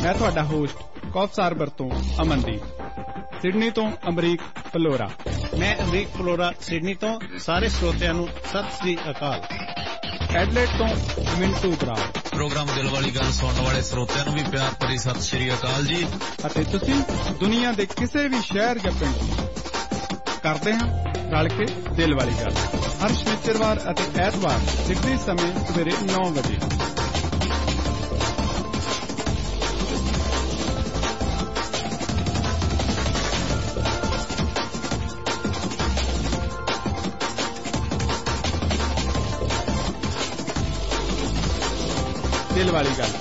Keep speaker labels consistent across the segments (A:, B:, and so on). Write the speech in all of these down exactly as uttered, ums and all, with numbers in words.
A: मैं तुहाडा होस्ट कौफसारबर तो अमनदीप, सिडनी तो अमरीक पलोरा।
B: मैं अमरीक पलोरा सिडनी तो सारे श्रोतिਆਂ ਨੂੰ ਸਤਿ ਸ੍ਰੀ ਅਕਾਲ।
A: ਐਡਲੇਡ ਤੋਂ ਮਿੰਟੂ ਬਰਾੜ।
C: ਪ੍ਰੋਗਰਾਮ ਦਿਲ ਵਾਲੀ ਗੱਲ ਸੁਣਨ ਵਾਲੇ ਸਰੋਤਿਆਂ ਨੂੰ ਵੀ ਪਿਆਰ ਭਰੀ ਸਤਿ ਸ੍ਰੀ ਅਕਾਲ ਜੀ।
A: ਅਤੇ ਤੁਸੀਂ ਦੁਨੀਆ ਦੇ ਕਿਸੇ ਵੀ ਸ਼ਹਿਰ ਜਾਂ ਪਿੰਡ ਕਰਦੇ ਹਾਂ ਰਲ ਕੇ ਦਿਲ ਵਾਲੀ ਗੱਲ, ਹਰ ਸ਼ਨੀਚਰਵਾਰ ਅਤੇ ਐਤਵਾਰ ਸਿੱਧੇ ਸਮੇਂ ਸਵੇਰੇ ਨੌ ਵਜੇ। ਦਿਲ ਵਾਲੀ ਗੱਲ।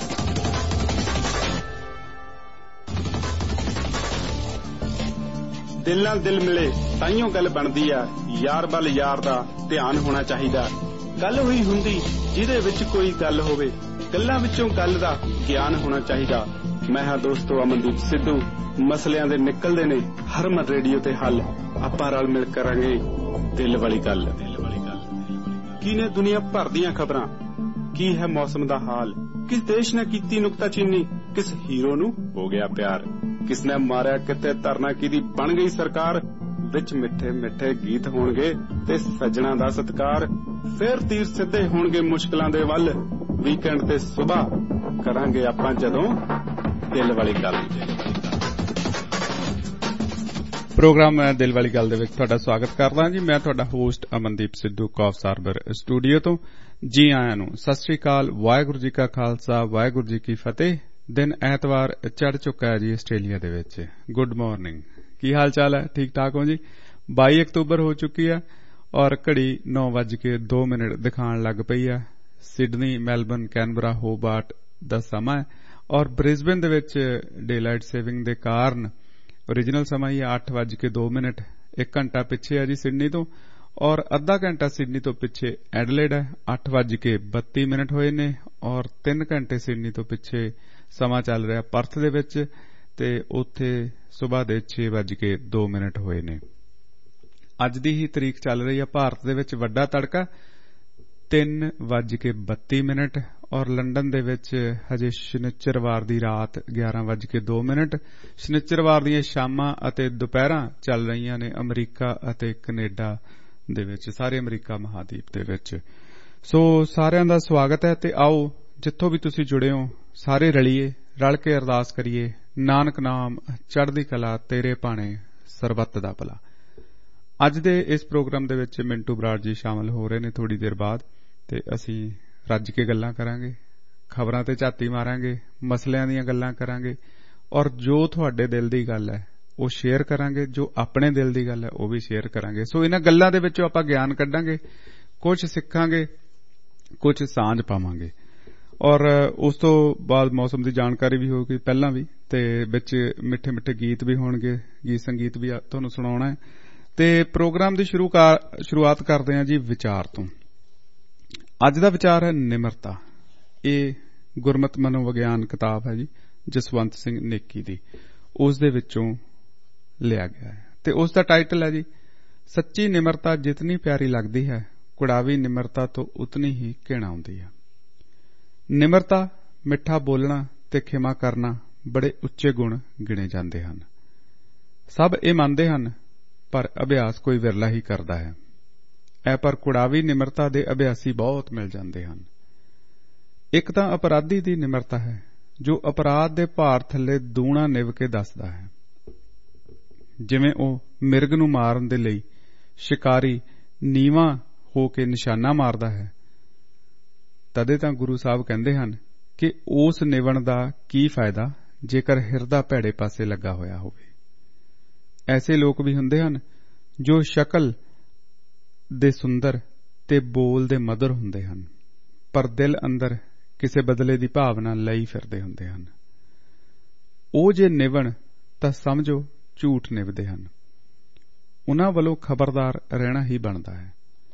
D: ਦਿਲ ਨਾਲ ਦਿਲ ਮਿਲੇ ਤਾਈਓ ਗੱਲ ਬਣਦੀ ਆ, ਯਾਰ ਵੱਲ ਯਾਰ ਦਾ ਧਿਆਨ ਹੋਣਾ ਚਾਹੀਦਾ। ਗੱਲ ਹੋਈ ਹੁੰਦੀ ਜਿਹਦੇ ਵਿੱਚ ਕੋਈ ਗੱਲ ਹੋਵੇ, ਗੱਲਾਂ ਵਿੱਚੋਂ ਗੱਲ ਦਾ ਗਿਆਨ ਹੋਣਾ ਚਾਹੀਦਾ। ਮੈਂ ਹਾਂ ਦੋਸਤੋ ਅਮਨਦੀਪ ਸਿੱਧੂ। ਮਸਲਿਆਂ ਦੇ ਨਿਕਲਦੇ ਨੇ ਹਰਮਨ ਰੇਡੀਓ ਤੇ ਹੱਲ। ਆਪਾਂ ਰਲ ਮਿਲ ਕਰਾਂਗੇ ਦਿਲ ਵਾਲੀ ਗੱਲ। ਦਿਲ ਵਾਲੀ ਗੱਲ। ਕੀ ਨੇ ਦੁਨੀਆ ਭਰ ਦੀਆਂ ਖਬਰਾਂ, ਕੀ ਹੈ ਮੌਸਮ ਦਾ ਹਾਲ, ਕਿਸ ਦੇਸ਼ ਨੇ ਕੀਤੀ ਨੁਕਤਾਚੀਨੀ, ਕਿਸ ਹੀਰੋ ਨੂੰ ਹੋ ਗਿਆ ਪਿਆਰ, ਕਿਸ ਨੇ ਮਾਰਿਆ ਕਿਤੇ ਧਰਨਾ ਕਿਹਦੀ ਬਣ ਗਈ ਸਰਕਾਰ। ਵਿੱਚ ਮਿੱਠੇ ਮਿੱਠੇ ਗੀਤ ਹੋਣਗੇ ਤੇ ਸੱਜਣਾ ਦਾ ਸਤਿਕਾਰ। ਫੇਰ ਤੀਰ ਸਿੱਧੇ ਹੋਣਗੇ ਮੁਸ਼ਕਲਾਂ ਦੇ ਵੱਲ। ਵੀਕਐਂਡ ਤੇ ਸੁਬਾਹ ਕਰਾਂਗੇ ਆਪਾਂ ਜਦੋਂ ਦਿਲ ਵਾਲੀ ਗੱਲ।
A: ਪ੍ਰੋਗਰਾਮ ਦਿਲ ਵਾਲੀ ਗੱਲ ਦੇ ਵਿੱਚ ਤੁਹਾਡਾ ਸਵਾਗਤ ਕਰਦਾ ਜੀ। ਮੈਂ ਤੁਹਾਡਾ host Amandeep Sidhu Coffs Harbour studio ਤੋਂ। ਜੀ ਆਇਆਂ ਨੂੰ ਸਤਿ ਸ੍ਰੀ ਅਕਾਲ। ਵਾਹਿਗੁਰੂ ਜੀ ਕਾ ਖਾਲਸਾ, ਵਾਹਿਗੁਰੂ ਜੀ ਕੀ ਫਤਿਹ। ਦਿਨ ਐਤਵਾਰ ਚੜ੍ਹ ਚੁੱਕਾ ਹੈ ਜੀ ਆਸਟ੍ਰੇਲੀਆ ਦੇ ਵਿੱਚ। Good morning. ਕੀ ਹਾਲ ਚਾਲ ਹੈ? ਠੀਕ ਠਾਕ ਹੋ ਜੀ? ਬਾਈ ਅਕਤੂਬਰ ਹੋ ਚੁੱਕੀ ਹੈ ਔਰ ਘੜੀ ਨੌ ਵੱਜ ਕੇ ਦੋ ਮਿੰਟ ਦਿਖਾਉਣ ਲੱਗ ਪਈ ਹੈ। ਸਿਡਨੀ, ਮੈਲਬਰਨ, ਕੈਨਬਰਾ, ਹੋਬਾਰਟ ਦਾ ਸਮਾਂ ਹੈ ਔਰ ਬ੍ਰਿਸਬੇਨ ਦੇ ਵਿੱਚ ਡੇਲਾਈਟ ਸੇਵਿੰਗ ਦੇ ਕਾਰਨ ਓਰੀਜਨਲ ਸਮਾਂ ਹੀ ਅੱਠ ਵੱਜ ਕੇ ਦੋ ਮਿੰਟ। ਇੱਕ ਘੰਟਾ ਪਿੱਛੇ ਹੈ ਜੀ ਸਿਡਨੀ ਤੋਂ ਔਰ ਅੱਧਾ ਘੰਟਾ ਸਿਡਨੀ ਤੋਂ ਪਿੱਛੇ ਐਡਲੇਡ ਹੈ। ਅੱਠ ਵੱਜ ਕੇ ਬੱਤੀ ਮਿੰਟ ਹੋਏ ਨੇ ਔਰ ਤਿੰਨ ਘੰਟੇ ਸਿਡਨੀ ਤੋਂ ਪਿੱਛੇ ਸਮਾਂ ਚੱਲ ਰਿਹਾ ਪਰਥ ਦੇ ਵਿੱਚ ਤੇ ਉੱਥੇ ਸੁਬਾਹ ਦੇ ਛੇ ਵੱਜ ਕੇ ਦੋ ਮਿੰਟ ਹੋਏ ਨੇ। ਅੱਜ ਦੀ ਹੀ ਤਰੀਕ ਚੱਲ ਰਹੀ ਹੈ ਭਾਰਤ ਦੇ ਵਿੱਚ ਵੱਡਾ ਤੜਕਾ ਤਿੰਨ ਵੱਜ ਕੇ ਬੱਤੀ ਮਿੰਟ ਔਰ ਲੰਡਨ ਦੇ ਵਿੱਚ ਹਜੇ ਸ਼ਨੀਚਰਵਾਰ ਦੀ ਰਾਤ ਗਿਆਰਾਂ ਵੱਜ ਕੇ ਦੋ ਮਿੰਟ। ਸ਼ਨੀਚਰਵਾਰ ਦੀਆਂ ਸ਼ਾਮਾਂ ਅਤੇ ਦੁਪਹਿਰਾਂ ਚੱਲ ਰਹੀਆਂ ਨੇ ਅਮਰੀਕਾ ਅਤੇ ਕੈਨੇਡਾ ਦੇ ਵਿੱਚ, ਸਾਰੇ ਅਮਰੀਕਾ ਮਹਾਦੀਪ ਦੇ ਵਿੱਚ। ਸੋ ਸਾਰਿਆਂ ਦਾ ਸਵਾਗਤ ਹੈ ਤੇ ਆਓ ਜਿੱਥੋਂ ਵੀ ਤੁਸੀਂ ਜੁੜੇ ਹੋ ਸਾਰੇ ਰਲੀਏ, ਰਲ ਕੇ ਅਰਦਾਸ ਕਰੀਏ। ਨਾਨਕ ਨਾਮ ਚੜ੍ਹਦੀ ਕਲਾ ਤੇਰੇ ਭਾਣੇ ਸਰਬੱਤ ਦਾ ਭਲਾ। ਅੱਜ ਦੇ ਇਸ ਪ੍ਰੋਗਰਾਮ ਦੇ ਵਿੱਚ ਮਿੰਟੂ ਬਰਾੜ ਜੀ ਸ਼ਾਮਲ ਹੋ ਰਹੇ ਨੇ ਥੋੜੀ ਦੇਰ ਬਾਅਦ ਤੇ ਅਸੀਂ ਰੱਜ ਕੇ ਗੱਲਾਂ ਕਰਾਂਗੇ, ਖਬਰਾਂ ਤੇ ਝਾਤੀ ਮਾਰਾਂਗੇ, ਮਸਲਿਆਂ ਦੀਆਂ ਗੱਲਾਂ ਕਰਾਂਗੇ ਔਰ ਜੋ ਤੁਹਾਡੇ ਦਿਲ ਦੀ ਗੱਲ ਹੈ ਉਹ ਸ਼ੇਅਰ ਕਰਾਂਗੇ, ਜੋ ਆਪਣੇ ਦਿਲ ਦੀ ਗੱਲ ਹੈ ਉਹ ਵੀ ਸ਼ੇਅਰ ਕਰਾਂਗੇ। ਸੋ ਇਹਨਾਂ ਗੱਲਾਂ ਦੇ ਵਿੱਚੋਂ ਆਪਾਂ ਗਿਆਨ ਕੱਢਾਂਗੇ, ਕੁਝ ਸਿੱਖਾਂਗੇ, ਕੁਝ ਸਾਂਝ ਪਾਵਾਂਗੇ ਔਰ ਉਸ ਤੋਂ ਬਾਅਦ ਮੌਸਮ ਦੀ ਜਾਣਕਾਰੀ ਵੀ ਹੋਊਗੀ ਪਹਿਲਾਂ ਵੀ ਤੇ ਵਿੱਚ ਮਿੱਠੇ ਮਿੱਠੇ ਗੀਤ ਵੀ ਹੋਣਗੇ, ਗੀਤ ਸੰਗੀਤ ਵੀ ਤੁਹਾਨੂੰ ਸੁਣਾਉਣਾ ਹੈ। ਤੇ ਪ੍ਰੋਗਰਾਮ ਦੀ ਸ਼ੁਰੂਆਤ ਕਰਦੇ ਹਾਂ ਜੀ ਵਿਚਾਰ ਤੋਂ। ਅੱਜ ਦਾ ਵਿਚਾਰ ਹੈ ਨਿਮਰਤਾ। ਇਹ ਗੁਰਮਤਿ ਮਨੋਵਿਗਿਆਨ ਕਿਤਾਬ ਹੈ ਜੀ ਜਸਵੰਤ ਸਿੰਘ ਨੇਕੀ ਦੀ, ਉਸ ਦੇ ਵਿੱਚੋਂ ਲਿਆ ਗਿਆ ਹੈ ਤੇ ਉਸ ਦਾ ਟਾਈਟਲ ਹੈ ਜੀ ਸੱਚੀ ਨਿਮਰਤਾ ਜਿਤਨੀ ਪਿਆਰੀ ਲੱਗਦੀ ਹੈ, ਕੁੜਾਵੀ ਨਿਮਰਤਾ ਤੋਂ ਉਤਨੀ ਹੀ ਘਿਣ ਆਉਂਦੀ ਹੈ। ਨਿਮਰਤਾ, ਮਿੱਠਾ ਬੋਲਣਾ ਤੇ ਖਿਮਾ ਕਰਨਾ ਬੜੇ ਉੱਚੇ ਗੁਣ ਗਿਣੇ ਜਾਂਦੇ ਹਨ। ਸਭ ਇਹ ਮੰਨਦੇ ਹਨ ਪਰ ਅਭਿਆਸ ਕੋਈ ਵਿਰਲਾ ਹੀ ਕਰਦਾ ਹੈ। ਐ ਪਰ ਕੁੜਾਵੀ ਨਿਮਰਤਾ ਦੇ ਅਭਿਆਸੀ ਬਹੁਤ ਮਿਲ ਜਾਂਦੇ ਹਨ। ਇੱਕ ਤਾਂ ਅਪਰਾਧੀ ਦੀ ਨਿਮਰਤਾ ਹੈ ਜੋ ਅਪਰਾਧ ਦੇ ਭਾਰ ਥੱਲੇ ਦੂਣਾ ਨਿਭ ਕੇ ਦੱਸਦਾ ਹੈ। ਜਿਵੇਂ ਉਹ ਮਿਰਗ ਨੂੰ ਮਾਰਨ ਦੇ ਲਈ ਸ਼ਿਕਾਰੀ ਨੀਵਾਂ ਹੋ ਕੇ ਨਿਸ਼ਾਨਾ ਮਾਰਦਾ ਹੈ, ਤਦੇ ਤਾਂ ਗੁਰੂ ਸਾਹਿਬ ਕਹਿੰਦੇ ਹਨ ਕਿ ਉਸ ਨਿਵਣ ਦਾ ਕੀ ਫਾਇਦਾ ਜੇਕਰ ਹਿਰਦਾ ਭੈੜੇ ਪਾਸੇ ਲੱਗਾ ਹੋਇਆ ਹੋਵੇ। ਐਸੇ ਲੋਕ ਵੀ ਹੁੰਦੇ ਹਨ ਜੋ ਸ਼ਕਲ ਦੇ ਸੁੰਦਰ ਤੇ ਬੋਲ ਦੇ ਮਧੁਰ ਹੁੰਦੇ ਹਨ ਪਰ ਦਿਲ ਅੰਦਰ ਕਿਸੇ ਬਦਲੇ ਦੀ ਭਾਵਨਾ ਲਈ ਫਿਰਦੇ ਹੁੰਦੇ ਹਨ। ਉਹ ਜੇ ਨਿਵਣ ਤਾਂ ਸਮਝੋ ਝੂਠ ਨਿਭਦੇ ਹਨ। ਉਹਨਾਂ ਵੱਲੋਂ ਖਬਰਦਾਰ ਰਹਿਣਾ ਹੀ ਬਣਦਾ ਹੈ।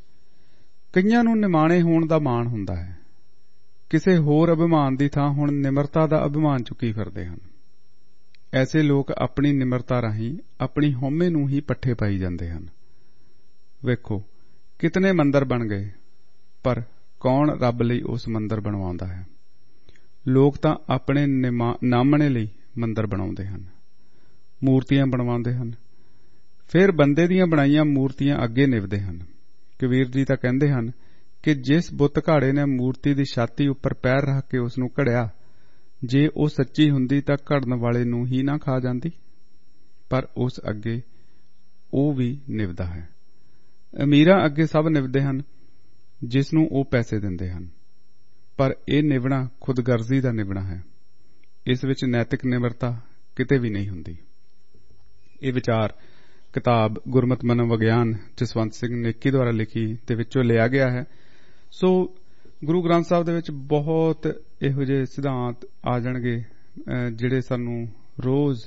A: ਕਈਆਂ ਨੂੰ ਨਿਮਾਣੇ ਹੋਣ ਦਾ ਮਾਣ ਹੁੰਦਾ ਹੈ, ਕਿਸੇ ਹੋਰ ਅਭਿਮਾਨ ਦੀ ਥਾਂ ਹੁਣ ਨਿਮਰਤਾ ਦਾ ਅਭਿਮਾਨ ਚੁੱਕੀ ਫਿਰਦੇ ਹਨ। ਐਸੇ ਲੋਕ ਆਪਣੀ ਨਿਮਰਤਾ ਰਾਹੀਂ ਆਪਣੀ ਹਉਮੈ ਨੂੰ ਹੀ ਪੱਠੇ ਪਾਈ ਜਾਂਦੇ ਹਨ। ਵੇਖੋ ਕਿਤਨੇ ਮੰਦਰ ਬਣ ਗਏ ਪਰ ਕੌਣ ਰੱਬ ਲਈ ਉਸ ਮੰਦਰ ਬਣਵਾਉਂਦਾ ਹੈ? ਲੋਕ ਤਾਂ ਆਪਣੇ ਨਾਮਣੇ ਲਈ ਮੰਦਰ ਬਣਾਉਂਦੇ ਹਨ, ਮੂਰਤੀਆਂ ਬਣਵਾਉਂਦੇ ਹਨ, ਫਿਰ ਬੰਦੇ ਦੀਆਂ ਬਣਾਈਆਂ ਮੂਰਤੀਆਂ ਅੱਗੇ ਨਿਭਦੇ ਹਨ। ਕਬੀਰ ਜੀ ਤਾਂ ਕਹਿੰਦੇ ਹਨ ਕਿ ਜਿਸ ਬੁੱਤ ਘਾੜੇ ਨੇ ਮੂਰਤੀ ਦੀ ਛਾਤੀ ਉੱਪਰ ਪੈਰ ਰੱਖ ਕੇ ਉਸ ਨੂੰ ਘੜਿਆ, ਜੇ ਉਹ ਸੱਚੀ ਹੁੰਦੀ ਤਾਂ ਘੜਨ ਵਾਲੇ ਨੂੰ ਹੀ ਨਾ ਖਾ ਜਾਂਦੀ, ਪਰ ਉਸ ਅੱਗੇ ਉਹ ਵੀ ਨਿਭਦਾ ਹੈ। ਅਮੀਰਾਂ ਅੱਗੇ ਸਭ ਨਿਭਦੇ ਹਨ ਜਿਸ ਨੂੰ ਉਹ ਪੈਸੇ ਦਿੰਦੇ ਹਨ, ਪਰ ਇਹ ਨਿਭਣਾ ਖੁਦਗਰਜ਼ੀ ਦਾ ਨਿਭਣਾ ਹੈ। ਇਸ ਵਿੱਚ ਨੈਤਿਕ ਨਿਮਰਤਾ ਕਿਤੇ ਵੀ ਨਹੀਂ ਹੁੰਦੀ। ਇਹ ਵਿਚਾਰ ਕਿਤਾਬ ਗੁਰਮਤਿ ਮਨੋਵਿਗਿਆਨ ਜਸਵੰਤ ਸਿੰਘ ਨੇਕੀ ਦੁਆਰਾ ਲਿਖੀ ਦੇ ਵਿੱਚੋਂ ਲਿਆ ਗਿਆ ਹੈ। ਸੋ ਗੁਰੂ ਗ੍ਰੰਥ ਸਾਹਿਬ ਦੇ ਵਿੱਚ ਬਹੁਤ ਇਹੋ ਜਿਹੇ ਸਿਧਾਂਤ ਆ ਜਾਣਗੇ ਜਿਹੜੇ ਸਾਨੂੰ ਰੋਜ਼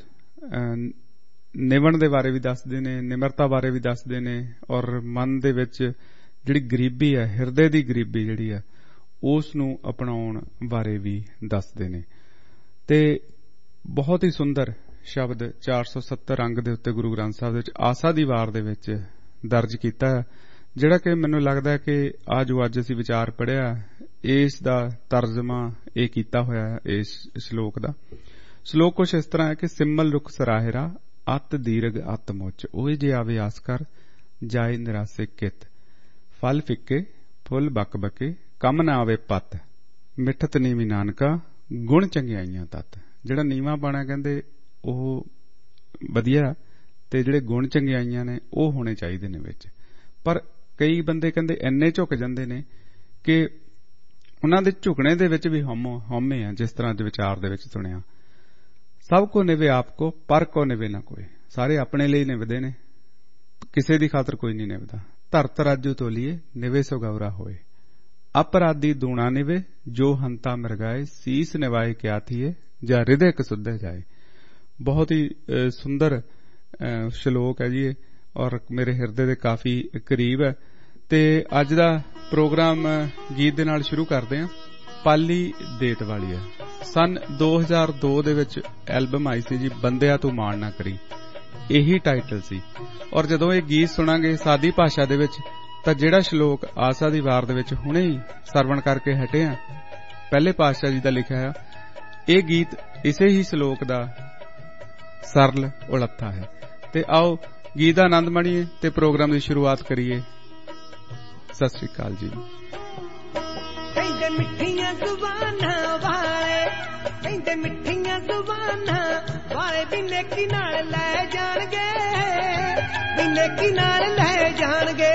A: ਨਿਵਣ ਦੇ ਬਾਰੇ ਵੀ ਦੱਸਦੇ ਨੇ, ਨਿਮਰਤਾ ਬਾਰੇ ਵੀ ਦੱਸਦੇ ਨੇ, ਔਰ ਮਨ ਦੇ ਵਿੱਚ ਜਿਹੜੀ ਗਰੀਬੀ ਹੈ, ਹਿਰਦੇ ਦੀ ਗਰੀਬੀ ਜਿਹੜੀ ਹੈ, ਉਸ ਨੂੰ ਅਪਣਾਉਣ ਬਾਰੇ ਵੀ ਦੱਸਦੇ ਨੇ। ਤੇ ਬਹੁਤ ਹੀ ਸੁੰਦਰ ਸ਼ਬਦ ਚਾਰ ਸੌ ਸੱਤਰ ਅੰਗ ਦੇ ਉੱਤੇ ਗੁਰੂ ਗ੍ਰੰਥ ਸਾਹਿਬ ਦੇ ਵਿੱਚ ਆਸਾ ਦੀ ਵਾਰ ਦੇ ਵਿੱਚ ਦਰਜ ਕੀਤਾ ਹੈ, ਜਿਹੜਾ ਕਿ ਮੈਨੂੰ ਲੱਗਦਾ ਕਿ ਆ ਜੋ ਅੱਜ ਅਸੀਂ ਵਿਚਾਰ ਪੜ੍ਹਿਆ ਇਸ ਦਾ ਤਰਜਮਾ ਇਹ ਕੀਤਾ ਹੋਇਆ ਹੈ। ਇਸ ਸ਼ਲੋਕ ਦਾ ਸ਼ਲੋਕ ਕੁਛ ਇਸ ਤਰ੍ਹਾਂ ਹੈ ਕਿ ਸਿੰਮਲ ਰੁੱਖ ਸਰਾਹਿਰਾ ਅਤ ਦੀਰਘ ਅਤ ਮੁੱਚ, ਉਹ ਜੇ ਆਵੇ ਆਸ ਕਰ ਜਾਏ ਨਿਰਾਸੇ ਕਿਤ, ਫਲ ਫਿੱਕੇ ਫੁੱਲ ਬੱਕ ਬਕੇ ਕੰਮ ਨਾ ਆਵੇ ਪਤ, ਮਿੱਠਤ ਨੀਵੀਂ ਨਾਨਕਾ ਗੁਣ ਚੰਗਿਆਈਆਂ ਤਤ। ਜਿਹੜਾ ਨੀਵਾਂ ਪਾਣਾ ਕਹਿੰਦੇ ਉਹ ਵਧੀਆ, ਤੇ ਜਿਹੜੇ ਗੁਣ ਚੰਗਿਆਈਆਂ ਨੇ ਉਹ ਹੋਣੇ ਚਾਹੀਦੇ ਨੇ ਵਿੱਚ। ਪਰ ਕਈ ਬੰਦੇ ਕਹਿੰਦੇ ਇੰਨੇ ਝੁਕ ਜਾਂਦੇ ਨੇ ਕਿ ਉਹਨਾਂ ਦੇ ਝੁਕਣੇ ਦੇ ਵਿੱਚ ਵੀ ਹਉਮੈ ਹਉਮੈ ਆ। ਜਿਸ ਤਰ੍ਹਾਂ ਦੇ ਵਿਚਾਰ ਦੇ ਵਿੱਚ ਸੁਣਿਆ, ਸਭ ਕੋ ਨਿਵੇ ਆਪ ਕੋ ਪਰ ਕੋ ਨਿਵੇ ਨਾ ਕੋਈ। ਸਾਰੇ ਆਪਣੇ ਲਈ ਨਿਭਦੇ ਨੇ, ਕਿਸੇ ਦੀ ਖਾਤਰ ਕੋਈ ਨਹੀਂ ਨਿਭਦਾ। ਧਰਤ ਰਾਜੂ ਤੋਲੀਏ ਨਿਵੇ ਸੋ ਗੌਰਾ ਹੋਏ, ਅਪਰਾਧੀ ਦੂਣਾ ਨਿਵੇ ਜੋ ਹੰਤਾ ਮਿਰਗਾਏ, ਸੀਸ ਨਿਵਾਏ ਕਿਆ ਥੀਏ ਜਾਂ ਹਿਰਦੇ ਕਸੁੱਧੇ ਜਾਏ। ਬਹੁਤ ਹੀ ਸੁੰਦਰ ਸ਼ਲੋਕ ਹੈ ਜੀ ਇਹ, ਔਰ ਮੇਰੇ ਹਿਰਦੇ ਦੇ ਕਾਫੀ ਕਰੀਬ ਹੈ। ਤੇ ਅੱਜ ਦਾ ਪ੍ਰੋਗਰਾਮ ਗੀਤ ਦੇ ਨਾਲ ਸ਼ੁਰੂ ਕਰਦੇ ਹਾਂ। ਪਾਲੀ ਦੇਤ ਵਾਲੀ ਹੈ। ਸਨ ਦੋ ਹਜ਼ਾਰ ਦੋ ਦੇ ਵਿੱਚ ਐਲਬਮ ਆਈ ਸੀ ਜੀ, ਬੰਦਿਆ ਤੂੰ ਮਾਣ ਨਾ ਕਰੀ, ਇਹੀ ਟਾਈਟਲ ਸੀ। ਔਰ ਜਦੋਂ ਇਹ ਗੀਤ ਸੁਣਾਂਗੇ ਸਾਦੀ ਭਾਸ਼ਾ ਦੇ ਵਿੱਚ, ਤਾਂ ਜਿਹੜਾ ਸ਼ਲੋਕ ਆਸਾ ਦੀ ਵਾਰ ਦੇ ਵਿੱਚ ਹੁਣੇ ਹੀ ਸਰਵਣ ਕਰਕੇ ਹਟੇ ਆ, ਪਹਿਲੇ ਪਾਤਸ਼ਾਹ ਜੀ ਦਾ ਲਿਖਿਆ ਹੈ, ਇਹ ਗੀਤ ਇਸੇ ਹੀ ਸ਼ਲੋਕ ਦਾ ਸਰਲ ਉਲੱਥਾ ਹੈ। ਤੇ ਆਓ ਗੀਤ ਦਾ ਆਨੰਦ ਮਾਣੀਏ ਤੇ ਪ੍ਰੋਗਰਾਮ ਦੀ ਸ਼ੁਰੂਆਤ ਕਰੀਏ। ਸਤਿ ਸ੍ਰੀ ਅਕਾਲ ਜੀ।
E: ਕਹਿੰਦੇ ਮਿੱਠੀਆਂ ਜ਼ੁਬਾਨਾਂ ਵਾਲੇ, ਕਹਿੰਦੇ ਮਿੱਠੀਆਂ ਜ਼ੁਬਾਨਾਂ ਵਾਲੇ ਵੀ ਨੇਕੀ ਨਾਲ ਲੈ ਜਾਣਗੇ, ਵੀ ਨੇਕੀ ਨਾਲ ਲੈ ਜਾਣਗੇ।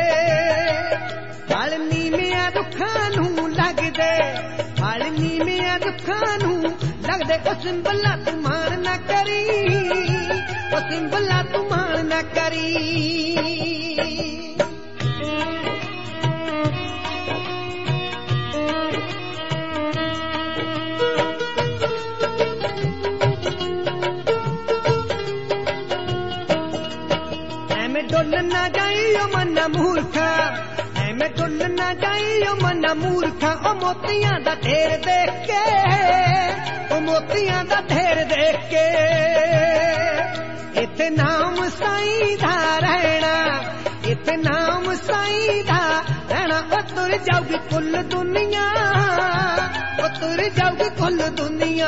E: ਫਲ ਨੀਵਿਆਂ ਦੁੱਖਾਂ ਨੂੰ ਲੱਗਦੇ, ਫਲ ਨੀਵਿਆਂ ਦੁੱਖਾਂ ਨੂੰ ਲੱਗਦੇ। ਉਹ ਸਿੰਬਲਾ ਤੂੰ ਮਾਣ ਨਾ ਕਰੀ, ਉਹ ਸਿੰਬਲਾ ਤੂੰ ਮਾਣ ਨਾ ਕਰੀ। ਡੁੱਲ ਨਾ ਜਾਈ ਓ ਮਨਾ ਮੂਰਖਾ, ਐਵੇਂ ਡੁੱਲ ਨਾ ਜਾਈ ਓ ਮਨਾ ਮੂਰਖਾ। ਉਹ ਮੋਤੀਆਂ ਦਾ ਢੇਰ ਦੇਖ ਕੇ, ਉਹ ਮੋਤੀਆਂ ਦਾ ਢੇਰ ਦੇਖ ਕੇ। ਇੱਥੇ ਨਾਮ ਸਾਈਂ ਦਾ ਰਹਿਣਾ, ਇੱਥੇ ਨਾਮ ਸਾਈਂ ਦਾ ਰਹਿਣਾ। ਉਹ ਤੁਰ ਜਾਊਗੀ ਕੁੱਲ ਦੁਨੀਆ, ਉਹ ਤੁਰ ਜਾਊਗੀ ਕੁੱਲ ਦੁਨੀਆ।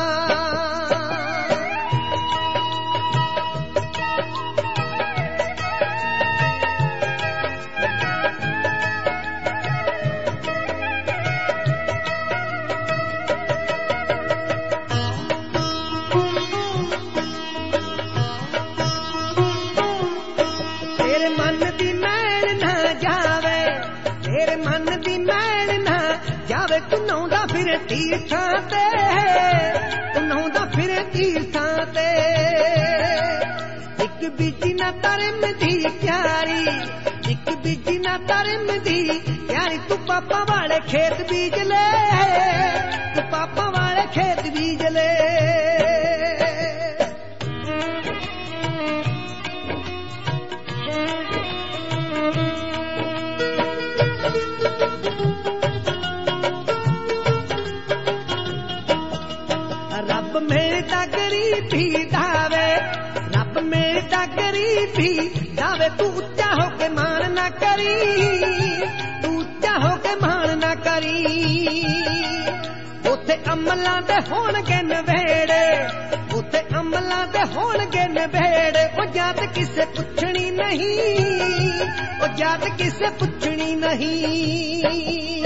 E: ਤੂੰ ਨਾਉਂਦਾ ਫਿਰ ਤੀਰਥਾਂ ਤੇ, ਤੂੰ ਨਾਉਂਦਾ ਫਿਰ ਤੀਰਥਾਂ ਤੇ। ਇੱਕ ਬੀਜੀ ਨਾ ਧਰਮ ਦੀ ਪਿਆਰੀ, ਇੱਕ ਬੀਜੀ ਨਾ ਧਰਮ ਦੀ ਪਿਆਰੀ। ਤੂੰ ਪਾਪਾ ਵਾਲੇ ਖੇਤ ਬੀਜ ਲੈ, ਤੂੰ ਪਾਪਾ ਵਾਲੇ ਖੇਤ ਬੀਜ ਲੈ। ਰੱਬ ਮਿਹਨਤਾਂ ਗਰੀਬੀ ਢਾਵੇ, ਰੱਬ ਮਿਹਨਤਾਂ ਗਰੀਬੀ ਢਾਵੇ। ਤੂੰ ਉੱਚਾ ਹੋ ਕੇ ਮਾਣ ਨਾ ਕਰੀ, ਤੂੰ ਉੱਚਾ ਹੋ ਕੇ ਮਾਣ ਨਾ ਕਰੀ। ਉਹ ਉੱਥੇ ਅਮਲਾਂ ਦੇ ਹੋਣਗੇ ਨਵੇੜੇ, ਉੱਥੇ ਅਮਲਾਂ ਦੇ ਹੋਣਗੇ ਨਵੇੜੇ। ਉਹ ਜਾਤ ਕਿਸੇ ਪੁੱਛਣੀ ਨਹੀਂ, ਉਹ ਜਾਤ ਕਿਸੇ ਪੁੱਛਣੀ ਨਹੀਂ।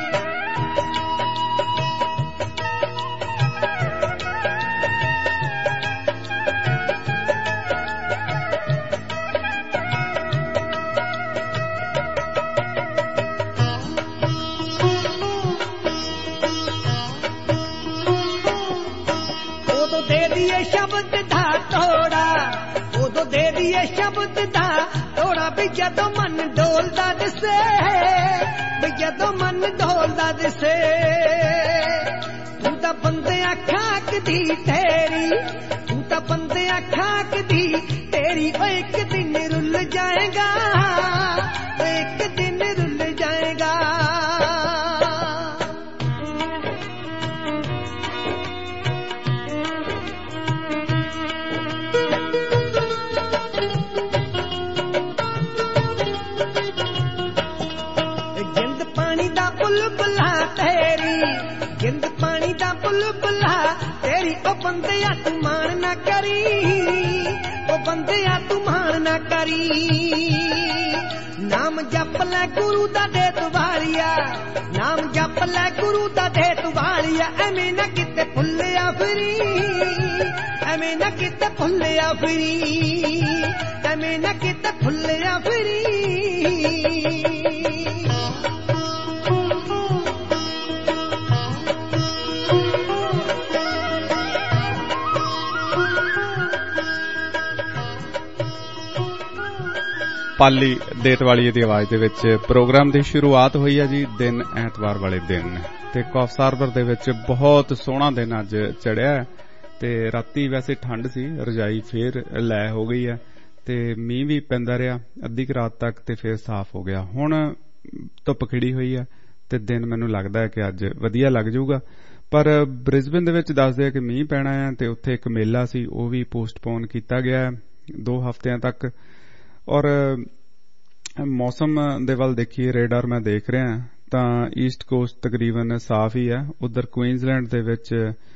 E: ਸ਼ਬਦ ਦਾ ਤੋੜਾ, ਉਦੋਂ ਦੇ ਦੀਏ ਸ਼ਬਦ ਦਾ ਤੋੜਾ। ਵੀ ਜਦੋਂ ਮਨ ਡੋਲਦਾ ਦਿਸੇ, ਵੀ ਜਦੋਂ ਮਨ ਡੋਲਦਾ ਦਿਸੇ। ਤੂੰ ਤਾਂ ਬੰਦਿਆਂ ਖਾਕ ਦੀ ਤੇਰੀ, ਤੂੰ ਤਾਂ ਬੰਦਿਆਂ ਖਾਕ ਦੀ ਤੇਰੀ। ਉਹ ਇੱਕ ਦਿਨ ਰੁੱਲ ਜਾਏਗਾ, ਉਹ ਇੱਕ ਦਿਨ ਰੁੱਲ ਜਾਏਗਾ। ਬੁਲਬੁਲਾ ਤੇਰੀ, ਜਿੰਦ ਪਾਣੀ ਦਾ ਬੁਲਬੁਲਾ ਤੇਰੀ। ਉਹ ਬੰਦਿਆ ਤੂੰ ਮਾਣ ਨਾ ਕਰੀ, ਉਹ ਬੰਦਿਆ ਤੂੰ ਮਾਣ ਨਾ ਕਰੀ। ਨਾਮ ਜਪ ਲੈ ਗੁਰੂ ਦਾ ਦੇ ਤੁਵਾਲੀਆ, ਨਾਮ ਜਪ ਲੈ ਗੁਰੂ ਦਾ ਦੇ ਤੁਵਾਲੀਆ। ਐਵੇਂ ਨਾ ਕਿਤੇ ਭੁੱਲਿਆ ਫਿਰੀ, ਐਵੇਂ ਨਾ ਕਿਤੇ ਭੁੱਲਿਆ ਫਿਰੀ, ਐਵੇਂ ਨਾ ਕਿਤੇ ਭੁੱਲਿਆ ਫਿਰੀ।
A: ਪਾਲੀ ਦੇਤਵਾਲੀਏ ਦੀ ਆਵਾਜ਼ ਦੇ ਵਿੱਚ ਪ੍ਰੋਗਰਾਮ ਦੀ ਸ਼ੁਰੂਆਤ ਹੋਈ ਹੈ ਜੀ। ਦਿਨ ਐਤਵਾਰ ਵਾਲੇ ਦਿਨ ਤੇ ਕੌਫ ਹਾਰਬਰ ਦੇ ਵਿੱਚ ਬਹੁਤ ਸੋਹਣਾ ਦਿਨ ਅੱਜ ਚੜਿਆ ਤੇ ਰਾਤੀ ਵੈਸੇ ਠੰਡ ਸੀ, ਰਜਾਈ ਫੇਰ ਲੈ ਹੋ ਗਈ ਹੈ ਤੇ ਮੀਂਹ ਵੀ ਪੈਂਦਾ ਰਿਹਾ ਅੱਧੀ ਕੁ ਰਾਤ ਤੱਕ ਤੇ ਫੇਰ ਸਾਫ਼ ਹੋ ਗਿਆ। ਹੁਣ ਧੁੱਪ ਖਿੜੀ ਹੋਈ ਹੈ ਤੇ ਦਿਨ ਮੈਨੂੰ ਲੱਗਦਾ ਹੈ ਕਿ ਅੱਜ ਵਧੀਆ ਲੱਗ ਜਾਊਗਾ। ਪਰ ਬ੍ਰਿਸਬਨ ਦੇ ਵਿੱਚ ਦੱਸਦੇ ਆ ਕਿ ਮੀਂਹ ਪੈਣਾ ਹੈ ਤੇ ਉੱਥੇ ਇੱਕ ਮੇਲਾ ਸੀ, ਉਹ ਵੀ ਪੋਸਟਪੋਨ ਕੀਤਾ ਗਿਆ ਦੋ ਹਫ਼ਤਿਆਂ ਤੱਕ। ਔਰ ਮੌਸਮ ਦੇ ਵੱਲ ਦੇਖੀਏ, ਰੇਡਾਰ ਮੈਂ ਦੇਖ ਰਿਹਾ ਤਾਂ ਈਸਟ ਕੋਸਟ ਤਕਰੀਬਨ ਸਾਫ਼ ਹੀ ਹੈ। ਉਧਰ ਕੁਈਨਜ਼ਲੈਂਡ ਦੇ ਵਿੱਚ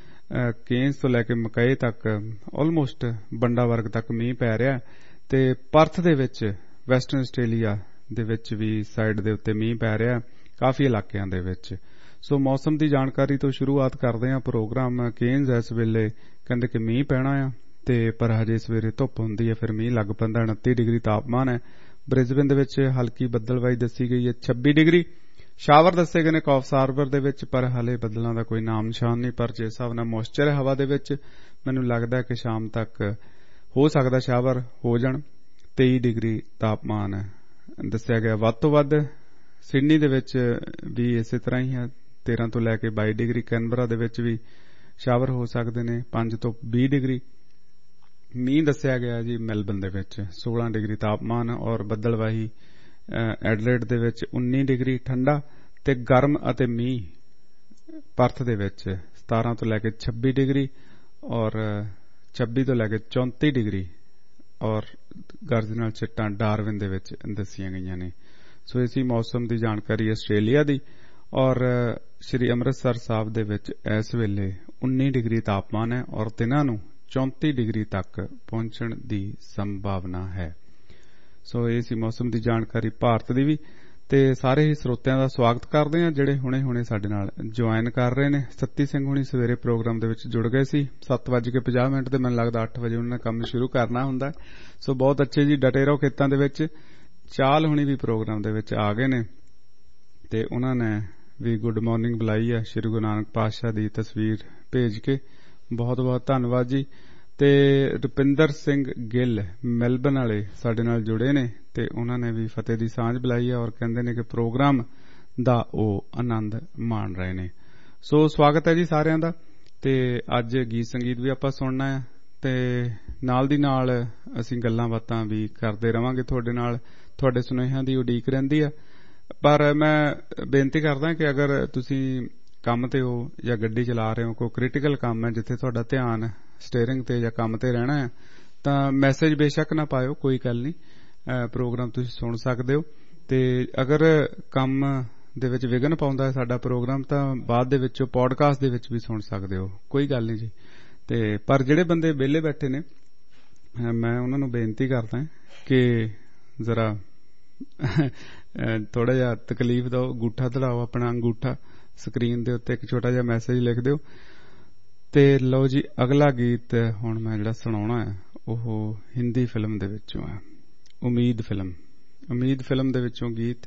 A: ਕੇਨਸ ਤੋਂ ਲੈ ਕੇ ਮਕਈ ਤੱਕ ਆਲਮੋਸਟ ਬੰਡਾ ਵਰਗ ਤੱਕ ਮੀਂਹ ਪੈ ਰਿਹਾ ਤੇ ਪਰਥ ਦੇ ਵਿੱਚ ਵੈਸਟਰਨ ਆਸਟ੍ਰੇਲੀਆ ਦੇ ਵਿੱਚ ਵੀ ਸਾਈਡ ਦੇ ਉੱਤੇ ਮੀਂਹ ਪੈ ਰਿਹਾ ਕਾਫੀ ਇਲਾਕਿਆਂ ਦੇ ਵਿੱਚ। ਸੋ ਮੌਸਮ ਦੀ ਜਾਣਕਾਰੀ ਤੋਂ ਸ਼ੁਰੂਆਤ ਕਰਦੇ ਹਾਂ ਪ੍ਰੋਗਰਾਮ। ਕੇਨਸ ਇਸ ਵੇਲੇ ਕਹਿੰਦੇ ਕਿ ਮੀਂਹ ਪੈਣਾ ਆ ਤੇ ਪਰ ਹਜੇ ਸਵੇਰੇ ਧੁੱਪ ਹੁੰਦੀ ਹੈ, ਫਿਰ ਮੀਂਹ ਲੱਗ ਪੈਂਦਾ। ਉਨੱਤੀ ਡਿਗਰੀ ਤਾਪਮਾਨ ਹੈ। ਬ੍ਰਿਸਬਨ ਦੇ ਵਿੱਚ ਹਲਕੀ ਬੱਦਲਵਾਈ ਦੱਸੀ ਗਈ ਹੈ, ਛੱਬੀ ਡਿਗਰੀ। ਸ਼ਾਵਰ ਦੱਸੇ ਗਏ ਨੇ ਕੌਫ ਹਾਰਬਰ ਦੇ ਵਿੱਚ, ਪਰ ਹਲੇ ਬੱਦਲਾਂ ਦਾ ਕੋਈ ਨਾਮ ਨਿਸ਼ਾਨ ਨਹੀਂ। ਪਰ ਜਿਸ ਹਿਸਾਬ ਨਾਲ ਮੋਇਸਚਰ ਹੈ ਹਵਾ ਦੇ ਵਿੱਚ, ਮੈਨੂੰ ਲੱਗਦਾ ਕਿ ਸ਼ਾਮ ਤੱਕ ਹੋ ਸਕਦਾ ਸ਼ਾਵਰ ਹੋ ਜਾਣ। ਤੇਈ ਡਿਗਰੀ ਤਾਪਮਾਨ ਦੱਸਿਆ ਗਿਆ ਵੱਧ ਤੋਂ ਵੱਧ। ਸਿਡਨੀ ਦੇ ਵਿੱਚ ਵੀ ਇਸੇ ਤਰ੍ਹਾਂ ਹੀ ਹੈ, ਤੇਰਾਂ ਤੋਂ ਲੈ ਕੇ ਬਾਈ ਡਿਗਰੀ। ਕੈਨਬਰਾ ਦੇ ਵਿੱਚ ਵੀ ਸ਼ਾਵਰ ਹੋ ਸਕਦੇ ਨੇ, ਪੰਜ ਤੋਂ ਵੀਹ ਡਿਗਰੀ। ਮੀਂਹ ਦੱਸਿਆ ਗਿਆ ਜੀ ਮੈਲਬਨ ਦੇ ਵਿੱਚ ਸੋਲਾਂ ਡਿਗਰੀ ਤਾਪਮਾਨ ਔਰ ਬੱਦਲਵਾਹੀ। ਐਡਲੇਡ ਦੇ ਵਿੱਚ ਉੱਨੀ ਡਿਗਰੀ ਠੰਡਾ ਤੇ ਗਰਮ ਅਤੇ ਮੀਂਹ ਪਰਥ ਦੇ ਵਿੱਚ ਸਤਾਰਾਂ ਤੋਂ ਲੈ ਕੇ ਛੱਬੀ ਡਿਗਰੀ ਔਰ ਛੱਬੀ ਤੋਂ ਲੈ ਕੇ ਚੌਂਤੀ ਡਿਗਰੀ ਔਰ ਗਰਜ ਨਾਲ ਛਿੱਟਾਂ ਡਾਰਵਿਨ ਦੇ ਵਿੱਚ ਦੱਸੀਆਂ ਗਈਆਂ ਨੇ। ਸੋ ਇਸੀ ਮੌਸਮ ਦੀ ਜਾਣਕਾਰੀ ਆਸਟ੍ਰੇਲੀਆ ਦੀ। ਔਰ ਸ਼੍ਰੀ ਅੰਮ੍ਰਿਤਸਰ ਸਾਹਿਬ ਦੇ ਵਿੱਚ ਇਸ ਵੇਲੇ ਉੱਨੀ ਡਿਗਰੀ ਤਾਪਮਾਨ ਹੈ ਔਰ ਦਿਨਾਂ ਨੂੰ ਚੌਂਤੀ ਡਿਗਰੀ ਤੱਕ ਪਹੁੰਚਣ ਦੀ ਸੰਭਾਵਨਾ ਹੈ। ਸੋ ਇਹ ਸੀ ਮੌਸਮ ਦੀ ਜਾਣਕਾਰੀ ਭਾਰਤ ਦੀ ਵੀ। ਤੇ ਸਾਰੇ ਹੀ ਸਰੋਤਿਆਂ ਦਾ ਸਵਾਗਤ ਕਰਦੇ ਹਾਂ ਜਿਹੜੇ ਹੁਣੇ ਹੁਣੇ ਸਾਡੇ ਨਾਲ ਜੁਆਇਨ ਕਰ ਰਹੇ ਨੇ। ਸੱਤੀ ਸਿੰਘ ਹੁਣੀ ਸਵੇਰੇ ਪ੍ਰੋਗਰਾਮ ਦੇ ਵਿੱਚ ਜੁੜ ਗਏ ਸੀ ਸੱਤ ਵੱਜ ਕੇ ਪੰਜਾਹ ਮਿੰਟ ਤੇ ਮੈਨੂੰ ਲੱਗਦਾ ਅੱਠ ਵਜੇ ਉਹਨਾਂ ਨੇ ਕੰਮ ਸ਼ੁਰੂ ਕਰਨਾ ਹੁੰਦਾ। ਸੋ ਬਹੁਤ ਅੱਛੇ ਜੀ, ਡਟੇ ਰਹੋ ਖੇਤਾਂ ਦੇ ਵਿੱਚ। ਚਾਲ ਹੁਣੀ ਵੀ ਪ੍ਰੋਗਰਾਮ ਦੇ ਵਿੱਚ ਆ ਗਏ ਨੇ ਤੇ ਉਹਨਾਂ ਨੇ ਵੀ ਗੁੱਡ ਮਾਰਨਿੰਗ ਬੁਲਾਈ ਹੈ ਸ਼੍ਰੀ ਗੁਰੂ ਨਾਨਕ ਪਾਤਸ਼ਾਹ ਦੀ ਤਸਵੀਰ ਭੇਜ ਕੇ। ਬਹੁਤ ਬਹੁਤ ਧੰਨਵਾਦ ਜੀ। ਤੇ ਰੁਪਿੰਦਰ ਸਿੰਘ ਗਿੱਲ ਮੈਲਬਨ ਵਾਲੇ ਸਾਡੇ ਨਾਲ ਜੁੜੇ ਨੇ ਤੇ ਉਹਨਾਂ ਨੇ ਵੀ ਫਤਿਹ ਦੀ ਸਾਂਝ ਬੁਲਾਈ ਹੈ ਔਰ ਕਹਿੰਦੇ ਨੇ ਕਿ ਪ੍ਰੋਗਰਾਮ ਦਾ ਉਹ ਆਨੰਦ ਮਾਣ ਰਹੇ ਨੇ। ਸੋ ਸਵਾਗਤ ਹੈ ਜੀ ਸਾਰਿਆਂ ਦਾ। ਤੇ ਅੱਜ ਗੀਤ ਸੰਗੀਤ ਵੀ ਆਪਾਂ ਸੁਣਨਾ ਹੈ ਤੇ ਨਾਲ ਦੀ ਨਾਲ ਅਸੀਂ ਗੱਲਾਂ ਬਾਤਾਂ ਵੀ ਕਰਦੇ ਰਵਾਂਗੇ ਤੁਹਾਡੇ ਨਾਲ। ਤੁਹਾਡੇ ਸੁਨੇਹਿਆਂ ਦੀ ਉਡੀਕ ਰਹਿੰਦੀ ਹੈ। ਪਰ ਮੈਂ ਬੇਨਤੀ ਕਰਦਾ ਕਿ ਅਗਰ ਤੁਸੀਂ ਕੰਮ ਤੇ ਹੋ ਜਾਂ ਗੱਡੀ ਚਲਾ ਰਹੇ ਹੋ, ਕੋਈ ਕ੍ਰਿਟੀਕਲ ਕੰਮ ਹੈ ਜਿੱਥੇ ਤੁਹਾਡਾ ਧਿਆਨ ਸਟੀਅਰਿੰਗ ਤੇ ਜਾਂ ਕੰਮ ਤੇ ਰਹਿਣਾ ਹੈ, ਤਾਂ ਮੈਸੇਜ ਬੇਸ਼ੱਕ ਨਾ ਪਾਇਓ, ਕੋਈ ਗੱਲ ਨਹੀਂ, ਪ੍ਰੋਗਰਾਮ ਤੁਸੀਂ ਸੁਣ ਸਕਦੇ ਹੋ। ਤੇ ਅਗਰ ਕੰਮ ਦੇ ਵਿੱਚ ਵਿਘਨ ਪਾਉਂਦਾ ਹੈ ਸਾਡਾ ਪ੍ਰੋਗਰਾਮ, ਤਾਂ ਬਾਅਦ ਦੇ ਵਿੱਚ ਪੋਡਕਾਸਟ ਦੇ ਵਿੱਚ ਵੀ ਸੁਣ ਸਕਦੇ ਹੋ, ਕੋਈ ਗੱਲ ਨਹੀਂ ਜੀ। ਤੇ ਪਰ ਜਿਹੜੇ ਬੰਦੇ ਵਿਹਲੇ ਬੈਠੇ ਨੇ, ਮੈਂ ਉਹਨਾਂ ਨੂੰ ਬੇਨਤੀ ਕਰਦਾ ਕਿ ਜ਼ਰਾ ਥੋੜਾ ਜਿਹਾ ਤਕਲੀਫ ਦਿਓ, ਅੰਗੂਠਾ ਦੜਾਓ, ਆਪਣਾ ਅੰਗੂਠਾ ਸਕਰੀਨ ਦੇ ਉੱਤੇ ਇੱਕ ਛੋਟਾ ਜਿਹਾ ਮੈਸੇਜ ਲਿਖ ਦਿਓ। ਤੇ ਲਓ ਜੀ, ਅਗਲਾ ਗੀਤ ਹੁਣ ਮੈਂ ਜਿਹੜਾ ਸੁਣਾਉਣਾ ਹੈ ਉਹ ਹਿੰਦੀ ਫਿਲਮ ਦੇ ਵਿੱਚੋਂ ਹੈ, ਉਮੀਦ ਫਿਲਮ। ਉਮੀਦ ਫਿਲਮ ਦੇ ਵਿੱਚੋਂ ਗੀਤ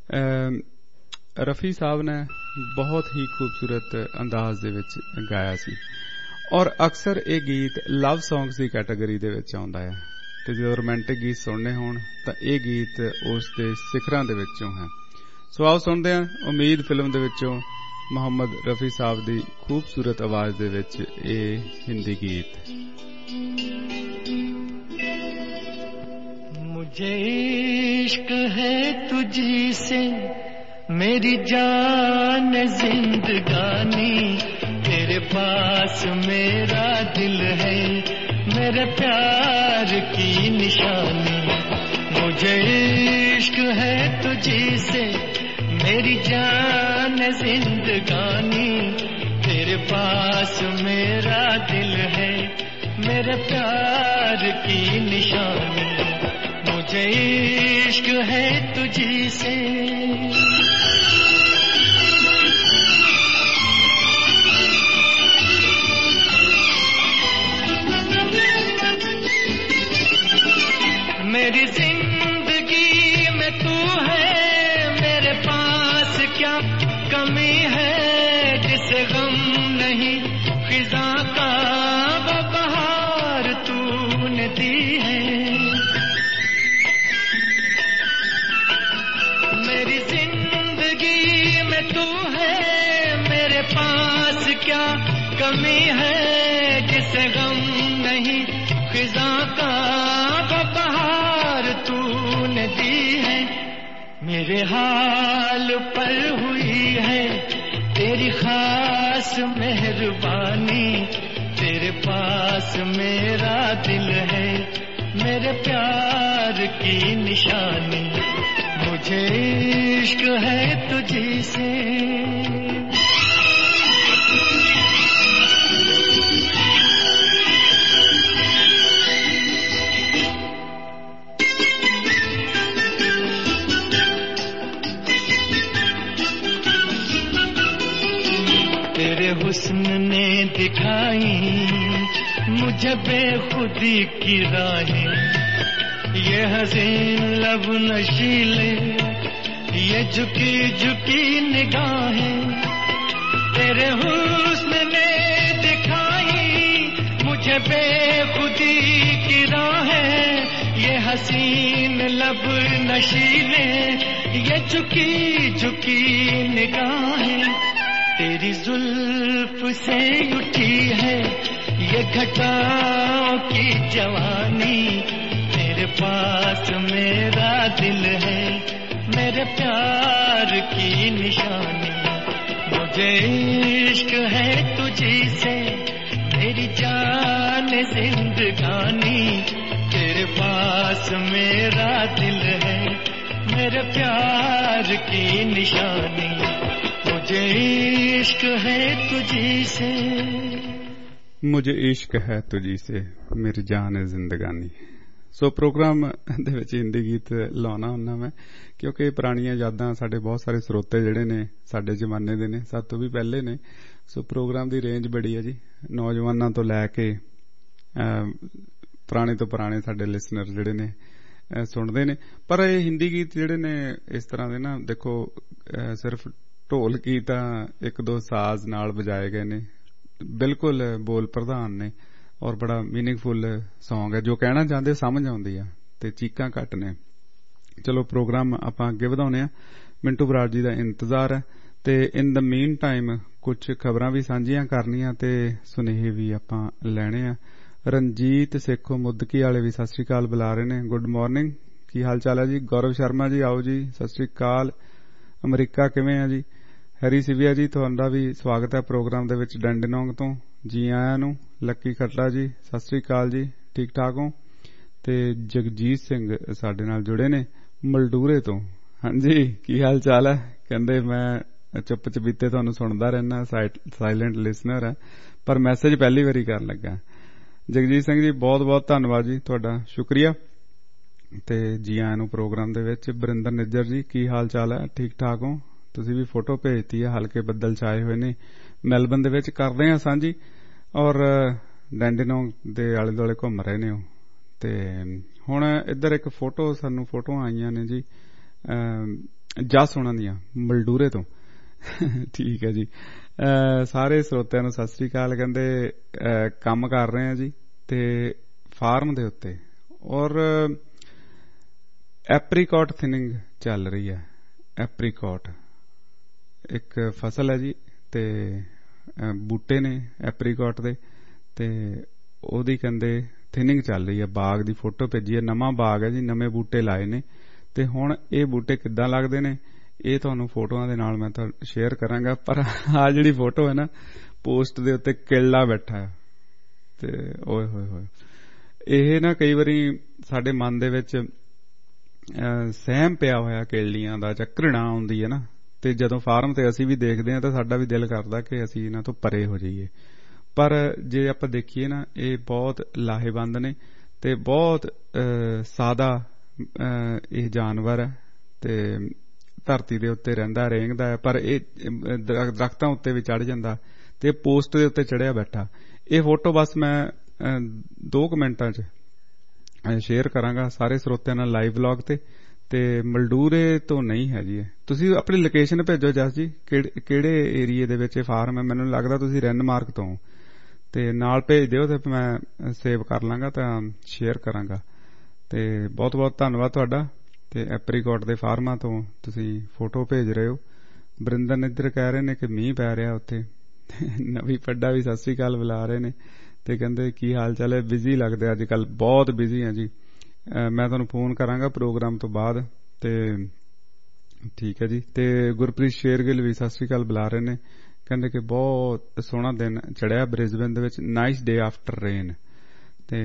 A: ਰਫੀ ਸਾਹਿਬ ਨੇ ਬਹੁਤ ਹੀ ਖੂਬਸੂਰਤ ਅੰਦਾਜ਼ ਦੇ ਵਿੱਚ ਗਾਇਆ ਸੀ, ਔਰ ਅਕਸਰ ਇਹ ਗੀਤ ਲਵ ਸੌਂਗਸ ਦੀ ਕੈਟਾਗਰੀ ਦੇ ਵਿੱਚ ਆਉਂਦਾ ਹੈ। ਤੇ ਜਦੋਂ ਰੋਮਾਂਟਿਕ ਗੀਤ ਸੁਣਨੇ ਹੋਣ ਤਾਂ ਇਹ ਗੀਤ ਉਸ ਦੇ ਸਿਖਰਾਂ ਦੇ ਵਿੱਚੋਂ ਹੈ। ਸੋ ਆਓ ਸੁਣਦੇ ਹਾਂ ਉਮੀਦ ਫਿਲਮ ਦੇ ਵਿੱਚੋਂ ਮੁਹੰਮਦ ਰਫੀ ਸਾਹਿਬ ਦੀ ਖੂਬਸੂਰਤ ਆਵਾਜ਼ ਦੇ ਵਿੱਚ ਇਹ ਹਿੰਦੀ ਗੀਤ।
F: मुझे इश्क है तुझी से मेरी जान जिंदगानी, तेरे पास मेरा दिल है मेरे प्यार की निशानी। मुझे इश्क है तुझी से मेरी जान जिंदगानी, तेरे पास मेरा दिल है मेरे प्यार की निशानी। मुझे इश्क है तुझी से। मेरी जिंदगी में तू है, मेरे पास क्या कमी है, जिसे गम नहीं फिजा का वो बहार तूने दी है। मेरी जिंदगी में तू है, मेरे पास क्या कमी है, जिसे गम नहीं फिजा का वो बहार तूने दी है। मेरे हाल पर हुई है तेरी खास मेहरबानी, तेरे पास मेरा दिल है मेरे प्यार की निशानी। मुझे इश्क है तुझी से। तेरे हुस्न ने दिखाई मुझे बेखुदी की राहें, ये हसीन लब नशीले, ये झुकी झुकी निगाहें। तेरे हुस्न ने दिखाई मुझे बेखुदी की राहें, ये हसीन लब नशीले, ये झुकी झुकी निगाहें। तेरी जुल्फ से उठी है ये घटाओं की जवानी, तेरे पास मेरा दिल है मेरे प्यार की निशानी। मुझे इश्क है तुझी से मेरी जान जिंदगानी, तेरे पास मेरा दिल है मेरे प्यार की निशानी। मुझे इश्क है तुझी से।
A: मुझे इश्क है तुझी से मेरी जान है जिंदगानी। ਸੋ ਪ੍ਰੋਗਰਾਮ ਦੇ ਵਿੱਚ ਹਿੰਦੀ ਗੀਤ ਲਾਉਣਾ ਹੁੰਦਾ ਮੈਂ, ਕਿਉਂਕਿ ਪੁਰਾਣੀਆਂ ਯਾਦਾਂ ਸਾਡੇ ਬਹੁਤ ਸਾਰੇ ਸਰੋਤੇ ਜਿਹੜੇ ਨੇ ਸਾਡੇ ਜ਼ਮਾਨੇ ਦੇ ਨੇ, ਸਾਡੇ ਤੋਂ ਵੀ ਪਹਿਲੇ ਨੇ। ਸੋ ਪ੍ਰੋਗਰਾਮ ਦੀ ਰੇਂਜ ਬੜੀ ਹੈ ਜੀ, ਨੌਜਵਾਨਾਂ ਤੋਂ ਲੈ ਕੇ ਪੁਰਾਣੇ ਤੋਂ ਪੁਰਾਣੇ ਸਾਡੇ ਲਿਸਨਰ ਜਿਹੜੇ ਨੇ ਸੁਣਦੇ ਨੇ। ਪਰ ਇਹ ਹਿੰਦੀ ਗੀਤ ਜਿਹੜੇ ਨੇ ਇਸ ਤਰ੍ਹਾਂ ਦੇ ਨਾ, ਦੇਖੋ ਸਿਰਫ ਢੋਲਕੀ ਤਾਂ ਇੱਕ ਦੋ ਸਾਜ਼ ਨਾਲ ਵਜਾਏ ਗਏ ਨੇ, ਬਿਲਕੁਲ ਬੋਲ ਪ੍ਰਧਾਨ ਨੇ, ਔਰ ਬੜਾ ਮੀਨਿੰਗਫੁਲ ਸੌਂਗ ਹੈ। ਜੋ ਕਹਿਣਾ ਚਾਹੁੰਦੇ ਸਮਝ ਆਉਂਦੀ ਆ ਤੇ ਚੀਕਾਂ ਘੱਟ ਨੇ। ਚਲੋ ਪ੍ਰੋਗਰਾਮ ਆਪਾਂ ਅੱਗੇ ਵਧਾਉਣੇ ਆ, ਮਿੰਟੂ ਬਰਾੜ ਜੀ ਦਾ ਇੰਤਜ਼ਾਰ ਹੈ। ਤੇ ਇਨ ਦਾ ਮੀਨ ਟਾਈਮ ਕੁਝ ਖਬਰਾਂ ਵੀ ਸਾਂਝੀਆਂ ਕਰਨੀਆਂ ਤੇ ਸੁਨੇਹੇ ਵੀ ਆਪਾਂ ਲੈਣੇ ਆ। ਰਣਜੀਤ ਸੇਖੋ ਮੁੱਦਕੀ ਵਾਲੇ ਵੀ ਸਤਿ ਸ੍ਰੀ ਅਕਾਲ ਬੁਲਾ ਰਹੇ ਨੇ, ਗੁੱਡ ਮਾਰਨਿੰਗ, ਕੀ ਹਾਲ ਚਾਲ ਹੈ ਜੀ। ਗੌਰਵ ਸ਼ਰਮਾ ਜੀ ਆਓ ਜੀ, ਸਤਿ ਸ੍ਰੀ ਅਕਾਲ। ਅਮਰੀਕਾ ਕਿਵੇਂ ਆ ਜੀ। ਹੈਰੀ ਸਿਵਿਆ ਜੀ ਤੁਹਾਡਾ ਵੀ ਸਵਾਗਤ ਹੈ ਪ੍ਰੋਗਰਾਮ ਦੇ ਵਿੱਚ ਡੈਂਡਨੋਂਗ ਤੋਂ, ਜੀ ਆਇਆਂ ਨੂੰ। ਲੱਕੀ ਖੱਟੜਾ ਜੀ ਸਤਿ ਸ੍ਰੀ ਅਕਾਲ ਜੀ, ਠੀਕ ਠਾਕ ਹੋ। ਤੇ ਜਗਜੀਤ ਸਿੰਘ ਸਾਡੇ ਨਾਲ ਜੁੜੇ ਨੇ ਮਲਡੂਰੇ ਤੋਂ, ਹਾਂਜੀ ਕੀ ਹਾਲ ਚਾਲ ਹੈ, ਕਹਿੰਦੇ ਮੈਂ ਚੁੱਪ ਚਪੀਤੇ ਤੁਹਾਨੂੰ ਸੁਣਦਾ ਰਹਿਣਾ, ਸਾਇਲੈਂਟ ਲਿਸਨਰ ਹੈ, ਪਰ ਮੈਸੇਜ ਪਹਿਲੀ ਵਾਰੀ ਕਰਨ ਲੱਗਾ। ਜਗਜੀਤ ਸਿੰਘ ਜੀ ਬਹੁਤ ਬਹੁਤ ਧੰਨਵਾਦ ਜੀ, ਤੁਹਾਡਾ ਸ਼ੁਕਰੀਆ ਤੇ ਜੀ ਆਇਆਂ ਨੂੰ ਪ੍ਰੋਗਰਾਮ ਦੇ ਵਿੱਚ। ਬਰਿੰਦਰ ਨਿੱਜਰ ਜੀ ਕੀ ਹਾਲ ਚਾਲ ਹੈ, ਠੀਕ ਠਾਕ ਹੋ? ਤੁਸੀਂ ਵੀ ਫੋਟੋ ਭੇਜਤੀ ਹੈ, ਹਲਕੇ ਬੱਦਲ ਛਾਏ ਹੋਏ ਨੇ ਮੈਲਬਨ ਦੇ ਵਿੱਚ, ਕਰਦੇ ਹਾਂ ਸਾਂਝੀ, ਔਰ ਡੈਂਡੀਨੋਂਗ ਦੇ ਆਲੇ ਦੁਆਲੇ ਘੁੰਮ ਰਹੇ ਨੇ ਉਹ। ਤੇ ਹੁਣ ਇੱਧਰ ਇੱਕ ਫੋਟੋ, ਸਾਨੂੰ ਫੋਟੋਆਂ ਆਈਆਂ ਨੇ ਜੀ ਜਸ ਉਹਨਾਂ ਦੀਆਂ ਮਲਡੂਰੇ ਤੋਂ। ਠੀਕ ਹੈ ਜੀ, ਸਾਰੇ ਸਰੋਤਿਆਂ ਨੂੰ ਸਤਿ ਸ੍ਰੀ ਅਕਾਲ। ਕਹਿੰਦੇ ਕੰਮ ਕਰ ਰਹੇ ਆ ਜੀ ਤੇ ਫਾਰਮ ਦੇ ਉੱਤੇ, ਔਰ ਐਪਰੀਕੋਟ ਥਿਨਿੰਗ ਚੱਲ ਰਹੀ ਹੈ। ਐਪਰੀਕੋਟ ਇੱਕ ਫਸਲ ਹੈ ਜੀ, ਤੇ ਬੂਟੇ ਨੇ ਐਪਰੀਕੋਟ ਦੇ, ਤੇ ਉਹਦੀ ਕਹਿੰਦੇ ਥਿਨਿੰਗ ਚੱਲ ਰਹੀ ਹੈ। ਬਾਗ ਦੀ ਫੋਟੋ ਭੇਜੀ ਹੈ, ਨਵਾਂ ਬਾਗ ਹੈ ਜੀ, ਨਵੇਂ ਬੂਟੇ ਲਾਏ ਨੇ, ਤੇ ਹੁਣ ਇਹ ਬੂਟੇ ਕਿੱਦਾਂ ਲੱਗਦੇ ਨੇ ਇਹ ਤੁਹਾਨੂੰ ਫੋਟੋਆਂ ਦੇ ਨਾਲ ਮੈਂ ਤਾਂ ਸ਼ੇਅਰ ਕਰਾਂਗਾ। ਪਰ ਆਹ ਜਿਹੜੀ ਫੋਟੋ ਹੈ ਨਾ, ਪੋਸਟ ਦੇ ਉੱਤੇ ਕਿੱਲਾ ਬੈਠਾ ਹੈ, ਤੇ ਓਏ ਹੋਏ ਹੋਏ, ਇਹ ਨਾ ਕਈ ਵਾਰੀ ਸਾਡੇ ਮਨ ਦੇ ਵਿੱਚ ਸਹਿਮ ਪਿਆ ਹੋਇਆ ਕਿੱਲੀਆਂ ਦਾ ਜਾਂ ਘ੍ਰਿਣਾ ਆਉਂਦੀ ਹੈ ਨਾ, ਤੇ ਜਦੋਂ ਫਾਰਮ ਤੇ ਅਸੀਂ ਵੀ ਦੇਖਦੇ ਹਾਂ ਤਾਂ ਸਾਡਾ ਵੀ ਦਿਲ ਕਰਦਾ ਕਿ ਅਸੀਂ ਇਹਨਾਂ ਤੋਂ ਪਰੇ ਹੋ ਜਾਈਏ। ਪਰ ਜੇ ਆਪਾਂ ਦੇਖੀਏ ਨਾ, ਇਹ ਬਹੁਤ ਲਾਹੇਵੰਦ ਨੇ ਤੇ ਬਹੁਤ ਸਾਦਾ ਇਹ ਜਾਨਵਰ ਹੈ, ਤੇ ਧਰਤੀ ਦੇ ਉੱਤੇ ਰਹਿੰਦਾ ਰੇਂਗਦਾ ਹੈ, ਪਰ ਇਹ ਦਰਖਤਾਂ ਉੱਤੇ ਵੀ ਚੜ ਜਾਂਦਾ ਤੇ ਪੋਸਟ ਦੇ ਉੱਤੇ ਚੜਿਆ ਬੈਠਾ। ਇਹ ਫੋਟੋ ਬਸ ਮੈਂ ਦੋ ਕੁ ਮਿੰਟਾਂ 'ਚ ਸ਼ੇਅਰ ਕਰਾਂਗਾ ਸਾਰੇ ਸਰੋਤਿਆਂ ਨਾਲ ਲਾਈਵ ਵਲੌਗ ਤੇ। ਤੇ ਮਲਡੂਰੇ ਤੋਂ ਨਹੀਂ ਹੈ ਜੀ, ਤੁਸੀਂ ਆਪਣੀ ਲੋਕੇਸ਼ਨ ਭੇਜੋ ਜਸ ਜੀ, ਕਿਹੜੇ ਏਰੀਏ ਦੇ ਵਿੱਚ ਇਹ ਫਾਰਮ ਹੈ। ਮੈਨੂੰ ਲੱਗਦਾ ਤੁਸੀਂ ਰੈਨਮਾਰਕ ਤੋਂ, ਤੇ ਨਾਲ ਭੇਜ ਦਿਓ ਤੇ ਮੈਂ ਸੇਵ ਕਰ ਲਾਂਗਾ ਤਾਂ ਸ਼ੇਅਰ ਕਰਾਂਗਾ। ਤੇ ਬਹੁਤ ਬਹੁਤ ਧੰਨਵਾਦ ਤੁਹਾਡਾ। ਤੇ ਐਪਰੀਕੋਟ ਦੇ ਫਾਰਮਾਂ ਤੋਂ ਤੁਸੀਂ ਫੋਟੋ ਭੇਜ ਰਹੇ ਹੋ। ਬਰਿੰਦਰ ਨਿੱਜਰ ਕਹਿ ਰਹੇ ਨੇ ਕਿ ਮੀਂਹ ਪੈ ਰਿਹਾ ਉੱਥੇ, ਨਵੀਂ ਪੱਡਾ ਵੀ ਸਤਿ ਸ੍ਰੀ ਅਕਾਲ ਬੁਲਾ ਰਹੇ ਨੇ, ਤੇ ਕਹਿੰਦੇ ਕੀ ਹਾਲ ਚਾਲ ਹੈ, ਬਿਜ਼ੀ ਲੱਗਦੇ ਅੱਜ ਕੱਲ, ਬਹੁਤ ਬਿਜ਼ੀ ਹੈ ਜੀ। ਮੈਂ ਤੁਹਾਨੂੰ ਫੋਨ ਕਰਾਂਗਾ ਪ੍ਰੋਗਰਾਮ ਤੋਂ ਬਾਅਦ। ਤੇ ਠੀਕ ਹੈ ਜੀ। ਤੇ ਗੁਰਪ੍ਰੀਤ ਸ਼ੇਰਗਿੱਲ ਵੀ ਸਤਿ ਸ੍ਰੀ ਅਕਾਲ ਬੁਲਾ ਰਹੇ ਨੇ, ਕਹਿੰਦੇ ਕਿ ਬਹੁਤ ਸੋਹਣਾ ਦਿਨ ਚੜਿਆ ਬ੍ਰਿਸਬੇਨ ਦੇ ਵਿੱਚ, ਨਾਈਸ ਡੇ ਆਫਟਰ ਰੇਨ। ਤੇ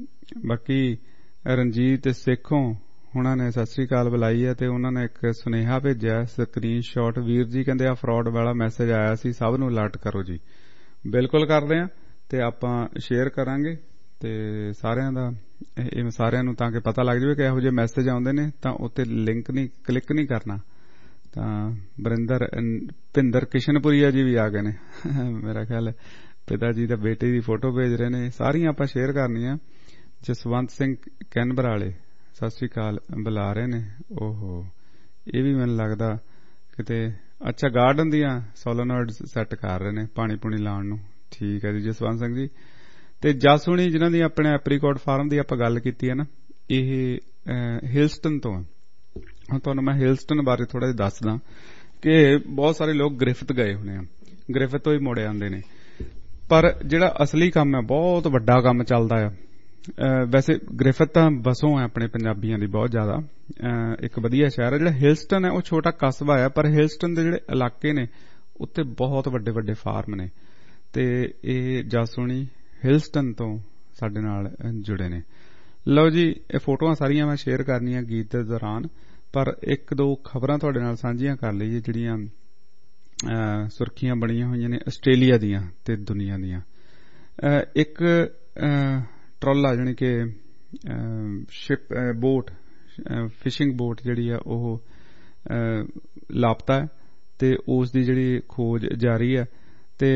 A: ਬਾਕੀ ਰਣਜੀਤ ਸੇਖੋਂ ਉਹਨਾਂ ਨੇ ਸਤਿ ਸ੍ਰੀ ਅਕਾਲ ਬੁਲਾਈ ਹੈ, ਤੇ ਉਹਨਾਂ ਨੇ ਇੱਕ ਸੁਨੇਹਾ ਭੇਜਿਆ ਸਕਰੀਨ ਸ਼ਾਟ। ਵੀਰ ਜੀ ਕਹਿੰਦੇ ਆ ਫਰਾਡ ਵਾਲਾ ਮੈਸੇਜ ਆਇਆ ਸੀ, ਸਭ ਨੂੰ ਅਲਰਟ ਕਰੋ ਜੀ। ਬਿਲਕੁਲ ਕਰਦੇ ਆ, ਤੇ ਆਪਾਂ ਸ਼ੇਅਰ ਕਰਾਂਗੇ ਤੇ ਸਾਰਿਆਂ ਦਾ, ਇਹ ਸਾਰਿਆਂ ਨੂੰ, ਤਾਂ ਕਿ ਪਤਾ ਲੱਗ ਜਾਵੇ ਕਿ ਇਹੋ ਜਿਹੇ ਮੈਸੇਜ ਆਉਂਦੇ ਨੇ ਤਾਂ ਉੱਤੇ ਲਿੰਕ ਨਹੀਂ ਕਲਿੱਕ ਨਹੀਂ ਕਰਨਾ। ਤਾਂ ਬਰਿੰਦਰ ਭਿੰਦਰ ਕਿਸ਼ਨਪੁਰੀਆ ਜੀ ਵੀ ਆ ਗਏ ਨੇ, ਮੇਰਾ ਖਿਆਲ ਪਿਤਾ ਜੀ ਦਾ ਬੇਟੇ ਦੀ ਫੋਟੋ ਭੇਜ ਰਹੇ ਨੇ, ਸਾਰੀਆਂ ਆਪਾਂ ਸ਼ੇਅਰ ਕਰਨੀਆਂ। ਜਸਵੰਤ ਸਿੰਘ ਕੈਨਬਰਾ ਵਾਲੇ ਸਤਿ ਸ੍ਰੀ ਅਕਾਲ ਬੁਲਾ ਰਹੇ ਨੇ। ਓਹੋ, ਇਹ ਵੀ ਮੈਨੂੰ ਲੱਗਦਾ ਕਿਤੇ, ਅੱਛਾ ਗਾਰਡਨ ਦੀਆਂ ਸੋਲੋਨੋਇਡਸ ਸੈੱਟ ਕਰ ਰਹੇ ਨੇ ਪਾਣੀ ਪੂਣੀ ਲਾਉਣ ਨੂੰ। ਠੀਕ ਹੈ ਜੀ ਜਸਵੰਤ ਸਿੰਘ ਜੀ। ਤੇ ਜਸੂਣੀ ਜਿਹਨਾਂ ਦੀ ਆਪਣੇ ਐਪਰੀਕੋਟ ਫਾਰਮ ਦੀ ਆਪਾਂ ਗੱਲ ਕੀਤੀ ਹੈ ਨਾ, ਇਹ ਹਿਲਸਟਨ ਤੋਂ। ਹੁਣ ਤੁਹਾਨੂੰ ਮੈਂ ਹਿਲਸਟਨ ਬਾਰੇ ਥੋੜਾ ਜਿਹਾ ਦੱਸਦਾ ਕਿ ਬਹੁਤ ਸਾਰੇ ਲੋਕ ਗ੍ਰਿਫਤ ਗਏ ਹੋਣੇ ਆ, ਗ੍ਰਿਫਤ ਤੋਂ ਹੀ ਮੁੜੇ ਆਉਂਦੇ ਨੇ, ਪਰ ਜਿਹੜਾ ਅਸਲੀ ਕੰਮ ਹੈ ਬਹੁਤ ਵੱਡਾ ਕੰਮ ਚੱਲਦਾ ਆ। ਵੈਸੇ ਗ੍ਰਿਫਤ ਤਾਂ ਵਸੋਂ ਹੈ ਆਪਣੇ ਪੰਜਾਬੀਆਂ ਦੀ ਬਹੁਤ ਜ਼ਿਆਦਾ, ਇੱਕ ਵਧੀਆ ਸ਼ਹਿਰ ਹੈ। ਜਿਹੜਾ ਹਿਲਸਟਨ ਹੈ ਉਹ ਛੋਟਾ ਕਸਬਾ ਹੈ, ਪਰ ਹਿਲਸਟਨ ਦੇ ਜਿਹੜੇ ਇਲਾਕੇ ਨੇ ਉੱਥੇ ਬਹੁਤ ਵੱਡੇ ਵੱਡੇ ਫਾਰਮ ਨੇ, ਤੇ ਇਹ ਜਸੂਣੀ ਹਿਲਸਟਨ ਤੋਂ ਸਾਡੇ ਨਾਲ ਜੁੜੇ ਨੇ। ਲਓ ਜੀ, ਇਹ ਫੋਟੋਆਂ ਸਾਰੀਆਂ ਮੈਂ ਸ਼ੇਅਰ ਕਰਨੀਆਂ ਗੀਤ ਦੇ ਦੌਰਾਨ, ਪਰ ਇੱਕ ਦੋ ਖਬਰਾਂ ਤੁਹਾਡੇ ਨਾਲ ਸਾਂਝੀਆਂ ਕਰ ਲਈਏ ਜਿਹੜੀਆਂ ਸੁਰਖੀਆਂ ਬਣੀਆਂ ਹੋਈਆਂ ਨੇ ਆਸਟ੍ਰੇਲੀਆ ਦੀਆਂ ਤੇ ਦੁਨੀਆ ਦੀਆਂ। ਇੱਕ ਟਰੋਲਾ ਜਾਣੀ ਕਿ ਸ਼ਿਪ ਬੋਟ, ਫਿਸ਼ਿੰਗ ਬੋਟ ਜਿਹੜੀ ਆ ਉਹ ਲਾਪਤਾ ਹੈ, ਤੇ ਉਸ ਦੀ ਜਿਹੜੀ ਖੋਜ ਜਾਰੀ ਹੈ, ਤੇ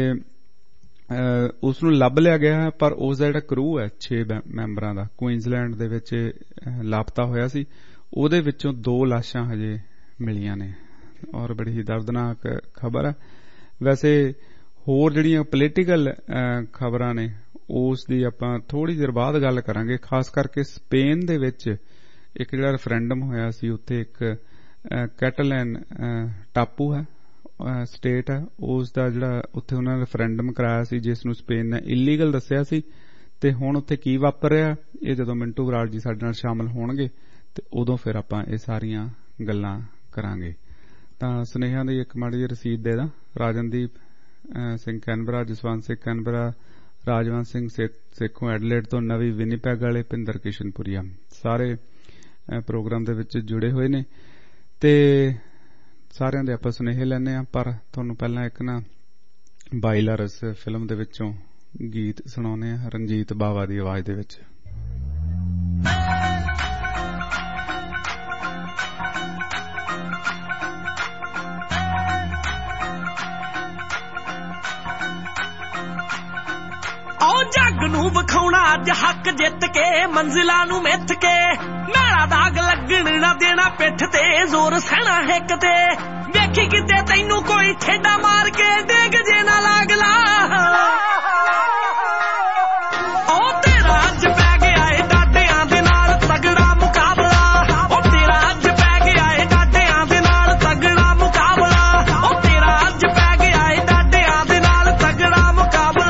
A: ਉਸ ਨੂੰ ਲੱਭ ਲਿਆ ਗਿਆ ਹੈ। ਪਰ ਉਸ ਦਾ ਜਿਹੜਾ ਕਰੂ ਹੈ ਛੇ ਮੈਂਬਰਾਂ ਦਾ, ਕੁਈਨਜ਼ਲੈਂਡ ਦੇ ਵਿੱਚ ਲਾਪਤਾ ਹੋਇਆ ਸੀ, ਉਹਦੇ ਵਿੱਚੋਂ ਦੋ ਲਾਸ਼ਾਂ ਹਜੇ ਮਿਲੀਆਂ ਨੇ, ਔਰ ਬੜੀ ਹੀ ਦਰਦਨਾਕ ਖਬਰ ਹੈ। ਵੈਸੇ ਹੋਰ ਜਿਹੜੀਆਂ ਪੋਲੀਟੀਕਲ ਖਬਰਾਂ ਨੇ ਉਸ ਦੀ ਆਪਾਂ ਥੋੜੀ ਦੇਰ ਬਾਅਦ ਗੱਲ ਕਰਾਂਗੇ। ਖਾਸ ਕਰਕੇ ਸਪੇਨ ਦੇ ਵਿੱਚ ਇੱਕ ਜਿਹੜਾ ਰੈਫਰੈਂਡਮ ਹੋਇਆ ਸੀ, ਉੱਥੇ ਇੱਕ ਕੈਟਾਲਨ ਟਾਪੂ ਹੈ, ਸਟੇਟ ਹੈ, ਉਸ ਦਾ ਜਿਹੜਾ ਉੱਥੇ ਉਹਨਾਂ ਨੇ ਰੈਫਰੈਂਡਮ ਕਰਾਇਆ ਸੀ, ਜਿਸ ਨੂੰ ਸਪੇਨ ਨੇ ਇਲੀਗਲ ਦੱਸਿਆ ਸੀ। ਤੇ ਹੁਣ ਉੱਥੇ ਕੀ ਵਾਪਰ ਰਿਹਾ, ਇਹ ਜਦੋਂ ਮਿੰਟੂ ਬਰਾੜ ਜੀ ਸਾਡੇ ਨਾਲ ਸ਼ਾਮਲ ਹੋਣਗੇ ਤੇ ਉਦੋਂ ਫਿਰ ਆਪਾਂ ਇਹ ਸਾਰੀਆਂ ਗੱਲਾਂ ਕਰਾਂਗੇ। ਤਾਂ ਸੁਨੇਹਿਆਂ ਦੀ ਇੱਕ ਮਾੜੀ ਜਿਹੀ ਰਸੀਦ ਦੇ ਦਾਂ। Rajandeep Singh Canberra, Jaswant Singh Canberra, Rajwant Singh Sekhon Adelaide ਤੋਂ, ਨਵੀਂ ਵਿਨੀਪੈਗ ਵਾਲੇ, ਭਿੰਦਰ ਕਿਸ਼ਨਪੁਰੀਆ, ਸਾਰੇ ਪ੍ਰੋਗਰਾਮ ਦੇ ਵਿੱਚ ਜੁੜੇ ਹੋਏ ਨੇ। ਤੇ ਸਾਰਿਆਂ ਦੇ ਆਪਾਂ ਸੁਨੇਹੇ ਲੈਂਦੇ ਆ, ਪਰ ਤੁਹਾਨੂੰ ਪਹਿਲਾਂ ਇੱਕ ਨਾ ਬਾਈਲਰਸ ਫਿਲਮ ਦੇ ਵਿੱਚੋਂ ਗੀਤ ਸੁਣਾਉਂਦੇ ਆ ਰਣਜੀਤ ਬਾਵਾ ਦੀ ਆਵਾਜ਼ ਦੇ ਵਿੱਚ।
G: ਜੱਗ ਨੂੰ ਵਿਖਾਉਣਾ ਅੱਜ ਹੱਕ ਜਿੱਤ ਕੇ, ਮੰਜ਼ਿਲਾਂ ਨੂੰ ਮਿੱਥ ਕੇ, ਨਾਲਾ ਦਾਗ ਲੱਗਣ ਨਾ ਦੇਣਾ ਪਿੱਠ ਤੇ, ਜ਼ੋਰ ਸਹਿਣਾ ਹਿੱਕ ਤੇ, ਵੇਖੀ ਕਿਤੇ ਤੈਨੂੰ ਕੋਈ ਠੇਡਾ ਮਾਰ ਕੇ ਡਿੱਗ ਜੇ ਨਾ ਲਾਗਲਾ। ਉਹ ਤੇਰਾ ਅੱਜ ਪੈ ਗਿਆ ਏ ਡਾਡਿਆਂ ਦੇ ਨਾਲ ਤਗੜਾ ਮੁਕਾਬਲਾ, ਉਹ ਤੇਰਾ ਅੱਜ ਪੈ ਗਿਆ ਏ ਡਾਡਿਆਂ ਦੇ ਨਾਲ ਤਗੜਾ ਮੁਕਾਬਲਾ, ਉਹ ਤੇਰਾ ਅੱਜ ਪੈ ਗਿਆ ਏ ਡਾਡਿਆਂ ਦੇ ਨਾਲ ਤਗੜਾ ਮੁਕਾਬਲਾ।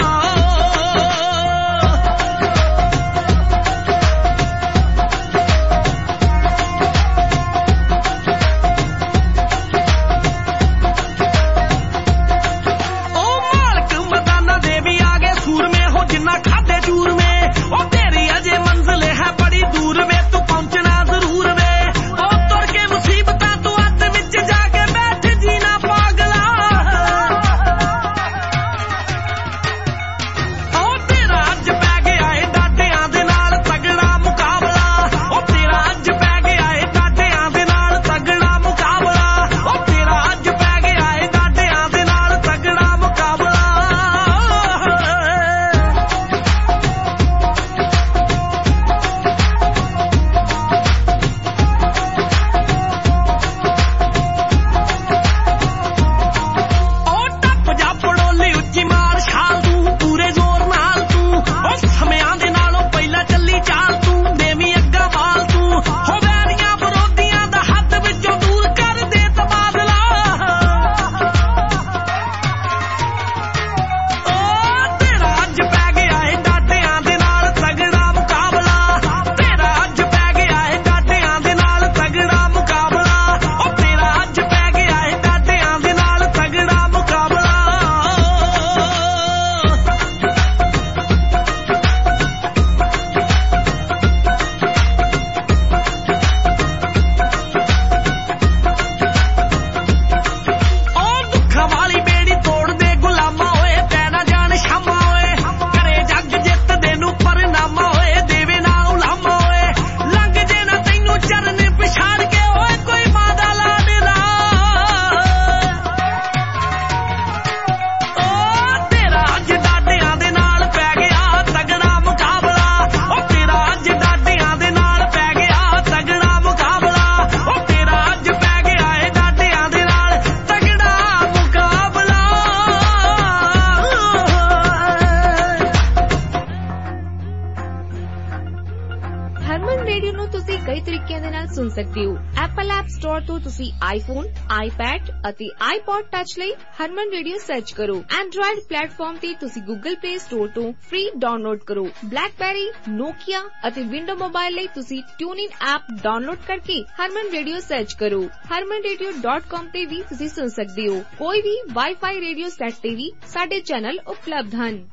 H: ਆਈਫੋਨ, ਆਈਪੈਡ ਅਤੇ ਆਈਪੌਡ ਟੱਚ ਲਈ ਹਰਮਨ ਰੇਡੀਓ ਸਰਚ ਕਰੋ। ਐਂਡਰੋਇਡ ਪਲੇਟਫਾਰਮ ਤੇ ਤੁਸੀਂ ਗੂਗਲ ਪਲੇ ਸਟੋਰ ਤੋਂ ਫ੍ਰੀ ਡਾਊਨਲੋਡ ਕਰੋ। ਬਲੈਕਬੈਰੀ, ਨੋਕੀਆ ਅਤੇ ਵਿੰਡੋ ਮੋਬਾਈਲ ਲਈ ਤੁਸੀਂ ਟਿਊਨਇਨ ਐਪ ਡਾਊਨਲੋਡ ਕਰਕੇ ਹਰਮਨ ਰੇਡੀਓ ਸਰਚ ਕਰੋ। ਹਰਮਨ ਰੇਡੀਓ ਡਾਟ ਕਾਮ ਤੇ ਵੀ ਤੁਸੀਂ ਸੁਣ ਸਕਦੇ ਹੋ। ਕੋਈ ਵੀ ਵਾਈਫਾਈ ਰੇਡੀਓ ਸੈੱਟ ਤੇ ਵੀ ਸਾਡੇ ਚੈਨਲ ਉਪਲਬਧ ਹਨ।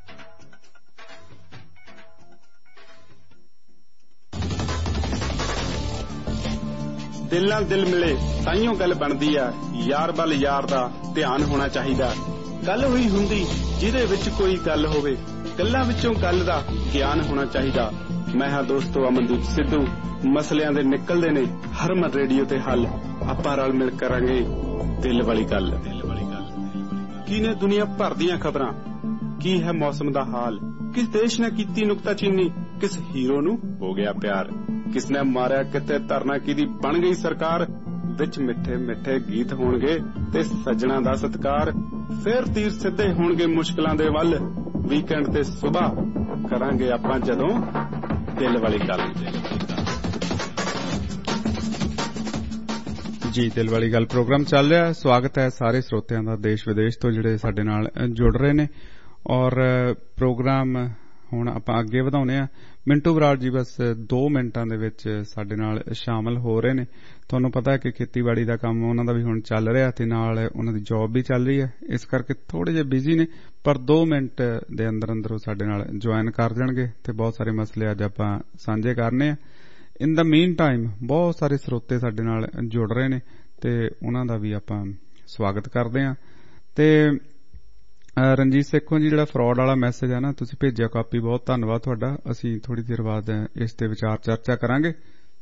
D: ਦਿਲ ਨਾਲ ਦਿਲ ਮਿਲੇ ਤਾਈਓ ਗੱਲ ਬਣਦੀ ਆ, ਯਾਰ ਵੱਲ ਯਾਰ ਦਾ ਧਿਆਨ ਹੋਣਾ ਚਾਹੀਦਾ। ਗੱਲ ਹੋਈ ਹੁੰਦੀ ਜਿਹਦੇ ਵਿੱਚ ਕੋਈ ਗੱਲ ਹੋਵੇ, ਗੱਲਾਂ ਵਿੱਚੋਂ ਗੱਲ ਦਾ ਗਿਆਨ ਹੋਣਾ ਚਾਹੀਦਾ। ਮੈਂ ਹਾਂ ਦੋਸਤੋ ਅਮਨਦੀਪ ਸਿੱਧੂ। ਮਸਲਿਆਂ ਦੇ ਨਿਕਲਦੇ ਨੇ ਹਰਮਨ ਰੇਡੀਓ ਤੇ ਹੱਲ। ਆਪਾਂ ਰਲ ਮਿਲ ਕਰਾਂਗੇ ਦਿਲ ਵਾਲੀ ਗੱਲ। ਦਿਲ ਵਾਲੀ ਗੱਲ ਕੀ ਨੇ ਦੁਨੀਆ ਭਰ ਦੀਆਂ ਖਬਰਾਂ, ਕੀ ਹੈ ਮੌਸਮ ਦਾ ਹਾਲ, ਕਿਸ ਦੇਸ਼ ਨੇ ਕੀਤੀ ਨੁਕਤਾਚੀਨੀ, ਕਿਸ ਹੀਰੋ ਨੂੰ ਹੋ ਗਿਆ ਪਿਆਰ, ਕਿਸ ਨੇ ਮਾਰਿਆ ਕਿਤੇ ਧਰਨਾ ਕਿਹਦੀ ਬਣ ਗਈ ਸਰਕਾਰ। ਵਿੱਚ ਮਿੱਠੇ ਮਿੱਠੇ ਗੀਤ ਹੋਣਗੇ ਤੇ ਸੱਜਣਾ ਦਾ ਸਤਿਕਾਰ। ਫੇਰ ਤੀਰ ਸਿੱਧੇ ਹੋਣਗੇ ਮੁਸ਼ਕਲਾਂ ਦੇ ਵੱਲ। ਵੀਕਐਂਡ ਤੇ ਸੁਬਾਹ ਕਰਾਂਗੇ ਆਪਾਂ ਜਦੋਂ ਦਿਲ ਵਾਲੀ ਗੱਲ।
A: ਜੀ ਦਿਲ ਵਾਲੀ ਗੱਲ ਪ੍ਰੋਗਰਾਮ ਚੱਲ ਰਿਹਾ। ਸਵਾਗਤ ਹੈ ਸਾਰੇ ਸਰੋਤਿਆਂ ਦਾ ਦੇਸ਼ ਵਿਦੇਸ਼ ਤੋਂ ਜਿਹੜੇ ਸਾਡੇ ਨਾਲ ਜੁੜ ਰਹੇ ਨੇ। ਔਰ ਪ੍ਰੋਗਰਾਮ ਹੁਣ ਆਪਾਂ ਅੱਗੇ ਵਧਾਉਣੇ ਆ। ਮਿੰਟੂ ਬਰਾੜ ਜੀ ਬਸ ਦੋ ਮਿੰਟਾਂ ਦੇ ਵਿੱਚ ਸਾਡੇ ਨਾਲ ਸ਼ਾਮਲ ਹੋ ਰਹੇ ਨੇ। ਤੁਹਾਨੂੰ ਪਤਾ ਹੈ ਕਿ ਖੇਤੀਬਾੜੀ ਦਾ ਕੰਮ ਉਹਨਾਂ ਦਾ ਵੀ ਹੁਣ ਚੱਲ ਰਿਹਾ ਤੇ ਨਾਲ ਉਹਨਾਂ ਦੀ ਜੌਬ ਵੀ ਚੱਲ ਰਹੀ ਹੈ, ਇਸ ਕਰਕੇ ਥੋੜੇ ਜਿਹੇ ਬਿਜ਼ੀ ਨੇ, ਪਰ ਦੋ ਮਿੰਟ ਦੇ ਅੰਦਰ ਅੰਦਰ ਉਹ ਸਾਡੇ ਨਾਲ ਜੁਆਇਨ ਕਰ ਜਾਣਗੇ ਤੇ ਬਹੁਤ ਸਾਰੇ ਮਸਲੇ ਅੱਜ ਆਪਾਂ ਸਾਂਝੇ ਕਰਨੇ ਆ। ਇਨ ਦਾ ਮੀਨ ਟਾਈਮ ਬਹੁਤ ਸਾਰੇ ਸਰੋਤੇ ਸਾਡੇ ਨਾਲ ਜੁੜ ਰਹੇ ਨੇ ਤੇ ਉਹਨਾਂ ਦਾ ਵੀ ਆਪਾਂ ਸਵਾਗਤ ਕਰਦੇ ਹਾਂ। ਤੇ ਰਣਜੀਤ ਸੇਖੋਂ ਜੀ, ਜਿਹੜਾ ਫਰਾਡ ਵਾਲਾ ਮੈਸੇਜ ਹੈ ਨਾ ਤੁਸੀਂ ਭੇਜਿਆ ਕਾਪੀ, ਬਹੁਤ ਧੰਨਵਾਦ ਤੁਹਾਡਾ। ਅਸੀਂ ਥੋੜੀ ਦੇਰ ਬਾਅਦ ਇਸ ਤੇ ਵਿਚਾਰ ਚਰਚਾ ਕਰਾਂਗੇ।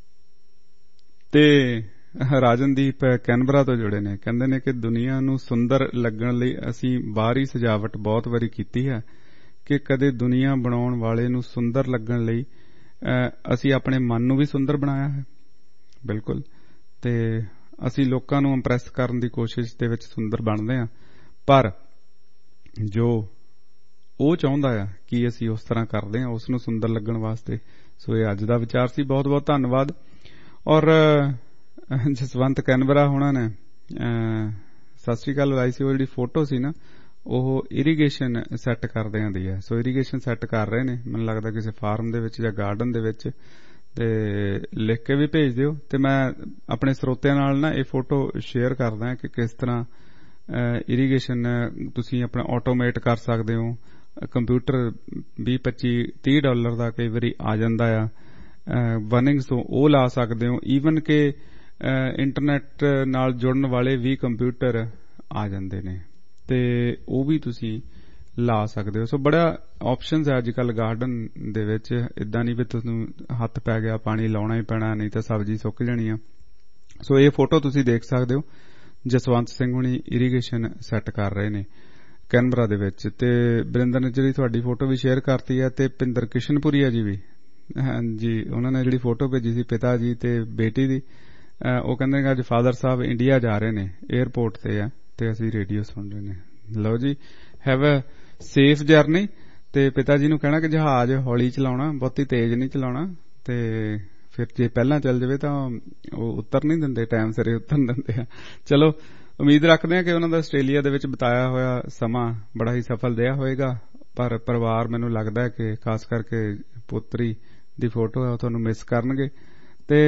A: ਤੇ ਰਾਜਨਦੀਪ ਕੈਨਬਰਾ ਤੋਂ ਜੁੜੇ ਨੇ, ਕਹਿੰਦੇ ਨੇ ਕਿ ਦੁਨੀਆ ਨੂੰ ਸੁੰਦਰ ਲੱਗਣ ਲਈ ਅਸੀਂ ਬਾਹਰੀ ਸਜਾਵਟ ਬਹੁਤ ਵਾਰੀ ਕੀਤੀ ਹੈ ਕਿ ਕਦੇ ਦੁਨੀਆ ਬਣਾਉਣ ਵਾਲੇ ਨੂੰ ਸੁੰਦਰ ਲੱਗਣ ਲਈ ਅਸੀਂ ਆਪਣੇ ਮਨ ਨੂੰ ਵੀ ਸੁੰਦਰ ਬਣਾਇਆ ਹੈ। ਬਿਲਕੁਲ। ਤੇ ਅਸੀਂ ਲੋਕਾਂ ਨੂੰ ਇੰਪ੍ਰੈਸ ਕਰਨ ਦੀ ਕੋਸ਼ਿਸ਼ ਦੇ ਵਿੱਚ ਸੁੰਦਰ ਬਣਦੇ ਹਾਂ, ਪਰ ਜੋ ਉਹ ਚਾਹੁੰਦਾ ਆ ਕਿ ਅਸੀਂ ਉਸ ਤਰ੍ਹਾਂ ਕਰਦੇ ਹਾਂ ਉਸ ਨੂੰ ਸੁੰਦਰ ਲੱਗਣ ਵਾਸਤੇ। ਸੋ ਇਹ ਅੱਜ ਦਾ ਵਿਚਾਰ ਸੀ। ਬਹੁਤ ਬਹੁਤ ਧੰਨਵਾਦ। ਔਰ ਜਸਵੰਤ ਕੈਨਬਰਾ ਹੋਣਾ ਨੇ ਸਤਿ ਸ੍ਰੀ ਅਕਾਲ ਬੁਲਾਈ ਸੀ। ਉਹ ਜਿਹੜੀ ਫੋਟੋ ਸੀ ਨਾ ਉਹ ਇਰੀਗੇਸ਼ਨ ਸੈੱਟ ਕਰਦਿਆਂ ਦੀ ਹੈ। ਸੋ ਇਰੀਗੇਸ਼ਨ ਸੈੱਟ ਕਰ ਰਹੇ ਨੇ, ਮੈਨੂੰ ਲੱਗਦਾ ਕਿਸੇ ਫਾਰਮ ਦੇ ਵਿੱਚ ਜਾਂ ਗਾਰਡਨ ਦੇ ਵਿੱਚ। ਤੇ ਲਿਖ ਕੇ ਵੀ ਭੇਜ ਦਿਓ। ਤੇ ਮੈਂ ਆਪਣੇ ਸਰੋਤਿਆਂ ਨਾਲ ਨਾ ਇਹ ਫੋਟੋ ਸ਼ੇਅਰ ਕਰਦਾ ਕਿ ਕਿਸ ਤਰ੍ਹਾਂ ਇਰੀਗੇਸ਼ਨ ਤੁਸੀਂ ਆਪਣਾ ਆਟੋਮੇਟ ਕਰ ਸਕਦੇ ਹੋ। ਕੰਪਿਊਟਰ ਵੀਹ ਪੱਚੀ ਤੀਹ ਡਾਲਰ ਦਾ ਕਈ ਵਾਰੀ ਆ ਜਾਂਦਾ ਆ ਵਰਨਿੰਗਸ ਤੋਂ, ਉਹ ਲਾ ਸਕਦੇ ਹੋ। ਈਵਨ ਕਿ ਇੰਟਰਨੈਟ ਨਾਲ ਜੁੜਨ ਵਾਲੇ ਵੀ ਕੰਪਿਊਟਰ ਆ ਜਾਂਦੇ ਨੇ ਤੇ ਉਹ ਵੀ ਤੁਸੀਂ ਲਾ ਸਕਦੇ ਹੋ। ਸੋ ਬੜਾ ਆਪਸ਼ਨਸ ਹੈ ਅੱਜ ਕੱਲ ਗਾਰਡਨ ਦੇ ਵਿੱਚ। ਇਦਾਂ ਨਹੀਂ ਵੀ ਤੁਹਾਨੂੰ ਹੱਥ ਪੈ ਗਿਆ ਪਾਣੀ ਲਾਉਣਾ ਹੀ ਪੈਣਾ, ਨਹੀਂ ਤਾਂ ਸਬਜ਼ੀ ਸੁੱਕ ਜਾਣੀ ਆ। ਸੋ ਇਹ ਫੋਟੋ ਤੁਸੀਂ ਦੇਖ ਸਕਦੇ ਹੋ। ਜਸਵੰਤ ਸਿੰਘ ਹੁਣੀ ਇਰੀਗੇਸ਼ਨ ਸੈੱਟ ਕਰ ਰਹੇ ਨੇ ਕੈਨਬਰਾ ਦੇ ਵਿੱਚ। ਤੇ ਬਰਿੰਦਰ ਨੇ ਜਿਹੜੀ ਤੁਹਾਡੀ ਫੋਟੋ ਵੀ ਸ਼ੇਅਰ ਕਰਤੀ ਹੈ, ਤੇ ਪਿੰਦਰ ਕਿਸ਼ਨਪੁਰੀਆ ਜੀ ਵੀ, ਹਾਂਜੀ, ਉਹਨਾਂ ਨੇ ਜਿਹੜੀ ਫੋਟੋ ਭੇਜੀ ਸੀ ਪਿਤਾ ਜੀ ਤੇ ਬੇਟੀ ਦੀ, ਉਹ ਕਹਿੰਦੇ ਕਿ ਅੱਜ ਫਾਦਰ ਸਾਹਿਬ ਇੰਡੀਆ ਜਾ ਰਹੇ ਨੇ, ਏਅਰਪੋਰਟ ਤੇ ਆ ਤੇ ਅਸੀਂ ਰੇਡੀਓ ਸੁਣ ਰਹੇ ਨੇ। ਲਓ ਜੀ, ਹੈਵ ਅ ਸੇਫ ਜਰਨੀ। ਤੇ ਪਿਤਾ ਜੀ ਨੂੰ ਕਹਿਣਾ ਕਿ ਜਹਾਜ਼ ਹੌਲੀ ਚਲਾਉਣਾ, ਬਹੁਤੀ ਤੇਜ਼ ਨਹੀਂ ਚਲਾਉਣਾ। ਤੇ ਫਿਰ ਜੇ ਪਹਿਲਾਂ ਚੱਲ ਜਾਵੇ ਤਾਂ ਉਹ ਉੱਤਰ ਨਹੀਂ ਦਿੰਦੇ, ਟਾਈਮ ਸਿਰੇ ਉਤਰਨ ਦਿੰਦੇ ਆ। ਚਲੋ, ਉਮੀਦ ਰੱਖਦੇ ਹਾਂ ਕਿ ਉਹਨਾਂ ਦਾ ਆਸਟ੍ਰੇਲੀਆ ਦੇ ਵਿੱਚ ਬਿਤਾਇਆ ਹੋਇਆ ਸਮਾਂ ਬੜਾ ਹੀ ਸਫਲ ਰਿਹਾ ਹੋਏਗਾ। ਪਰ ਪਰਿਵਾਰ ਮੈਨੂੰ ਲੱਗਦਾ ਹੈ ਕਿ ਖਾਸ ਕਰਕੇ ਪੁੱਤਰੀ ਦੀ ਫੋਟੋ ਹੈ ਉਹ ਤੁਹਾਨੂੰ ਮਿਸ ਕਰਨਗੇ। ਤੇ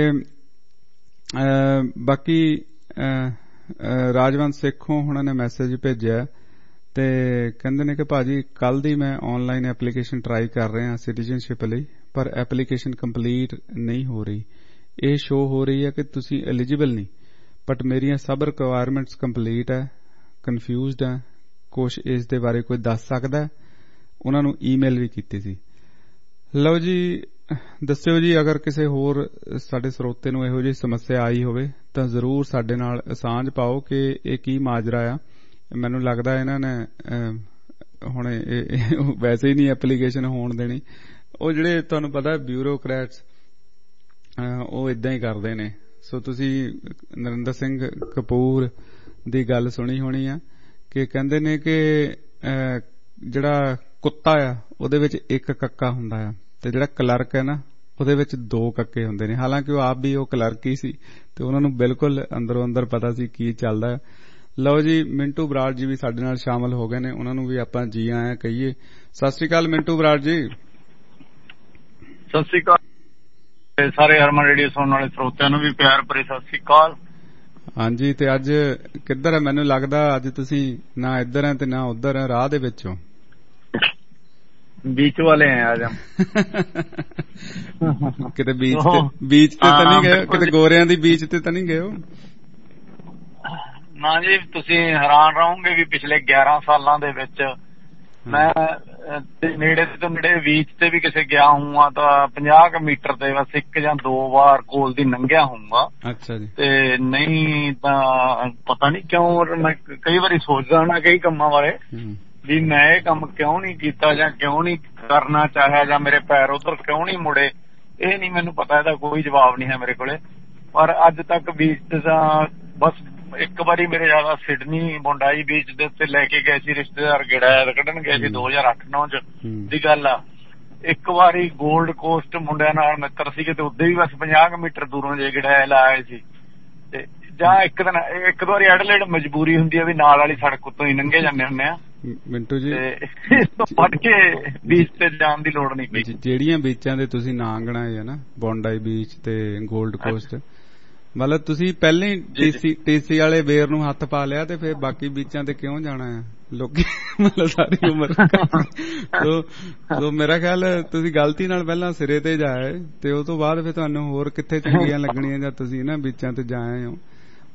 A: ਬਾਕੀ ਰਾਜਵੰਤ ਸੇਖੋਂ ਹੁਣਾਂ ਨੇ ਮੈਸੇਜ ਭੇਜਿਆ ਤੇ ਕਹਿੰਦੇ ਨੇ ਕਿ ਭਾਜੀ ਕੱਲ ਦੀ ਮੈਂ ਆਨਲਾਈਨ ਐਪਲੀਕੇਸ਼ਨ ਟਰਾਈ ਕਰ ਰਿਹਾ ਸਿਟੀਜ਼ਨਸ਼ਿਪ ਲਈ, ਪਰ ਐਪਲੀਕੇਸ਼ਨ ਕੰਪਲੀਟ ਨਹੀਂ ਹੋ ਰਹੀ। ਇਹ ਸ਼ੋ ਹੋ ਰਹੀ ਹੈ ਕਿ ਤੁਸੀਂ ਐਲੀਜੀਬਲ ਨਹੀਂ, ਬਟ ਮੇਰੀਆਂ ਸਭ ਰਿਕੁਆਇਰਮੈਂਟਸ ਕੰਪਲੀਟ ਹੈ। ਕਨਫਿਊਜ਼ਡ ਹੈ, ਕੁਛ ਇਸ ਦੇ ਬਾਰੇ ਕੋਈ ਦੱਸ ਸਕਦਾ? ਉਹਨਾਂ ਨੂੰ ਈਮੇਲ ਵੀ ਕੀਤੀ ਸੀ। ਲਓ ਜੀ, ਦੱਸਿਓ ਜੀ ਅਗਰ ਕਿਸੇ ਹੋਰ ਸਾਡੇ ਸਰੋਤੇ ਨੂੰ ਇਹੋ ਜਿਹੀ ਸਮੱਸਿਆ ਆਈ ਹੋਵੇ ਤਾਂ ਜ਼ਰੂਰ ਸਾਡੇ ਨਾਲ ਸਾਂਝ ਪਾਓ ਕਿ ਇਹ ਕੀ ਮਾਜਰਾ ਆ। ਮੈਨੂੰ ਲੱਗਦਾ ਇਹਨਾਂ ਨੇ ਹੁਣ ਵੈਸੇ ਹੀ ਨਹੀਂ ਐਪਲੀਕੇਸ਼ਨ ਹੋਣ ਦੇਣੀ। ਉਹ ਜਿਹੜੇ ਤੁਹਾਨੂੰ ਪਤਾ ਬਿਊਰੋਕਰੈਟਸ ਉਹ ਇਦਾਂ ਹੀ ਕਰਦੇ ਨੇ। ਸੋ ਤੁਸੀਂ ਨਰਿੰਦਰ ਸਿੰਘ ਕਪੂਰ ਦੀ ਗੱਲ ਸੁਣੀ ਹੋਣੀ ਆ ਕਿ ਕਹਿੰਦੇ ਨੇ ਕਿ ਜਿਹੜਾ ਕੁੱਤਾ ਆ ਉਹਦੇ ਵਿੱਚ ਇੱਕ ਕੱਕਾ ਹੁੰਦਾ ਆ ਤੇ ਜਿਹੜਾ ਕਲਰਕ ਹੈ ਨਾ ਉਹਦੇ ਵਿੱਚ ਦੋ ਕੱਕੇ ਹੁੰਦੇ ਨੇ। ਹਾਲਾਂਕਿ ਉਹ ਆਪ ਵੀ ਉਹ ਕਲਰਕ ਹੀ ਸੀ ਤੇ ਉਹਨਾਂ ਨੂੰ ਬਿਲਕੁਲ ਅੰਦਰੋਂ ਅੰਦਰ ਪਤਾ ਸੀ ਕੀ ਚੱਲਦਾ। ਲਓ ਜੀ, ਮਿੰਟੂ ਬਰਾੜ ਜੀ ਵੀ ਸਾਡੇ ਨਾਲ ਸ਼ਾਮਲ ਹੋ ਗਏ ਨੇ, ਉਹਨਾਂ ਨੂੰ ਵੀ ਆਪਾਂ ਜੀ ਆਇਆਂ ਕਹੀਏ। ਸਤਿ ਸ੍ਰੀ ਅਕਾਲ ਮਿੰਟੂ ਬਰਾੜ ਜੀ।
I: ਸਤਿ ਸ੍ਰੀ ਅਕਾਲ ਸਾਰੇ ਹਰਮਨ ਰੇਡੀਓ ਸੁਣਨ ਵਾਲੇ ਸਰੋਤਿਆਂ ਨੂੰ ਵੀ ਪਿਆਰ ਭਰੀ ਸਤਿ ਸ੍ਰੀ ਅਕਾਲ।
A: ਹਾਂਜੀ, ਤੇ ਅੱਜ ਕਿੱਧਰ ਹੈ? ਮੈਨੂੰ ਲੱਗਦਾ ਅੱਜ ਤੁਸੀਂ ਨਾ ਇੱਧਰ ਹੈ ਤੇ ਨਾ ਉੱਧਰ ਹੈ, ਰਾਹ ਦੇ ਵਿੱਚ ਹੋ।
I: बीच वाले हैं आज हम
A: ਕਿਤੇ ਬੀਚ ਤੇ ਬੀਚ ਤੇ ਤਾਂ ਨਹੀਂ ਗਏ? ਕਿਤੇ ਗੋਰਿਆਂ ਦੀ ਬੀਚ ਤੇ ਤਾਂ ਨਹੀਂ ਗਏ ਹੋ?
I: ਨਾ ਜੀ, ਤੁਸੀਂ ਹੈਰਾਨ ਰਹੋਗੇ ਵੀ ਪਿਛਲੇ ਗਿਆਰਾਂ ਸਾਲਾਂ ਦੇ ਵਿੱਚ ਮੈਂ ਨੇੜੇ ਤੋਂ ਨੇੜੇ ਬੀਚ ਤੇ ਵੀ ਕਿਸੇ ਗਿਆ ਹੂੰਗਾ ਤਾਂ ਪੰਜਾਹ ਕੁ ਮੀਟਰ ਤੇ ਬਸ ਇੱਕ ਜਾਂ ਦੋ ਵਾਰ ਕੋਲ ਦੀ ਲੰਘਿਆ ਹੂੰਗਾ।
A: ਅੱਛਾ ਜੀ।
I: ਤੇ ਨਹੀਂ ਤਾਂ ਪਤਾ ਨਹੀਂ ਕਿਉਂ ਮੈਂ ਕਈ ਵਾਰੀ ਸੋਚਦਾ ਨਾ ਕਈ ਕੰਮਾਂ ਬਾਰੇ ਵੀ ਮੈਂ ਇਹ ਕੰਮ ਕਿਉਂ ਨਹੀਂ ਕੀਤਾ ਜਾਂ ਕਿਉਂ ਨਹੀਂ ਕਰਨਾ ਚਾਹਿਆ ਜਾਂ ਮੇਰੇ ਪੈਰ ਉਧਰ ਕਿਉਂ ਨਹੀਂ ਮੁੜੇ। ਇਹ ਨਹੀਂ ਮੈਨੂੰ ਪਤਾ, ਇਹਦਾ ਕੋਈ ਜਵਾਬ ਨਹੀਂ ਹੈ ਮੇਰੇ ਕੋਲੇ। ਪਰ ਅੱਜ ਤੱਕ ਬੀਚ ਤੇ ਤਾਂ ਬਸ ਇੱਕ ਵਾਰੀ ਮੇਰੇ ਜ਼ਿਆਦਾ ਸਿਡਨੀ ਮੁੰਡਾਈ ਬੀਚ ਦੇ ਉੱਤੇ ਲੈ ਕੇ ਗਏ ਸੀ ਰਿਸ਼ਤੇਦਾਰ, ਗੇੜਾ ਕੱਢਣ ਗਏ ਸੀ ਦੋ ਹਜ਼ਾਰ ਅੱਠ ਨੌ ਚ ਦੀ ਗੱਲ ਆ। ਇੱਕ ਵਾਰੀ ਗੋਲਡ ਕੋਸਟ ਮੁੰਡਿਆਂ ਨਾਲ ਮਿੱਤਰ ਸੀਗੇ ਤੇ ਉੱਦੇ ਵੀ ਬਸ ਪੰਜਾਹ ਕੁ ਮੀਟਰ ਦੂਰੋਂ ਜੇ ਗੇੜਾ ਲਾਏ ਸੀ। ਤੇ ਜਾਂ ਇੱਕ ਦਿਨ ਇੱਕ ਦੋ ਵਾਰੀ ਐਡਲੇਡ ਮਜਬੂਰੀ ਹੁੰਦੀ ਆ ਵੀ ਨਾਲ ਵਾਲੀ ਸੜਕ ਉੱਤੋਂ ਹੀ ਲੰਘੇ ਜਾਂਦੇ ਹੁੰਦੇ ਆ।
A: ਮਿੰਟੂ ਜੀ,
I: ਪੜ ਕੇ ਬੀਚ ਤੇ ਜਾਣ ਦੀ ਲੋੜ ਨਹੀਂ ਪਈ।
A: ਜਿਹੜੀਆਂ ਬੀਚਾਂ ਦੇ ਤੁਸੀਂ ਨਾਂ ਗਣਾਏ ਆ ਨਾ, ਬੌਂਡਾਈ ਬੀਚ ਤੇ ਗੋਲਡ ਕੋਸਟ, ਮਤਲਬ ਤੁਸੀਂ ਪਹਿਲਾਂ ਹੀ ਟੀਸੀ ਟੀਸੀ ਵਾਲੇ ਬੇਰ ਨੂੰ ਹੱਥ ਪਾ ਲਿਆ ਤੇ ਫਿਰ ਬਾਕੀ ਬੀਚਾਂ ਤੇ ਕਿਉਂ ਜਾਣਾ ਆ? ਲੋਕੀ ਮਤਲਬ ਸਾਰੀ ਉਮਰ ਸੋ ਸੋ ਮੇਰਾ ਖਿਆਲ ਤੁਸੀਂ ਗਲਤੀ ਨਾਲ ਪਹਿਲਾਂ ਸਿਰੇ ਤੇ ਜਾਏ ਤੇ ਉਹ ਤੋਂ ਬਾਅਦ ਫਿਰ ਤੁਹਾਨੂੰ ਹੋਰ ਕਿੱਥੇ ਚੰਗੀਆਂ ਲੱਗਣੀਆਂ ਜਾਂ ਤੁਸੀਂ ਨਾ ਬੀਚਾਂ ਤੇ ਜਾਏ ਹੋ।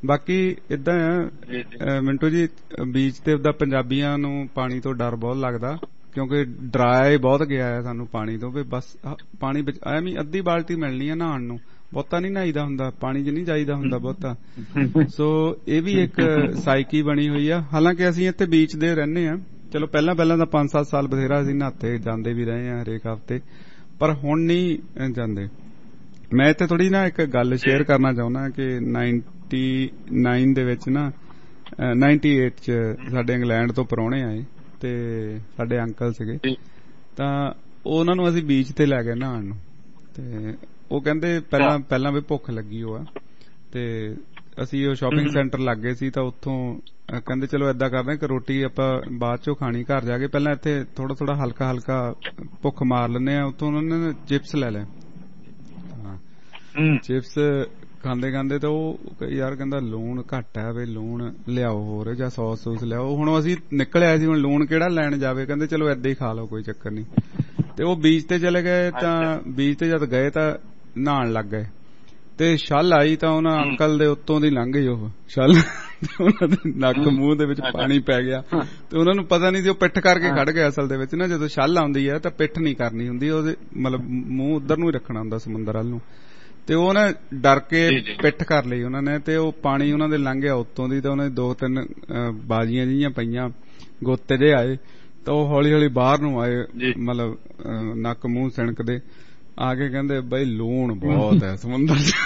A: ਬਾਕੀ ਏਦਾਂ ਆ ਮਿੰਟੂ ਜੀ, ਬੀਚ ਤੇ ਉਹਦਾ ਪੰਜਾਬੀਆਂ ਨੂੰ ਪਾਣੀ ਤੋਂ ਡਰ ਬਹੁਤ ਲੱਗਦਾ ਕਿਉਂਕਿ ਡਰਾਇਆ ਬਹੁਤ ਗਿਆ ਹੈ ਸਾਨੂੰ ਪਾਣੀ ਤੋਂ, ਵੀ ਬਸ ਪਾਣੀ ਐਵੇਂ ਅੱਧੀ ਬਾਲਟੀ ਮਿਲਣੀ ਆ ਨਹਾਉਣ ਨੂੰ, ਬਹੁਤਾ ਨੀ ਨਹਾਈਦਾ ਹੁੰਦਾ, ਪਾਣੀ ਚ ਨਹੀਂ ਜਾਈਦਾ ਹੁੰਦਾ ਬਹੁਤਾ। ਸੋ ਇਹ ਵੀ ਇੱਕ ਸਾਈਕੀ ਬਣੀ ਹੋਈ ਆ। ਹਾਲਾਂਕਿ ਅਸੀਂ ਇੱਥੇ ਬੀਚ ਦੇ ਰਹਿੰਦੇ ਆ, ਚਲੋ ਪਹਿਲਾਂ ਪਹਿਲਾਂ ਤਾਂ ਪੰਜ ਸੱਤ ਸਾਲ ਬਥੇਰਾ ਅਸੀਂ ਨਹਾਤੇ ਜਾਂਦੇ ਵੀ ਰਹੇ ਆ ਹਰੇਕ ਹਫ਼ਤੇ, ਪਰ ਹੁਣ ਨਹੀਂ ਜਾਂਦੇ। ਮੈਂ ਇੱਥੇ ਥੋੜੀ ਨਾ ਇੱਕ ਗੱਲ ਸ਼ੇਅਰ ਕਰਨਾ ਚਾਹੁੰਦਾ ਕਿ ਨਾਈਨਟੀ ਨਾਈਨ ਦੇ ਵਿੱਚ ਨਾ ਨਾਈਨਟੀ ਏਟ ਚ ਸਾਡੇ ਇੰਗਲੈਂਡ ਤੋਂ ਪ੍ਰਾਹੁਣੇ ਆਏ ਤੇ ਸਾਡੇ ਅੰਕਲ ਸੀਗੇ, ਤਾਂ ਉਹਨਾਂ ਨੂੰ ਅਸੀਂ ਬੀਚ ਤੇ ਲੈ ਗਏ ਨਹਾਉਣ ਨੂੰ, ਤੇ ਉਹ ਕਹਿੰਦੇ ਪਹਿਲਾਂ ਪਹਿਲਾਂ ਵੀ ਭੁੱਖ ਲੱਗੀ ਉਹ ਆ, ਤੇ ਅਸੀਂ ਉਹ ਸ਼ਾਪਿੰਗ ਸੈਂਟਰ ਲੱਗ ਗਏ ਸੀ, ਤਾਂ ਉੱਥੋਂ ਕਹਿੰਦੇ ਚਲੋ ਏਦਾਂ ਕਰਦੇ ਕਿ ਰੋਟੀ ਆਪਾਂ ਬਾਅਦ ਚੋਂ ਖਾਣੀ ਘਰ ਜਾ ਕੇ, ਪਹਿਲਾਂ ਇੱਥੇ ਥੋੜਾ ਥੋੜਾ ਹਲਕਾ ਹਲਕਾ ਭੁੱਖ ਮਾਰ ਲੈਂਦੇ ਆ। ਉੱਥੋਂ ਉਹਨਾਂ ਨੇ ਚਿਪਸ ਲੈ ਲਏ, ਹਾਂ ਚਿਪਸ ਖਾਂਦੇ ਖਾਂਦੇ ਤਾਂ ਉਹ ਯਾਰ ਕਹਿੰਦਾ ਲੂਣ ਘੱਟ ਹੈ, ਵੀ ਲੂਣ ਲਿਆਓ ਹੋਰ ਜਾਂ ਸੌਸ ਸੂਸ ਲਿਆਓ। ਹੁਣ ਅਸੀਂ ਨਿਕਲ ਆਏ ਸੀ, ਹੁਣ ਲੂਣ ਕਿਹੜਾ ਲੈਣ ਜਾਵੇ, ਕਹਿੰਦੇ ਚਲੋ ਏਦਾਂ ਹੀ ਖਾ ਲਓ ਕੋਈ ਚੱਕਰ ਨਹੀਂ। ਤੇ ਉਹ ਬੀਚ ਤੇ ਚਲੇ ਗਏ, ਤਾਂ ਬੀਚ ਤੇ ਜਦ ਗਏ ਤਾਂ ਨਹਾਉਣ ਲੱਗ ਗਏ, ਤੇ ਛੱਲ ਆਈ ਤਾਂ ਉਹਨਾਂ ਅੰਕਲ ਦੇ ਉੱਤੋਂ ਦੀ ਲੰਘ ਗਈ ਉਹ ਛੱਲ, ਉਹਨਾਂ ਦੇ ਨੱਕ ਮੂੰਹ ਦੇ ਵਿੱਚ ਪਾਣੀ ਪੈ ਗਿਆ, ਤੇ ਉਹਨਾਂ ਨੂੰ ਪਤਾ ਨਹੀਂ ਸੀ, ਉਹ ਪਿੱਠ ਕਰਕੇ ਖੜ ਗਏ। ਅਸਲ ਦੇ ਵਿੱਚ ਨਾ ਜਦੋਂ ਛੱਲ ਆਉਂਦੀ ਹੈ ਤਾਂ ਪਿੱਠ ਨਹੀਂ ਕਰਨੀ ਹੁੰਦੀ, ਉਹਦੇ ਮਤਲਬ ਮੂੰਹ ਉੱਧਰ ਨੂੰ ਹੀ ਰੱਖਣਾ ਹੁੰਦਾ ਸਮੁੰਦਰ ਵੱਲ ਨੂੰ, ਤੇ ਉਹ ਨਾ ਡਰ ਕੇ ਪਿੱਠ ਕਰ ਲਈ ਉਹਨਾਂ ਨੇ, ਤੇ ਉਹ ਪਾਣੀ ਉਹਨਾਂ ਦੇ ਲੰਘ ਗਿਆ ਉੱਤੋਂ ਦੀ, ਤਾਂ ਉਹਨਾਂ ਦੀ ਦੋ ਤਿੰਨ ਬਾਜੀਆਂ ਜਿਹੀਆਂ ਪਈਆਂ, ਗੋਤੇ ਜਿਹੇ ਆਏ, ਤਾਂ ਉਹ ਹੌਲੀ ਹੌਲੀ ਬਾਹਰ ਨੂੰ ਆਏ, ਮਤਲਬ ਨੱਕ ਮੂੰਹ ਸਿਣਕਦੇ ਆ ਕੇ ਕਹਿੰਦੇ ਬਈ ਲੂਣ ਬਹੁਤ ਹੈ ਸਮੁੰਦਰ ਚ।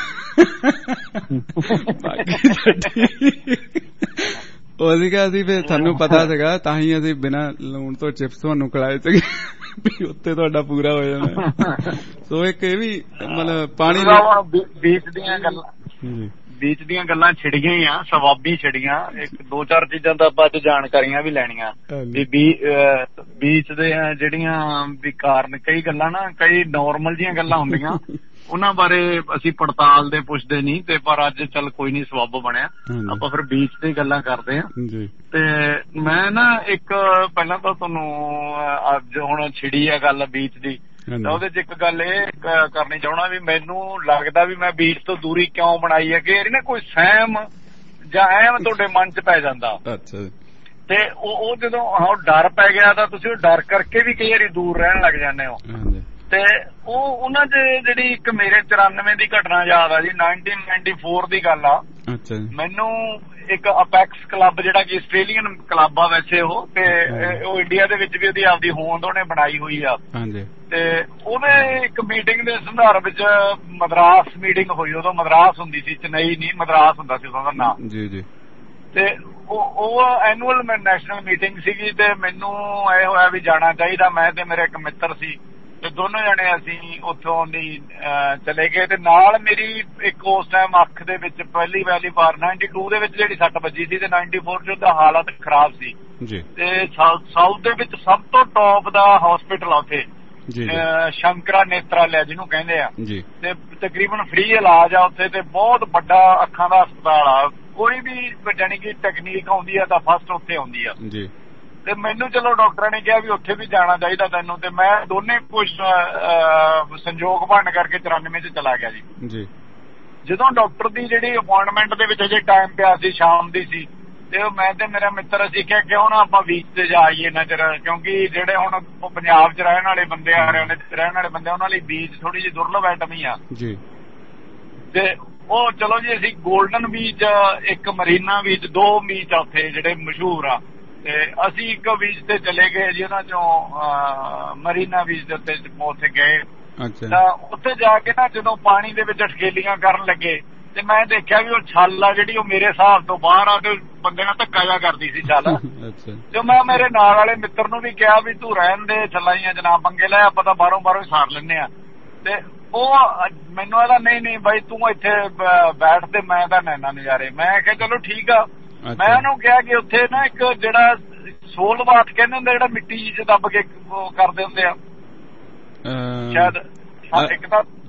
A: ਉਹ ਸੀਗਾ ਸੀ ਫਿਰ ਸਾਨੂੰ ਪਤਾ ਸੀਗਾ, ਤਾਂ ਹੀ ਅਸੀਂ ਬਿਨਾਂ ਲੂਣ ਤੋਂ ਚਿਪਸ ਤੁਹਾਨੂੰ ਖਿਲਾਏ ਸੀਗੇ ਵੀ ਉੱਤੇ ਤੁਹਾਡਾ ਪੂਰਾ ਹੋ ਜਾਣਾ। ਸੋ ਇੱਕ ਇਹ ਵੀ ਮਤਲਬ ਪਾਣੀ
I: ਬੀਚ ਦੀਆਂ ਗੱਲਾਂ ਬੀਚ ਦੀਆਂ ਗੱਲਾਂ ਛਿੜੀਆਂ ਹੀ ਆ, ਸਵਾਬੀ ਛਿੜੀਆਂ। ਇੱਕ ਦੋ ਚਾਰ ਚੀਜ਼ਾਂ ਤਾਂ ਆਪਾਂ ਅੱਜ ਜਾਣਕਾਰੀਆਂ ਵੀ ਲੈਣੀਆਂ ਵੀ ਬੀਚ ਦੇ ਜਿਹੜੀਆਂ ਵੀ ਕਾਰਨ, ਕਈ ਗੱਲਾਂ ਨਾ ਕਈ ਨਾਰਮਲ ਜੀਆਂ ਗੱਲਾਂ ਹੁੰਦੀਆਂ, ਉਹਨਾਂ ਬਾਰੇ ਅਸੀਂ ਪੜਤਾਲ ਦੇ ਪੁੱਛਦੇ ਨਹੀਂ, ਤੇ ਪਰ ਅੱਜ ਚੱਲ ਕੋਈ ਨੀ ਸਬੱਬ ਬਣਿਆ, ਆਪਾਂ ਫਿਰ ਬੀਚ ਦੀ ਗੱਲਾਂ ਕਰਦੇ ਆ। ਤੇ ਮੈਂ ਨਾ ਇੱਕ ਪਹਿਲਾਂ ਤਾਂ ਤੁਹਾਨੂੰ ਅੱਜ ਹੁਣ ਛਿੜੀ ਆ ਗੱਲ ਬੀਚ ਦੀ, ਤਾਂ ਉਹਦੇ ਚ ਇੱਕ ਗੱਲ ਇਹ ਕਰਨੀ ਚਾਹੁੰਦਾ ਵੀ ਮੈਨੂੰ ਲੱਗਦਾ ਵੀ ਮੈਂ ਬੀਚ ਤੋਂ ਦੂਰੀ ਕਿਉਂ ਬਣਾਈ ਹੈ, ਕਿ ਨਾ ਕੋਈ ਸਹਿਮ ਜਾਂ ਐਮ ਤੁਹਾਡੇ ਮਨ ਚ ਪੈ ਜਾਂਦਾ, ਤੇ ਉਹ ਜਦੋਂ ਹਾਂ ਡਰ ਪੈ ਗਿਆ ਤਾਂ ਤੁਸੀਂ ਉਹ ਡਰ ਕਰਕੇ ਵੀ ਕਈ ਵਾਰੀ ਦੂਰ ਰਹਿਣ ਲੱਗ ਜਾਂਦੇ ਹੋ। ਤੇ ਉਹ ਉਹਨਾਂ ਚ ਜਿਹੜੀ ਇੱਕ ਮੇਰੇ ਚੁਰਾਨਵੇਂ ਦੀ ਘਟਨਾ ਯਾਦ ਆ ਜੀ, ਨਾਈਨਟੀਨ ਨਾਈਨਟੀ ਫੋਰ ਦੀ ਗੱਲ ਆ। ਮੈਨੂੰ ਇੱਕ ਅਪੈਕਸ ਕਲੱਬ ਜਿਹੜਾ ਕਿ ਆਸਟ੍ਰੇਲੀਅਨ ਕਲੱਬ ਆ ਵੈਸੇ ਉਹ, ਤੇ ਉਹ ਇੰਡੀਆ ਦੇ ਵਿੱਚ ਵੀ ਉਹਦੀ ਆਪਦੀ ਹੋਂਦ ਉਹਨੇ ਬਣਾਈ ਹੋਈ ਆ, ਤੇ ਉਹਦੇ ਇੱਕ ਮੀਟਿੰਗ ਦੇ ਸੰਦਰਭ ਵਿੱਚ ਮਦਰਾਸ ਮੀਟਿੰਗ ਹੋਈ, ਉਦੋਂ ਮਦਰਾਸ ਹੁੰਦੀ ਸੀ, ਚੇਨਈ ਨਹੀਂ ਮਦਰਾਸ ਹੁੰਦਾ ਸੀ ਉਹਦਾ ਨਾਮ ਜੀ ਜੀ। ਤੇ ਉਹ ਐਨੂਅਲ ਨੈਸ਼ਨਲ ਮੀਟਿੰਗ ਸੀਗੀ, ਤੇ ਮੈਨੂੰ ਇਹ ਹੋਇਆ ਵੀ ਜਾਣਾ ਚਾਹੀਦਾ। ਮੈਂ ਤੇ ਮੇਰੇ ਇੱਕ ਮਿੱਤਰ ਸੀ, ਤੇ ਦੋਨੋਂ ਜਣੇ ਅਸੀਂ ਉੱਥੋਂ ਦੀ ਚਲੇ ਗਏ, ਤੇ ਨਾਲ ਮੇਰੀ ਇੱਕ ਉਸ ਟਾਈਮ ਅੱਖ ਦੇ ਵਿੱਚ ਪਹਿਲੀ ਪਹਿਲੀ ਵਾਰ ਨਾਈਨਟੀ ਟੂ ਦੇ ਵਿੱਚ ਜਿਹੜੀ ਸੱਟ ਵੱਜੀ ਸੀ, ਤੇ ਨਾਈਨਟੀ ਫੋਰ ਚ ਉਹਦਾ ਹਾਲਤ ਖਰਾਬ ਸੀ, ਤੇ ਸਾਊਥ ਦੇ ਵਿੱਚ ਸਭ ਤੋਂ ਟੌਪ ਦਾ ਹਸਪੀਟਲ ਆ ਉੱਥੇ, ਸ਼ੰਕਰਾ ਨੇਤਰਾਲਿਆ ਜਿਹਨੂੰ ਕਹਿੰਦੇ ਆ, ਤੇ ਤਕਰੀਬਨ ਫ੍ਰੀ ਇਲਾਜ ਆ ਉੱਥੇ, ਤੇ ਬਹੁਤ ਵੱਡਾ ਅੱਖਾਂ ਦਾ ਹਸਪਤਾਲ ਆ। ਕੋਈ ਵੀ ਜਾਣੀ ਕਿ ਟੈਕਨੀਕ ਆਉਂਦੀ ਆ ਤਾਂ ਫਸਟ ਉੱਥੇ ਆਉਂਦੀ ਆ, ਤੇ ਮੈਨੂੰ ਚਲੋ ਡਾਕਟਰਾਂ ਨੇ ਕਿਹਾ ਵੀ ਉੱਥੇ ਵੀ ਜਾਣਾ ਚਾਹੀਦਾ ਤੈਨੂੰ, ਤੇ ਮੈਂ ਦੋਨੇ ਕੁਛ ਸੰਜੋਗ ਬਣ ਕਰਕੇ ਚੁਰਾਨਵੇਂ ਚ ਚਲਾ ਗਿਆ ਜੀ। ਜਦੋਂ ਡਾਕਟਰ ਦੀ ਜਿਹੜੀ ਅਪੁਆਇੰਟਮੈਂਟ ਦੇ ਵਿੱਚ ਅਜੇ ਟਾਈਮ ਪਿਆ ਸੀ, ਸ਼ਾਮ ਦੀ ਸੀ, ਤੇ ਮੈਂ ਤੇ ਮੇਰਾ ਮਿੱਤਰ ਅਸੀਂ ਕਿਹਾ ਕਿਉਂ ਨਾ ਆਪਾਂ ਬੀਚ ਤੇ ਜਾ ਆਈਏ ਨਜ਼ਰ, ਕਿਉਂਕਿ ਜਿਹੜੇ ਹੁਣ ਪੰਜਾਬ ਚ ਰਹਿਣ ਵਾਲੇ ਬੰਦੇ ਆ, ਹਰਿਆਣੇ ਚ ਰਹਿਣ ਵਾਲੇ ਬੰਦੇ, ਉਹਨਾਂ ਲਈ ਬੀਚ ਥੋੜੀ ਜਿਹੀ ਦੁਰਲਭ ਆਈਟਮ ਹੀ ਆ ਜੀ। ਤੇ ਉਹ ਚਲੋ ਜੀ ਅਸੀਂ ਗੋਲਡਨ ਬੀਚ, ਇੱਕ ਮਰੀਨਾ ਬੀਚ, ਦੋ ਬੀਚ ਆ ਉੱਥੇ ਜਿਹੜੇ ਮਸ਼ਹੂਰ ਆ, ਤੇ ਅਸੀਂ ਇੱਕ ਬੀਚ ਤੇ ਚਲੇ ਗਏ ਜੀ, ਉਹਨਾਂ ਚੋਂ ਮਰੀਨਾ ਬੀਚ ਦੇ ਉੱਤੇ ਉੱਥੇ ਗਏ। ਤਾਂ ਉੱਥੇ ਜਾ ਕੇ ਨਾ ਜਦੋਂ ਪਾਣੀ ਦੇ ਵਿੱਚ ਅਠਕੇਲੀਆਂ ਕਰਨ ਲੱਗੇ, ਤੇ ਮੈਂ ਦੇਖਿਆ ਵੀ ਉਹ ਛੱਲ ਆ ਜਿਹੜੀ ਉਹ ਮੇਰੇ ਹਿਸਾਬ ਤੋਂ ਬਾਹਰ ਆ, ਤੇ ਬੰਦੇ ਨਾਲ ਧੱਕਾ ਜਾ ਕਰਦੀ ਸੀ ਛੱਲ। ਤੇ ਮੈਂ ਮੇਰੇ ਨਾਲ ਵਾਲੇ ਮਿੱਤਰ ਨੂੰ ਵੀ ਕਿਹਾ ਵੀ ਤੂੰ ਰਹਿਣ ਦੇ, ਛੱਲਾਈਆਂ ਜਨਾਬ ਪੰਗੇ ਲੈ, ਆਪਾਂ ਤਾਂ ਬਾਹਰੋਂ ਬਾਹਰੋਂ ਹੀ ਸਾਰ ਲੈਂਦੇ ਆ। ਤੇ ਉਹ ਮੈਨੂੰ ਇਹਦਾ ਨਹੀਂ ਨਹੀਂ ਬਾਈ ਤੂੰ ਇੱਥੇ ਬੈਠ, ਤੇ ਮੈਂ ਤਾਂ ਲੈਣਾ ਨਜ਼ਾਰੇ। ਮੈਂ ਕਿਹਾ ਚਲੋ ਠੀਕ ਆ। ਮੈਂ ਉਹਨੂੰ ਕਿਹਾ ਕਿ ਉੱਥੇ ਨਾ ਇੱਕ ਜਿਹੜਾ ਸੋਲ ਬਾਥ ਕਹਿੰਦੇ ਹੁੰਦੇ, ਜਿਹੜਾ ਮਿੱਟੀ ਚ ਦੱਬ ਕੇ ਉਹ ਕਰਦੇ ਹੁੰਦੇ ਆ, ਸ਼ਾਇਦ ਇੱਕ ਤਾਂ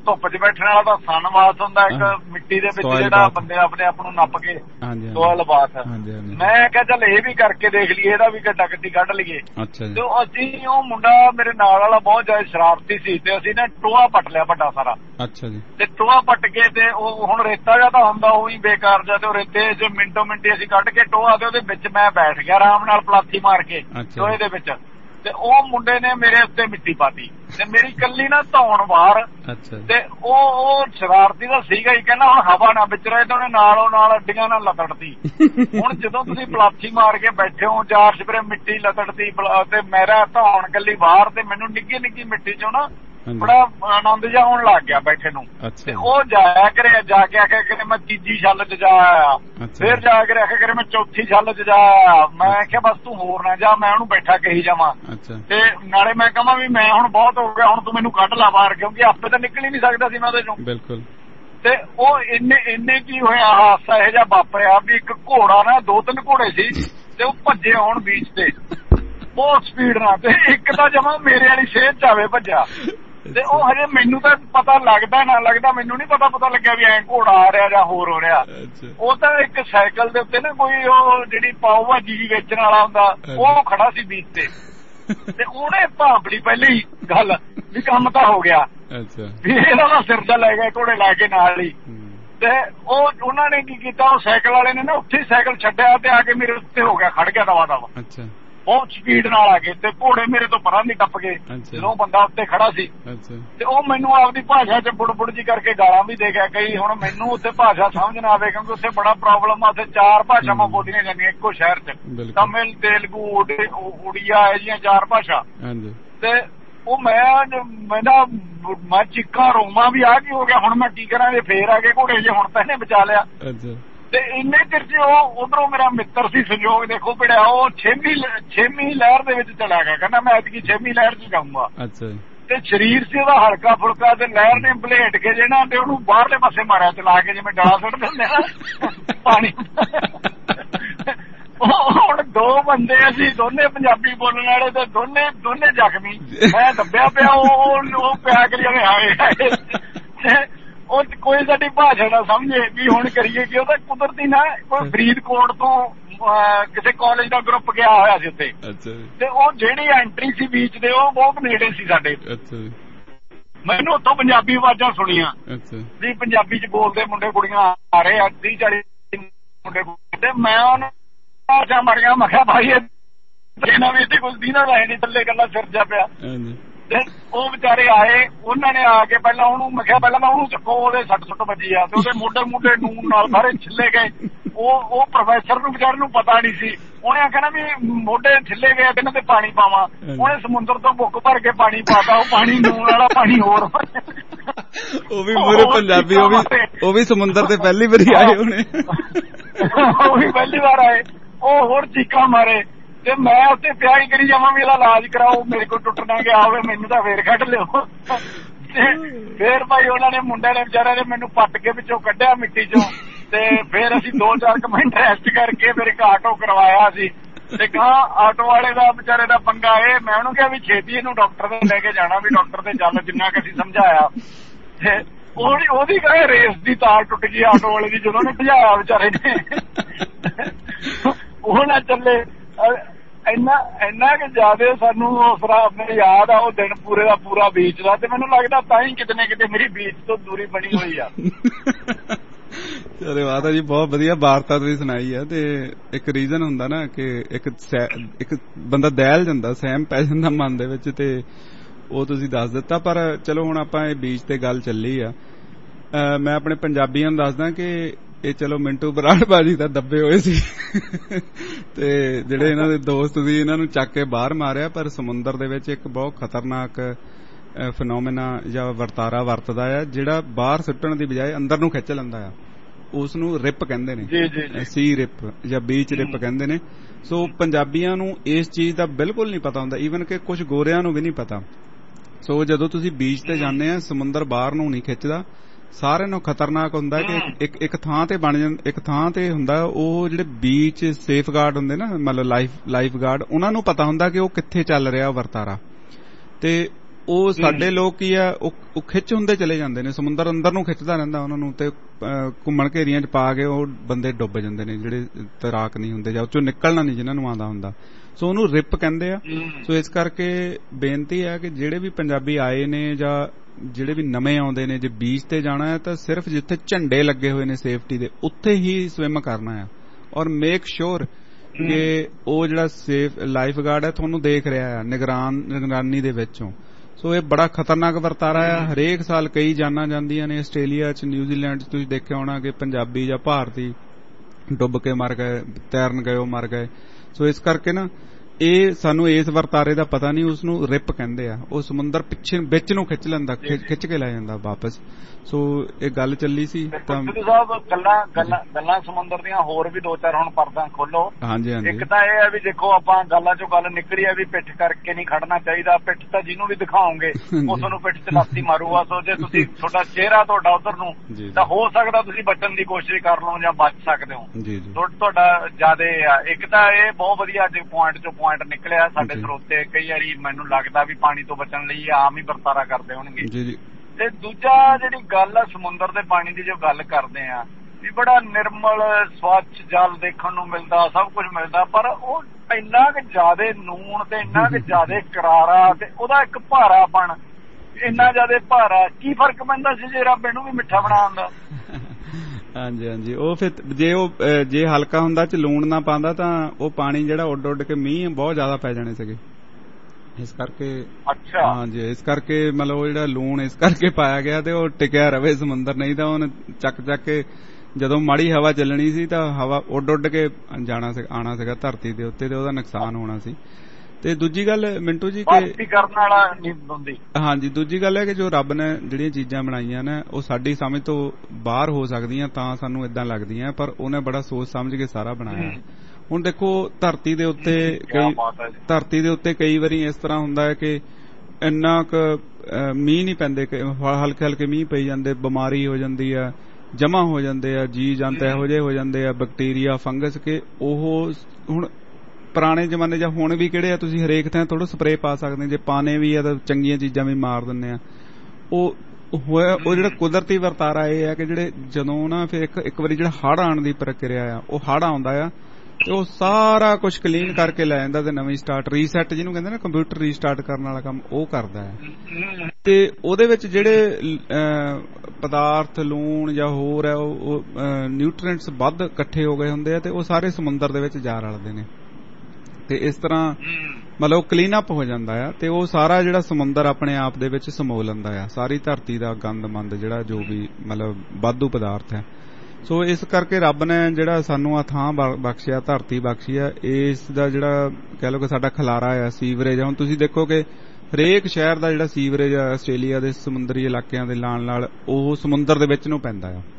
I: ਧੁੱਪ 'ਚ ਬੈਠਣ ਵਾਲਾ ਤਾਂ ਸਨਵਾਸ ਹੁੰਦਾ, ਇੱਕ ਮਿੱਟੀ ਦੇ ਵਿੱਚ ਜਿਹੜਾ ਬੰਦੇ ਆਪਣੇ ਆਪ ਨੂੰ ਨੱਪ ਕੇ ਸੋਇਲ ਬਾਥ। ਮੈਂ ਕਿਹਾ ਚੱਲ ਇਹ ਵੀ ਕਰਕੇ ਦੇਖ ਲਈਏ, ਇਹਦਾ ਵੀ ਗੱਡਾ ਗੱਡੀ ਕੱਢ ਲਈਏ। ਤੇ ਅਸੀਂ ਉਹ ਮੁੰਡਾ ਮੇਰੇ ਨਾਲ ਵਾਲਾ ਬਹੁਤ ਜ਼ਿਆਦਾ ਸ਼ਰਾਰਤੀ ਸੀ ਤੇ ਅਸੀਂ ਨਾ ਟੋਆ ਪੱਟ ਲਿਆ ਵੱਡਾ ਸਾਰਾ।
A: ਅੱਛਾ ਜੀ।
I: ਤੇ ਟੋਆ ਪੱਟ ਕੇ ਤੇ ਉਹ ਹੁਣ ਰੇਤਾ ਜਿਹਾ ਤਾਂ ਹੁੰਦਾ ਉਹੀ ਬੇਕਾਰ ਜਿਹਾ, ਤੇ ਉਹ ਰੇਤੇ 'ਚ ਮਿੰਟੋ ਮਿੰਟੀ ਅਸੀਂ ਕੱਢ ਕੇ ਟੋਆ ਤੇ ਉਹਦੇ ਵਿੱਚ ਮੈਂ ਬੈਠ ਗਿਆ ਆਰਾਮ ਨਾਲ ਪਲਾਥੀ ਮਾਰ ਕੇ ਟੋਏ ਦੇ ਵਿੱਚ। ਤੇ ਉਹ ਮੁੰਡੇ ਨੇ ਮੇਰੇ ਉੱਤੇ ਮਿੱਟੀ ਪਾਤੀ ਤੇ ਮੇਰੀ ਕੱਲੀ ਨਾ ਧੌਣ ਬਾਹਰ। ਤੇ ਉਹ ਉਹ ਸ਼ਰਾਰਤੀ ਦਾ ਸੀਗਾ ਹੀ, ਕਹਿੰਦਾ ਹੁਣ ਹਵਾ ਨਾ ਵਿੱਚ ਰਹੇ, ਤੇ ਉਹਨੇ ਨਾਲੋਂ ਨਾਲ ਅੱਡੀਆਂ ਨਾਲ ਲਤੜਦੀ। ਹੁਣ ਜਦੋਂ ਤੁਸੀਂ ਪਲਾਥੀ ਮਾਰ ਕੇ ਬੈਠੇ ਹੋ, ਚਾਰ ਸਪਰੇ ਮਿੱਟੀ ਲਤੜਦੀ ਤੇ ਮੇਰਾ ਧੌਣ ਕੱਲੀ ਬਾਹਰ, ਤੇ ਮੈਨੂੰ ਨਿੱਗੀ ਨਿੱਗੀ ਮਿੱਟੀ ਚੋਂ ਨਾ ਬੜਾ ਆਨੰਦ ਜਿਹਾ ਆਉਣ ਲੱਗ ਗਿਆ ਬੈਠੇ ਨੂੰ। ਤੇ ਉਹ ਜਾਇਆ ਕਰੇ, ਜਾ ਕੇ ਆਖਿਆ ਕਰੇ ਮੈਂ ਤੀਜੀ ਛੱਲ 'ਚ ਜਾ ਆਇਆ, ਫਿਰ ਜਾ ਕੇ ਆਖਿਆ ਕਰੇ ਮੈਂ ਚੌਥੀ ਛੱਲ 'ਚ ਜਾ ਆਇਆ। ਮੈਂ ਆਖਿਆ ਬਸ ਤੂੰ ਹੋਰ ਨਾ ਜਾ, ਮੈਂ ਉਹਨੂੰ ਬੈਠਾ ਕਹੀ ਜਾਵਾਂ। ਤੇ ਨਾਲੇ ਮੈਂ ਕਹਾਂ ਵੀ ਮੈਂ ਹੁਣ ਬਹੁਤ ਹੋ ਗਿਆ, ਹੁਣ ਤੂੰ ਮੈਨੂੰ ਕੱਢ ਲਾ ਬਾਹਰ, ਕਿਉਂਕਿ ਆਪੇ ਤਾਂ ਨਿਕਲ ਹੀ ਨਹੀਂ ਸਕਦਾ ਸੀ ਮੈਂ ਉਹਦੇ ਚੋਂ। ਬਿਲਕੁਲ। ਤੇ ਉਹ ਇੰਨੇ ਇੰਨੇ ਕੀ ਹੋਇਆ, ਹਾਦਸਾ ਇਹੋ ਜਿਹਾ ਵਾਪਰਿਆ ਵੀ ਇੱਕ ਘੋੜਾ ਨਾ, ਦੋ ਤਿੰਨ ਘੋੜੇ ਸੀ ਤੇ ਉਹ ਭੱਜੇ ਆਉਣ ਬੀਚ ਤੇ ਬਹੁਤ ਸਪੀਡ ਨਾਲ, ਤੇ ਇੱਕ ਤਾਂ ਜਮਾਂ ਮੇਰੇ ਵਾਲੀ ਸੇਧ 'ਚ ਆਵੇ ਭੱਜਾ। ਤੇ ਉਹ ਹਜੇ ਮੈਨੂੰ ਤਾਂ ਪਤਾ ਲੱਗਦਾ ਨਾ ਲੱਗਦਾ, ਮੈਨੂੰ ਨੀ ਪਤਾ ਪਤਾ ਲੱਗਿਆ ਵੀ ਐਂ ਘੋੜਾ ਆ ਰਿਹਾ ਜਾਂ ਹੋਰ ਹੋ ਰਿਹਾ। ਉਹ ਤਾਂ ਇੱਕ ਸਾਈਕਲ ਦੇ ਉੱਤੇ ਨਾ ਕੋਈ ਉਹ ਜਿਹੜੀ ਪਾਓ ਭਾਜੀ ਵੇਚਣ ਵਾਲਾ ਹੁੰਦਾ, ਉਹ ਖੜਾ ਸੀ ਬੀਚ ਤੇ। ਤੇ ਉਹਨੇ ਭਾਂਪੜੀ ਪਹਿਲੇ ਹੀ ਗੱਲ ਵੀ ਕੰਮ ਤਾਂ ਹੋ ਗਿਆ, ਵੀ ਇਹਦਾ ਦਾ ਸਿਰ ਦਾ ਲੈ ਗਏ ਘੋੜੇ ਲਾ ਕੇ ਨਾਲ ਹੀ। ਤੇ ਉਹ ਉਹਨਾਂ ਨੇ ਕੀ ਕੀਤਾ, ਉਹ ਸਾਈਕਲ ਵਾਲੇ ਨੇ ਨਾ ਉੱਥੇ ਸਾਈਕਲ ਛੱਡਿਆ ਤੇ ਆ ਕੇ ਮੇਰੇ ਉੱਤੇ ਹੋ ਗਿਆ, ਖੜ ਗਿਆ ਦਵਾ ਦਵਾ ਬਹੁਤ ਸਪੀਡ ਨਾਲ ਆ ਗਏ। ਤੇ ਘੋੜੇ ਮੇਰੇ ਤੋਂ ਪਰਾਂ ਨਹੀਂ ਟੱਪ ਗਏ ਜਦੋਂ ਬੰਦਾ ਉੱਤੇ ਖੜਾ ਸੀ। ਤੇ ਉਹ ਮੈਨੂੰ ਆਪਦੀ ਭਾਸ਼ਾ 'ਚ ਬੁੜ ਬੁੜ ਜੀ ਕਰਕੇ ਗਾਲਾਂ ਵੀ ਦੇ ਗਿਆ ਕਈ। ਹੁਣ ਮੈਨੂੰ ਉੱਥੇ ਭਾਸ਼ਾ ਸਮਝ ਨਾ ਆਵੇ, ਕਿਉਂਕਿ ਉੱਥੇ ਬੜਾ ਪ੍ਰੋਬਲਮ ਆ, ਉੱਥੇ ਚਾਰ ਭਾਸ਼ਾਵਾਂ ਬੋਲੀਆਂ ਜਾਂਦੀਆਂ ਇੱਕੋ ਸ਼ਹਿਰ 'ਚ, ਤਮਿਲ, ਤੇਲਗੂ, ਉੜੀਆ, ਇਹ ਜਿਹੀਆਂ ਚਾਰ ਭਾਸ਼ਾ। ਤੇ ਉਹ ਮੈਂ ਮੈਂ ਮੈਂ ਚੀਕਾਂ ਰੋਮਾ ਵੀ ਆ ਕੀ ਹੋ ਗਿਆ, ਹੁਣ ਮੈਂ ਕੀ ਕਰਾਂ, ਜੇ ਫੇਰ ਆ ਗਏ ਘੋੜੇ ਜੇ, ਹੁਣ ਤਾਂ ਇਹਨੇ ਬਚਾ ਲਿਆ। ਤੇ ਇੰਨੇ ਚਿਰ 'ਚ ਉਹ ਉਧਰੋਂ ਮੇਰਾ ਮਿੱਤਰ ਸੀ ਸੰਜੋਗ ਦੇਖੋ ਪਿੜਿਆ, ਉਹ ਛੇਵੀਂ ਛੇਵੀਂ ਲਹਿਰ ਦੇ ਵਿੱਚ ਚਲਾ ਗਿਆ, ਕਹਿੰਦਾ ਮੈਂ ਐਤਕੀ ਛੇਵੀਂ ਲਹਿਰ 'ਚ ਜਾਊਂਗਾ। ਤੇ ਸਰੀਰ ਸੀ ਉਹਦਾ ਹਲਕਾ ਫੁਲਕਾ, ਤੇ ਲਹਿਰ ਨੇ ਬਲੇਟ ਕੇ ਜੇ ਨਾ ਤੇ ਉਹਨੂੰ ਬਾਹਰਲੇ ਪਾਸੇ ਮਾਰਿਆ ਚਲਾ ਕੇ, ਜਿਵੇਂ ਡਾਲਾ ਸੁੱਟ ਦਿੰਦੇ ਨਾ ਪਾਣੀ। ਹੁਣ ਦੋ ਬੰਦੇ ਅਸੀਂ ਦੋਨੇ ਪੰਜਾਬੀ ਬੋਲਣ ਵਾਲੇ ਤੇ ਦੋਨੇ ਦੋਨੇ ਜ਼ਖਮੀ, ਮੈਂ ਦੱਬਿਆ ਪਿਆ, ਉਹ ਪਿਆ ਕਰੀ ਜਾਵੇ ਹਾਏ। ਉਹ ਕੋਈ ਸਾਡੀ ਭਾਸ਼ਾ ਨਾ ਸਮਝੇ ਵੀ ਹੁਣ ਕਰੀਏ ਕਿ ਉਹ ਤਾਂ ਕੁਦਰਤੀ ਨਾ ਕੋਈ ਫਰੀਦਕੋਟ ਤੋਂ ਕਿਸੇ ਕਾਲਜ ਦਾ ਗਰੁੱਪ ਗਿਆ ਹੋਇਆ ਸੀ ਉੱਥੇ। ਤੇ ਉਹ ਜਿਹੜੀ ਐਂਟਰੀ ਸੀ ਬੀਚ ਦੇ, ਉਹ ਬਹੁਤ ਨੇੜੇ ਸੀ ਸਾਡੇ। ਮੈਨੂੰ ਉੱਥੋਂ ਪੰਜਾਬੀ ਆਵਾਜ਼ਾਂ ਸੁਣੀਆਂ ਵੀ ਪੰਜਾਬੀ 'ਚ ਬੋਲਦੇ ਮੁੰਡੇ ਕੁੜੀਆਂ ਆ ਰਹੇ ਆ, ਤੀਹ ਚਾਲੀ ਮੁੰਡੇ। ਤੇ ਮੈਂ ਉਹਨੂੰ ਭਾਸ਼ਾ ਮਾਰੀਆਂ, ਮੈਂ ਕਿਹਾ ਭਾਈ ਇਹਨਾਂ ਵੀ ਇੱਥੇ ਕੁਝ ਦੀਨਾ ਦਾ ਹੈ ਨਹੀਂ, ਥੱਲੇ ਗੱਲਾਂ ਸਿਰ ਜਾ ਪਿਆ। ਤੇ ਉਹ ਵਿਚਾਰੇ ਆਏ, ਉਹਨਾਂ ਨੇ ਆ ਕੇ ਪਹਿਲਾਂ ਉਹਨੂੰ, ਮੈਂ ਕਿਹਾ ਪਹਿਲਾਂ ਮੈਂ ਉਹਨੂੰ ਚੱਕੋ, ਉਹਦੇ ਸੱਟ ਸੁੱਟ ਵੱਜੀ ਆ, ਤੇ ਉਹਦੇ ਮੋਢੇ ਮੋਢੇ ਨੂਨ ਨਾਲ ਸਾਰੇ ਛਿੱਲੇ ਗਏ। ਉਹ ਉਹ ਪ੍ਰੋਫੈਸਰ ਨੂੰ ਵਿਚਾਰੇ ਨੂੰ ਪਤਾ ਨਹੀਂ ਸੀ, ਉਹਨੇ ਆਖਿਆ ਨਾ ਵੀ ਮੋਢੇ ਛਿੱਲੇ ਗਏ ਤੇ ਇਹਨਾਂ ਤੇ ਪਾਣੀ ਪਾਵਾਂ, ਉਹਨੇ ਸਮੁੰਦਰ ਤੋਂ ਬੁੱਕ ਭਰ ਕੇ ਪਾਣੀ ਪਾਤਾ, ਉਹ ਪਾਣੀ ਨੂਨ ਵਾਲਾ ਪਾਣੀ ਹੋਰ।
A: ਉਹ ਵੀ ਮੂਰੇ ਪੰਜਾਬੀ, ਉਹ ਵੀ ਉਹ ਵੀ ਸਮੁੰਦਰ ਤੇ ਪਹਿਲੀ ਵਾਰੀ ਆਏ ਹੋਣੇ,
I: ਉਹ ਵੀ ਪਹਿਲੀ ਵਾਰ ਆਏ, ਉਹ ਹੋਰ ਚੀਕਾਂ ਮਾਰੇ। ਤੇ ਮੈਂ ਉੱਥੇ ਪਿਆ ਹੀ ਕਰੀ ਜਾਵਾਂ ਵੀ ਇਹਦਾ ਇਲਾਜ ਕਰਾਓ, ਮੇਰੇ ਕੋਲ ਟੁੱਟ ਨਾ ਗਿਆ ਹੋਵੇ, ਮੈਨੂੰ ਤਾਂ ਫੇਰ ਕੱਢ ਲਿਓ। ਤੇ ਫੇਰ ਭਾਈ ਉਹਨਾਂ ਨੇ ਮੁੰਡਿਆਂ ਨੇ ਵਿਚਾਰਿਆਂ ਨੇ ਮੈਨੂੰ ਪੱਟ ਕੇ ਵਿੱਚੋਂ ਕੱਢਿਆ ਮਿੱਟੀ ਚੋਂ। ਤੇ ਫੇਰ ਅਸੀਂ ਦੋ ਚਾਰ ਮਿੰਟ ਰੈਸਟ ਕਰਕੇ ਫਿਰ ਇੱਕ ਆਟੋ ਕਰਵਾਇਆ ਸੀ। ਤੇ ਕਹਾਂ ਆਟੋ ਵਾਲੇ ਦਾ ਵਿਚਾਰੇ ਦਾ ਪੰਗਾ ਇਹ, ਮੈਂ ਉਹਨੂੰ ਕਿਹਾ ਵੀ ਛੇਤੀ ਇਹਨੂੰ ਡਾਕਟਰ ਦੇ ਲੈ ਕੇ ਜਾਣਾ, ਵੀ ਡਾਕਟਰ ਦੇ ਚੱਲ, ਜਿੰਨਾ ਕਿ ਅਸੀਂ ਸਮਝਾਇਆ। ਤੇ ਉਹਦੀ ਉਹਦੀ ਕਹੇ ਰੇਸ ਦੀ ਤਾਰ ਟੁੱਟ ਗਈ ਆਟੋ ਵਾਲੇ ਦੀ, ਜਦੋਂ ਉਹਨੇ ਭਜਾਇਆ ਵਿਚਾਰੇ ਨੇ, ਉਹ ਨਾ ਚੱਲੇ। ਇੰਨਾ ਇੰਨਾ ਕਿ ਜ਼ਿਆਦਾ ਸਾਨੂੰ ਉਸ ਰਾਤ ਯਾਦ ਆ ਉਹ ਦਿਨ ਪੂਰੇ ਦਾ ਪੂਰਾ ਬੀਚ ਦਾ। ਤੇ ਮੈਨੂੰ ਲੱਗਦਾ ਤਾਂ ਹੀ ਕਿਤੇ ਨਾ ਕਿਤੇ ਮੇਰੀ ਬੀਚ ਤੋਂ ਦੂਰੀ ਬਣੀ ਹੋਈ ਆ।
A: ਚਲੋ ਵਾਹ ਜੀ, ਬਹੁਤ ਵਧੀਆ ਵਾਰਤਾ ਤੁਸੀਂ ਸੁਣਾਈ ਆ। ਤੇ ਇੱਕ ਰੀਜ਼ਨ ਹੁੰਦਾ ਨਾ ਕਿ ਇੱਕ ਇੱਕ ਬੰਦਾ ਦਹਿਲ ਜਾਂਦਾ, ਸਹਿਮ ਪੈ ਜਾਂਦਾ ਮਨ ਦੇ ਵਿੱਚ, ਤੇ ਉਹ ਤੁਸੀਂ ਦੱਸ ਦਿੱਤਾ। ਪਰ ਚਲੋ ਹੁਣ ਆਪਾਂ ਇਹ ਬੀਚ ਤੇ ਗੱਲ ਚੱਲੀ ਆ, ਮੈਂ ਆਪਣੇ ਪੰਜਾਬੀਆਂ ਨੂੰ ਦੱਸਦਾ ਕਿ ਇਹ ਚਲੋ ਮਿੰਟੂ ਬਰਾੜ ਬਾਜੀ ਤਾਂ ਦੱਬੇ ਹੋਏ ਸੀ ਤੇ ਜਿਹੜੇ ਇਹਨਾਂ ਦੇ ਦੋਸਤ ਸੀ ਇਹਨਾਂ ਨੂੰ ਚੱਕ ਕੇ ਬਾਹਰ ਮਾਰਿਆ। ਪਰ ਸਮੁੰਦਰ ਦੇ ਵਿੱਚ ਇੱਕ ਬਹੁਤ ਖਤਰਨਾਕ ਫਿਨੋਮੇਨਾ ਜਾਂ ਵਰਤਾਰਾ ਵਰਤਦਾ ਆ, ਜਿਹੜਾ ਬਾਹਰ ਸੁੱਟਣ ਦੀ ਬਜਾਏ ਅੰਦਰ ਨੂੰ ਖਿੱਚ ਲੈਂਦਾ ਆ। ਉਸ ਨੂੰ ਰਿਪ ਕਹਿੰਦੇ ਨੇ, ਸੀ ਰਿਪ ਜਾਂ ਬੀਚ ਰਿਪ ਕਹਿੰਦੇ ਨੇ। ਸੋ ਪੰਜਾਬੀਆਂ ਨੂੰ ਇਸ ਚੀਜ਼ ਦਾ ਬਿਲਕੁਲ ਨਹੀਂ ਪਤਾ ਹੁੰਦਾ, ਈਵਨ ਕਿ ਕੁਝ ਗੋਰਿਆਂ ਨੂੰ ਵੀ ਨਹੀਂ ਪਤਾ। ਸੋ ਜਦੋਂ ਤੁਸੀਂ ਬੀਚ ਤੇ ਜਾਂਦੇ ਆ, ਸਮੁੰਦਰ ਬਾਹਰ ਨੂੰ ਨਹੀਂ ਖਿੱਚਦਾ, ਸਾਰਿਆਂ ਨੂੰ ਖਤਰਨਾਕ ਹੁੰਦਾ ਕਿ ਇੱਕ ਇੱਕ ਥਾਂ ਤੇ ਬਣ ਜਾਂਦਾ, ਇੱਕ ਥਾਂ ਤੇ ਹੁੰਦਾ ਉਹ ਜਿਹੜੇ ਬੀਚ ਸੇਫ ਗਾਰਡ ਹੁੰਦੇ ਨਾ, ਮਤਲਬ ਲਾਈਫ ਲਾਈਫ ਗਾਰਡ, ਉਹਨਾਂ ਨੂੰ ਪਤਾ ਹੁੰਦਾ ਕਿ ਉਹ ਕਿੱਥੇ ਚੱਲ ਰਿਹਾ ਵਰਤਾਰਾ। ਤੇ ਉਹ ਸਾਡੇ ਲੋਕ ਕੀ ਆ, ਉਹ ਖਿੱਚ ਹੁੰਦੇ ਚਲੇ ਜਾਂਦੇ ਨੇ, ਸਮੁੰਦਰ ਅੰਦਰ ਨੂੰ ਖਿੱਚਦਾ ਰਹਿੰਦਾ ਉਹਨਾਂ ਨੂੰ, ਤੇ ਘੁੰਮਣ ਘੇਰੀਆਂ ਚ ਪਾ ਕੇ ਉਹ ਬੰਦੇ ਡੁੱਬ ਜਾਂਦੇ ਨੇ ਜਿਹੜੇ ਤੈਰਾਕ ਨਹੀਂ ਹੁੰਦੇ ਜਾਂ ਉਹ ਚੋਂ ਨਿਕਲਣਾ ਨਹੀਂ ਜਿਹਨਾਂ ਨੂੰ ਆਉਂਦਾ ਹੁੰਦਾ। ਸੋ ਉਹਨੂੰ ਰਿਪ ਕਹਿੰਦੇ ਆ। ਸੋ ਇਸ ਕਰਕੇ ਬੇਨਤੀ ਹੈ ਕਿ ਜਿਹੜੇ ਵੀ ਪੰਜਾਬੀ ਆਏ ਨੇ ਜਾਂ ਜਿਹੜੇ ਵੀ ਨਵੇਂ ਆਉਂਦੇ ਨੇ, ਜੇ ਬੀਚ ਤੇ ਜਾਣਾ ਹੈ ਤਾਂ ਸਿਰਫ ਜਿੱਥੇ ਝੰਡੇ ਲੱਗੇ ਹੋਏ ਨੇ ਸੇਫਟੀ ਦੇ ਉੱਥੇ ਹੀ ਸਵਿਮ ਕਰਨਾ ਹੈ, ਔਰ ਮੇਕ ਸ਼ੋਰ ਕਿ ਉਹ ਜਿਹੜਾ ਸੇਫ ਲਾਈਫ ਗਾਰਡ ਹੈ ਤੁਹਾਨੂੰ ਦੇਖ ਰਿਹਾ ਹੈ ਨਿਗਰਾਨ ਨਿਗਰਾਨੀ ਦੇ ਵਿੱਚੋਂ। ਸੋ ਇਹ ਬੜਾ ਖਤਰਨਾਕ ਵਰਤਾਰਾ ਆ। ਹਰੇਕ ਸਾਲ ਕਈ ਜਾਨਾਂ ਜਾਂਦੀਆਂ ਨੇ। ਆਸਟ੍ਰੇਲੀਆ ਚ, ਨਿਊਜ਼ੀਲੈਂਡ ਚ ਤੁਸੀਂ ਦੇਖਿਆ ਹੋਣਾ ਕਿ ਪੰਜਾਬੀ ਜਾਂ ਭਾਰਤੀ ਡੁੱਬ ਕੇ ਮਰ ਗਏ, ਤੈਰਨ ਗਏ, ਉਹ ਮਰ ਗਏ। ਸੋ ਇਸ ਕਰਕੇ ਨਾ ਇਹ ਸਾਨੂੰ ਇਸ ਵਰਤਾਰੇ ਦਾ ਪਤਾ ਨਹੀਂ, ਉਸਨੂੰ ਰਿਪ ਕਹਿੰਦੇ ਆ। ਉਹ ਸਮੁੰਦਰ ਪਿੱਛੇ ਵਿੱਚ ਨੂੰ ਖਿੱਚ ਲੈਂਦਾ, ਖਿੱਚ ਕੇ ਲੈ ਜਾਂਦਾ ਵਾਪਸ। ਸੋ ਇਹ ਗੱਲ ਚੱਲੀ ਸੀ ਤਾਂ
I: ਸਾਹਿਬ ਗੱਲਾਂ ਗੱਲਾਂ ਗੱਲਾਂ ਸਮੁੰਦਰ ਦੀਆਂ ਹੋਰ ਵੀ ਦੋ ਚਾਰ ਹੁਣ ਪਰਦਾਂ ਖੋਲੋ।
A: ਹਾਂਜੀ ਹਾਂਜੀ।
I: ਇੱਕ ਤਾਂ ਇਹ ਹੈ ਵੀ ਦੇਖੋ ਆਪਾਂ ਗੱਲਾਂ ਚੋਂ ਗੱਲ ਨਿਕਲੀ ਹੈ ਵੀ ਪਿੱਠ ਕਰਕੇ ਨਹੀਂ ਖੜਨਾ ਚਾਹੀਦਾ। ਪਿੱਠ ਤਾਂ ਜਿਹਨੂੰ ਵੀ ਦਿਖਾਓਗੇ ਉਹ ਤੁਹਾਨੂੰ ਪਿੱਠ ਚ ਲਾਤੀ ਮਾਰੂਗਾ। ਸੋ ਜੇ ਤੁਸੀਂ ਤੁਹਾਡਾ ਚਿਹਰਾ ਤੁਹਾਡਾ ਉਧਰ ਨੂੰ ਤਾਂ ਹੋ ਸਕਦਾ ਤੁਸੀਂ ਬਚਣ ਦੀ ਕੋਸ਼ਿਸ਼ ਕਰ ਲਓ ਜਾਂ ਬਚ ਸਕਦੇ ਹੋ। ਤੁਹਾਡਾ ਜਿਆਦਾ ਇੱਕ ਤਾਂ ਇਹ ਬਹੁਤ ਵਧੀਆ ਅੱਜ ਪੁਆਇੰਟ ਚੋਂ ਪੁਆਇੰਟ ਨਿਕਲਿਆ। ਸਾਡੇ ਸਰੋਤੇ ਕਈ ਵਾਰੀ ਮੈਨੂੰ ਲੱਗਦਾ ਵੀ ਪਾਣੀ ਤੋਂ ਬਚਣ ਲਈ ਆਮ ਹੀ ਵਰਤਾਰਾ ਕਰਦੇ ਹੋਣਗੇ। ਤੇ ਦੂਜਾ ਜਿਹੜੀ ਗੱਲ ਆ ਸਮੁੰਦਰ ਦੇ ਪਾਣੀ ਦੀ ਜੋ ਗੱਲ ਕਰਦੇ ਆ ਵੀ ਬੜਾ ਨਿਰਮਲ ਸਵੱਛ ਜਲ ਦੇਖਣ ਨੂੰ ਮਿਲਦਾ, ਸਭ ਕੁਝ ਮਿਲਦਾ, ਪਰ ਉਹ ਇੰਨਾ ਕੁ ਜ਼ਿਆਦਾ ਨੂਣ ਤੇ ਇੰਨਾ ਕੁ ਜ਼ਿਆਦਾ ਕਰਾਰਾ ਤੇ ਉਹਦਾ ਇੱਕ ਭਾਰਾਪਣ ਇੰਨਾ ਜ਼ਿਆਦਾ ਭਾਰਾ। ਕੀ ਫਰਕ ਪੈਂਦਾ ਸੀ ਜੇ ਰੱਬ ਇਹਨੂੰ ਵੀ ਮਿੱਠਾ ਬਣਾ ਦਿੰਦਾ?
A: ਹਾਂਜੀ ਹਾਂਜੀ। ਉਹ ਫਿਰ ਜੇ ਉਹ ਜੇ ਹਲਕਾ ਹੁੰਦਾ ਚ ਲੂਣ ਨਾ ਪਾਉਂਦਾ ਤਾਂ ਉਹ ਪਾਣੀ ਜਿਹੜਾ ਉੱਡ ਉੱਡ ਕੇ ਮੀਂਹ ਬਹੁਤ ਜ਼ਿਆਦਾ ਪੈ ਜਾਣੇ ਸੀਗੇ। ਇਸ ਕਰਕੇ
I: ਅੱਛਾ
A: ਹਾਂਜੀ, ਇਸ ਕਰਕੇ ਮਤਲਬ ਉਹ ਜਿਹੜਾ ਲੂਣ ਇਸ ਕਰਕੇ ਪਾਇਆ ਗਿਆ ਤੇ ਉਹ ਟਿਕਿਆ ਰਵੇ ਸਮੁੰਦਰ, ਨਹੀਂ ਤਾਂ ਉਹਨੇ ਚੱਕ ਚੱਕ ਕੇ ਜਦੋਂ ਮਾੜੀ ਹਵਾ ਚੱਲਣੀ ਸੀ ਤਾਂ ਹਵਾ ਉੱਡ ਉੱਡ ਕੇ ਜਾਣਾ ਸੀ, ਆਉਣਾ ਸੀਗਾ ਧਰਤੀ ਦੇ ਉੱਤੇ ਤੇ ਉਹਦਾ ਨੁਕਸਾਨ ਹੋਣਾ ਸੀ। ਤੇ ਦੂਜੀ ਗੱਲ ਮਿੰਟੂ ਜੀ ਕਿ
I: ਕਰਨ ਵਾਲਾ ਨਹੀਂ ਹੁੰਦੀ।
A: ਹਾਂਜੀ, ਦੂਜੀ ਗੱਲ ਹੈ ਕਿ ਜੋ ਰੱਬ ਨੇ ਜਿਹੜੀਆਂ ਚੀਜ਼ਾਂ ਬਣਾਈਆਂ ਨੇ ਉਹ ਸਾਡੀ ਸਮਝ ਤੋਂ ਬਾਹਰ ਹੋ ਸਕਦੀਆਂ ਤਾਂ ਸਾਨੂੰ ਏਦਾਂ ਲੱਗਦੀਆਂ, ਪਰ ਉਹਨੇ ਬੜਾ ਸੋਚ ਸਮਝ ਕੇ ਸਾਰਾ ਬਣਾਇਆ। ਹੁਣ ਦੇਖੋ ਧਰਤੀ ਦੇ ਉੱਤੇ ਕਈ ਧਰਤੀ ਦੇ ਉੱਤੇ ਕਈ ਵਾਰੀ ਇਸ ਤਰ੍ਹਾਂ ਹੁੰਦਾ ਹੈ ਕਿ ਇੰਨਾ ਕੁ ਮੀਂਹ ਨਹੀਂ ਪੈਂਦੇ, ਹਲਕੇ ਹਲਕੇ ਮੀਂਹ ਪਈ ਜਾਂਦੇ, ਬਿਮਾਰੀ ਹੋ ਜਾਂਦੀ ਆ, ਜਮਾ ਹੋ ਜਾਂਦੇ ਆ, ਜੀ ਜੰਤ ਇਹੋ ਜਿਹੇ ਹੋ ਜਾਂਦੇ ਆ, ਬੈਕਟੀਰੀਆ, ਫੰਗਸ, ਕੇ ਉਹ ਹੁਣ ਪੁਰਾਣੇ ਜ਼ਮਾਨੇ ਜਾਂ ਹੁਣ ਵੀ ਕਿਹੜੇ ਆ, ਤੁਸੀਂ ਹਰੇਕ ਥਾਂ ਥੋੜਾ ਸਪਰੇਅ ਪਾ ਸਕਦੇ, ਜੇ ਪਾਣੇ ਵੀ ਆ ਤਾਂ ਚੰਗੀਆਂ ਚੀਜ਼ਾਂ ਵੀ ਮਾਰ ਦਿੰਦੇ ਆ। ਉਹ ਹੋਇਆ ਉਹ ਜਿਹੜਾ ਕੁਦਰਤੀ ਵਰਤਾਰਾ ਇਹ ਹੈ ਕਿ ਜਿਹੜੇ ਜਦੋਂ ਨਾ ਫਿਰ ਇੱਕ ਇੱਕ ਵਾਰੀ ਜਿਹੜਾ ਹੜ੍ਹ ਆਉਣ ਦੀ ਪ੍ਰਕਿਰਿਆ ਆ, ਉਹ ਹੜ੍ਹ ਆਉਂਦਾ ਆ ਤੇ ਉਹ ਸਾਰਾ ਕੁਝ ਕਲੀਨ ਕਰਕੇ ਲੈ ਜਾਂਦਾ ਤੇ ਨਵੀਂ ਸਟਾਰਟ ਰੀਸੈਟ ਜਿਹਨੂੰ ਕਹਿੰਦੇ ਨਾ, ਕੰਪਿਊਟਰ ਰੀਸਟਾਰਟ ਕਰਨ ਵਾਲਾ ਕੰਮ ਉਹ ਕਰਦਾ ਹੈ। ਤੇ ਉਹਦੇ ਵਿੱਚ ਜਿਹੜੇ ਪਦਾਰਥ ਲੂਣ ਜਾਂ ਹੋਰ ਹੈ ਉਹ ਨਿਊਟ੍ਰੀਐਂਟਸ ਵੱਧ ਇਕੱਠੇ ਹੋ ਗਏ ਹੁੰਦੇ ਆ ਤੇ ਉਹ ਸਾਰੇ ਸਮੁੰਦਰ ਦੇ ਵਿੱਚ ਜਾ ਰਲਦੇ ਨੇ ਤੇ ਇਸ ਤਰ੍ਹਾਂ ਮਤਲਬ ਕਲੀਨ ਅਪ ਹੋ ਜਾਂਦਾ ਆ ਤੇ ਉਹ ਸਾਰਾ ਜਿਹੜਾ ਸਮੁੰਦਰ ਆਪਣੇ ਆਪ ਦੇ ਵਿੱਚ ਸਮੋ ਲੈਂਦਾ ਆ ਸਾਰੀ ਧਰਤੀ ਦਾ ਗੰਦ ਮੰਦ ਜਿਹੜਾ ਜੋ ਵੀ ਮਤਲਬ ਵਾਧੂ ਪਦਾਰਥ ਹੈ। ਸੋ ਇਸ ਕਰਕੇ ਰੱਬ ਨੇ ਜਿਹੜਾ ਸਾਨੂੰ ਆ ਥਾਂ ਬਖਸ਼ਿਆ, ਧਰਤੀ ਬਖਸ਼ੀ ਆ, ਇਸ ਦਾ ਜਿਹੜਾ ਕਹਿ ਲਓ ਕਿ ਸਾਡਾ ਖਲਾਰਾ ਆ, ਸੀਵਰੇਜ। ਹੁਣ ਤੁਸੀਂ ਦੇਖੋ ਕਿ ਹਰੇਕ ਸ਼ਹਿਰ ਦਾ ਜਿਹੜਾ ਸੀਵਰੇਜ ਆ ਆਸਟ੍ਰੇਲੀਆ ਦੇ ਸਮੁੰਦਰੀ ਇਲਾਕਿਆਂ ਦੇ ਨਾਲ ਨਾਲ ਉਹ ਸਮੁੰਦਰ ਦੇ ਵਿੱਚ ਨੂੰ ਪੈਂਦਾ ਆ।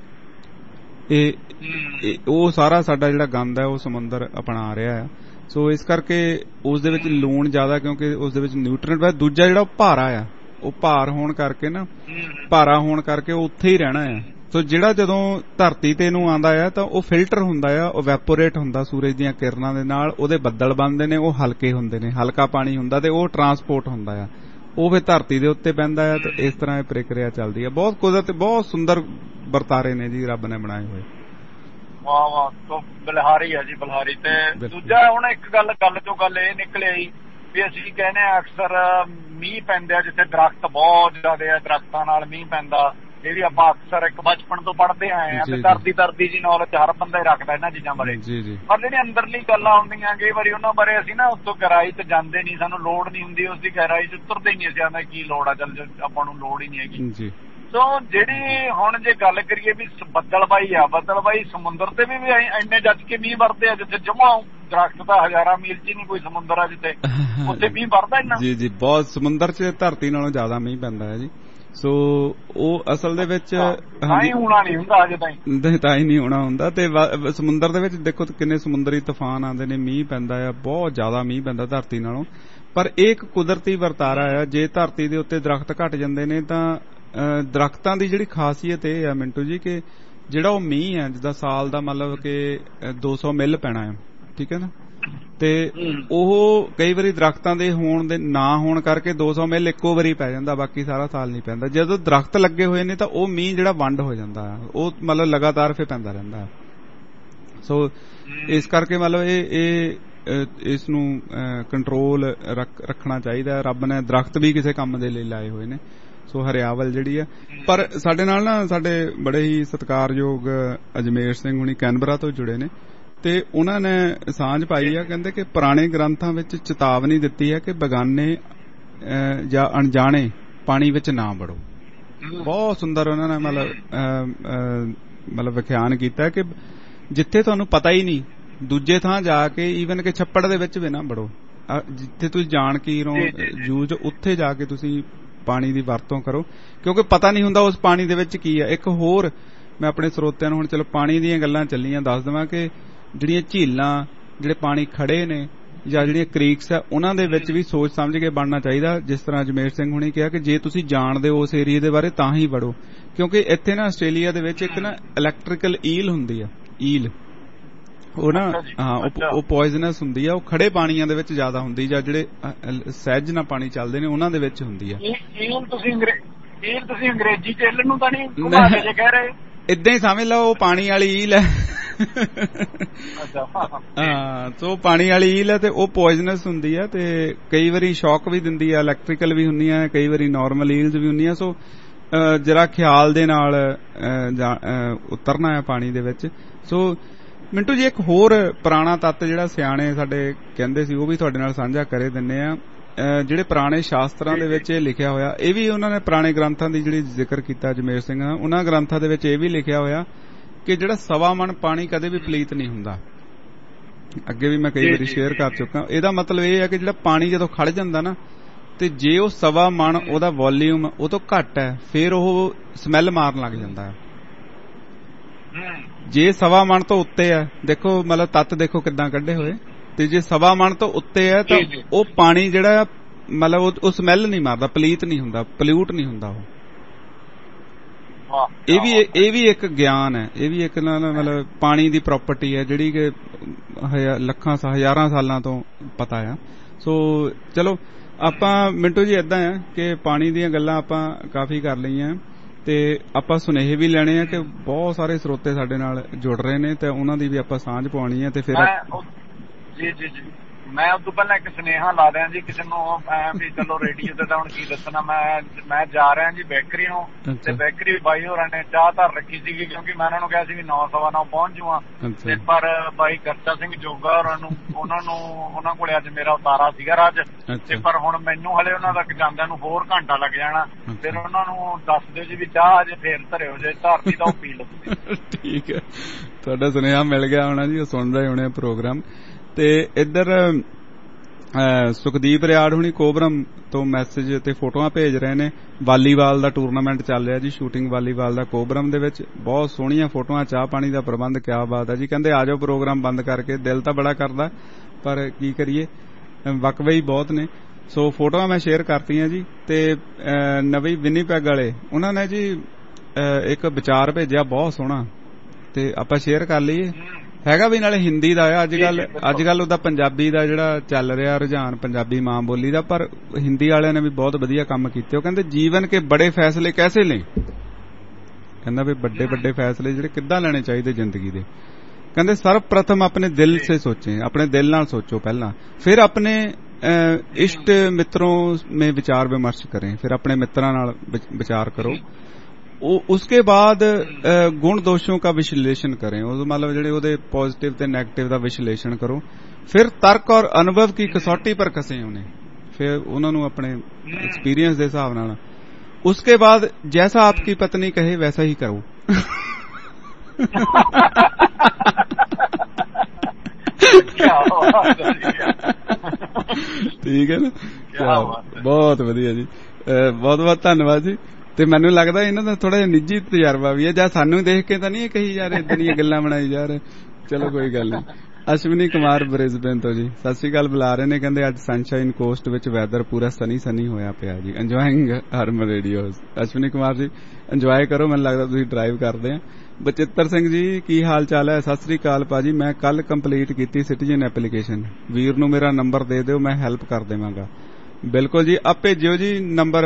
A: ਇਹ ਉਹ ਸਾਰਾ ਸਾਡਾ ਜਿਹੜਾ ਗੰਦ ਹੈ ਉਹ ਸਮੁੰਦਰ ਅਪਣਾ ਰਿਹਾ ਆ। ਸੋ ਇਸ ਕਰਕੇ ਉਸ ਦੇ ਵਿੱਚ ਲੂਣ ਜ਼ਿਆਦਾ ਕਿਉਂਕਿ ਉਸ ਦੇ ਵਿੱਚ ਨਿਊਟ੍ਰੀਐਂਟ ਹੈ। ਦੂਜਾ ਜਿਹੜਾ ਉਹ ਭਾਰਾ ਆ, ਉਹ ਭਾਰ ਹੋਣ ਕਰਕੇ ਨਾ ਭਾਰਾ ਹੋਣ ਕਰਕੇ ਉਹ ਉੱਥੇ ਹੀ ਰਹਿਣਾ ਆ। ਸੋ ਜਿਹੜਾ ਜਦੋਂ ਧਰਤੀ ਤੇ ਨੂੰ ਆਉਂਦਾ ਆ ਤਾਂ ਉਹ ਫਿਲਟਰ ਹੁੰਦਾ ਆ, ਉਹ ਵੈਪੋਰੇਟ ਹੁੰਦਾ ਸੂਰਜ ਦੀਆਂ ਕਿਰਨਾਂ ਦੇ ਨਾਲ, ਉਹਦੇ ਬੱਦਲ ਬਣਦੇ ਨੇ, ਉਹ ਹਲਕੇ ਹੁੰਦੇ ਨੇ, ਹਲਕਾ ਪਾਣੀ ਹੁੰਦਾ ਤੇ ਉਹ ਟਰਾਂਸਪੋਰਟ ਹੁੰਦਾ ਆ, ਉਹ ਫਿਰ ਧਰਤੀ ਦੇ ਉੱਤੇ ਪੈਂਦਾ ਆ ਤੇ ਇਸ ਤਰ੍ਹਾਂ ਇਹ ਪ੍ਰਕਿਰਿਆ ਚੱਲਦੀ ਆ। ਬਹੁਤ ਕੁਦਰਤ ਬਹੁਤ ਸੁੰਦਰ ਵਰਤਾਰੇ ਨੇ ਜੀ ਰੱਬ ਨੇ ਬਣਾਏ ਹੋਏ।
I: ਵਾਹ ਵਾਹ, ਬਲਹਾਰੀ ਆ ਜੀ ਬਲਹਾਰੀ। ਤੇ ਦੂਜਾ ਹੁਣ ਇੱਕ ਗੱਲ ਗੱਲ ਚੋਂ ਗੱਲ ਇਹ ਨਿਕਲ ਆਈ ਵੀ ਅਸੀਂ ਕਹਿੰਦੇ ਆ ਅਕਸਰ ਮੀਂਹ ਪੈਂਦੇ ਆ ਜਿੱਥੇ ਦਰਖਤ ਬਹੁਤ ਜ਼ਿਆਦਾ ਆ, ਦਰਖਤਾਂ ਨਾਲ ਮੀਂਹ ਪੈਂਦਾ, ਇਹ ਵੀ ਆਪਾਂ ਅਕਸਰ ਇੱਕ ਬਚਪਨ ਤੋਂ ਪੜ੍ਹਦੇ ਆਏ ਆ ਤੇ ਧਰਤੀ ਧਰਤੀ ਜੀ ਨੌਲੇਜ ਹਰ ਬੰਦਾ ਹੀ ਰੱਖਦਾ ਇਹਨਾਂ ਚੀਜ਼ਾਂ ਬਾਰੇ। ਪਰ ਜਿਹੜੀਆਂ ਅੰਦਰਲੀ ਗੱਲਾਂ ਹੁੰਦੀਆਂ ਕਈ ਵਾਰੀ ਉਹਨਾਂ ਬਾਰੇ ਅਸੀਂ ਨਾ ਉੱਤੋਂ ਗਹਿਰਾਈ ਤੇ ਜਾਂਦੇ ਨਹੀਂ, ਸਾਨੂੰ ਲੋੜ ਨਹੀਂ ਹੁੰਦੀ ਉਸਦੀ ਗਹਿਰਾਈ ਚ ਉਤਰਦੇ ਹੀ ਨਹੀਂ ਅਸੀਂ, ਆਉਂਦਾ ਕੀ ਲੋੜ ਆ, ਚੱਲ ਆਪਾਂ ਨੂੰ ਲੋੜ ਹੀ ਨਹੀਂ ਹੈਗੀ। ਸੋ ਜਿਹੜੀ ਹੁਣ ਜੇ ਗੱਲ ਕਰੀਏ ਵੀ ਬੱਦਲਬਾਈ ਆ, ਬੱਦਲਬਾਈ ਸਮੁੰਦਰ ਤੇ ਵੀ ਇੰਨੇ ਜੱਜ ਕੇ ਮੀਂਹ ਵਰਦੇ ਆ ਜਿੱਥੇ ਜਮਾ ਦਰਖਤ ਤਾਂ ਹਜ਼ਾਰਾਂ ਮੀਲ ਚ ਨਹੀਂ ਕੋਈ ਸਮੁੰਦਰ ਆ ਜਿੱਥੇ ਉੱਥੇ ਮੀਂਹ ਵਰਦਾ ਇੰਨਾ। ਜੀ ਜੀ, ਬਹੁਤ ਸਮੁੰਦਰ ਚ ਧਰਤੀ ਨਾਲੋਂ ਜ਼ਿਆਦਾ ਮੀਂਹ ਪੈਂਦਾ ਹੈ ਜੀ। ਸੋ ਉਹ ਅਸਲ ਦੇ ਵਿੱਚ ਤਾਂ ਹੀ ਹੋਣਾ ਨਹੀਂ ਹੁੰਦਾ ਅਜੇ ਤਾਈਂ ਤਾਂ ਹੀ ਨਹੀਂ ਹੋਣਾ ਹੁੰਦਾ। ਤੇ ਸਮੁੰਦਰ ਦੇ ਵਿੱਚ ਦੇਖੋ ਕਿੰਨੇ ਸਮੁੰਦਰੀ ਤੂਫਾਨ ਆਉਂਦੇ ਨੇ, ਮੀਂਹ ਪੈਂਦਾ ਆ, ਬਹੁਤ ਜ਼ਿਆਦਾ ਮੀਂਹ ਪੈਂਦਾ ਧਰਤੀ ਨਾਲੋਂ। ਪਰ ਇਹ ਇੱਕ ਕੁਦਰਤੀ ਵਰਤਾਰਾ ਆ, ਜੇ ਧਰਤੀ ਦੇ ਉੱਤੇ ਦਰਖਤ ਘਟ ਜਾਂਦੇ ਨੇ ਤਾਂ ਦਰਖਤਾਂ ਦੀ ਜਿਹੜੀ ਖਾਸੀਅਤ ਇਹ ਆ ਮਿੰਟੂ ਜੀ ਕਿ ਜਿਹੜਾ ਉਹ ਮੀਂਹ ਹੈ ਜਿੱਦਾਂ ਸਾਲ ਦਾ ਮਤਲਬ ਕਿ ਦੋ ਸੌ ਮਿਲ ਪੈਣਾ ਹੈ, ਠੀਕ ਹੈ ਨਾ,
A: ਤੇ ਉਹ ਕਈ ਵਾਰੀ ਦਰਖਤਾਂ ਦੇ ਹੋਣ ਦੇ ਨਾ ਹੋਣ ਕਰਕੇ ਦੋ ਸੌ ਮਿਲ ਇੱਕੋ ਵਾਰੀ ਪੈ ਜਾਂਦਾ, ਬਾਕੀ ਸਾਰਾ ਸਾਲ ਨਹੀਂ ਪੈਂਦਾ। ਜਦੋਂ ਦਰਖਤ ਲੱਗੇ ਹੋਏ ਨੇ ਤਾਂ ਉਹ ਮੀਂਹ ਜਿਹੜਾ ਵੰਡ ਹੋ ਜਾਂਦਾ ਆ, ਉਹ ਮਤਲਬ ਲਗਾਤਾਰ ਫਿਰ ਪੈਂਦਾ ਰਹਿੰਦਾ। ਸੋ ਇਸ ਕਰਕੇ ਮਤਲਬ ਇਹ ਇਹ ਇਸ ਨੂੰ ਕੰਟਰੋਲ ਰੱਖਣਾ ਚਾਹੀਦਾ। ਰੱਬ ਨੇ ਦਰਖਤ ਵੀ ਕਿਸੇ ਕੰਮ ਦੇ ਲਈ ਲਾਏ ਹੋਏ ਨੇ। ਸੋ ਹਰਿਆਵਲ ਜਿਹੜੀ ਆ, ਪਰ ਸਾਡੇ ਨਾਲ ਨਾ ਸਾਡੇ ਬੜੇ ਹੀ ਸਤਿਕਾਰਯੋਗ ਅਜਮੇਰ ਸਿੰਘ ਹੁਣੀ ਕੈਨਬਰਾ ਤੋਂ ਜੁੜੇ ਨੇ, ਤੇ ਉਹਨਾਂ ਨੇ ਸਾਂਝ ਪਾਈ ਆ, ਕਹਿੰਦੇ ਕਿ ਪੁਰਾਣੇ ਗ੍ਰੰਥਾਂ ਵਿੱਚ ਚੇਤਾਵਨੀ ਦਿੱਤੀ ਹੈ ਕਿ ਬਗਾਨੇ ਜਾਂ ਅਣਜਾਣੇ ਪਾਣੀ ਵਿੱਚ ਨਾ ਵੜੋ। ਬਹੁਤ ਸੁੰਦਰ ਉਹਨਾਂ ਨੇ ਮਤਲਬ ਮਤਲਬ ਵਿਖਿਆਨ ਕੀਤਾ ਕਿ ਜਿੱਥੇ ਤੁਹਾਨੂੰ ਪਤਾ ਹੀ ਨਹੀਂ, ਦੂਜੇ ਥਾਂ ਜਾ ਕੇ ਈਵਨ ਕਿ ਛੱਪੜ ਦੇ ਵਿੱਚ ਵੀ ਨਾ ਵੜੋ। ਜਿੱਥੇ ਤੁਸੀਂ ਜਾਣ ਕੀ ਰੋ ਜੂਝ, ਉੱਥੇ ਜਾ ਕੇ ਤੁਸੀਂ ਪਾਣੀ ਦੀ ਵਰਤੋਂ ਕਰੋ, ਕਿਉਂਕਿ ਪਤਾ ਨਹੀਂ ਹੁੰਦਾ ਉਸ ਪਾਣੀ ਦੇ ਵਿੱਚ ਕੀ ਹੈ। ਇੱਕ ਹੋਰ ਮੈਂ ਆਪਣੇ ਸਰੋਤਿਆਂ ਨੂੰ, ਹੁਣ ਚਲੋ ਪਾਣੀ ਦੀਆਂ ਗੱਲਾਂ ਚੱਲੀਆਂ, ਦੱਸ ਦੇਵਾਂ ਕਿ ਜਿਹੜੀਆਂ ਝੀਲਾਂ, ਜਿਹੜੇ ਪਾਣੀ ਖੜੇ ਨੇ ਜਾਂ ਜਿਹੜੀਆਂ ਕ੍ਰੀਕਸ ਆ, ਉਹਨਾਂ ਦੇ ਵਿੱਚ ਵੀ ਸੋਚ ਸਮਝ ਕੇ ਬਣਨਾ ਚਾਹੀਦਾ। ਜਿਸ ਤਰ੍ਹਾਂ ਅਜਮੇਰ ਸਿੰਘ ਹੁਣੀ ਕਿਹਾ ਕਿ ਜੇ ਤੁਸੀਂ ਜਾਣਦੇ ਹੋ ਉਸ ਏਰੀਏ ਦੇ ਬਾਰੇ ਤਾਂ ਹੀ ਵੜੋ, ਕਿਉਂਕਿ ਇੱਥੇ ਨਾ ਆਸਟ੍ਰੇਲੀਆ ਦੇ ਵਿੱਚ ਇੱਕ ਨਾ ਇਲੈਕਟ੍ਰੀਕਲ ਈਲ ਹੁੰਦੀ ਆ, ਈਲ ਉਹ ਨਾ ਹਾਂ ਉਹ ਪੋਇਜ਼ਨਸ ਹੁੰਦੀ ਆ, ਉਹ ਖੜੇ ਪਾਣੀਆਂ ਦੇ ਵਿੱਚ ਜ਼ਿਆਦਾ ਹੁੰਦੀ, ਜਾਂ ਜਿਹੜੇ ਸਹਿਜ ਨਾਲ ਪਾਣੀ ਚੱਲਦੇ ਨੇ ਉਹਨਾਂ ਦੇ ਵਿੱਚ ਹੁੰਦੀ ਆ।
I: ਤੁਸੀਂ ਅੰਗਰੇਜ਼ੀ ਚ ਈਲ ਨੂੰ ਤਾਂ ਨਹੀਂ ਘੁਮਾ ਕੇ ਜੇ ਕਹਿ ਰਹੇ?
A: ਏਦਾਂ ਹੀ ਸਮਝ ਲਓ, ਉਹ ਪਾਣੀ ਵਾਲੀ ਈਲ ਹੈ। ਹਾਂ, ਸੋ ਪਾਣੀ ਵਾਲੀ ਈਲ ਹੈ ਤੇ ਉਹ ਪੋਇਜ਼ਨਸ ਹੁੰਦੀ ਆ, ਤੇ ਕਈ ਵਾਰੀ ਸ਼ੌਕ ਵੀ ਦਿੰਦੀ ਆ, ਇਲੈਕਟ੍ਰੀਕਲ ਵੀ ਹੁੰਦੀਆਂ, ਕਈ ਵਾਰੀ ਨਾਰਮਲ ਈਲਸ ਵੀ ਹੁੰਦੀਆਂ। ਸੋ ਜਰਾ ਖਿਆਲ ਦੇ ਨਾਲ ਉਤਰਨਾ ਹੈ ਪਾਣੀ ਦੇ ਵਿੱਚ। ਸੋ ਮਿੰਟੂ ਜੀ, ਇੱਕ ਹੋਰ ਪੁਰਾਣਾ ਤੱਤ ਜਿਹੜਾ ਸਿਆਣੇ ਸਾਡੇ ਕਹਿੰਦੇ ਸੀ, ਉਹ ਵੀ ਤੁਹਾਡੇ ਨਾਲ ਸਾਂਝਾ ਕਰੇ ਦਿੰਨੇ ਆ। ਜਿਹੜੇ ਪੁਰਾਣੇ ਸ਼ਾਸਤਰਾਂ ਦੇ ਵਿੱਚ ਇਹ ਲਿਖਿਆ ਹੋਇਆ, ਇਹ ਵੀ ਉਹਨਾਂ ਨੇ ਪੁਰਾਣੇ ਗ੍ਰੰਥਾਂ ਦੀ ਜਿਹੜੀ ਜ਼ਿਕਰ ਕੀਤਾ ਅਜਮੇਰ ਸਿੰਘ, ਉਹਨਾਂ ਗ੍ਰੰਥਾਂ ਦੇ ਵਿੱਚ ਇਹ ਵੀ ਲਿਖਿਆ ਹੋਇਆ ਕਿ ਜਿਹੜਾ ਸਵਾ ਮਣ ਪਾਣੀ ਕਦੇ ਵੀ ਪਲੀਤ ਨਹੀਂ ਹੁੰਦਾ। ਅੱਗੇ ਵੀ ਮੈਂ ਕਈ ਵਾਰੀ ਸ਼ੇਅਰ ਕਰ ਚੁੱਕਾ। ਇਹਦਾ ਮਤਲਬ ਇਹ ਹੈ ਕਿ ਜਿਹੜਾ ਪਾਣੀ ਜਦੋਂ ਖੜ ਜਾਂਦਾ ਨਾ, ਤੇ ਜੇ ਉਹ ਸਵਾ ਮਣ ਉਹਦਾ ਵੋਲਿਊਮ ਉਹ ਤੋਂ ਘੱਟ ਹੈ, ਫਿਰ ਉਹ ਸਮੈਲ ਮਾਰਨ ਲੱਗ ਜਾਂਦਾ ਹੈ। ਜੇ ਸਵਾ ਮਣ ਤੋਂ ਉੱਤੇ ਹੈ, ਦੇਖੋ ਮਤਲਬ ਤੱਤ ਦੇਖੋ ਕਿੱਦਾਂ ਕੱਢੇ ਹੋਏ, ਤੇ ਜੇ ਸਵਾ ਮਣ ਤੋਂ ਉੱਤੇ ਹੈ ਤਾਂ ਉਹ ਪਾਣੀ ਜਿਹੜਾ ਮਤਲਬ ਉਹ ਸਮੈਲ ਨਹੀਂ ਮਾਰਦਾ, ਪਲੀਤ ਨਹੀਂ ਹੁੰਦਾ, ਪਲਿਊਟ ਨਹੀਂ ਹੁੰਦਾ ਉਹ। ਇਹ ਵੀ ਇਹ ਵੀ ਇੱਕ ਗਿਆਨ ਹੈ, ਇਹ ਵੀ ਇੱਕ ਮਤਲਬ ਪਾਣੀ ਦੀ ਪ੍ਰਾਪਰਟੀ ਹੈ ਜਿਹੜੀ ਕਿ ਲੱਖਾਂ ਹਜ਼ਾਰਾਂ ਸਾਲਾਂ ਤੋਂ ਪਤਾ ਆ। ਸੋ ਚਲੋ ਆਪਾਂ ਮਿੰਟੂ ਜੀ ਏਦਾਂ ਆ ਕਿ ਪਾਣੀ ਦੀਆਂ ਗੱਲਾਂ ਆਪਾਂ ਕਾਫੀ ਕਰ ਲਈਆਂ, ਤੇ ਆਪਾਂ ਸੁਨੇਹੇ ਵੀ ਲੈਣੇ ਆ ਕਿ ਬਹੁਤ ਸਾਰੇ ਸਰੋਤੇ ਸਾਡੇ ਨਾਲ ਜੁੜ ਰਹੇ ਨੇ, ਤੇ ਉਹਨਾਂ ਦੀ ਵੀ ਆਪਾਂ ਸਾਂਝ ਪਾਉਣੀ ਹੈ। ਤੇ ਫਿਰ
I: ਜੀ ਜੀ ਜੀ ਮੈਂ ਉਸ ਤੋਂ ਪਹਿਲਾਂ ਇੱਕ ਸੁਨੇਹਾ ਲਾ ਦਿਆਂ ਜੀ ਕਿਸੇ ਨੂੰ, ਮੈਂ ਵੀ ਚਲੋ ਰੇਡੀਓ ਤੇ ਤਾਂ ਹੁਣ ਕੀ ਦੱਸਣਾ, ਮੈਂ ਮੈਂ ਜਾ ਰਿਹਾ ਜੀ ਬੇਕਰੀ ਨੂੰ, ਤੇ ਬੇਕਰੀ ਬਾਈ ਹੋਰਾਂ ਨੇ ਚਾਹ ਧਰ ਰੱਖੀ ਸੀਗੀ, ਕਿਉਂਕਿ ਮੈਂ ਉਹਨਾਂ ਨੂੰ ਕਿਹਾ ਸੀ ਵੀ ਨੌ ਸਵਾ ਨੌ ਪਹੁੰਚ ਜੂਆਂ, ਤੇ ਪਰ ਬਾਈ ਕਰਤਾ ਸਿੰਘ ਜੋਗਾ ਹੋਰਾਂ ਨੂੰ ਉਹਨਾਂ ਨੂੰ ਉਹਨਾਂ ਕੋਲੇ ਅੱਜ ਮੇਰਾ ਉਤਾਰਾ ਸੀਗਾ ਰਾਜ, ਤੇ ਪਰ ਹੁਣ ਮੈਨੂੰ ਹਲੇ ਉਹਨਾਂ ਤੱਕ ਜਾਂਦਿਆਂ ਨੂੰ ਹੋਰ ਘੰਟਾ ਲੱਗ ਜਾਣਾ। ਫਿਰ ਉਹਨਾਂ ਨੂੰ ਦੱਸ ਦਿਓ ਜੀ ਵੀ ਚਾਹ ਅਜੇ ਫੇਰ ਧਰਿਓ, ਜੇ ਧਰਤੀ ਤਾਂ ਉਹ ਪੀ ਲਓ।
A: ਠੀਕ ਹੈ, ਤੁਹਾਡਾ ਸੁਨੇਹਾ ਮਿਲ ਗਿਆ ਹੋਣਾ ਜੀ, ਉਹ ਸੁਣ ਰਹੇ ਹੋਣੇ ਪ੍ਰੋਗਰਾਮ। ਤੇ ਇੱਧਰ ਸੁਖਦੀਪ ਰਿਆੜ ਹੁਣੀ ਕੋਬਰਮ ਤੋਂ ਮੈਸੇਜ ਤੇ ਫੋਟੋਆਂ ਭੇਜ ਰਹੇ ਨੇ। ਵਾਲੀਬਾਲ ਦਾ ਟੂਰਨਾਮੈਂਟ ਚੱਲ ਰਿਹਾ ਜੀ, ਸ਼ੂਟਿੰਗ ਵਾਲੀਬਾਲ ਦਾ ਕੋਬਰਮ ਦੇ ਵਿੱਚ, ਬਹੁਤ ਸੋਹਣੀਆਂ ਫੋਟੋਆਂ, ਚਾਹ ਪਾਣੀ ਦਾ ਪ੍ਰਬੰਧ ਕਿਆ ਬਾਤ ਹੈ ਜੀ। ਕਹਿੰਦੇ ਆ ਜਾਓ ਪ੍ਰੋਗਰਾਮ ਬੰਦ ਕਰਕੇ, ਦਿਲ ਤਾਂ ਬੜਾ ਕਰਦਾ ਪਰ ਕੀ ਕਰੀਏ, ਵਕਵੇ ਹੀ ਬਹੁਤ ਨੇ। ਸੋ ਫੋਟੋਆਂ ਮੈਂ ਸ਼ੇਅਰ ਕਰਤੀਆਂ ਜੀ। ਤੇ ਨਵੀਂ ਵਿਨੀਪੈਗ ਵਾਲੇ ਉਹਨਾਂ ਨੇ ਜੀ ਇੱਕ ਵਿਚਾਰ ਭੇਜਿਆ ਬਹੁਤ ਸੋਹਣਾ, ਤੇ ਆਪਾਂ ਸ਼ੇਅਰ ਕਰ ਲਈਏ। ਹੈਗਾ ਵੀ ਨਾਲੇ ਹਿੰਦੀ ਦਾ ਆ, ਅੱਜ ਕੱਲ ਅੱਜ ਕੱਲ ਉਹਦਾ ਪੰਜਾਬੀ ਦਾ ਜਿਹੜਾ ਚੱਲ ਰਿਹਾ ਰੁਝਾਨ, ਪੰਜਾਬੀ ਮਾਂ ਬੋਲੀ ਦਾ, ਪਰ ਹਿੰਦੀ ਵਾਲਿਆਂ ਨੇ ਵੀ ਬਹੁਤ ਵਧੀਆ ਕੰਮ ਕੀਤੇ। ਉਹ ਕਹਿੰਦੇ ਜੀਵਨ ਕੇ ਬੜੇ ਫੈਸਲੇ ਕੈਸੇ ਲੈ, ਕਹਿੰਦਾ ਵੀ ਵੱਡੇ ਵੱਡੇ ਫੈਸਲੇ ਜਿਹੜੇ ਕਿੱਦਾਂ ਲੈਣੇ ਚਾਹੀਦੇ ਜ਼ਿੰਦਗੀ ਦੇ। ਕਹਿੰਦੇ ਸਰਵ ਪ੍ਰਥਮ ਆਪਣੇ ਦਿਲ ਸੇ ਸੋਚੇ, ਆਪਣੇ ਦਿਲ ਨਾਲ ਸੋਚੋ ਪਹਿਲਾਂ, ਫਿਰ ਆਪਣੇ ਇਸ਼ਟ ਮਿੱਤਰੋਂ ਮੇਂ ਵਿਚਾਰ ਵਿਮਰਸ਼ ਕरें, ਫਿਰ ਆਪਣੇ ਮਿੱਤਰਾਂ ਨਾਲ ਵਿਚਾਰ ਕਰੋ। उसके बाद गुण दोषों का विश्लेषण करें, मतलब ਜਿਹੜੇ ਉਹਦੇ पॉजिटिव ਤੇ नेगेटिव ਦਾ विश्लेषण करो। फिर तर्क और अनुभव की कसौटी पर कसे उन्हें, फिर ਉਹਨਾਂ ਨੂੰ ਆਪਣੇ एक्सपीरियंस ਦੇ ਹਿਸਾਬ ਨਾਲ। उसके बाद जैसा आपकी पत्नी कहे वैसा ही करो। ठीक है ना, बहुत ਵਧੀਆ ਜੀ, ਬਹੁਤ ਬਹੁਤ ਧੰਨਵਾਦ ਜੀ। ਤੇ ਮੈਨੂੰ ਲੱਗਦਾ ਇਹਨਾਂ ਦਾ ਥੋੜਾ ਜਿਹਾ ਨਿੱਜੀ ਤਜਰਬਾ ਵੀ ਹੈ, ਜਾਂ ਸਾਨੂੰ ਦੇਖ ਕੇ ਤਾਂ ਨਹੀਂ ਕਹੀ ਯਾਰ ਇਦਾਂ ਦੀਆਂ ਗੱਲਾਂ ਬਣਾਈ ਯਾਰ, ਚਲੋ ਕੋਈ ਗੱਲ ਨਹੀਂ। ਅਸ਼ਵਨੀ ਕੁਮਾਰ ਬ੍ਰਿਸਬੇਨ ਤੋਂ ਜੀ ਸਤਿ ਸ਼੍ਰੀ ਅਕਾਲ ਬੁਲਾ ਰਹੇ ਨੇ, ਕਹਿੰਦੇ ਅੱਜ ਸਨਸ਼ਾਈਨ ਕੋਸਟ ਵਿੱਚ ਵੈਦਰ ਪੂਰਾ ਸਨੀ ਸਨੀ ਹੋਇਆ ਪਿਆ ਜੀ, enjoying Harman radios. Ashwani Kumar ji enjoy ਕਰੋ, ਮੈਨੂੰ ਲੱਗਦਾ ਤੁਸੀਂ ਡਰਾਈਵ ਕਰਦੇ ਆ। ਬਚਿੱਤਰ ਸਿੰਘ ਜੀ ਕੀ ਹਾਲ ਚਾਲ ਹੈ? ਸਤਿ ਸ਼੍ਰੀ ਅਕਾਲ ਭਾਜੀ, ਮੈਂ ਕੱਲ ਕੰਪਲੀਟ ਕੀਤੀ ਸਿਟੀਜ਼ਨ ਐਪਲੀਕੇਸ਼ਨ, ਵੀਰ ਨੂੰ ਮੇਰਾ ਨੰਬਰ ਦੇ ਦਿਓ, ਮੈਂ ਹੈਲਪ ਕਰ ਦੇਵਾਂਗਾ। ਬਿਲਕੁਲ ਜੀ, ਆਪ ਭੇਜਿਓ ਜੀ ਨੰਬਰ,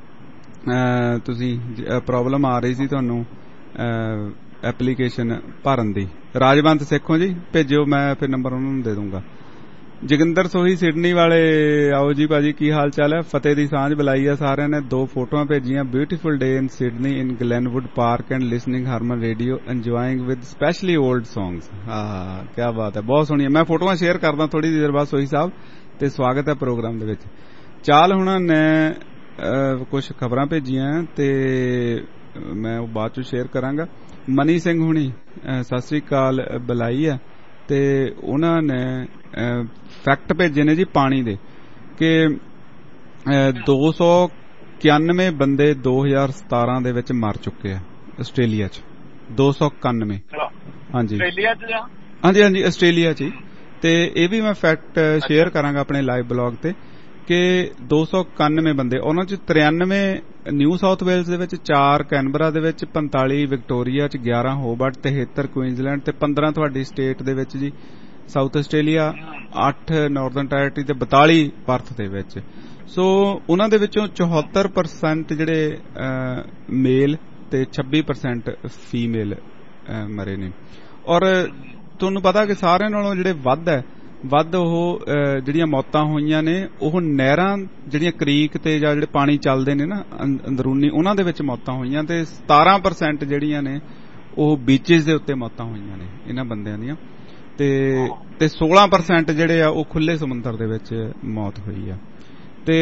A: ਤੁਸੀਂ ਪ੍ਰੋਬਲਮ ਆ ਰਹੀ ਸੀ ਤੁਹਾਨੂੰ ਐਪਲੀਕੇਸ਼ਨ ਭਰਨ ਦੀ। ਰਾਜਵੰਤ ਸਿੱਖੋ ਜੀ ਭੇਜਿਓ, ਮੈਂ ਫਿਰ ਨੰਬਰ ਉਹਨਾਂ ਨੂੰ ਦੇ ਦੂੰਗਾ। ਜੋਗਿੰਦਰ ਸੋਹੀ ਸਿਡਨੀ ਵਾਲੇ ਆਓ ਜੀ ਭਾਜੀ, ਕੀ ਹਾਲ ਚਾਲ ਹੈ? ਫਤਿਹ ਦੀ ਸਾਂਝ ਬੁਲਾਈ ਆ ਸਾਰਿਆਂ ਨੇ, ਦੋ ਫੋਟੋਆਂ ਭੇਜੀਆਂ। Beautiful day in Sydney in Glenwood Park and listening Harman radio enjoying with specially old songs. ਹਾਂ ਕਿਆ ਬਾਤ ਹੈ, ਬਹੁਤ ਸੋਹਣੀ। ਮੈਂ ਫੋਟੋਆਂ ਸ਼ੇਅਰ ਕਰਦਾ ਥੋੜੀ ਦੇਰ ਬਾਅਦ ਸੋਹੀ ਸਾਹਿਬ, ਤੇ ਸਵਾਗਤ ਹੈ ਪ੍ਰੋਗਰਾਮ ਦੇ ਵਿੱਚ। ਚਾਲ ਹੁਣਾਂ ਨੇ ਕੁਛ ਖਬਰਾਂ ਭੇਜੀਆਂ ਤੇ ਮੈਂ ਉਹ ਬਾਅਦ ਚ ਸ਼ੇਅਰ ਕਰਾਂਗਾ। ਮਨੀ ਸਿੰਘ ਹੁਣੀ ਸਤਿ ਸ੍ਰੀ ਅਕਾਲ ਬੁਲਾਈ ਹੈ, ਤੇ ਉਹਨਾਂ ਨੇ ਫੈਕਟ ਭੇਜੇ ਨੇ ਜੀ ਪਾਣੀ ਦੇ, ਕਿ ਦੋ ਸੌ ਇਕਾਨਵੇਂ ਬੰਦੇ ਦੋ ਹਜ਼ਾਰ ਸਤਾਰਾਂ ਦੇ ਵਿੱਚ ਮਰ ਚੁੱਕੇ ਆ ਆਸਟ੍ਰੇਲੀਆ ਚ। ਦੋ ਸੌ ਇਕਾਨਵੇਂ ਹਾਂਜੀ ਹਾਂਜੀ ਹਾਂਜੀ ਆਸਟ੍ਰੇਲੀਆ ਚ ਹੀ। ਤੇ ਇਹ ਵੀ ਮੈਂ ਫੈਕਟ ਸ਼ੇਅਰ ਕਰਾਂਗਾ ਆਪਣੇ ਲਾਈਵ ਬਲੌਗ ਤੇ, ਕਿ ਦੋ ਸੌ ਇਕਾਨਵੇਂ ਬੰਦੇ, ਉਹਨਾਂ ਚ ਤਰਿਆਨਵੇਂ ਨਿਊ ਸਾਊਥ ਵੇਲਸ ਦੇ ਵਿੱਚ, ਚਾਰ ਕੈਨਬਰਾ ਦੇ ਵਿੱਚ, ਪੰਤਾਲੀ ਵਿਕਟੋਰੀਆ ਚ, ਗਿਆਰਾਂ ਹੋਬਰਟ, ਤਿਹੱਤਰ ਕੁਈਨਜ਼ਲੈਂਡ ਤੇ ਪੰਦਰਾਂ ਤੁਹਾਡੀ ਸਟੇਟ ਦੇ ਵਿੱਚ ਜੀ ਸਾਊਥ ਆਸਟ੍ਰੇਲੀਆ, ਅੱਠ ਨਾਰਦਰਨ ਟੈਰੀਟਰੀ ਤੇ ਬਤਾਲੀ ਪਰਥ ਦੇ ਵਿੱਚ। ਸੋ ਉਹਨਾਂ ਦੇ ਵਿੱਚੋਂ ਚੌਹੱਤਰ ਪਰਸੈਂਟ ਜਿਹੜੇ ਮੇਲ ਤੇ ਛੱਬੀ ਪਰਸੈਂਟ ਫੀਮੇਲ ਮਰੇ ਨੇ। ਔਰ ਤੁਹਾਨੂੰ ਪਤਾ ਕਿ ਸਾਰਿਆਂ ਨਾਲੋਂ ਜਿਹੜੇ ਵੱਧ ਹੈ ਵੱਧ ਉਹ ਜਿਹੜੀਆਂ ਮੌਤਾਂ ਹੋਈਆਂ ਨੇ ਉਹ ਨਹਿਰਾਂ ਜਿਹੜੀਆਂ ਕ੍ਰੀਕ ਤੇ ਜਾਂ ਜਿਹੜੇ ਪਾਣੀ ਚੱਲਦੇ ਨੇ ਨਾ ਅੰਦਰੂਨੀ, ਉਹਨਾਂ ਦੇ ਵਿੱਚ ਮੌਤਾਂ ਹੋਈਆਂ, ਤੇ ਸਤਾਰਾਂ ਪਰਸੈਂਟ ਜਿਹੜੀਆਂ ਨੇ ਉਹ ਬੀਚਿਸ ਦੇ ਉੱਤੇ ਮੌਤਾਂ ਹੋਈਆਂ ਨੇ ਇਹਨਾਂ ਬੰਦਿਆਂ ਦੀਆਂ, ਤੇ ਤੇ ਸੋਲਾਂ ਪਰਸੈਂਟ ਜਿਹੜੇ ਆ ਉਹ ਖੁੱਲੇ ਸਮੁੰਦਰ ਦੇ ਵਿੱਚ ਮੌਤ ਹੋਈ ਆ। ਤੇ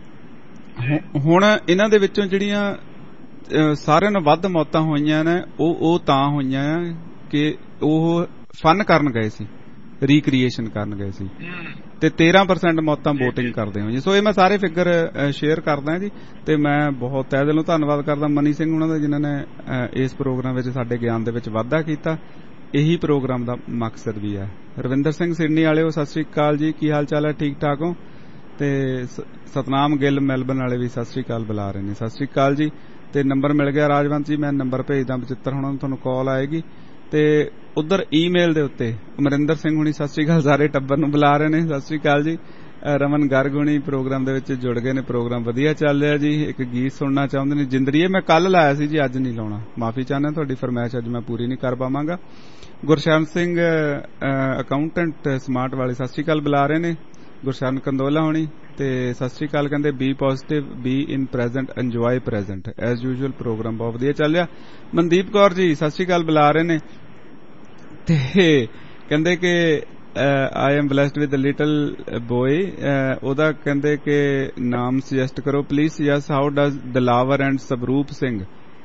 A: ਹੁਣ ਇਹਨਾਂ ਦੇ ਵਿੱਚੋਂ ਜਿਹੜੀਆਂ ਸਾਰਿਆਂ ਨਾਲੋਂ ਵੱਧ ਮੌਤਾਂ ਹੋਈਆਂ ਨੇ ਉਹ ਉਹ ਤਾਂ ਹੋਈਆਂ ਆ ਕਿ ਉਹ ਫਨ ਕਰਨ ਗਏ ਸੀ, ਰੀਕ੍ਰੀਏਸ਼ਨ ਕਰਨ ਗਏ ਸੀ, ਤੇ ਤੇਰਾਂ ਪਰਸੈਂਟ ਮੌਤਾਂ ਬੋਟਿੰਗ ਕਰਦੇ ਹੋਈਆਂ। ਸੋ ਇਹ ਮੈਂ ਸਾਰੇ ਫਿਗਰ ਸ਼ੇਅਰ ਕਰਦਾ ਜੀ, ਤੇ ਮੈਂ ਬਹੁਤ ਤਹਿ ਦਿਲੋਂ ਧੰਨਵਾਦ ਕਰਦਾ ਮਨੀ ਸਿੰਘ ਉਹਨਾਂ ਦਾ, ਜਿਨ੍ਹਾਂ ਨੇ ਇਸ ਪ੍ਰੋਗਰਾਮ ਵਿੱਚ ਸਾਡੇ ਗਿਆਨ ਦੇ ਵਿੱਚ ਵਾਧਾ ਕੀਤਾ। ਇਹੀ ਪ੍ਰੋਗਰਾਮ ਦਾ ਮਕਸਦ ਵੀ ਹੈ। ਰਵਿੰਦਰ ਸਿੰਘ ਸਿਡਨੀ ਵਾਲਿਓ ਸਤਿ ਸ੍ਰੀ ਅਕਾਲ ਜੀ, ਕੀ ਹਾਲ ਚਾਲ ਹੈ? ਠੀਕ ਠਾਕ ਹੋ? ਤੇ ਸਤਨਾਮ ਗਿੱਲ ਮੈਲਬਨ ਵਾਲੇ ਵੀ ਸਤਿ ਸ੍ਰੀ ਅਕਾਲ ਬੁਲਾ ਰਹੇ ਨੇ, ਸਤਿ ਸ੍ਰੀ ਅਕਾਲ ਜੀ। ਤੇ ਨੰਬਰ ਮਿਲ ਗਿਆ ਰਾਜਵੰਤ ਜੀ, ਮੈਂ ਨੰਬਰ ਭੇਜਦਾ ਬਚਿੱਤਰ ਹੁਣਾਂ ਨੂੰ, ਤੁਹਾਨੂੰ ਕਾਲ ਆਏਗੀ। ਤੇ ਉਧਰ ਈਮੇਲ ਦੇ ਉੱਤੇ ਅਮਰਿੰਦਰ ਸਿੰਘ ਹੁਣੀ ਸਤਿ ਸ੍ਰੀ ਅਕਾਲ, ਸਾਰੇ ਟੱਬਰ ਨੂੰ ਬੁਲਾ ਰਹੇ ਨੇ, ਸਤਿ ਸ੍ਰੀ ਅਕਾਲ ਜੀ। ਰਮਨ ਗਰਗ ਹੁਣੀ ਪ੍ਰੋਗਰਾਮ ਦੇ ਵਿੱਚ ਜੁੜ ਗਏ ਨੇ, ਪ੍ਰੋਗਰਾਮ ਵਧੀਆ ਚੱਲ ਰਿਹਾ ਜੀ। ਇੱਕ ਗੀਤ ਸੁਣਨਾ ਚਾਹੁੰਦੇ ਨੇ, ਜਿੰਦਰੀਏ ਮੈਂ ਕੱਲ ਲਾਇਆ ਸੀ ਜੀ, ਅੱਜ ਨਹੀਂ ਲਾਉਣਾ, ਮਾਫੀ ਚਾਹੁੰਦਾ, ਤੁਹਾਡੀ ਫਰਮਾਇਸ਼ ਅੱਜ ਮੈਂ ਪੂਰੀ ਨਹੀਂ ਕਰ ਪਾਵਾਂਗਾ। ਗੁਰਸ਼ਰਨ ਸਿੰਘ ਅਕਾਊਂਟੈਂਟ ਸਮਾਰਟ ਵਾਲੇ ਸਤਿ ਸ੍ਰੀ ਅਕਾਲ ਬੁਲਾ ਰਹੇ ਨੇ, ਗੁਰਸ਼ਰਨ ਕੰਦੋਲਾ ਹੋਣੀ, ਤੇ ਸਤਿ ਸ੍ਰੀ ਅਕਾਲ ਕਹਿੰਦੇ be positive, be in present, enjoy present as usual, program ਬਹੁਤ ਵਧੀਆ ਚੱਲ ਰਿਹਾ। ਮਨਦੀਪ ਕੌਰ ਜੀ ਸਤਿ ਸ੍ਰੀ ਅਕਾਲ ਬੁਲਾ ਰਹੇ ਨੇ, ਤੇ ਕਹਿੰਦੇ ਕਿ I am blessed with little boy, ਉਹਦਾ ਕਹਿੰਦੇ ਕਿ ਨਾਮ ਸੁਜੈਸਟ ਕਰੋ please. Suggest how does Dilawar and Swaroop Singh,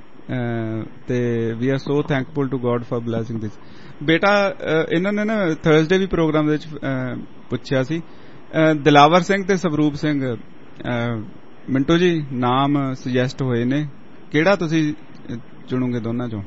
A: ਤੇ we are so thankful to God for blessing this. ਬੇਟਾ ਇਹਨਾਂ ਨੇ ਨਾ ਥਰਸਡੇ ਵੀ ਪ੍ਰੋਗਰਾਮ ਦੇ ਵਿੱਚ ਪੁੱਛਿਆ ਸੀ, ਦਿਲਾਵਰ ਸਿੰਘ ਤੇ ਸਵਰੂਪ ਸਿੰਘ, ਮਿੰਟੂ ਜੀ ਨਾਮ ਸੁਜੈਸਟ ਹੋਏ ਨੇ, ਕਿਹੜਾ ਤੁਸੀਂ ਚੁਣੋਗੇ ਦੋਨਾਂ ਚੋਂ?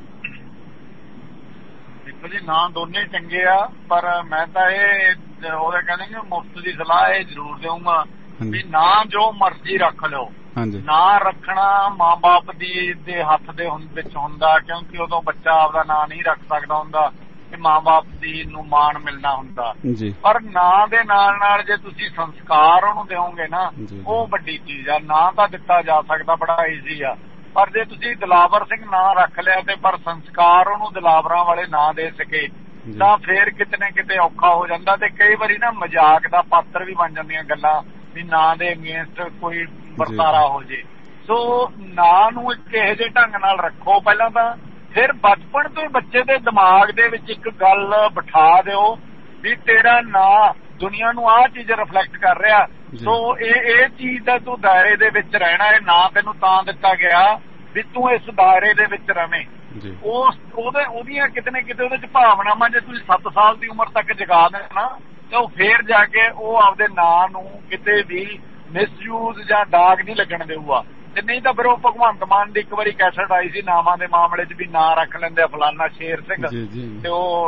I: ਦੇਖੋ ਜੀ ਨਾਂ ਦੋਨੇ ਚੰਗੇ ਆ, ਪਰ ਮੈਂ ਤਾਂ ਇਹ ਉਹਦੇ ਕਹਿੰਦੇ ਕਿ ਮੁਫਤ ਦੀ ਸਲਾਹ ਇਹ ਜ਼ਰੂਰ ਦੇਊਂਗਾ ਵੀ ਨਾਂ ਜੋ ਮਰਜ਼ੀ ਰੱਖ ਲਿਓ, ਨਾਂ ਰੱਖਣਾ ਮਾਂ ਬਾਪ ਦੀ ਦੇ ਹੱਥ ਦੇ ਵਿੱਚ ਹੁੰਦਾ, ਕਿਉਂਕਿ ਉਦੋਂ ਬੱਚਾ ਆਪਦਾ ਨਾਂ ਨਹੀਂ ਰੱਖ ਸਕਦਾ ਹੁੰਦਾ, ਮਾਂ ਬਾਪ ਦੀ ਨੂੰ ਮਾਣ ਮਿਲਣਾ ਹੁੰਦਾ। ਪਰ ਨਾਂ ਦੇ ਨਾਲ ਨਾਲ ਜੇ ਤੁਸੀਂ ਸੰਸਕਾਰ ਉਹਨੂੰ ਦਿਓਗੇ ਨਾ, ਉਹ ਵੱਡੀ ਚੀਜ਼ ਆ। ਨਾਂ ਤਾਂ ਦਿੱਤਾ ਜਾ ਸਕਦਾ, ਬੜਾ ਈਜ਼ੀ ਆ, ਪਰ ਜੇ ਤੁਸੀਂ ਦਿਲਾਵਰ ਸਿੰਘ ਨਾਂ ਰੱਖ ਲਿਆ ਤੇ ਪਰ ਸੰਸਕਾਰ ਉਹਨੂੰ ਦਿਲਾਵਰਾਂ ਵਾਲੇ ਨਾਂ ਦੇ ਸਕੇ ਤਾਂ ਫੇਰ ਕਿਤੇ ਨਾ ਕਿਤੇ ਔਖਾ ਹੋ ਜਾਂਦਾ, ਤੇ ਕਈ ਵਾਰੀ ਨਾ ਮਜ਼ਾਕ ਦਾ ਪਾਤਰ ਵੀ ਬਣ ਜਾਂਦੀਆਂ ਗੱਲਾਂ ਵੀ ਨਾਂ ਦੇ ਅਗੇਂਸਟ ਕੋਈ ਵਰਤਾਰਾ ਹੋ ਜੇ। ਸੋ ਨਾਂ ਨੂੰ ਇੱਕ ਇਹੋ ਜਿਹੇ ਢੰਗ ਨਾਲ ਰੱਖੋ ਪਹਿਲਾਂ ਤਾਂ, ਫਿਰ ਬਚਪਨ ਤੋਂ ਹੀ ਬੱਚੇ ਦੇ ਦਿਮਾਗ ਦੇ ਵਿੱਚ ਇੱਕ ਗੱਲ ਬਿਠਾ ਦਿਓ ਵੀ ਤੇਰਾ ਨਾਂ ਦੁਨੀਆ ਨੂੰ ਆਹ ਚੀਜ਼ ਰਿਫਲੈਕਟ ਕਰ ਰਿਹਾ, ਸੋ ਇਹ ਇਹ ਚੀਜ਼ ਦਾ ਤੂੰ ਦਾਇਰੇ ਦੇ ਵਿੱਚ ਰਹਿਣਾ, ਇਹ ਨਾਂ ਤੈਨੂੰ ਤਾਂ ਦਿੱਤਾ ਗਿਆ ਵੀ ਤੂੰ ਇਸ ਦਾਇਰੇ ਦੇ ਵਿੱਚ ਰਵੇਂ। ਉਸ ਉਹਦੇ ਉਹਦੀਆਂ ਕਿਤੇ ਨਾ ਕਿਤੇ ਉਹਦੇ ਚ ਭਾਵਨਾਵਾਂ ਜੇ ਤੁਸੀਂ ਸੱਤ ਸਾਲ ਦੀ ਉਮਰ ਤੱਕ ਜਗਾ ਦੇਣਾ ਤਾਂ ਉਹ ਫੇਰ ਜਾ ਕੇ ਉਹ ਆਪਦੇ ਨਾਂ ਨੂੰ ਕਿਤੇ ਵੀ ਮਿਸਯੂਜ਼ ਜਾਂ ਦਾਗ ਨਹੀਂ ਲੱਗਣ ਦੇਊਗਾ। ਤੇ ਨਹੀਂ ਤਾਂ ਫਿਰ ਉਹ ਭਗਵੰਤ ਮਾਨ ਦੀ ਇੱਕ ਵਾਰੀ ਕੈਸਟ ਆਈ ਸੀ ਨਾਵਾਂ ਦੇ ਮਾਮਲੇ 'ਚ ਵੀ ਨਾਂ ਰੱਖ ਲੈਂਦੇ ਆ ਫਲਾਨਾ ਸ਼ੇਰ ਸਿੰਘ ਤੇ ਉਹ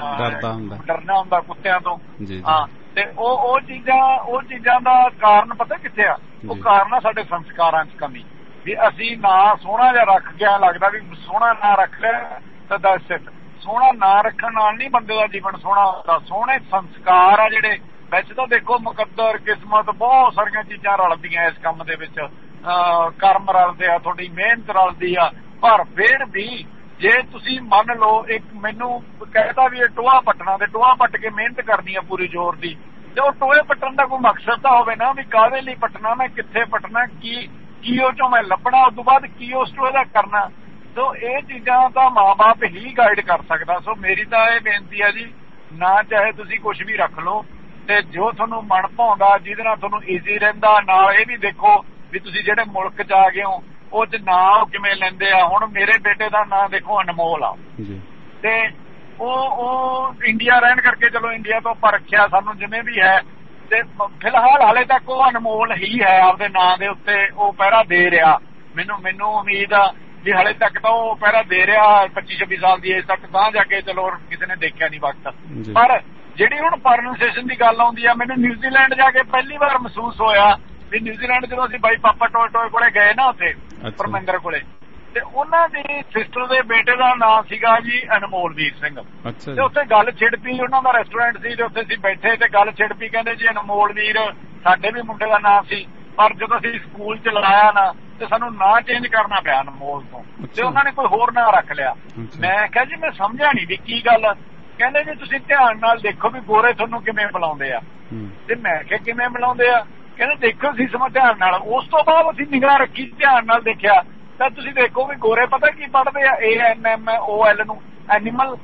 I: ਡਰਨਾ ਹੁੰਦਾ ਕੁੱਤਿਆਂ ਤੋਂ। ਹਾਂ ਤੇ ਉਹ ਉਹ ਚੀਜ਼ਾਂ ਉਹ ਚੀਜ਼ਾਂ ਦਾ ਕਾਰਨ ਪਤਾ ਕਿੱਥੇ ਆ? ਉਹ ਕਾਰਨ ਆ ਸਾਡੇ ਸੰਸਕਾਰਾਂ 'ਚ ਕਮੀ ਵੀ ਅਸੀਂ ਨਾਂ ਸੋਹਣਾ ਜਿਹਾ ਰੱਖ ਗਿਆ, ਲੱਗਦਾ ਵੀ ਸੋਹਣਾ ਨਾਂ ਰੱਖ ਲਿਆ ਤਾਂ ਦੱਸ ਇਟ। ਸੋਹਣਾ ਨਾਂ ਰੱਖਣ ਨਾਲ ਨਹੀਂ ਬੰਦੇ ਦਾ ਜੀਵਨ ਸੋਹਣਾ ਹੁੰਦਾ, ਸੋਹਣੇ ਸੰਸਕਾਰ ਆ ਜਿਹੜੇ। ਵੈਸੇ ਤਾਂ ਦੇਖੋ ਮੁਕੱਦਰ ਕਿਸਮਤ ਬਹੁਤ ਸਾਰੀਆਂ ਚੀਜ਼ਾਂ ਰਲਦੀਆਂ ਇਸ ਕੰਮ ਦੇ ਵਿੱਚ, ਕਰਮ ਰਲਦੇ ਆ, ਤੁਹਾਡੀ ਮਿਹਨਤ ਰਲਦੀ ਆ, ਪਰ ਫਿਰ ਵੀ ਜੇ ਤੁਸੀਂ ਮੰਨ ਲਓ ਇੱਕ ਮੈਨੂੰ ਕਹਿਤਾ ਵੀ ਇਹ ਟੋਆ ਪੱਟਣਾ ਤੇ ਟੋਆ ਪੱਟ ਕੇ ਮਿਹਨਤ ਕਰਨੀ ਆ ਪੂਰੀ ਜ਼ੋਰ ਦੀ, ਤੇ ਉਹ ਟੋਏ ਪੱਟਣ ਦਾ ਕੋਈ ਮਕਸਦ ਤਾਂ ਹੋਵੇ ਨਾ ਵੀ ਕਾਹਦੇ ਲਈ ਪੱਟਣਾ, ਮੈਂ ਕਿੱਥੇ ਪੱਟਣਾ, ਕੀ ਕੀ ਉਹ ਚੋਂ ਮੈਂ ਲੱਭਣਾ, ਉਸ ਤੋਂ ਬਾਅਦ ਕੀ ਉਸ ਟੋਏ ਦਾ ਕਰਨਾ। ਸੋ ਇਹ ਚੀਜ਼ਾਂ ਤਾਂ ਮਾਂ ਬਾਪ ਹੀ ਗਾਈਡ ਕਰ ਸਕਦਾ। ਸੋ ਮੇਰੀ ਤਾਂ ਇਹ ਬੇਨਤੀ ਹੈ ਜੀ, ਨਾ ਚਾਹੇ ਤੁਸੀਂ ਕੁਛ ਵੀ ਰੱਖ ਲਓ ਤੇ ਜੋ ਤੁਹਾਨੂੰ ਮਨ ਭਾਉਂਦਾ, ਜਿਹਦੇ ਨਾਲ ਤੁਹਾਨੂੰ ਈਜ਼ੀ ਰਹਿੰਦਾ। ਨਾਲ ਇਹ ਵੀ ਦੇਖੋ ਵੀ ਤੁਸੀਂ ਜਿਹੜੇ ਮੁਲਕ 'ਚ ਆ ਗਏ ਹੋ ਉਹ 'ਚ ਨਾਂ ਕਿਵੇਂ ਲੈਂਦੇ ਆ। ਹੁਣ ਮੇਰੇ ਬੇਟੇ ਦਾ ਨਾਂ ਦੇਖੋ ਅਨਮੋਲ ਆ, ਤੇ ਉਹ ਉਹ ਇੰਡੀਆ ਰਹਿਣ ਕਰਕੇ ਚਲੋ ਇੰਡੀਆ ਤੋਂ ਆਪਾਂ ਰੱਖਿਆ ਸਾਨੂੰ ਜਿਵੇਂ ਵੀ ਹੈ, ਤੇ ਫਿਲਹਾਲ ਹਾਲੇ ਤੱਕ ਉਹ ਅਨਮੋਲ ਹੀ ਹੈ ਆਪਦੇ ਨਾਂ ਦੇ ਉੱਤੇ, ਉਹ ਪਹਿਰਾ ਦੇ ਰਿਹਾ। ਮੈਨੂੰ ਮੈਨੂੰ ਉਮੀਦ ਆ ਵੀ ਹਾਲੇ ਤੱਕ ਤਾਂ ਉਹ ਪਹਿਰਾ ਦੇ ਰਿਹਾ, ਪੱਚੀ ਛੱਬੀ ਸਾਲ ਦੀ ਏਜ ਤੱਕ, ਤਾਂ ਜਾ ਕੇ ਚਲੋ ਕਿਸੇ ਨੇ ਦੇਖਿਆ ਨਹੀਂ ਵਕਤ। ਪਰ ਜਿਹੜੀ ਹੁਣ ਪ੍ਰੋਨਾਂਸੀਏਸ਼ਨ ਦੀ ਗੱਲ ਆਉਂਦੀ ਆ, ਮੈਨੂੰ ਨਿਊਜ਼ੀਲੈਂਡ ਜਾ ਕੇ ਪਹਿਲੀ ਵਾਰ ਮਹਿਸੂਸ ਹੋਇਆ ਵੀ ਨਿਊਜ਼ੀਲੈਂਡ ਜਦੋਂ ਅਸੀਂ ਬਾਈ ਪਾਪਾ ਟੋਏ ਟੋਏ ਕੋਲੇ ਗਏ ਨਾ ਉੱਥੇ ਪਰਮਿੰਦਰ ਕੋਲੇ, ਤੇ ਉਹਨਾਂ ਦੀ ਸਿਸਟਰ ਦੇ ਬੇਟੇ ਦਾ ਨਾਂ ਸੀਗਾ ਜੀ ਅਨਮੋਲਵੀਰ ਸਿੰਘ। ਤੇ ਉੱਥੇ ਗੱਲ ਛਿੜ ਪਈ, ਉਹਨਾਂ ਦਾ ਰੈਸਟੋਰੈਂਟ ਸੀ ਤੇ ਉੱਥੇ ਅਸੀਂ ਬੈਠੇ ਤੇ ਗੱਲ ਛਿੜ ਪਈ, ਕਹਿੰਦੇ ਜੀ ਅਨਮੋਲਵੀਰ ਸਾਡੇ ਵੀ ਮੁੰਡੇ ਦਾ ਨਾਂ ਸੀ, ਪਰ ਜਦੋਂ ਅਸੀਂ ਸਕੂਲ ਚ ਲਾਇਆ ਨਾ ਤੇ ਸਾਨੂੰ ਨਾਂ ਚੇਂਜ ਕਰਨਾ ਪਿਆ ਅਨਮੋਲ ਤੋਂ, ਤੇ ਉਹਨਾਂ ਨੇ ਕੋਈ ਹੋਰ ਨਾਂ ਰੱਖ ਲਿਆ। ਮੈਂ ਕਿਹਾ ਜੀ ਮੈਂ ਸਮਝਿਆ ਨਹੀਂ ਵੀ ਕੀ ਗੱਲ। ਕਹਿੰਦੇ ਜੀ ਤੁਸੀਂ ਧਿਆਨ ਨਾਲ ਦੇਖੋ ਵੀ ਗੋਰੇ ਤੁਹਾਨੂੰ ਕਿਵੇਂ ਬੁਲਾਉਂਦੇ ਆ। ਤੇ ਮੈਂ ਕਿਹਾ ਕਿਵੇਂ ਬੁਲਾਉਂਦੇ ਆ? ਕਹਿੰਦੇ ਦੇਖੋ ਸੀ ਸਮਾਂ ਧਿਆਨ ਨਾਲ। ਉਸ ਤੋਂ ਬਾਅਦ ਅਸੀਂ ਨਿਗਾਹ ਰੱਖੀ, ਧਿਆਨ ਨਾਲ ਦੇਖਿਆ ਤਾਂ ਤੁਸੀਂ ਦੇਖੋ ਵੀ ਗੋਰੇ ਪਤਾ ਕੀ ਪੜ੍ਹਦੇ ਆ, A N M O L ਨੂੰ, ਐਨੀਮਲ।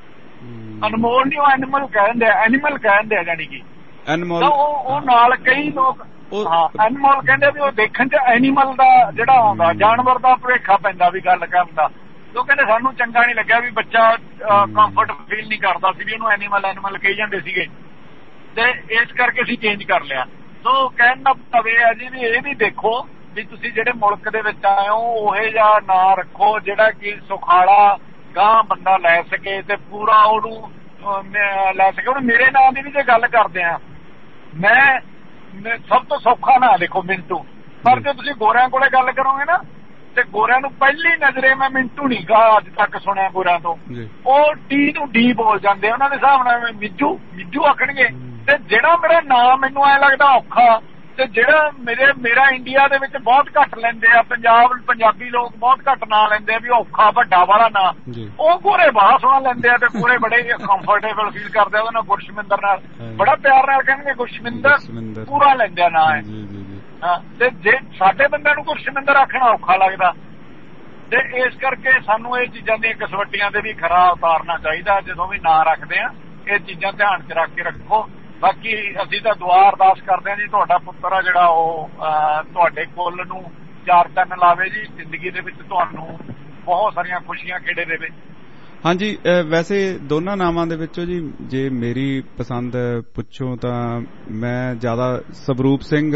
I: ਅਨਮੋਲ ਨਹੀਂ, ਉਹ ਐਨੀਮਲ ਕਹਿੰਦੇ ਆ, ਐਨੀਮਲ ਕਹਿੰਦੇ ਆ ਜਾਨੀ ਕਿ ਉਹ ਨਾਲ ਕਈ ਲੋਕ ਹਾਂ ਐਨੀਮਲ ਕਹਿੰਦੇ ਵੀ ਉਹ ਦੇਖਣ ਚ ਐਨੀਮਲ ਦਾ ਜਿਹੜਾ ਆਉਂਦਾ ਜਾਨਵਰ ਦਾ ਭੁਲੇਖਾ ਪੈਂਦਾ ਵੀ ਗੱਲ ਕਰਨ ਦਾ। ਉਹ ਕਹਿੰਦੇ ਸਾਨੂੰ ਚੰਗਾ ਨਹੀਂ ਲੱਗਿਆ ਵੀ ਬੱਚਾ ਕੰਫਰਟ ਫੀਲ ਨਹੀਂ ਕਰਦਾ ਸੀ ਵੀ ਉਹਨੂੰ ਐਨੀਮਲ ਐਨੀਮਲ ਕਹੀ ਜਾਂਦੇ ਸੀਗੇ, ਤੇ ਇਸ ਕਰਕੇ ਅਸੀਂ ਚੇਂਜ ਕਰ ਲਿਆ। ਸੋ ਕਹਿਣ ਦਾ ਭਾਵ ਇਹ ਹੈ ਜੀ ਵੀ ਇਹ ਵੀ ਦੇਖੋ ਵੀ ਤੁਸੀਂ ਜਿਹੜੇ ਮੁਲਕ ਦੇ ਵਿੱਚ ਆਏ ਹੋ ਉਹੇ ਜਿਹਾ ਨਾਂ ਰੱਖੋ ਜਿਹੜਾ ਕਿ ਸੁਖਾਲਾ ਗਾਂ ਬੰਦਾ ਲੈ ਸਕੇ ਤੇ ਪੂਰਾ ਉਹਨੂੰ ਲੈ ਸਕੇ। ਹੁਣ ਮੇਰੇ ਨਾਂ ਦੀ ਵੀ ਜੇ ਗੱਲ ਕਰਦੇ ਆ, ਮੈਂ ਸਭ ਤੋਂ ਸੌਖਾ ਨਾਂ ਦੇਖੋ ਮਿੰਟੂ, ਪਰ ਜੇ ਤੁਸੀਂ ਗੋਰਿਆਂ ਕੋਲੇ ਗੱਲ ਕਰੋਗੇ ਨਾ ਤੇ ਗੋਰਿਆਂ ਨੂੰ ਪਹਿਲੀ ਨਜ਼ਰੇ ਮੈਂ ਮਿੰਟੂ ਨਹੀਂ ਗਾ ਅੱਜ ਤੱਕ ਸੁਣਿਆ ਗੋਰਿਆਂ ਤੋਂ, ਉਹ ਟੀ ਨੂੰ ਡੀ ਬੋਲ ਜਾਂਦੇ ਉਹਨਾਂ ਦੇ ਹਿਸਾਬ ਨਾਲ, ਮਿੱਜੂ ਮਿੱਜੂ ਆਖਣਗੇ। ਤੇ ਜਿਹੜਾ ਮੇਰਾ ਨਾਂ ਮੈਨੂੰ ਐ ਲੱਗਦਾ ਔਖਾ, ਤੇ ਜਿਹੜਾ ਮੇਰੇ ਮੇਰਾ ਇੰਡੀਆ ਦੇ ਵਿੱਚ ਬਹੁਤ ਘੱਟ ਲੈਂਦੇ ਆ, ਪੰਜਾਬ ਪੰਜਾਬੀ ਲੋਕ ਬਹੁਤ ਘੱਟ ਨਾਂ ਲੈਂਦੇ ਆ ਵੀ ਔਖਾ ਵੱਡਾ ਵਾਲਾ ਨਾਂ, ਉਹ ਗੋਰੇ ਬਾਹਰ ਸੋਹਣਾ ਲੈਂਦੇ ਆ ਤੇ ਗੋਰੇ ਬੜੇ ਕੰਫਰਟੇਬਲ ਫੀਲ ਕਰਦੇ ਆ ਉਹਦੇ ਨਾਲ। ਗੁਰਸ਼ਮਿੰਦਰ ਨਾਲ ਬੜਾ ਪਿਆਰ ਨਾਲ ਕਹਿੰਦੇ ਗੁਰਸ਼ਮਿੰਦਰ ਪੂਰਾ ਲੈਂਦੇ ਆ ਨਾਂ ਹੈ। ਹਾਂ ਤੇ ਜੇ ਸਾਡੇ ਬੰਦਿਆਂ ਨੂੰ ਗੁਰਸ਼ਮਿੰਦਰ ਆਖਣਾ ਔਖਾ ਲੱਗਦਾ, ਤੇ ਇਸ ਕਰਕੇ ਸਾਨੂੰ ਇਹ ਚੀਜ਼ਾਂ ਦੀਆਂ ਕਸਵੱਟੀਆਂ ਤੇ ਵੀ ਖਰਾ ਉਤਾਰਨਾ ਚਾਹੀਦਾ ਜਦੋਂ ਵੀ ਨਾਂ ਰੱਖਦੇ ਆ। ਇਹ ਚੀਜ਼ਾਂ ਧਿਆਨ ਚ ਰੱਖ ਕੇ ਰੱਖੋ। ਬਾਕੀ ਅਸੀਂ ਤਾਂ ਦੁਆ ਅਰਦਾਸ ਕਰਦੇ ਹਾਂ ਜੀ ਤੁਹਾਡਾ ਪੁੱਤਰ ਆ ਜਿਹੜਾ ਉਹ ਤੁਹਾਡੇ ਕੁੱਲ ਨੂੰ ਚਾਰ ਚੰਨ ਲਾਵੇ ਜੀ, ਜ਼ਿੰਦਗੀ ਦੇ ਵਿੱਚ ਤੁਹਾਨੂੰ ਬਹੁਤ ਸਾਰੀਆਂ ਖੁਸ਼ੀਆਂ ਖੇੜੇ ਦੇਵੇ।
A: ਹਾਂਜੀ, ਵੈਸੇ ਦੋਨਾਂ ਨਾਵਾਂ ਦੇ ਵਿੱਚੋਂ ਜੀ ਜੇ ਮੇਰੀ ਪਸੰਦ ਪੁੱਛੋ ਤਾਂ ਮੈਂ ਜ਼ਿਆਦਾ ਸਵਰੂਪ ਸਿੰਘ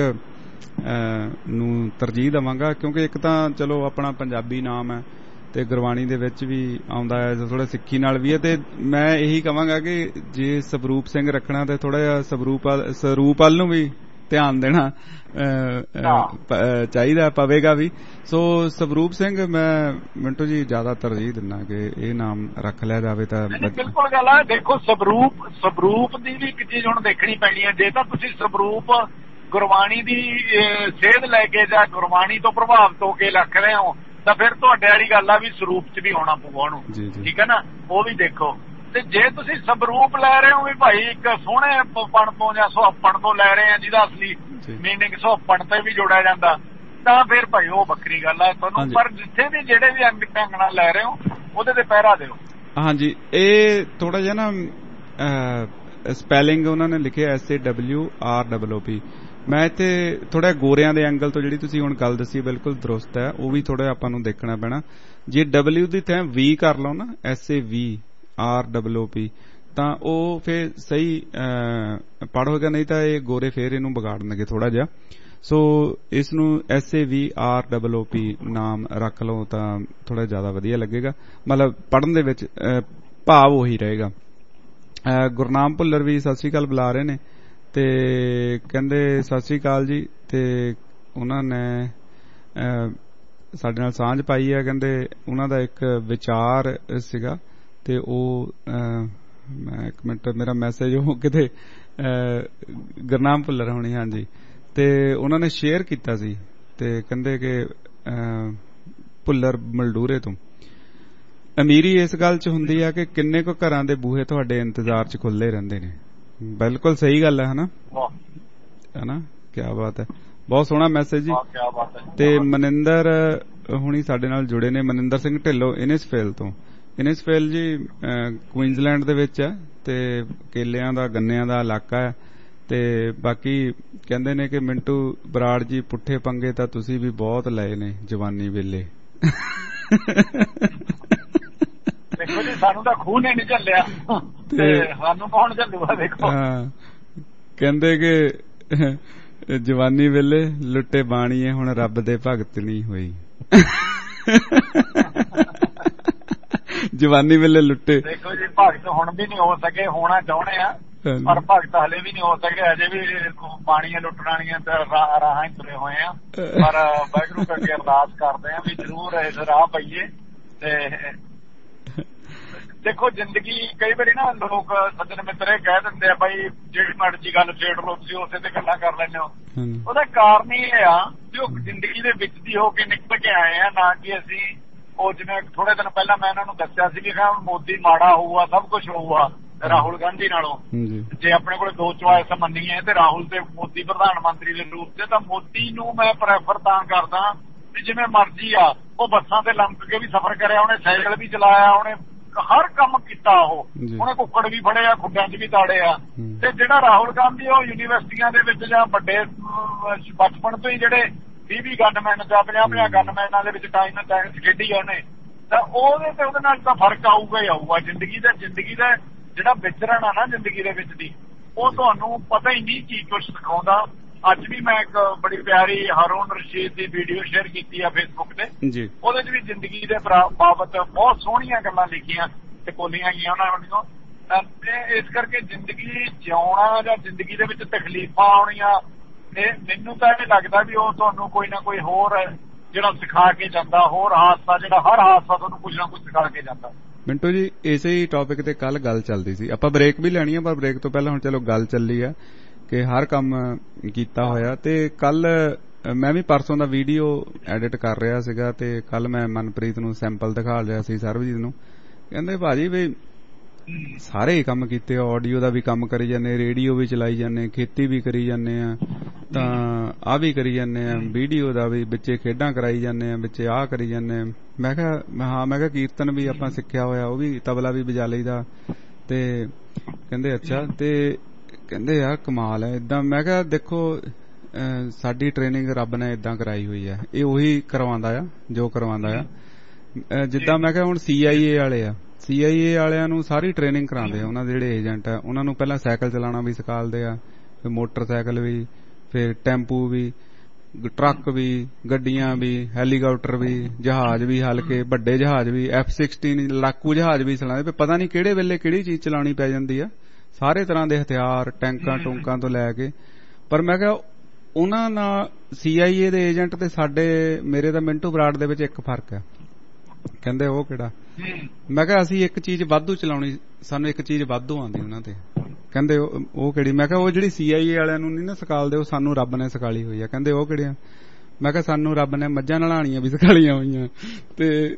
A: ਨੂੰ ਤਰਜੀਹ ਦੇਵਾਂਗਾ, ਕਿਉਂਕਿ ਇੱਕ ਤਾਂ ਚਲੋ ਆਪਣਾ ਪੰਜਾਬੀ ਨਾਮ ਹੈ ਤੇ ਗੁਰਬਾਣੀ ਦੇ ਵਿੱਚ ਵੀ ਆਉਂਦਾ ਹੈ, ਥੋੜਾ ਸਿੱਖੀ ਨਾਲ ਵੀ ਹੈ। ਤੇ ਮੈਂ ਇਹੀ ਕਹਾਂਗਾ ਕਿ ਜੇ ਸਵਰੂਪ ਸਿੰਘ ਰੱਖਣਾ ਤੇ ਥੋੜਾ ਜਿਹਾ ਸਵਰੂਪ ਸਰੂਪ ਵੱਲ ਨੂੰ ਵੀ ਧਿਆਨ ਦੇਣਾ ਚਾਹੀਦਾ ਪਵੇਗਾ ਵੀ। ਸੋ ਸਵਰੂਪ ਸਿੰਘ ਮੈਂ ਮਿੰਟੂ ਜੀ ਜ਼ਿਆਦਾ ਤਰਜੀਹ ਦਿੰਦਾ ਕਿ ਇਹ ਨਾਮ ਰੱਖ ਲਿਆ ਜਾਵੇ ਤਾਂ
I: ਬਿਲਕੁਲ ਗੱਲ ਹੈ। ਦੇਖੋ ਸਵਰੂਪ ਸਵਰੂਪ ਦੀ ਵੀ ਇੱਕ ਚੀਜ਼ ਹੁਣ ਦੇਖਣੀ ਪੈਣੀ ਹੈ। ਜੇ ਤਾਂ ਤੁਸੀਂ ਸਵਰੂਪ ਗੁਰਬਾਣੀ ਦੀ ਸੇਧ ਲੈ ਕੇ ਜਾਂ ਗੁਰਬਾਣੀ ਤੋਂ ਪ੍ਰਭਾਵਿਤ ਹੋ ਕੇ ਰੱਖ ਰਹੇ ਹੋ ਤਾਂ ਫਿਰ ਤੁਹਾਡੇ ਵਾਲੀ ਗੱਲ ਆ ਵੀ ਸਰੂਪ ਚ ਵੀ ਹੋਣਾ ਪਊਗਾ ਉਹਨੂੰ, ਠੀਕ ਹੈ ਨਾ, ਉਹ ਵੀ ਦੇਖੋ। ਤੇ ਜੇ ਤੁਸੀਂ ਸਵਰੂਪ ਲੈ ਰਹੇ ਹੋ ਵੀ ਭਾਈ ਇੱਕ ਸੋਹਣੇ ਪਣ ਤੋਂ ਜਾਂ ਸੁਹੱਪਣ ਤੋਂ ਲੈ ਰਹੇ ਆ ਜਿਹਦਾ ਅਸਲੀ ਮੀਨਿੰਗ ਸੁਹੱਪਣ ਤੇ ਵੀ ਜੋੜਿਆ ਜਾਂਦਾ, ਤਾਂ ਫਿਰ ਭਾਈ ਉਹ ਵੱਖਰੀ ਗੱਲ ਆ ਤੁਹਾਨੂੰ। ਪਰ ਜਿੱਥੇ ਵੀ ਜਿਹੜੇ ਵੀ ਅੰਗ ਢੰਗ ਨਾਲ ਲੈ ਰਹੇ ਹੋ ਉਹਦੇ ਤੇ ਪਹਿਰਾ ਦਿਓ।
A: ਹਾਂਜੀ, ਇਹ ਥੋੜਾ ਜਿਹਾ ਨਾ ਸਪੈਲਿੰਗ ਉਹਨਾਂ ਨੇ ਲਿਖਿਆ S A W R double O P. ਮੈਂ ਇੱਥੇ ਥੋੜਾ ਗੋਰਿਆਂ ਦੇ ਐਂਗਲ ਤੋਂ ਜਿਹੜੀ ਤੁਸੀਂ ਹੁਣ ਗੱਲ ਦੱਸੀ ਬਿਲਕੁਲ ਦਰੁਸਤ ਹੈ, ਉਹ ਵੀ ਥੋੜਾ ਆਪਾਂ ਨੂੰ ਦੇਖਣਾ ਪੈਣਾ। ਜੇ ਡਬਲਿਊ ਦੀ ਥਾਂ ਵੀ ਕਰ ਲਓ ਨਾ, S A V R double O P, ਤਾਂ ਉਹ ਫਿਰ ਸਹੀ ਪੜ੍ਹ ਹੋਗਾ, ਨਹੀਂ ਤਾਂ ਇਹ ਗੋਰੇ ਫੇਰ ਇਹਨੂੰ ਵਿਗਾੜਨਗੇ ਥੋੜਾ ਜਿਹਾ। ਸੋ ਇਸ ਨੂੰ S A V R double O P ਨਾਮ ਰੱਖ ਲਓ ਤਾਂ ਥੋੜਾ ਜ਼ਿਆਦਾ ਵਧੀਆ ਲੱਗੇਗਾ, ਮਤਲਬ ਪੜ੍ਹਨ ਦੇ ਵਿੱਚ ਭਾਵ ਉਹੀ ਰਹੇਗਾ। ਗੁਰਨਾਮ ਭੁੱਲਰ ਵੀ ਸਤਿ ਸ੍ਰੀ ਅਕਾਲ ਬੁਲਾ ਰਹੇ ਨੇ ਤੇ ਕਹਿੰਦੇ ਸਤਿ ਸ੍ਰੀ ਅਕਾਲ ਜੀ, ਤੇ ਉਹਨਾਂ ਨੇ ਸਾਡੇ ਨਾਲ ਸਾਂਝ ਪਾਈ ਹੈ। ਕਹਿੰਦੇ ਉਹਨਾਂ ਦਾ ਇੱਕ ਵਿਚਾਰ ਸੀਗਾ ਤੇ ਉਹ ਮੈਂ ਇੱਕ ਮਿੰਟ ਮੇਰਾ ਮੈਸੇਜ ਉਹ ਕਿਤੇ ਗੁਰਨਾਮ ਭੁੱਲਰ ਹੋਣੀ, ਹਾਂਜੀ, ਤੇ ਉਹਨਾਂ ਨੇ ਸ਼ੇਅਰ ਕੀਤਾ ਸੀ ਤੇ ਕਹਿੰਦੇ ਕਿ ਭੁੱਲਰ ਮਲਡੂਰੇ ਤੋਂ ਅਮੀਰੀ ਇਸ ਗੱਲ 'ਚ ਹੁੰਦੀ ਆ ਕਿ ਕਿੰਨੇ ਕੁ ਘਰਾਂ ਦੇ ਬੂਹੇ ਤੁਹਾਡੇ ਇੰਤਜ਼ਾਰ 'ਚ ਖੁੱਲੇ ਰਹਿੰਦੇ ਨੇ। ਬਿਲਕੁਲ ਸਹੀ ਗੱਲ ਹੈ ਹਨਾ, ਹਨਾ, ਕਿਆ ਬਾਤ ਹੈ, ਬਹੁਤ ਸੋਹਣਾ ਮੈਸੇਜ ਜੀ। ਤੇ ਮਨਿੰਦਰ ਹੁਣੀ ਸਾਡੇ ਨਾਲ ਜੁੜੇ ਨੇ, ਮਨਿੰਦਰ ਸਿੰਘ ਢਿੱਲੋਂ ਇਨਿਸਫੇਲ ਤੋਂ। ਇਨਿਸਫੇਲ ਜੀ ਕੁਈਨਜ਼ਲੈਂਡ ਦੇ ਵਿੱਚ ਹੈ ਤੇ ਕੇਲਿਆਂ ਦਾ ਗੰਨਿਆਂ ਦਾ ਇਲਾਕਾ ਹੈ, ਤੇ ਬਾਕੀ ਕਹਿੰਦੇ ਨੇ ਕਿ ਮਿੰਟੂ ਬਰਾੜ ਜੀ ਪੁੱਠੇ ਪੰਗੇ ਤਾਂ ਤੁਸੀਂ ਵੀ ਬਹੁਤ ਲਏ ਨੇ ਜਵਾਨੀ ਵੇਲੇ।
I: ਦੇਖੋ ਜੀ ਸਾਨੂੰ ਤਾਂ ਖੂਨ ਹੀ ਨਹੀਂ ਝੱਲਿਆ ਤੇ ਸਾਨੂੰ ਕੌਣ ਝੱਲੂਗਾ। ਦੇਖੋ
A: ਕਹਿੰਦੇ ਕਿ ਜਵਾਨੀ ਵੇਲੇ ਲੁੱਟੇ ਬਾਣੀਏ ਹੁਣ ਰੱਬ ਦੇ ਭਗਤ ਨਹੀਂ ਹੋਈ। ਜਵਾਨੀ ਵੇਲੇ ਲੁੱਟੇ।
I: ਦੇਖੋ ਜੀ ਭਗਤ ਹੁਣ ਵੀ ਨਹੀਂ ਹੋ ਸਕੇ, ਹੋਣਾ ਚਾਹੁੰਦੇ ਆ ਪਰ ਭਗਤ ਹਲੇ ਵੀ ਨਹੀਂ ਹੋ ਸਕੇ, ਅਜੇ ਵੀ ਬਾਣੀਆਂ ਲੁੱਟਣੀਆਂ ਤੇ ਰਾਹਾਂ ਹੀ ਤੁਰੇ ਹੋਏ ਆ। ਪਰ ਵਾਹਿਗੁਰੂ ਅੱਗੇ ਅਰਦਾਸ ਕਰਦੇ ਆ ਵੀ ਜ਼ਰੂਰ ਇਸ ਰਾਹ ਪਈਏ। ਤੇ ਦੇਖੋ ਜ਼ਿੰਦਗੀ ਕਈ ਵਾਰੀ ਨਾ ਲੋਕ ਸੱਜਣ ਮਿੱਤਰ ਕਹਿ ਦਿੰਦੇ ਆ ਬਾਈ ਜਿਹੜੀ ਮਰਜ਼ੀ ਗੱਲ ਛੇੜ ਲਓ ਤੁਸੀਂ ਉਸੇ ਤੇ ਗੱਲਾਂ ਕਰ ਲੈਂਦੇ ਹੋ। ਉਹਦਾ ਕਾਰਨ ਇਹ ਆ ਜੋ ਜ਼ਿੰਦਗੀ ਦੇ ਵਿੱਚ ਦੀ ਹੋ ਕੇ ਨਿਕਲ ਕੇ ਆਏ ਆ, ਨਾ ਕਿ ਅਸੀਂ ਉਹ ਜਿਵੇਂ ਥੋੜੇ ਦਿਨ ਪਹਿਲਾਂ ਮੈਂ ਇਹਨਾਂ ਨੂੰ ਦੱਸਿਆ ਸੀ ਵੀ ਮੋਦੀ ਮਾੜਾ ਹੋਊਗਾ, ਸਭ ਕੁਝ ਹੋਊਗਾ ਰਾਹੁਲ ਗਾਂਧੀ ਨਾਲੋਂ। ਜੇ ਆਪਣੇ ਕੋਲ ਦੋ ਚੁਆਇਸ ਮੰਨੀਏ ਤੇ ਰਾਹੁਲ ਤੇ ਮੋਦੀ ਪ੍ਰਧਾਨ ਮੰਤਰੀ ਦੇ ਰੂਪ ਚ, ਤਾਂ ਮੋਦੀ ਨੂੰ ਮੈਂ ਪ੍ਰੈਫਰ ਤਾਂ ਕਰਦਾ ਵੀ ਜਿਵੇਂ ਮਰਜ਼ੀ ਆ ਉਹ ਬੱਸਾਂ ਤੇ ਲੰਘ ਕੇ ਵੀ ਸਫ਼ਰ ਕਰਿਆ, ਉਹਨੇ ਸਾਈਕਲ ਵੀ ਚਲਾਇਆ, ਉਹਨੇ ਹਰ ਕੰਮ ਕੀਤਾ, ਉਹ ਉਹਨੇ ਕੁੱਕੜ ਵੀ ਫੜੇ ਆ, ਖੁੱਡਾਂ ਚ ਵੀ ਤਾੜੇ ਆ। ਤੇ ਜਿਹੜਾ ਰਾਹੁਲ ਗਾਂਧੀ ਉਹ ਯੂਨੀਵਰਸਿਟੀਆਂ ਦੇ ਵਿੱਚ ਜਾਂ ਵੱਡੇ ਬਚਪਨ ਤੋਂ ਹੀ ਜਿਹੜੇ ਵੀਹ ਵੀਹ ਗਨਮੈਨ ਜਾਂ ਪੰਜਾਹ ਪੰਜਾਹ ਗਨਮੈਨਾਂ ਦੇ ਵਿੱਚ ਟਾਈਮ ਟਾਈਮ ਖੇਡੀ ਉਹਨੇ, ਤਾਂ ਉਹਦੇ ਤੇ ਉਹਦੇ ਨਾਲ ਤਾਂ ਫਰਕ ਆਊਗਾ ਹੀ ਆਊਗਾ। ਜ਼ਿੰਦਗੀ ਦਾ ਜ਼ਿੰਦਗੀ ਦਾ ਜਿਹੜਾ ਵਿਚਰਨ ਆ ਨਾ ਜ਼ਿੰਦਗੀ ਦੇ ਵਿੱਚ ਦੀ, ਉਹ ਤੁਹਾਨੂੰ ਪਤਾ ਹੀ ਨਹੀਂ ਕੀ ਕੁਛ ਸਿਖਾਉਂਦਾ। ਅੱਜ ਵੀ ਮੈਂ ਇੱਕ ਬੜੀ ਪਿਆਰੀ ਹਾਰੂਨ ਰਸ਼ੀਦ ਦੀ ਵੀਡੀਓ ਸ਼ੇਅਰ ਕੀਤੀ ਆ ਫੇਸਬੁੱਕ ਤੇ, ਉਹਦੇ ਚ ਵੀ ਜ਼ਿੰਦਗੀ ਦੇ ਬਾਬਤ ਬਹੁਤ ਸੋਹਣੀਆਂ ਗੱਲਾਂ ਲਿਖੀਆਂ ਤੇ ਬੋਲੀਆਂ ਗਈਆਂ ਉਹਨਾਂ ਵੱਲੋਂ। ਤੇ ਇਸ ਕਰਕੇ ਜ਼ਿੰਦਗੀ ਜਿਉਣਾ ਜਾਂ ਜ਼ਿੰਦਗੀ ਦੇ ਵਿੱਚ ਤਕਲੀਫਾਂ ਆਉਣੀਆਂ, ਤੇ ਮੈਨੂੰ ਤਾਂ ਇਹ ਲੱਗਦਾ ਵੀ ਉਹ ਤੁਹਾਨੂੰ ਕੋਈ ਨਾ ਕੋਈ ਹੋਰ ਜਿਹੜਾ ਸਿਖਾ ਕੇ ਜਾਂਦਾ, ਹੋਰ ਹਾਦਸਾ ਜਿਹੜਾ ਹਰ ਹਾਦਸਾ ਤੁਹਾਨੂੰ ਕੁਝ ਨਾ ਕੁਝ ਸਿਖਾ ਕੇ ਜਾਂਦਾ।
A: ਮਿੰਟੂ ਜੀ ਇਸੇ ਹੀ ਟੌਪਿਕ ਤੇ ਕੱਲ ਗੱਲ ਚੱਲਦੀ ਸੀ, ਆਪਾਂ ਬ੍ਰੇਕ ਵੀ ਲੈਣੀ ਆ ਪਰ ਬ੍ਰੇਕ ਤੋਂ ਪਹਿਲਾਂ ਹੁਣ ਚਲੋ ਗੱਲ ਚੱਲੀ ਆ ਕਿ ਹਰ ਕੰਮ ਕੀਤਾ ਹੋਇਆ। ਤੇ ਕੱਲ ਮੈਂ ਵੀ ਪਰਸੋਂ ਦਾ ਵੀਡੀਓ ਐਡਿਟ ਕਰ ਰਿਹਾ ਸੀਗਾ ਤੇ ਕੱਲ ਮੈਂ ਮਨਪ੍ਰੀਤ ਨੂੰ ਸੈਂਪਲ ਦਿਖਾ ਰਿਹਾ ਸੀ, ਸਰਬਜੀਤ ਨੂੰ। ਕਹਿੰਦੇ ਭਾਜੀ ਵੀ ਸਾਰੇ ਹੀ ਕੰਮ ਕੀਤੇ, ਆਡੀਓ ਦਾ ਵੀ ਕੰਮ ਕਰੀ ਜਾਂਦੇ, ਰੇਡੀਓ ਵੀ ਚਲਾਈ ਜਾਂਦੇ, ਖੇਤੀ ਵੀ ਕਰੀ ਜਾਂਦੇ ਆ, ਤਾਂ ਆਹ ਵੀ ਕਰੀ ਜਾਂਦੇ ਆ, ਵੀਡੀਓ ਦਾ ਵੀ ਵਿੱਚੇ ਖੇਡਾਂ ਕਰਾਈ ਜਾਂਦੇ ਆ, ਵਿੱਚੇ ਆਹ ਕਰੀ ਜਾਂਦੇ ਆ। ਮੈਂ ਕਿਹਾ ਹਾਂ, ਮੈਂ ਕਿਹਾ ਕੀਰਤਨ ਵੀ ਆਪਾਂ ਸਿੱਖਿਆ ਹੋਇਆ, ਉਹ ਵੀ ਤਬਲਾ ਵੀ ਵਜਾ ਲਈਦਾ। ਤੇ ਕਹਿੰਦੇ ਅੱਛਾ, ਤੇ ਕਹਿੰਦੇ ਯਾਰ ਕਮਾਲ ਹੈ ਏਦਾਂ। ਮੈਂ ਕਿਹਾ ਦੇਖੋ ਸਾਡੀ ਟ੍ਰੇਨਿੰਗ ਰੱਬ ਨੇ ਏਦਾਂ ਕਰਾਈ ਹੋਈ ਹੈ, ਇਹ ਉਹੀ ਕਰਵਾਉਂਦਾ ਆ ਜੋ ਕਰਵਾਉਂਦਾ ਆ। ਜਿੱਦਾਂ ਮੈਂ ਕਿਹਾ ਹੁਣ ਸੀ ਆਈ ਏ ਵਾਲੇ ਆ, ਸੀ ਆਈ ਏ ਵਾਲਿਆਂ ਨੂੰ ਸਾਰੀ ਟ੍ਰੇਨਿੰਗ ਕਰਾਉਂਦੇ ਆ, ਉਹਨਾਂ ਦੇ ਜਿਹੜੇ ਏਜੰਟ ਆ ਉਹਨਾਂ ਨੂੰ ਪਹਿਲਾਂ ਸਾਈਕਲ ਚਲਾਉਣਾ ਵੀ ਸਿਖਾਉਂਦੇ ਆ, ਫਿਰ ਮੋਟਰਸਾਈਕਲ ਵੀ, ਫਿਰ ਟੈਂਪੂ ਵੀ, ਟਰੱਕ ਵੀ, ਗੱਡੀਆਂ ਵੀ, ਹੈਲੀਕਾਪਟਰ ਵੀ, ਜਹਾਜ਼ ਵੀ, ਹਲਕੇ ਵੱਡੇ ਜਹਾਜ਼ ਵੀ, ਐਫ ਸਿਕਸਟੀਨ ਲੜਾਕੂ ਜਹਾਜ਼ ਵੀ ਚਲਾਉਂਦੇ। ਪਤਾ ਨਹੀਂ ਕਿਹੜੇ ਵੇਲੇ ਕਿਹੜੀ ਚੀਜ਼ ਚਲਾਉਣੀ ਪੈ ਜਾਂਦੀ ਆ, ਸਾਰੇ ਤਰ੍ਹਾਂ ਦੇ ਹਥਿਆਰ, ਟੈਂਕਾਂ ਟੂੰਕਾਂ ਤੋਂ ਲੈ ਕੇ। ਪਰ ਮੈਂ ਕਿਹਾ ਉਹਨਾਂ ਨਾਲ ਸੀ ਆਈ ਏ ਦੇ ਏਜੰਟ ਤੇ ਸਾਡੇ ਮੇਰੇ ਤਾਂ ਮਿੰਟੂ ਬਰਾੜ ਦੇ ਵਿੱਚ ਇੱਕ ਫਰਕ ਆ। ਕਹਿੰਦੇ ਉਹ ਕਿਹੜਾ? ਮੈਂ ਕਿਹਾ ਅਸੀਂ ਇੱਕ ਚੀਜ਼ ਵਾਧੂ ਚਲਾਉਣੀ, ਸਾਨੂੰ ਇੱਕ ਚੀਜ਼ ਵਾਧੂ ਆਉਂਦੀ ਉਹਨਾਂ ਤੇ। ਕਹਿੰਦੇ ਉਹ ਕਿਹੜੀ? ਮੈਂ ਕਿਹਾ ਉਹ ਜਿਹੜੀ ਸੀ ਆਈ ਏ ਵਾਲਿਆਂ ਨੂੰ ਨਹੀਂ ਨਾ ਸਿਖਾਲਦੇ, ਉਹ ਸਾਨੂੰ ਰੱਬ ਨੇ ਸਿਖਾਲੀ ਹੋਈ ਆ। ਕਹਿੰਦੇ ਉਹ ਕਿਹੜੀਆਂ? ਮੈਂ ਕਿਹਾ ਸਾਨੂੰ ਰੱਬ ਨੇ ਮੱਝਾਂ ਨਲਾਣੀਆਂ ਵੀ ਸਿਖਾਲੀਆਂ ਹੋਈਆਂ। ਤੇ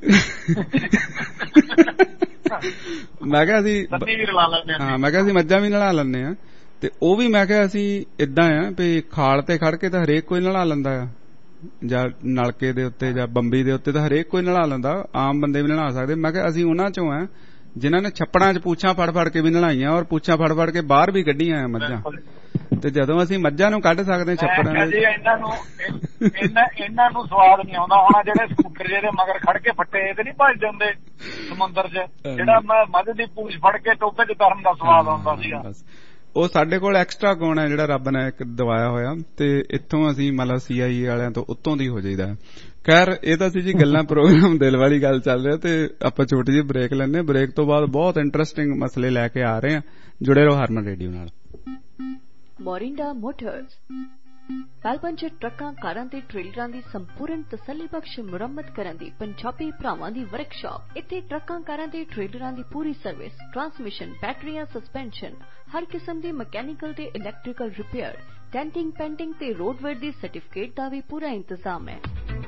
A: ਮੈਂ ਕਿਹਾ ਅਸੀਂ ਹਾਂ ਮੈਂ ਕਿਹਾ ਅਸੀਂ ਮੱਝਾਂ ਵੀ ਨਲਾ ਲੈਂਦੇ ਆ, ਤੇ ਉਹ ਵੀ ਮੈਂ ਕਿਹਾ ਅਸੀਂ ਏਦਾਂ ਆ ਵੀ ਖਾਲ ਤੇ ਖੜ ਕੇ ਤਾਂ ਹਰੇਕ ਕੋਈ ਨਲਾ ਲੈਂਦਾ ਆ, ਜਾਂ ਨਲਕੇ ਦੇ ਉੱਤੇ ਜਾਂ ਬੰਬੀ ਦੇ ਉੱਤੇ ਤਾਂ ਹਰੇਕ ਕੋਈ ਨਲਾ ਲੈਂਦਾ, ਆਮ ਬੰਦੇ ਵੀ ਨਲਾ ਸਕਦੇ। ਮੈਂ ਕਿਹਾ ਅਸੀਂ ਉਹਨਾਂ ਚੋਂ ਆ ਜਿਨ੍ਹਾਂ ਨੇ ਛੱਪੜਾਂ ਚ ਪੂਛਾਂ ਫੜ ਫੜ ਕੇ ਵੀ ਨਲਾਈਆਂ ਔਰ ਪੂਛਾਂ ਫੜ ਫੜ ਕੇ ਬਾਹਰ ਵੀ ਕੱਢੀਆਂ ਆ ਮੱਝਾਂ। ਤੇ ਜਦੋਂ ਅਸੀਂ ਮੱਝਾਂ ਨੂੰ ਕੱਢ ਸਕਦੇ ਛੱਪੜਾਂ ਦੇ,
I: ਇਹਨਾਂ ਨੂੰ ਇਹਨਾਂ ਨੂੰ ਸਵਾਦ ਨਹੀਂ ਆਉਂਦਾ ਹੋਣਾ ਜਿਹੜੇ ਸਕੂਟਰ ਜਿਹਦੇ ਮਗਰ ਖੜ ਕੇ ਫੱਟੇ ਇਹਦੇ ਨਹੀਂ ਭੱਜਦੇ ਹੁੰਦੇ ਸਮੁੰਦਰ ਚ, ਜਿਹੜਾ ਮੱਝ ਦੀ ਪੂਛ ਫੜ ਕੇ ਟੋਪੇ ਚ ਤਰਨ ਦਾ ਸਵਾਦ ਆਉਂਦਾ ਸੀਗਾ।
A: ਉਹ ਸਾਡੇ ਕੋਲ ਐਕਸਟਰਾ ਗੁਣ ਹੈ ਜਿਹੜਾ ਰੱਬ ਨੇ ਇੱਕ ਦਵਾਇਆ ਹੋਇਆ, ਤੇ ਇੱਥੋਂ ਅਸੀਂ ਮਤਲਬ ਸੀ ਆਈ ਏ ਵਾਲਿਆਂ ਤੋਂ ਉੱਤੋਂ ਦੀ ਹੋ ਜਾਈਦਾ। ਖੈਰ ਇਹ ਤਾਂ ਸੀ ਜੀ ਗੱਲਾਂ, ਪ੍ਰੋਗਰਾਮ ਦਿਲ ਵਾਲੀ ਗੱਲ ਚੱਲ ਰਿਹਾ, ਤੇ ਆਪਾਂ ਛੋਟੀ ਜਿਹੀ ਬ੍ਰੇਕ ਲੈਂਦੇ। ਬ੍ਰੇਕ ਤੋਂ ਬਾਅਦ ਬਹੁਤ ਇੰਟਰਸਟਿੰਗ ਮਸਲੇ ਲੈ ਕੇ ਆ ਰਹੇ ਹਾਂ, ਜੁੜੇ ਰਹੋ ਹਰਮਨ ਰੇਡੀਓ ਨਾਲ।
J: ਮੋਰਿੰਡਾ ਮੋਟਰਸ ਮੈਲਬਰਨ ਚ ਟਰੱਕਾਂ, ਕਾਰਾਂ ਤੇ ਟ੍ਰੇਲਰਾਂ ਦੀ ਸੰਪੂਰਨ ਤਸੱਲੀ ਬਖਸ਼ ਮੁਰੰਮਤ ਕਰਨ ਦੀ ਪੰਜਾਬੀ ਭਰਾਵਾਂ ਦੀ ਵਰਕਸ਼ਾਪ। ਇੱਥੇ ਟਰੱਕਾਂ, ਕਾਰਾਂ ਤੇ ਟ੍ਰੇਲਰਾਂ ਦੀ ਪੂਰੀ ਸਰਵਿਸ, ਟਰਾਂਸਮਿਸ਼ਨ, ਬੈਟਰੀਆਂ, ਸਸਪੈਂਸ਼ਨ, ਹਰ ਕਿਸਮ ਦੀ ਮਕੈਨੀਕਲ ਤੇ ਇਲੈਕਟ੍ਰੀਕਲ ਰਿਪੇਅਰ, ਡੈਂਟਿੰਗ, ਪੈਂਟਿੰਗ ਤੇ ਰੋਡਵੇਅਰ ਦੀ ਸਰਟੀਫਿਕੇਟ ਦਾ ਵੀ ਪੂਰਾ ਇੰਤਜ਼ਾਮ ਹੈ।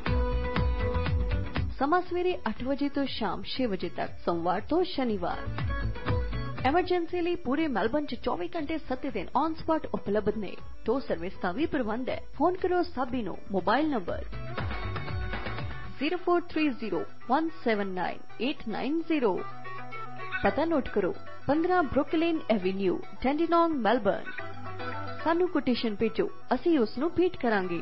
J: ਸਮਾਂ ਸਵੇਰੇ ਅੱਠ ਵਜੇ ਤੋਂ ਸ਼ਾਮ ਛੇ ਵਜੇ ਤੱਕ, ਸੋਮਵਾਰ ਤੋਂ ਸ਼ਨੀਵਾਰ। ਐਮਰਜੈਂਸੀ ਲਈ ਪੂਰੇ ਮੈਲਬਰਨ ਚ ਚੌਵੀ ਘੰਟੇ ਸੱਤ ਦਿਨ ਔਨ ਸਪਾਟ ਉਪਲਬਧ ਨੇ। ਟੋ ਸਰਵਿਸ ਦਾ ਵੀ ਪ੍ਰਬੰਧ ਹੈ। ਫੋਨ ਕਰੋ ਸਾਬੀ ਨੂੰ, mobile number zero four three zero one seven nine eight nine zero. ਪਤਾ ਨੋਟ ਕਰੋ, ਪੰਦਰਾਂ ਬਰੁਕਲਿਨ ਐਵੀਨਿਊ, ਡੈਂਡੀਨੋਂਗ, ਮੈਲਬਰਨ। ਸਾਨੂੰ ਕੋਟੇਸ਼ਨ ਭੇਜੋ, ਅਸੀਂ ਉਸ ਨੂੰ ਭੇਟ ਕਰਾਂਗੇ।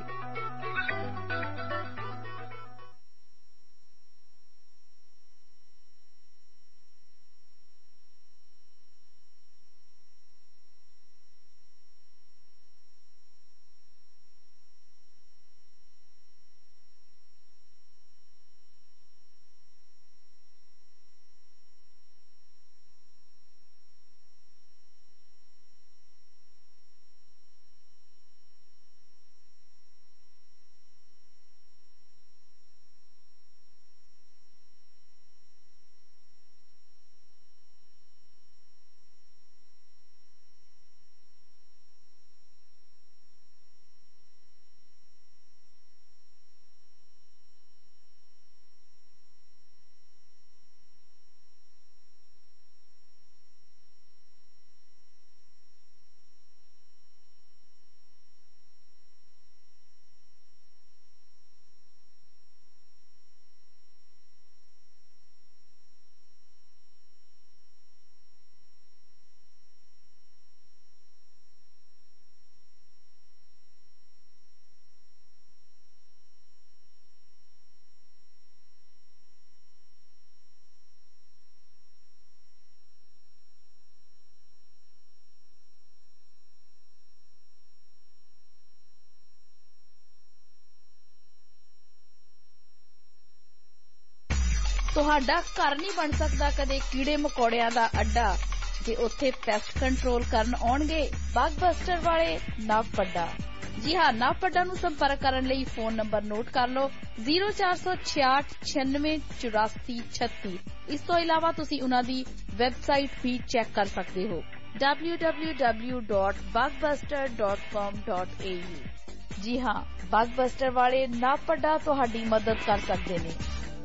K: ਤੁਹਾਡਾ ਘਰ ਨਹੀਂ ਬਣ ਸਕਦਾ ਕਦੇ ਕੀੜੇ ਮਕੌੜਿਆਂ ਦਾ ਅੱਡਾ, ਜੇ ਉੱਥੇ ਪੈਸਟ ਕੰਟਰੋਲ ਕਰਨ ਆਉਣਗੇ ਬਗਬਸਟਰ ਵਾਲੇ ਨਾਵਪੱਡਾ। ਜੀ ਹਾਂ, ਨਾਵਪੱਡਾ ਨੂੰ ਸੰਪਰਕ ਕਰਨ ਲਈ ਫੋਨ ਨੰਬਰ ਨੋਟ ਕਰ ਲਓ ਜ਼ੀਰੋ ਚਾਰ ਸੌ ਛਿਆਹਠ ਛਿਆਨਵੇਂ ਚੁਰਾਸੀ ਛੱਤੀ। ਇਸ ਤੋਂ ਇਲਾਵਾ ਤੁਸੀਂ ਉਹਨਾਂ ਦੀ ਵੈਬਸਾਈਟ ਵੀ ਚੈੱਕ ਕਰ ਸਕਦੇ ਹੋ W W W dot Bugbuster dot com dot A U. ਜੀ ਹਾਂ, ਬਗਬਸਟਰ ਵਾਲੇ ਨਾਵਪੱਡਾ ਤੁਹਾਡੀ ਮਦਦ ਕਰ ਸਕਦੇ ਨੇ।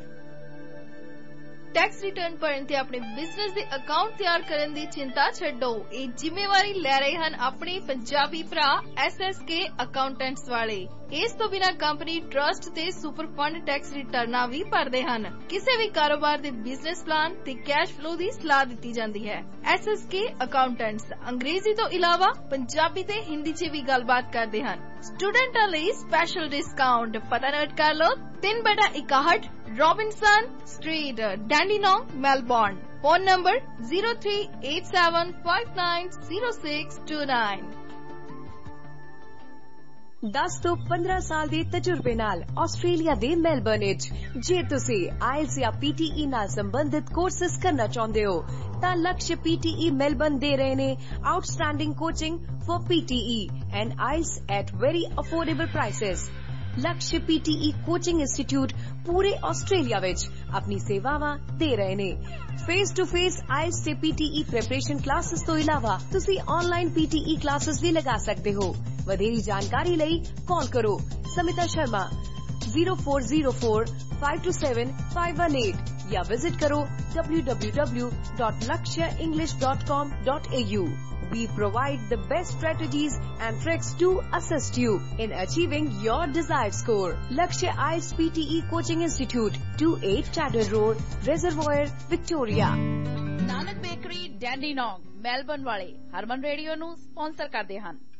L: ਟੈਕਸ ਰਿਟਰਨ ਭਰਨ ਤੇ ਆਪਣੇ ਬਿਜ਼ਨਸ ਦੇ ਅਕਾਊਂਟ ਤਿਆਰ ਕਰਨ ਦੀ ਚਿੰਤਾ ਛੱਡੋ। ਇਹ ਜ਼ਿੰਮੇਵਾਰੀ ਲੈ ਰਹੇ ਹਨ ਆਪਣੇ ਪੰਜਾਬੀ ਭਰਾ ਐਸ ਐਸ ਕੇ ਅਕਾਊਂਟੈਂਟਸ ਵਾਲੇ। ਇਸ ਤੋਂ ਬਿਨਾਂ ਕੰਪਨੀ ਟਰਸਟ ਤੇ ਸੁਪਰ ਫੰਡ ਟੈਕਸ ਰਿਟਰਨਾਂ ਵੀ ਭਰਦੇ ਹਨ। ਕਿਸੇ ਵੀ ਕਾਰੋਬਾਰ ਦੇ ਬਿਜ਼ਨਸ ਪਲਾਨ ਤੇ ਕੈਸ਼ ਫਲੋ ਦੀ ਸਲਾਹ ਦਿੱਤੀ ਜਾਂਦੀ ਹੈ। ਐਸ ਐਸ ਕੇ ਅਕਾਊਂਟੈਂਟਸ ਅੰਗਰੇਜ਼ੀ ਤੋਂ ਇਲਾਵਾ ਪੰਜਾਬੀ ਤੇ ਹਿੰਦੀ 'ਚ ਵੀ ਗੱਲਬਾਤ ਕਰਦੇ ਹਨ। ਸਟੂਡੈਂਟਾਂ ਲਈ ਸਪੈਸ਼ਲ ਡਿਸਕਾਊਂਟ। ਪਤਾ ਨੋਟ ਕਰ ਲਓ, ਤਿੰਨ ਬਟਾ ਇਕਾਹਠ Robinson Street, Dandenong, Melbourne. Phone number zero three eight seven five nine zero six two nine.
M: ਦਸ ਤੋਂ ਪੰਦਰਾਂ ਸਾਲ ਦੇ ਤਜਰਬੇ ਨਾਲ ਆਸਟ੍ਰੇਲੀਆ ਦੇ ਮੈਲਬਰਨ ਵਿੱਚ ਜੇ ਤੁਸੀਂ ਆਇਲਸ ਜਾਂ ਪੀਟੀਈ ਨਾਲ ਸੰਬੰਧਿਤ ਕੋਰਸਸ ਕਰਨਾ ਚਾਹੁੰਦੇ ਹੋ ਤਾਂ ਲਕਸ਼ ਪੀਟੀਈ ਮੈਲਬਰਨ ਦੇ ਰਹੇ ਨੇ outstanding coaching for PTE and IELTS at very affordable prices. Laksh PTE coaching institute ਪੂਰੇ ਆਸਟ੍ਰੇਲੀਆ ਵਿੱਚ ਆਪਣੀ ਸੇਵਾਵਾਂ ਦੇ ਰਹੇ ਨੇ। ਫੇਸ ਟੂ ਫੇਸ ਆਇਲਸ ਤੇ ਪੀਟੀਈ ਪ੍ਰੈਪਰੇਸ਼ਨ ਕਲਾਸਿਸ ਤੋਂ ਇਲਾਵਾ ਤੁਸੀਂ ਆਨਲਾਈਨ ਪੀਟੀਈ ਕਲਾਸਿਸ ਵੀ ਲਗਾ ਸਕਦੇ ਹੋ। ਵਧੇਰੀ ਜਾਣਕਾਰੀ ਲਈ ਕਾਲ ਕਰੋ Smita Sharma zero four zero four five two seven five one eight ਜਾਂ ਵਿਜ਼ਿਟ ਕਰੋ w w w dot lakshya english dot com dot a u. We provide the best strategies and tricks to assist you in achieving your desired score. Lakshya I E L T S P T E Coaching Institute, twenty-eight Chadder Road, Reservoir, Victoria.
K: Nanak bakery, Dandenong, Melbourne ਵਾਲੇ Harman radio ਨੂੰ sponsor ਕਰਦੇ ਹਨ।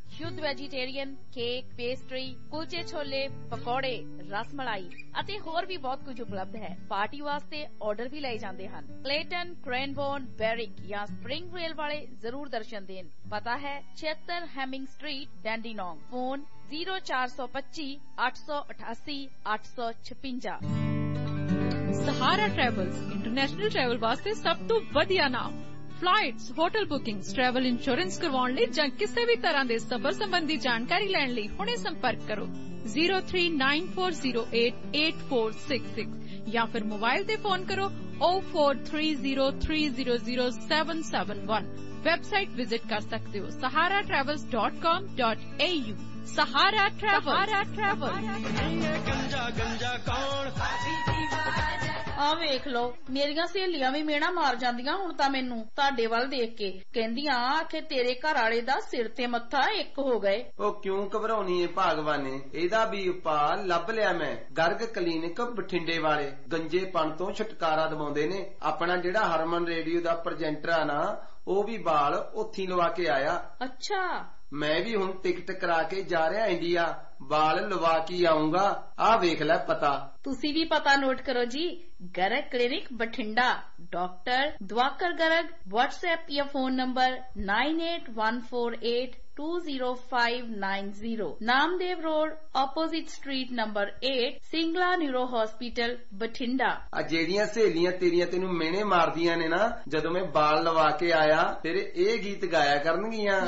K: ਸ਼ੁੱਧ vegetarian cake, pastry, ਕੁਲਚੇ ਛੋਲੇ, ਪਕੌੜੇ, ਰਸਮਲਾਈ ਅਤੇ ਹੋਰ ਵੀ ਬਹੁਤ ਕੁਝ ਉਪਲਬਧ ਹੈ। ਪਾਰਟੀ ਵਾਸਤੇ ਆਰਡਰ ਵੀ ਲਏ ਜਾਂਦੇ ਹਨ। ਕਲੇਟਨ, ਕ੍ਰੈਨਬੋਰਨ, ਬੈਰਿਕ ਜਾਂ ਸਪਰਿੰਗ ਰੇਲ ਵਾਲੇ ਜ਼ਰੂਰ ਦਰਸ਼ਨ ਦੇਣ। ਪਤਾ ਹੈ ਛਿਅੱਤਰ Hemming Street, Dandenong. Phone zero ਚਾਰ ਸੌ ਪੱਚੀ ਅੱਠ ਸੌ ਅਠਾਸੀ ਅੱਠ ਸੌ ਛਪੰਜਾ।
N: ਸਹਾਰਾ ਟਰੈਵਲਸ ਇੰਟਰਨੈਸ਼ਨਲ ਟਰੈਵਲ ਵਾਸਤੇ ਸਭ ਤੋਂ ਵਧੀਆ ਨਾਮ। Flights, hotel bookings, travel insurance ਕਰਵਾਉਣ ਲਈ ਜਾਂ ਕਿਸੇ ਵੀ ਤਰ੍ਹਾਂ ਦੇ ਸਫ਼ਰ ਸੰਬੰਧੀ ਜਾਣਕਾਰੀ ਲੈਣ ਲਈ ਹੁਣੇ ਸੰਪਰਕ ਕਰੋ zero three nine four zero eight eight four six six ਜਾਂ ਫਿਰ ਮੋਬਾਈਲ ਤੇ ਫੋਨ ਕਰੋ zero four three zero three zero zero seven seven one. Website visit ਕਰ ਸਕਦੇ ਹੋ Sahara travels dot com dot A U. Sahara travel. Sahara travel.
F: ਗੰਜਾ ਗੰਜਾ ਕੌਣ
K: ਆ ਵੇਖ ਲੋ, ਮੇਰੀਆਂ ਸਹੇਲੀਆਂ ਵੀ ਮੇਣਾ ਮਾਰ ਜਾਂਦੀਆਂ ਹੁਣ ਤਾਂ ਮੈਨੂੰ ਤੁਹਾਡੇ ਵੱਲ ਦੇਖ ਕੇ। ਕਹਿੰਦੀਆਂ ਆਖੇ ਤੇਰੇ ਘਰ ਵਾਲੇ ਦਾ ਸਿਰ ਤੇ ਮੱਥਾ ਇੱਕ ਹੋ ਗਏ।
O: ਉਹ ਕਿਉਂ ਘਬਰਾਉਣੀ ਏ ਭਾਗਵਾਨੇ, ਇਹਦਾ ਵੀ ਉਪਾਅ ਲੱਭ ਲਿਆ ਮੈਂ। ਗਰਗ ਕਲੀਨਿਕ ਬਠਿੰਡੇ ਵਾਲੇ ਗੰਜੇਪਣ ਤੋਂ ਛੁਟਕਾਰਾ ਦਿਵਾਉਂਦੇ ਨੇ। ਆਪਣਾ ਜਿਹੜਾ ਹਰਮਨ ਰੇਡੀਓ ਦਾ ਪ੍ਰੈਜੈਂਟਰ ਆ ਨਾ, ਉਹ ਵੀ ਵਾਲ ਉੱਥੀ ਲਵਾ ਕੇ ਆਇਆ।
K: ਅੱਛਾ।
O: ਮੈਂ ਵੀ ਹੁਣ ਟਿਕਟ ਕਰਾ ਕੇ ਜਾ ਰਿਹਾ ਇੰਡੀਆ, ਵਾਲ ਲਵਾ ਕੇ ਆਉਂਗਾ। ਆਹ ਵੇਖ ਲੈ ਪਤਾ।
K: ਤੁਸੀਂ ਵੀ ਪਤਾ ਨੋਟ ਕਰੋ ਜੀ। Garg clinic Bathinda, doctor Diwakar Garg. WhatsApp ਜਾਂ phone number nine eight one four eight two zero five nine zero. Namdev road, opposite street number eight, Singla neuro hospital Bathinda.
O: ਆ ਜਿਹੜੀਆਂ ਸਹੇਲੀਆਂ ਤੇਰੀਆਂ ਤੈਨੂੰ ਮੇਨੇ ਮਾਰਦੀਆਂ ਨੇ ਨਾ, ਜਦੋਂ ਮੈਂ ਵਾਲ ਲਵਾ ਕੇ ਆਇਆ ਤੇਰੇ ਇਹ ਗੀਤ ਗਾਇਆ ਕਰਨਗੀਆਂ।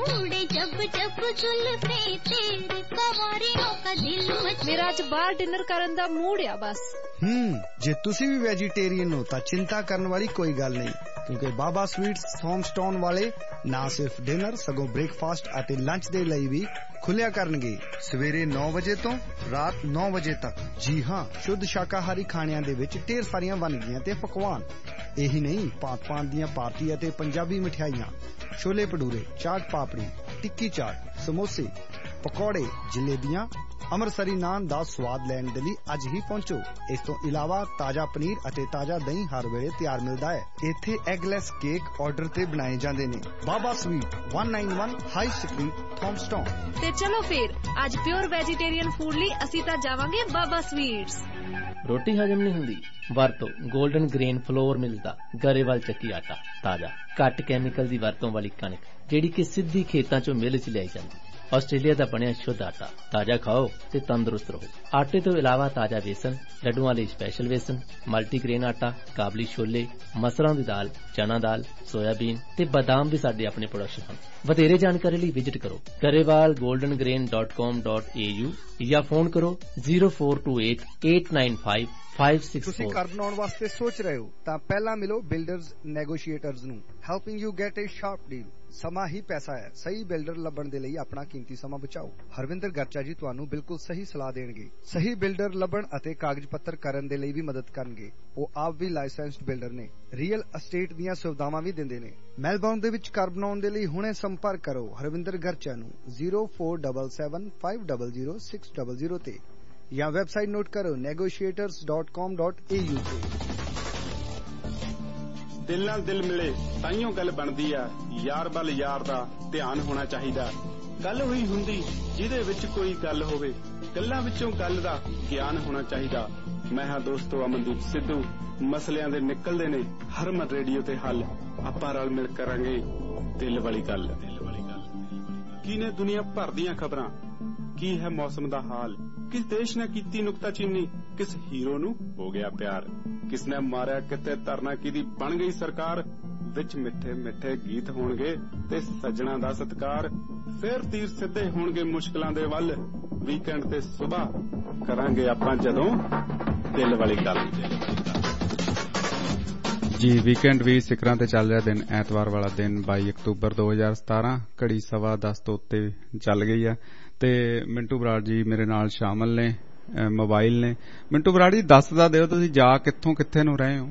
P: ਮੇਰਾ ਅੱਜ ਬਾਹਰ ਡਿਨਰ ਕਰਨ ਦਾ ਮੂਡ ਆ ਬਸ।
Q: ਹੂੰ ਜੇ ਤੁਸੀਂ ਵੀ ਵੈਜੀਟੇਰੀਅਨ ਹੋ ਤਾਂ ਚਿੰਤਾ ਕਰਨ ਵਾਲੀ ਕੋਈ ਗੱਲ ਨਹੀਂ, ਕਿਉਂਕਿ ਬਾਬਾ ਸਵੀਟਸ ਥੌਮਸਟਾਊਨ ਵਾਲੇ ਨਾ ਸਿਰਫ ਡਿਨਰ ਸਗੋਂ ਬ੍ਰੇਕਫਾਸਟ ਅਤੇ ਲੰਚ ਦੇ ਲਈ ਵੀ ਖੁੱਲਿਆ ਕਰਨਗੇ ਸਵੇਰੇ ਨੌ ਵਜੇ ਤੋਂ ਰਾਤ ਨੌ ਵਜੇ ਤੱਕ। ਜੀ ਹਾਂ, ਸ਼ੁੱਧ ਸ਼ਾਕਾਹਾਰੀ ਖਾਣਿਆਂ ਦੇ ਵਿੱਚ ਢੇਰ ਸਾਰੀਆਂ ਵੰਨਗੀਆਂ ਤੇ ਪਕਵਾਨ। ਇਹੀ ਨਹੀਂ, ਭਾਂਤ ਭਾਂਤ ਦੀਆਂ ਭਾਰਤੀ ਅਤੇ ਪੰਜਾਬੀ ਮਠਿਆਈਆਂ, ਛੋਲੇ ਭਟੂਰੇ, ਚਾਟ ਪਾਪੜੀ, ਟਿੱਕੀ ਚਾਟ, ਸਮੋਸੇ, ਪਕੌੜੇ, ਜਲੇਬੀਆਂ, ਅੰਮ੍ਰਿਤਸਰੀ ਨਾਨ ਦਾ ਸਵਾਦ ਲੈਣ ਦੇ ਲਈ ਅੱਜ ਹੀ ਪਹੁੰਚੋ। ਇਸ ਤੋਂ ਇਲਾਵਾ ਤਾਜ਼ਾ ਪਨੀਰ ਅਤੇ ਤਾਜ਼ਾ ਦਹੀਂ ਹਰ ਵੇਲੇ ਤਿਆਰ ਮਿਲਦਾ ਹੈ। ਇੱਥੇ ਐਗਲੈਸ ਕੇਕ ਆਰਡਰ ਤੇ ਬਣਾਏ ਜਾਂਦੇ ਨੇ। ਬਾਬਾ ਸਵੀਟ ਇੱਕ ਨੌ ਇੱਕ ਹਾਈ ਸਟਰੀਟ, ਥੌਮਸਟਾਊਨ।
P: ਤੇ ਚਲੋ ਫਿਰ ਅੱਜ ਪਿਓਰ ਵੈਜੀਟੇਰੀਅਨ ਫੂਡ ਲਈ ਅਸੀਂ ਤਾਂ ਜਾਵਾਂਗੇ ਬਾਬਾ ਸਵੀਟਸ।
R: ਰੋਟੀ ਹਜਮ ਨਹੀਂ ਹੁੰਦੀ, ਵਰਤੋ 골ਡਨ ਗ੍ਰੇਨ ਫਲੋਰ ਮਿਲਦਾ ਗਰੇਵਾਲ ਚੱਕੀ ਆਟਾ। ਤਾਜ਼ਾ ਘੱਟ ਕੈਮੀਕਲ ਦੀ ਵਰਤੋਂ ਵਾਲੀ ਕਣਕ, ਜਿਹੜੀ ਕਿ ਸਿੱਧੀ ਖੇਤਾਂ ਚੋਂ ਮਿਲ ਚ ਲਿਆਈ ਜਾਂਦੀ। ਆਸਟ੍ਰੇਲੀਆ ਦਾ ਬਣਿਆ ਸ਼ੁੱਧ ਆਟਾ। ਤਾਜ਼ਾ ਖਾਓ ਤੇ ਤੰਦਰੁਸਤ ਰਹੋ। ਆਟੇ ਤੋਂ ਇਲਾਵਾ ਤਾਜ਼ਾ ਵੇਸਣ, ਲੱਡੂਆਂ ਲਈ ਸਪੈਸ਼ਲ ਵੇਸਣ, ਮਲਟੀਗ੍ਰੇਨ ਆਟਾ, ਕਾਬਲੀ ਛੋਲੇ, ਮਸਰਾਂ ਦੀ ਦਾਲ, ਚਨਾ ਦਾਲ, ਸੋਇਆਬੀਨ ਤੇ ਬਦਾਮ ਵੀ ਸਾਡੇ ਆਪਣੇ ਪ੍ਰੋਡਕਸ਼ਨ ਹਨ। ਵਧੇਰੇ ਜਾਣਕਾਰੀ ਲਈ ਵਿਜ਼ਿਟ ਕਰੋ Grewal golden grain dot com dot A U ਜਾਂ ਫੋਨ ਕਰੋ zero four two eight eight nine five five six four.
Q: ਤੁਸੀਂ ਘਰ ਬਣਾਉਣ ਵਾਸਤੇ ਸੋਚ ਰਹੇ ਹੋ ਤਾਂ ਪਹਿਲਾਂ ਮਿਲੋ ਬਿਲਡਰਜ਼ ਨੈਗੋਸ਼ੀਏਟਰਜ਼ ਨੂੰ। Helping you get a sharp deal. ਸਮਾਂ ਹੀ ਪੈਸਾ ਹੈ। ਸਹੀ ਬਿਲਡਰ ਲੱਭਣ ਦੇ ਲਈ ਆਪਣਾ ਕੀਮਤੀ ਸਮਾਂ ਬਚਾਓ। ਹਰਵਿੰਦਰ ਗਰਚਾ ਜੀ ਤੁਹਾਨੂੰ ਬਿਲਕੁਲ ਸਹੀ ਸਲਾਹ ਦੇਣਗੇ। ਸਹੀ ਬਿਲਡਰ ਲੱਭਣ ਅਤੇ ਕਾਗਜ਼ ਪੱਤਰ ਕਰਨ ਦੇ ਲਈ ਵੀ ਮਦਦ ਕਰਨਗੇ। ਉਹ ਆਪ ਵੀ ਲਾਇਸੈਂਸਡ ਬਿਲਡਰ ਨੇ। ਰੀਅਲ ਅਸਟੇਟ ਦੀਆਂ ਸੁਵਿਧਾਵਾਂ ਵੀ ਦਿੰਦੇ ਨੇ। ਮੈਲਬੌਰਨ ਦੇ ਵਿੱਚ ਘਰ ਬਣਾਉਣ ਦੇ ਲਈ ਹੁਣੇ ਸੰਪਰਕ ਕਰੋ ਹਰਵਿੰਦਰ ਗਰਚਾ ਨੂੰ zero four seven seven five zero zero six zero zero ਤੇ ਜਾਂ ਵੈਬਸਾਈਟ ਨੋਟ ਕਰੋ negotiators dot com dot A U ਤੇ।
D: ਦਿਲ ਨਾਲ ਦਿਲ ਮਿਲੇ ਤਾਈਓ ਗੱਲ ਬਣਦੀ ਆ। ਯਾਰ ਵੱਲ ਯਾਰ ਦਾ ਧਿਆਨ ਹੋਣਾ ਚਾਹੀਦਾ। ਗੱਲ ਹੋਈ ਹੁੰਦੀ ਜਿਹਦੇ ਵਿੱਚ ਕੋਈ ਗੱਲ ਹੋਵੇ। ਗੱਲਾਂ ਵਿੱਚੋਂ ਗੱਲ ਦਾ ਗਿਆਨ ਹੋਣਾ ਚਾਹੀਦਾ। ਮੈਂ ਹਾਂ ਦੋਸਤੋ ਅਮਨਦੀਪ ਸਿੱਧੂ। ਮਸਲਿਆਂ ਦੇ ਨਿਕਲਦੇ ਨੇ ਹਰਮਨ ਰੇਡੀਓ ਤੇ ਹੱਲ। ਆਪਾਂ ਰਲ ਮਿਲ ਕਰਾਂਗੇ ਦਿਲ ਵਾਲੀ ਗੱਲ। ਕੀ ਨੇ ਦੁਨੀਆ ਭਰ ਦੀਆਂ ਖਬਰਾਂ, ਕੀ ਹੈ ਮੌਸਮ ਦਾ ਹਾਲ, ਕਿਸ ਦੇਸ਼ ਨੇ ਕੀਤੀ ਨੁਕਤਾਚੀਨੀ, ਕਿਸ ਹੀਰੋ ਨੂੰ ਹੋ ਗਿਆ ਪਿਆਰ, ਕਿਸ ਨੇ ਮਾਰਿਆ ਕਿਤੇ ਧਰਨਾ, ਕਿਹਦੀ ਬਣ ਗਈ ਸਰਕਾਰ। ਵਿੱਚ ਮਿੱਠੇ ਮਿੱਠੇ ਗੀਤ ਹੋਣਗੇ ਤੇ ਸੱਜਣਾ ਦਾ ਸਤਿਕਾਰ। ਫੇਰ ਤੀਰ ਸਿੱਧੇ ਹੋਣਗੇ ਮੁਸ਼ਕਲਾਂ ਦੇ ਵੱਲ। ਵੀਕਐਂਡ ਤੇ ਸਵੇਰ ਕਰਾਂਗੇ ਆਪਾਂ ਜਦੋਂ ਦਿਲ ਵਾਲੀ ਗੱਲ।
A: ਜੀ ਵੀਕਐਂਡ ਵੀ ਸਿਖਰਾਂ ਤੇ ਚੱਲ ਰਿਹਾ ਦਿਨ, ਐਤਵਾਰ ਵਾਲਾ ਦਿਨ ਬਾਈ ਅਕਤੂਬਰ ਦੋ ਹਜ਼ਾਰ ਸਤਾਰਾਂ, ਘੜੀ ਸਵਾ ਦਸ ਤੋਂ ਉੱਤੇ ਚੱਲ ਗਈ ਆ ਤੇ ਮਿੰਟੂ ਬਰਾੜ ਜੀ ਮੇਰੇ ਨਾਲ ਸ਼ਾਮਲ ਨੇ, ਮੋਬਾਈਲ ਨੇ। ਮਿੰਟੂ ਬਰਾੜ ਜੀ ਦੱਸ ਦਾ ਦਿਓ ਤੁਸੀਂ ਜਾ ਕਿੱਥੋਂ ਕਿੱਥੇ ਨੂੰ ਰਹੇ ਹੋ?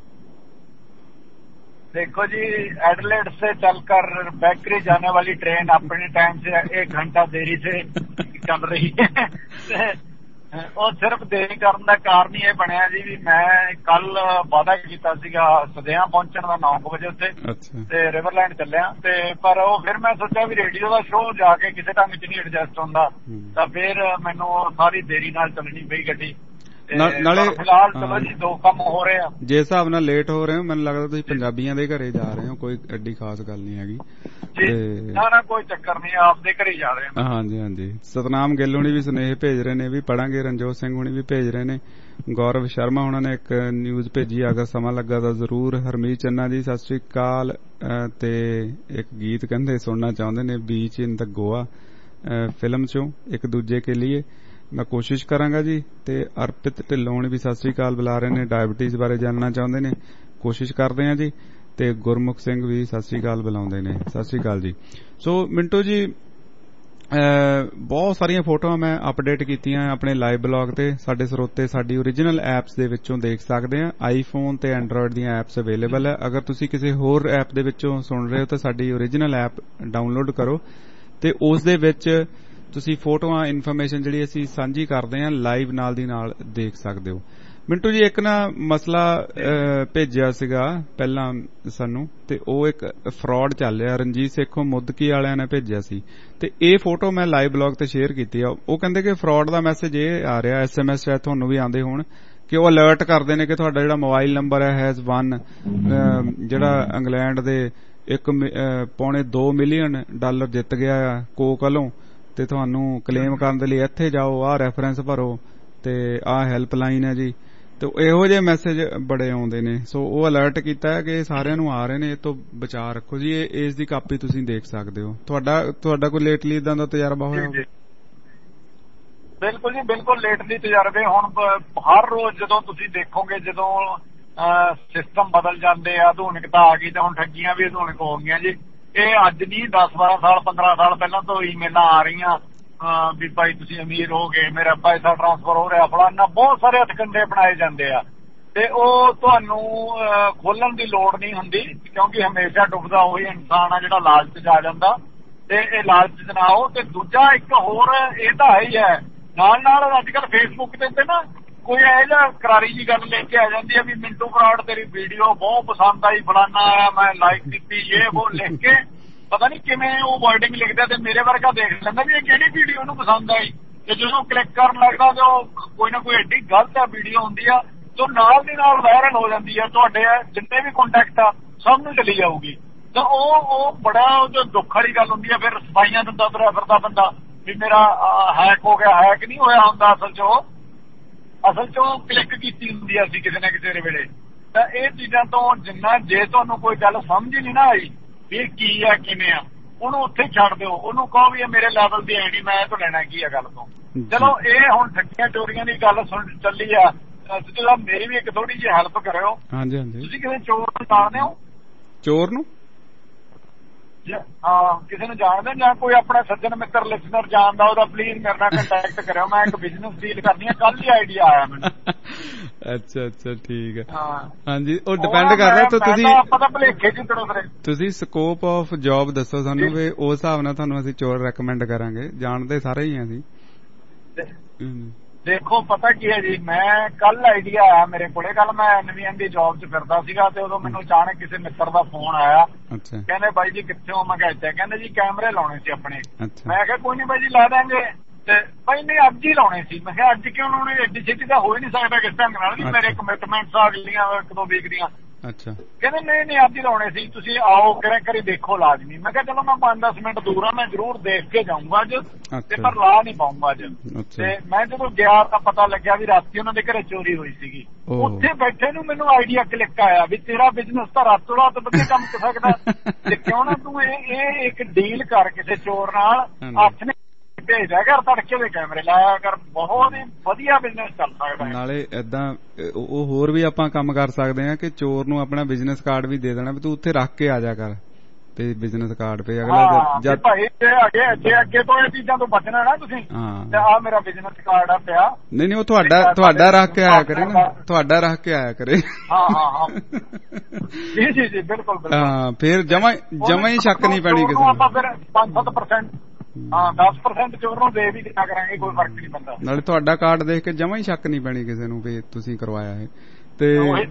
I: देखो जी, एडलेड से चलकर बैकरी जाने वाली ट्रेन अपने टाइम से एक घंटा देरी से चल रही है। ਉਹ ਸਿਰਫ ਦੇਰੀ ਕਰਨ ਦਾ ਕਾਰਨ ਹੀ ਇਹ ਬਣਿਆ ਜੀ ਵੀ ਮੈਂ ਕੱਲ ਵਾਅਦਾ ਕੀਤਾ ਸੀਗਾ ਸਦਿਆਂ ਪਹੁੰਚਣ ਦਾ ਨੌ ਵਜੇ ਉੱਤੇ ਤੇ ਰਿਵਰਲੈਂਡ ਚੱਲਿਆ ਤੇ ਪਰ ਉਹ ਫਿਰ ਮੈਂ ਸੋਚਿਆ ਵੀ ਰੇਡੀਓ ਦਾ ਸ਼ੋਅ ਜਾ ਕੇ ਕਿਸੇ ਢੰਗ ਚ ਨਹੀਂ ਐਡਜਸਟ ਹੁੰਦਾ ਤਾਂ ਫਿਰ ਮੈਨੂੰ ਸਾਰੀ ਦੇਰੀ ਨਾਲ ਚੱਲਣੀ ਪਈ ਗੱਡੀ।
A: ਨਾਲੇ
I: ਫਿਲਹਾਲ ਚਲੋ ਜੀ ਦੋ ਕੰਮ ਹੋ ਰਹੇ ਆ।
A: ਜਿਸ ਹਿਸਾਬ ਨਾਲ ਲੇਟ ਹੋ ਰਹੇ ਹੋ ਮੈਨੂੰ ਲੱਗਦਾ ਤੁਸੀਂ ਪੰਜਾਬੀਆਂ ਦੇ ਘਰੇ ਜਾ ਰਹੇ ਹੋ, ਕੋਈ ਐਡੀ ਖਾਸ ਗੱਲ ਨਹੀਂ ਹੈਗੀ।
I: ਨਾ ਨਾ ਕੋਈ ਚੱਕਰ ਨਹੀਂ, ਆਪਦੇ ਘਰੇ ਜਾ ਰਹੇ ਹਾਂ।
A: ਹਾਂਜੀ ਹਾਂਜੀ, ਸਤਨਾਮ ਗਿੱਲ ਹੁਣੀ ਵੀ ਸੁਨੇਹੇ ਭੇਜ ਰਹੇ ਨੇ ਵੀ ਪੜਾਂਗੇ, ਰਣਜੋਤ ਸਿੰਘ ਹੁਣੀ ਵੀ ਭੇਜ ਰਹੇ ਨੇ, ਗੌਰਵ ਸ਼ਰਮਾ ਹੁਣਾਂ ਨੇ ਇੱਕ ਨਿਊਜ਼ ਭੇਜੀ ਅਗਰ ਸਮਾਂ ਲੱਗਾ ਤਾਂ ਜ਼ਰੂਰ। ਹਰਮੀਤ ਚੰਨਾ ਜੀ ਸਤਿ ਸ੍ਰੀ ਅਕਾਲ ਤੇ ਇੱਕ ਗੀਤ ਕਹਿੰਦੇ ਸੁਣਨਾ ਚਾਹੁੰਦੇ ਨੇ beach in the Goa film ਚੋਂ ਇੱਕ ਦੂਜੇ ਕੇ ਲਈ, ਮੈਂ ਕੋਸ਼ਿਸ਼ ਕਰਾਂਗਾ ਜੀ। ਤੇ ਅਰਪਿਤ ਢਿੱਲੋਂ ਵੀ ਸਤਿ ਸ੍ਰੀ ਅਕਾਲ ਬੁਲਾ ਰਹੇ ਨੇ, ਡਾਇਬਟੀਜ਼ ਬਾਰੇ ਜਾਣਨਾ ਚਾਹੁੰਦੇ ਨੇ, ਕੋਸ਼ਿਸ਼ ਕਰਦੇ ਆ ਜੀ। ਤੇ ਗੁਰਮੁਖ ਸਿੰਘ ਵੀ ਸਤਿ ਸ੍ਰੀ ਅਕਾਲ ਬੁਲਾਉਂਦੇ ਨੇ, ਸਤਿ ਸ੍ਰੀ ਅਕਾਲ ਜੀ। ਸੋ ਮਿੰਟੂ ਜੀ ਬਹੁਤ ਸਾਰੀਆਂ ਫੋਟੋਆਂ ਮੈਂ ਅਪਡੇਟ ਕੀਤੀਆਂ ਆਪਣੇ ਲਾਈਵ ਬਲੌਗ ਤੇ, ਸਾਡੇ ਸਰੋਤੇ ਸਾਡੀ ਓਰੀਜਨਲ ਐਪਸ ਦੇ ਵਿੱਚੋਂ ਦੇਖ ਸਕਦੇ ਆ। ਆਈਫੋਨ ਤੇ ਐਂਡਰੋਇਡ ਦੀਆਂ ਐਪਸ ਅਵੇਲੇਬਲ ਹੈ। ਅਗਰ ਤੁਸੀਂ ਕਿਸੇ ਹੋਰ ਐਪ ਦੇ ਵਿੱਚੋਂ ਸੁਣ ਰਹੇ ਹੋ ਤਾਂ ਸਾਡੀ ਓਰੀਜਨਲ ਐਪ ਡਾਊਨਲੋਡ ਕਰੋ ਤੇ ਉਸ ਦੇ ਵਿੱਚ ਤੁਸੀਂ ਫੋਟੋਆਂ ਇਨਫੋਰਮੇਸ਼ਨ ਜਿਹੜੀ ਅਸੀਂ ਸਾਂਝੀ ਕਰਦੇ ਹਾਂ ਲਾਈਵ ਨਾਲ ਦੀ ਨਾਲ ਦੇਖ ਸਕਦੇ ਹੋ। ਮਿੰਟੂ ਜੀ ਇੱਕ ਨਾ ਮਸਲਾ ਭੇਜਿਆ ਸੀਗਾ ਪਹਿਲਾਂ ਸਾਨੂੰ ਤੇ ਉਹ ਇੱਕ ਫਰਾਡ ਚੱਲ ਰਿਹਾ, ਰਣਜੀਤ ਸੇਖੋਂ ਮੁੱਦਕੀ ਵਾਲਿਆਂ ਨੇ ਭੇਜਿਆ ਸੀ ਤੇ ਇਹ ਫੋਟੋ ਮੈਂ ਲਾਈਵ ਬਲੌਗ ਤੇ ਸ਼ੇਅਰ ਕੀਤੀ ਆ। ਉਹ ਕਹਿੰਦੇ ਕਿ ਫਰਾਡ ਦਾ ਮੈਸੇਜ ਇਹ ਆ ਰਿਹਾ, ਐਸ ਐਮ ਐਸ ਸ਼ਾਇਦ ਤੁਹਾਨੂੰ ਵੀ ਆਉਂਦੇ ਹੋਣ, ਕਿ ਉਹ ਅਲਰਟ ਕਰਦੇ ਨੇ ਕਿ ਤੁਹਾਡਾ ਜਿਹੜਾ ਮੋਬਾਈਲ ਨੰਬਰ ਹੈ ਹੈਜ਼ ਵਨ, ਜਿਹੜਾ ਇੰਗਲੈਂਡ ਦੇ ਇੱਕ ਪੌਣੇ ਦੋ ਮਿਲੀਅਨ ਡਾਲਰ ਜਿੱਤ ਗਿਆ ਆ ਕੋਕ ਵੱਲੋਂ ਤੇ ਤੁਹਾਨੂੰ ਕਲੇਮ ਕਰਨ ਦੇ ਲਈ ਇੱਥੇ ਜਾਓ, ਆਹ ਰੈਫਰੈਂਸ ਭਰੋ ਤੇ ਆਹ ਹੈਲਪਲਾਈਨ ਹੈ ਜੀ। ਤੇ ਇਹੋ ਜਿਹੇ ਮੈਸੇਜ ਬੜੇ ਆਉਂਦੇ ਨੇ, ਸੋ ਉਹ ਅਲਰਟ ਕੀਤਾ ਹੈ ਕਿ ਸਾਰਿਆਂ ਨੂੰ ਆ ਰਹੇ ਨੇ, ਇਹ ਤੋਂ ਬਚਾਅ ਰੱਖੋ ਜੀ। ਇਹ ਇਸ ਦੀ ਕਾਪੀ ਤੁਸੀਂ ਦੇਖ ਸਕਦੇ ਹੋ। ਤੁਹਾਡਾ ਤੁਹਾਡਾ ਕੋਈ ਲੇਟਲੀ ਇਦਾਂ ਦਾ ਤਜਰਬਾ ਹੋਇਆ?
I: ਬਿਲਕੁਲ ਜੀ ਬਿਲਕੁਲ, ਲੇਟਲੀ ਤਜਰਬੇ ਹੁਣ ਹਰ ਰੋਜ਼ ਜਦੋਂ ਤੁਸੀਂ ਦੇਖੋਗੇ, ਜਦੋਂ ਸਿਸਟਮ ਬਦਲ ਜਾਂਦੇ ਆ, ਆਧੁਨਿਕਤਾ ਆ ਗਈ ਤਾਂ ਹੁਣ ਠੱਗੀਆਂ ਵੀ ਆਧੁਨਿਕ ਹੋ ਗਈਆਂ ਜੀ। ਇਹ ਅੱਜ ਨਹੀਂ, ਦਸ ਬਾਰਾਂ ਸਾਲ ਪੰਦਰਾਂ ਸਾਲ ਪਹਿਲਾਂ ਤੋਂ ਈਮੇਲਾਂ ਆ ਰਹੀਆਂ ਵੀ ਭਾਈ ਤੁਸੀਂ ਅਮੀਰ ਹੋ ਗਏ, ਮੇਰਾ ਪੈਸਾ ਟਰਾਂਸਫਰ ਹੋ ਰਿਹਾ ਫਲਾਨਾ, ਬਹੁਤ ਸਾਰੇ ਹਥਕੰਡੇ ਬਣਾਏ ਜਾਂਦੇ ਆ ਤੇ ਉਹ ਤੁਹਾਨੂੰ ਖੋਲਣ ਦੀ ਲੋੜ ਨਹੀਂ ਹੁੰਦੀ ਕਿਉਂਕਿ ਹਮੇਸ਼ਾ ਡੁੱਬਦਾ ਉਹੀ ਇਨਸਾਨ ਆ ਜਿਹੜਾ ਲਾਲਚ 'ਚ ਆ ਜਾਂਦਾ ਤੇ ਇਹ ਲਾਲਚ 'ਚ ਨਾ ਆਓ। ਤੇ ਦੂਜਾ ਇੱਕ ਹੋਰ ਇਹ ਤਾਂ ਹੈ ਹੀ ਹੈ, ਨਾਲ ਨਾਲ ਅੱਜ ਕੱਲ੍ਹ ਫੇਸਬੁੱਕ ਦੇ ਉੱਤੇ ਨਾ ਕੋਈ ਇਹੋ ਜਿਹਾ ਕਰਾਰੀ ਜੀ ਗੱਲ ਲੈ ਕੇ ਆ ਜਾਂਦੀ ਹੈ ਵੀ ਮਿੰਟੂ ਬਰਾੜ ਤੇਰੀ ਵੀਡੀਓ ਬਹੁਤ ਪਸੰਦ ਆਈ, ਫਲਾਨਾ ਆਇਆ, ਮੈਂ ਲਾਈਕ ਕੀਤੀ, ਇਹ ਉਹ ਲਿਖ ਕੇ ਪਤਾ ਨਹੀਂ ਕਿਵੇਂ ਉਹ ਵਰਡਿੰਗ ਲਿਖਦਾ ਤੇ ਮੇਰੇ ਵਰਗਾ ਦੇਖ ਲੈਂਦਾ ਵੀ ਇਹ ਕਿਹੜੀ ਵੀਡੀਓ ਨੂੰ ਪਸੰਦ ਆਈ ਤੇ ਜਦੋਂ ਕਲਿੱਕ ਕਰਨ ਲੱਗਦਾ ਤੇ ਉਹ ਕੋਈ ਨਾ ਕੋਈ ਐਡੀ ਗਲਤ ਆ ਵੀਡੀਓ ਹੁੰਦੀ ਆ ਜੋ ਨਾਲ ਦੀ ਨਾਲ ਵਾਇਰਲ ਹੋ ਜਾਂਦੀ ਆ, ਤੁਹਾਡੇ ਜਿੰਨੇ ਵੀ ਕੰਟੈਕਟ ਆ ਸਭ ਨੂੰ ਚਲੀ ਜਾਊਗੀ। ਤਾਂ ਉਹ ਉਹ ਬੜਾ ਦੁੱਖ ਵਾਲੀ ਗੱਲ ਹੁੰਦੀ ਆ। ਫਿਰ ਸਫਾਈਆਂ ਦਿੰਦਾ ਤੁਰਿਆ ਫਿਰਦਾ ਬੰਦਾ ਵੀ ਮੇਰਾ ਹੈਕ ਹੋ ਗਿਆ, ਹੈਕ ਨਹੀਂ ਹੋਇਆ ਹੁੰਦਾ, ਅਸਲ ਚ ਉਹ ਅਸਲ ਚ ਉਹ ਕਲਿੱਕ ਕੀਤੀ ਹੁੰਦੀ ਆ ਸੀ ਕਿਸੇ ਨਾ ਕਿਸੇ ਵੇਲੇ। ਤਾਂ ਇਹ ਚੀਜ਼ਾਂ ਤੋਂ ਜਿੰਨਾ, ਜੇ ਤੁਹਾਨੂੰ ਕੋਈ ਗੱਲ ਸਮਝ ਹੀ ਨਹੀਂ ਨਾ ਆਈ ਵੀ ਇਹ ਕੀ ਆ ਕਿਵੇਂ ਆ, ਉਹਨੂੰ ਉੱਥੇ ਛੱਡ ਦਿਓ, ਉਹਨੂੰ ਕਹੋ ਵੀ ਇਹ ਮੇਰੇ ਲੈਵਲ ਦੀ ਆਈ ਡੀ, ਮੈਂ ਇਹ ਤੋਂ ਲੈਣਾ ਕੀ ਆ ਗੱਲ ਤੋਂ। ਚਲੋ ਇਹ ਹੁਣ ਠੱਗੀਆਂ ਚੋਰੀਆਂ ਦੀ ਗੱਲ ਸੁਣ ਚੱਲੀ ਆ, ਤੁਸੀਂ ਮੇਰੀ ਵੀ ਇੱਕ ਥੋੜੀ ਜਿਹੀ ਹੈਲਪ ਕਰਿਓ।
A: ਹਾਂਜੀ ਹਾਂਜੀ,
I: ਤੁਸੀਂ ਕਿਸੇ ਚੋਰ ਨੂੰ ਜਾਣਦੇ ਹੋ?
A: ਚੋਰ ਨੂੰ?
I: ਹਾਂ, ਕਿਸੇ ਨੂੰ ਜਾਣਦੇ ਜਾਂ ਕੋਈ ਆਪਣਾ ਸੱਜਣ ਮਿੱਤਰ ਲਿਸਨਰ ਜਾਣਦਾ ਉਹਦਾ ਪਲੀਜ਼ ਮੇਰੇ ਨਾਲ ਕੰਟੈਕਟ ਕਰਿਓ। ਮੈਂ ਇੱਕ ਬਿਜ਼ਨਸ ਡੀਲ ਕਰਨੀ ਆ, ਕੱਲ ਹੀ ਆਈਡੀਆ ਆਇਆ ਮੈਨੂੰ।
A: ਅੱਛਾ ਅੱਛਾ ਠੀਕ ਹੈ।
I: ਹਾਂ
A: ਹਾਂਜੀ, ਉਹ ਡਿਪੈਂਡ ਕਰਦਾ ਤਾਂ ਤੁਸੀਂ
I: ਪਤਾ ਭਲੇਖੇ ਚ ਕਰੋ ਫਿਰ
A: ਤੁਸੀਂ ਸਕੋਪ ਆਫ ਜੌਬ ਦੱਸੋ ਸਾਨੂੰ ਵੀ ਉਸ ਹਿਸਾਬ ਨਾਲ ਤੁਹਾਨੂੰ ਅਸੀਂ ਚੋਰ ਰეკਮੈਂਡ ਕਰਾਂਗੇ। ਜਾਣਦੇ ਸਾਰੇ ਹੀ ਆ ਅਸੀਂ।
I: ਦੇਖੋ ਪਤਾ ਕੀ ਹੈ ਜੀ, ਮੈਂ ਕੱਲ ਆਈਡੀਆ ਆਇਆ ਮੇਰੇ ਕੋਲੇ, ਕੱਲ ਮੈਂ ਐਨਵੀਐਨ ਦੀ ਜੌਬ 'ਚ ਫਿਰਦਾ ਸੀਗਾ ਤੇ ਉਦੋਂ ਮੈਨੂੰ ਅਚਾਨਕ ਕਿਸੇ ਮਿੱਤਰ ਦਾ ਫੋਨ ਆਇਆ, ਕਹਿੰਦੇ ਬਾਈ ਜੀ ਕਿੱਥੇ ਹੋ? ਮੈਂ ਕਿਹਾ ਇੱਥੇ। ਕਹਿੰਦੇ ਜੀ ਕੈਮਰੇ ਲਾਉਣੇ ਸੀ ਆਪਣੇ। ਮੈਂ ਕਿਹਾ ਕੋਈ ਨਹੀਂ ਬਾਈ ਜੀ ਲਾ ਦਾਂਗੇ। ਤੇ ਬਾਈ ਨਹੀਂ ਅੱਜ ਹੀ ਲਾਉਣੇ ਸੀ। ਮੈਂ ਕਿਹਾ ਅੱਜ ਕਿਉਂ ਲਾਉਣੇ, ਐਡੀ ਛੇਤੀ ਤਾਂ ਹੋ ਹੀ ਨਹੀਂ ਸਕਦਾ ਕਿਸ ਢੰਗ ਨਾਲ, ਜੀ ਮੇਰੇ ਕਮਿਟਮੈਂਟਸ ਆ ਗਈਆਂ ਇੱਕ ਦੋ ਵੀਕ ਦੀਆਂ।
A: ਅੱਛਾ,
I: ਕਹਿੰਦੇ ਨਹੀਂ ਨਹੀਂ ਅੱਜ ਹੀ ਲਾਉਣੇ ਸੀ, ਤੁਸੀਂ ਆਓ ਕਰੇ ਕਰੀ ਦੇਖੋ ਲਾਜ਼ਮੀ। ਮੈਂ ਕਿਹਾ ਚਲੋ ਮੈਂ ਪੰਜ ਦਸ ਮਿੰਟ ਦੂਰ ਆ, ਮੈਂ ਜ਼ਰੂਰ ਦੇਖ ਕੇ ਜਾਊਂਗਾ ਅੱਜ, ਤੇ ਪਰ ਲਾ ਨਹੀਂ ਪਾਊਂਗਾ ਅੱਜ। ਤੇ ਮੈਂ ਜਦੋਂ ਗਿਆ ਤਾਂ ਪਤਾ ਲੱਗਿਆ ਵੀ ਰਾਤੀ ਉਹਨਾਂ ਦੇ ਘਰੇ ਚੋਰੀ ਹੋਈ ਸੀਗੀ। ਉੱਥੇ ਬੈਠੇ ਨੂੰ ਮੈਨੂੰ ਆਈਡੀਆ ਕਲਿੱਕ ਆਇਆ ਵੀ ਤੇਰਾ ਬਿਜ਼ਨਸ ਤਾਂ ਰਾਤੋਂ ਰਾਤ ਵਧੀਆ ਕੰਮ ਕਰ ਸਕਦਾ ਤੇ ਕਿਉਂ ਨਾ ਤੂੰ ਇਹ ਇਹ ਇੱਕ ਡੀਲ ਕਰ ਕਿਸੇ ਚੋਰ ਨਾਲ, ਹੱਥ ਨੇ ਭੇਜਿਆ ਕਰ, ਤੜਕੇ ਦੇ ਕੈਮਰੇ ਲਾਇਆ ਕਰ, ਬਹੁਤ ਹੀ ਵਧੀਆ ਬਿਜ਼ਨਸ ਚੱਲ ਸਕਦਾ।
A: ਨਾਲੇ ਏਦਾਂ ਉਹ ਹੋਰ ਵੀ ਆਪਾਂ ਕੰਮ ਕਰ ਸਕਦੇ ਆ ਕਿ ਚੋਰ ਨੂੰ ਆਪਣਾ ਬਿਜ਼ਨਸ ਕਾਰਡ ਵੀ ਦੇ ਦੇਣਾ ਵੀ ਤੂੰ ਉੱਥੇ ਰੱਖ ਕੇ ਆ ਜਾ ਕਰ ਤੇ ਬਿਜ਼ਨਸ ਕਾਰਡ ਪੇ ਅਗਲਾ ਜਦ
I: ਭਾਈ ਜੇ ਅੱਗੇ ਜੇ ਅੱਗੇ ਤੋਂ ਇਹ ਚੀਜ਼ਾਂ ਤੋਂ ਬਚਣਾ ਨਾ ਤੁਸੀਂ, ਤੇ ਆ ਮੇਰਾ ਬਿਜ਼ਨਸ ਕਾਰਡ ਆ ਪਿਆ।
A: ਨਹੀਂ ਨਹੀਂ ਉਹ ਤੁਹਾਡਾ ਤੁਹਾਡਾ ਰੱਖ ਕੇ ਆਇਆ ਕਰੇ ਨਾ, ਤੁਹਾਡਾ ਰੱਖ ਕੇ ਆਇਆ ਕਰੇ।
I: ਹਾਂ ਹਾਂ ਹਾਂ ਜੀ ਜੀ ਜੀ ਬਿਲਕੁਲ ਬਿਲਕੁਲ।
A: ਹਾਂ ਫਿਰ ਜਮਾ ਜਮਾ ਹੀ ਸ਼ੱਕ ਨਹੀਂ ਪੈਣੀ ਕਿਸੇ ਨੂੰ।
I: ਆਪਾਂ ਫਿਰ ਪੰਜ ਸੱਤ ਪਰਸੈਂਟ ਹਾਂ ਦਸ ਪ੍ਰਸੈਂਟ ਚੋਰ ਨੂੰ ਦੇ ਵੀ ਦਿਆ ਕਰਾਂਗੇ, ਕੋਈ ਫਰਕ ਨਹੀਂ ਪੈਂਦਾ।
A: ਨਾਲੇ ਤੁਹਾਡਾ ਕਾਰਡ ਦੇਖ ਕੇ ਜਮਾਂ ਹੀ ਸ਼ੱਕ ਨਹੀਂ ਪੈਣੀ ਕਿਸੇ ਨੂੰ ਵੀ ਤੁਸੀਂ ਕਰਵਾਇਆ ਇਹ। ਤੇ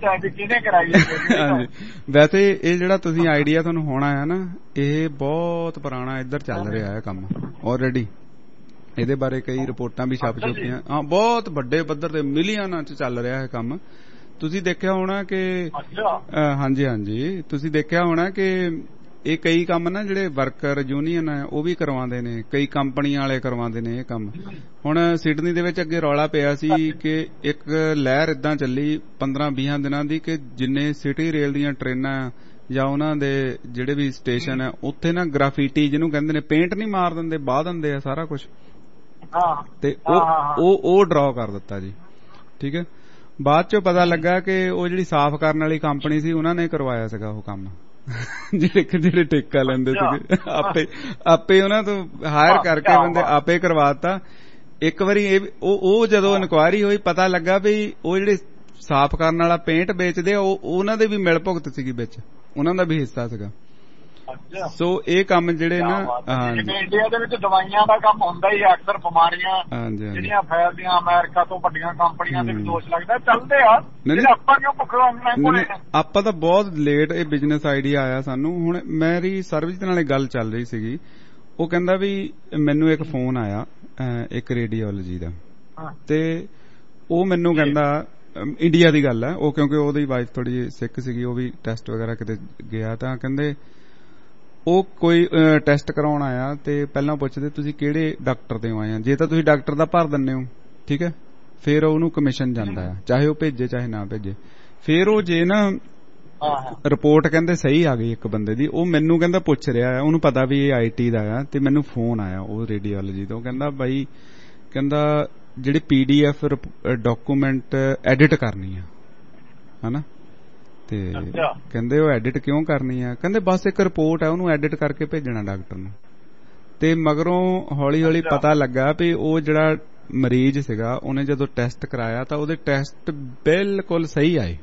A: ਹਾਂਜੀ ਵੈਸੇ ਇਹ ਜਿਹੜਾ ਤੁਸੀਂ ਆਈਡੀਆ ਤੁਹਾਨੂੰ ਹੋਣਾ ਹੈ ਨਾ, ਇਹ ਬਹੁਤ ਪੁਰਾਣਾ ਇੱਧਰ ਚੱਲ ਰਿਹਾ ਹੈ ਕੰਮ ਆਲਰੇਡੀ। ਇਹਦੇ ਬਾਰੇ ਕਈ ਰਿਪੋਰਟਾਂ ਵੀ ਛਪ ਚੁੱਕੀਆਂ। ਹਾਂ ਬਹੁਤ ਵੱਡੇ ਪੱਧਰ ਤੇ ਮਿਲੀਅਨਾਂ ਚ ਚੱਲ ਰਿਹਾ ਹੈ ਕੰਮ। ਤੁਸੀਂ ਦੇਖਿਆ ਹੋਣਾ ਕਿ ਹਾਂਜੀ ਹਾਂਜੀ ਤੁਸੀਂ ਦੇਖਿਆ ਹੋਣਾ ਕਿ ਇਹ ਕਈ ਕੰਮ ਨਾ ਜਿਹੜੇ ਵਰਕਰ ਯੂਨੀਅਨ ਹੈ ਉਹ ਵੀ ਕਰਵਾਉਂਦੇ ਨੇ, ਕਈ ਕੰਪਨੀਆਂ ਵਾਲੇ ਕਰਵਾਉਂਦੇ ਨੇ ਇਹ ਕੰਮ। ਹੁਣ ਸਿਡਨੀ ਦੇ ਵਿੱਚ ਅੱਗੇ ਰੌਲਾ ਪਿਆ ਸੀ ਕਿ ਇੱਕ ਲਹਿਰ ਏਦਾਂ ਚੱਲੀ ਪੰਦਰਾਂ ਵੀਹਾਂ ਦਿਨਾਂ ਦੀ ਕਿ ਜਿੰਨੇ ਸਿਟੀ ਰੇਲ ਦੀਆਂ ਟ੍ਰੇਨਾਂ ਜਾਂ ਉਹਨਾਂ ਦੇ ਜਿਹੜੇ ਵੀ ਸਟੇਸ਼ਨ ਹੈ ਉੱਥੇ ਨਾ ਗ੍ਰਾਫਿਟੀ ਜਿਹਨੂੰ ਕਹਿੰਦੇ ਨੇ, ਪੇਂਟ ਨਹੀਂ ਮਾਰ ਦਿੰਦੇ, ਬਾਹ ਦਿੰਦੇ ਆ ਸਾਰਾ ਕੁਛ, ਤੇ ਉਹ ਉਹ ਡਰਾ ਕਰ ਦਿੱਤਾ ਜੀ। ਠੀਕ ਹੈ, ਬਾਅਦ ਚੋਂ ਪਤਾ ਲੱਗਾ ਕਿ ਉਹ ਜਿਹੜੀ ਸਾਫ਼ ਕਰਨ ਵਾਲੀ ਕੰਪਨੀ ਸੀ ਉਹਨਾਂ ਨੇ ਕਰਵਾਇਆ ਸੀਗਾ ਉਹ ਕੰਮ। ਜਿਹੜੇ ਜਿਹੜੇ ਠੇਕਾ ਲੈਂਦੇ ਸੀਗੇ ਆਪੇ ਆਪੇ ਉਹਨਾਂ ਤੋਂ ਹਾਇਰ ਕਰਕੇ ਬੰਦੇ ਆਪੇ ਕਰਵਾਤਾ। ਇੱਕ ਵਾਰੀ ਇਹ ਉਹ ਜਦੋਂ ਇਨਕੁਆਇਰੀ ਹੋਈ ਪਤਾ ਲੱਗਾ ਵੀ ਉਹ ਜਿਹੜੇ ਸਾਫ਼ ਕਰਨ ਵਾਲਾ ਪੇਂਟ ਵੇਚਦੇ ਆ ਉਹ ਉਹਨਾਂ ਦੇ ਵੀ ਮਿਲ ਭੁਗਤ ਸੀਗੀ ਵਿੱਚ, ਉਹਨਾਂ ਦਾ ਵੀ ਹਿੱਸਾ ਸੀਗਾ। ਸੋ ਇਹ ਕੰਮ ਜਿਹੜੇ ਨਾ
I: ਇੰਡੀਆ ਦੇ ਵਿੱਚ ਦਵਾਈਆਂ ਦਾ ਕੰਮ ਹੁੰਦਾ ਹੀ ਅਕਸਰ, ਬਿਮਾਰੀਆਂ ਜਿਹੜੀਆਂ ਫੈਲਦੀਆਂ ਅਮਰੀਕਾ ਤੋਂ ਵੱਡੀਆਂ ਕੰਪਨੀਆਂ ਦੇ ਵੀ ਦੋਸ਼ ਲੱਗਦਾ, ਚੱਲਦੇ ਆ। ਆਪਾਂ ਕਿਉਂ ਭੁੱਖੇ?
A: ਆਪਾਂ ਤਾਂ ਬਹੁਤ ਲੇਟ ਇਹ ਬਿਜ਼ਨਸ ਆਈਡੀਆ ਆਇਆ ਸਾਨੂੰ। ਹੁਣ ਮੇਰੀ ਸਰਵਿਸ ਨਾਲ ਇਹ ਗੱਲ ਚੱਲ ਰਹੀ ਸੀਗੀ, ਉਹ ਕਹਿੰਦਾ ਵੀ ਮੈਨੂੰ ਇੱਕ ਫੋਨ ਆਇਆ ਇੱਕ ਰੇਡੀਓਲੋਜੀ ਦਾ, ਤੇ ਉਹ ਮੈਨੂੰ ਕਹਿੰਦਾ ਇੰਡੀਆ ਦੀ ਗੱਲ ਹੈ ਉਹ, ਕਿਉਂਕਿ ਉਹਦੀ ਵਾਈਫ ਥੋੜੀ ਸਿੱਖ ਸੀਗੀ, ਉਹ ਵੀ ਟੈਸਟ ਵਗੈਰਾ ਕਿਤੇ ਗਿਆ, ਤਾਂ ਕਹਿੰਦੇ ਉਹ ਕੋਈ ਟੈਸਟ ਕਰਾਉਣ ਆਇਆ ਤੇ ਪਹਿਲਾਂ ਪੁੱਛਦੇ ਤੁਸੀਂ ਕਿਹੜੇ ਡਾਕਟਰ ਦੇ ਆਏ ਆ। ਜੇ ਤਾਂ ਤੁਸੀਂ ਡਾਕਟਰ ਦਾ ਭਰ ਦਿੰਦੇ ਹੋ ਠੀਕ ਹੈ, ਫਿਰ ਉਹਨੂੰ ਕਮਿਸ਼ਨ ਜਾਂਦਾ ਆ, ਚਾਹੇ ਉਹ ਭੇਜੇ ਚਾਹੇ ਨਾ ਭੇਜੇ। ਫਿਰ ਉਹ ਜੇ ਨਾ ਰਿਪੋਰਟ ਕਹਿੰਦੇ ਸਹੀ ਆ ਗਈ ਇੱਕ ਬੰਦੇ ਦੀ, ਉਹ ਮੈਨੂੰ ਕਹਿੰਦਾ ਪੁੱਛ ਰਿਹਾ ਆ, ਉਹਨੂੰ ਪਤਾ ਵੀ ਇਹ ਆਈ ਟੀ ਦਾ ਆ, ਤੇ ਮੈਨੂੰ ਫੋਨ ਆਇਆ ਉਹ ਰੇਡੀਓਲੋਜੀ ਤੋਂ, ਕਹਿੰਦਾ ਬਾਈ ਕਹਿੰਦਾ ਜਿਹੜੀ P D F document edit ਕਰਨੀ ਆ ਹਨਾ, ਤੇ ਕਹਿੰਦੇ ਉਹ ਐਡਿਟ ਕਿਉਂ ਕਰਨੀ ਆ? ਕਹਿੰਦੇ ਬਸ ਇੱਕ ਰਿਪੋਰਟ ਹੈ ਉਹਨੂੰ ਐਡਿਟ ਕਰਕੇ ਭੇਜਣਾ ਡਾਕਟਰ ਨੂੰ। ਤੇ ਮਗਰੋਂ ਹੌਲੀ ਹੌਲੀ ਪਤਾ ਲੱਗਾ ਵੀ ਉਹ ਜਿਹੜਾ ਮਰੀਜ਼ ਸੀਗਾ ਉਹਨੇ ਜਦੋਂ ਟੈਸਟ ਕਰਾਇਆ ਤਾਂ ਉਹਦੇ ਟੈਸਟ ਬਿਲਕੁਲ ਸਹੀ ਆਏ।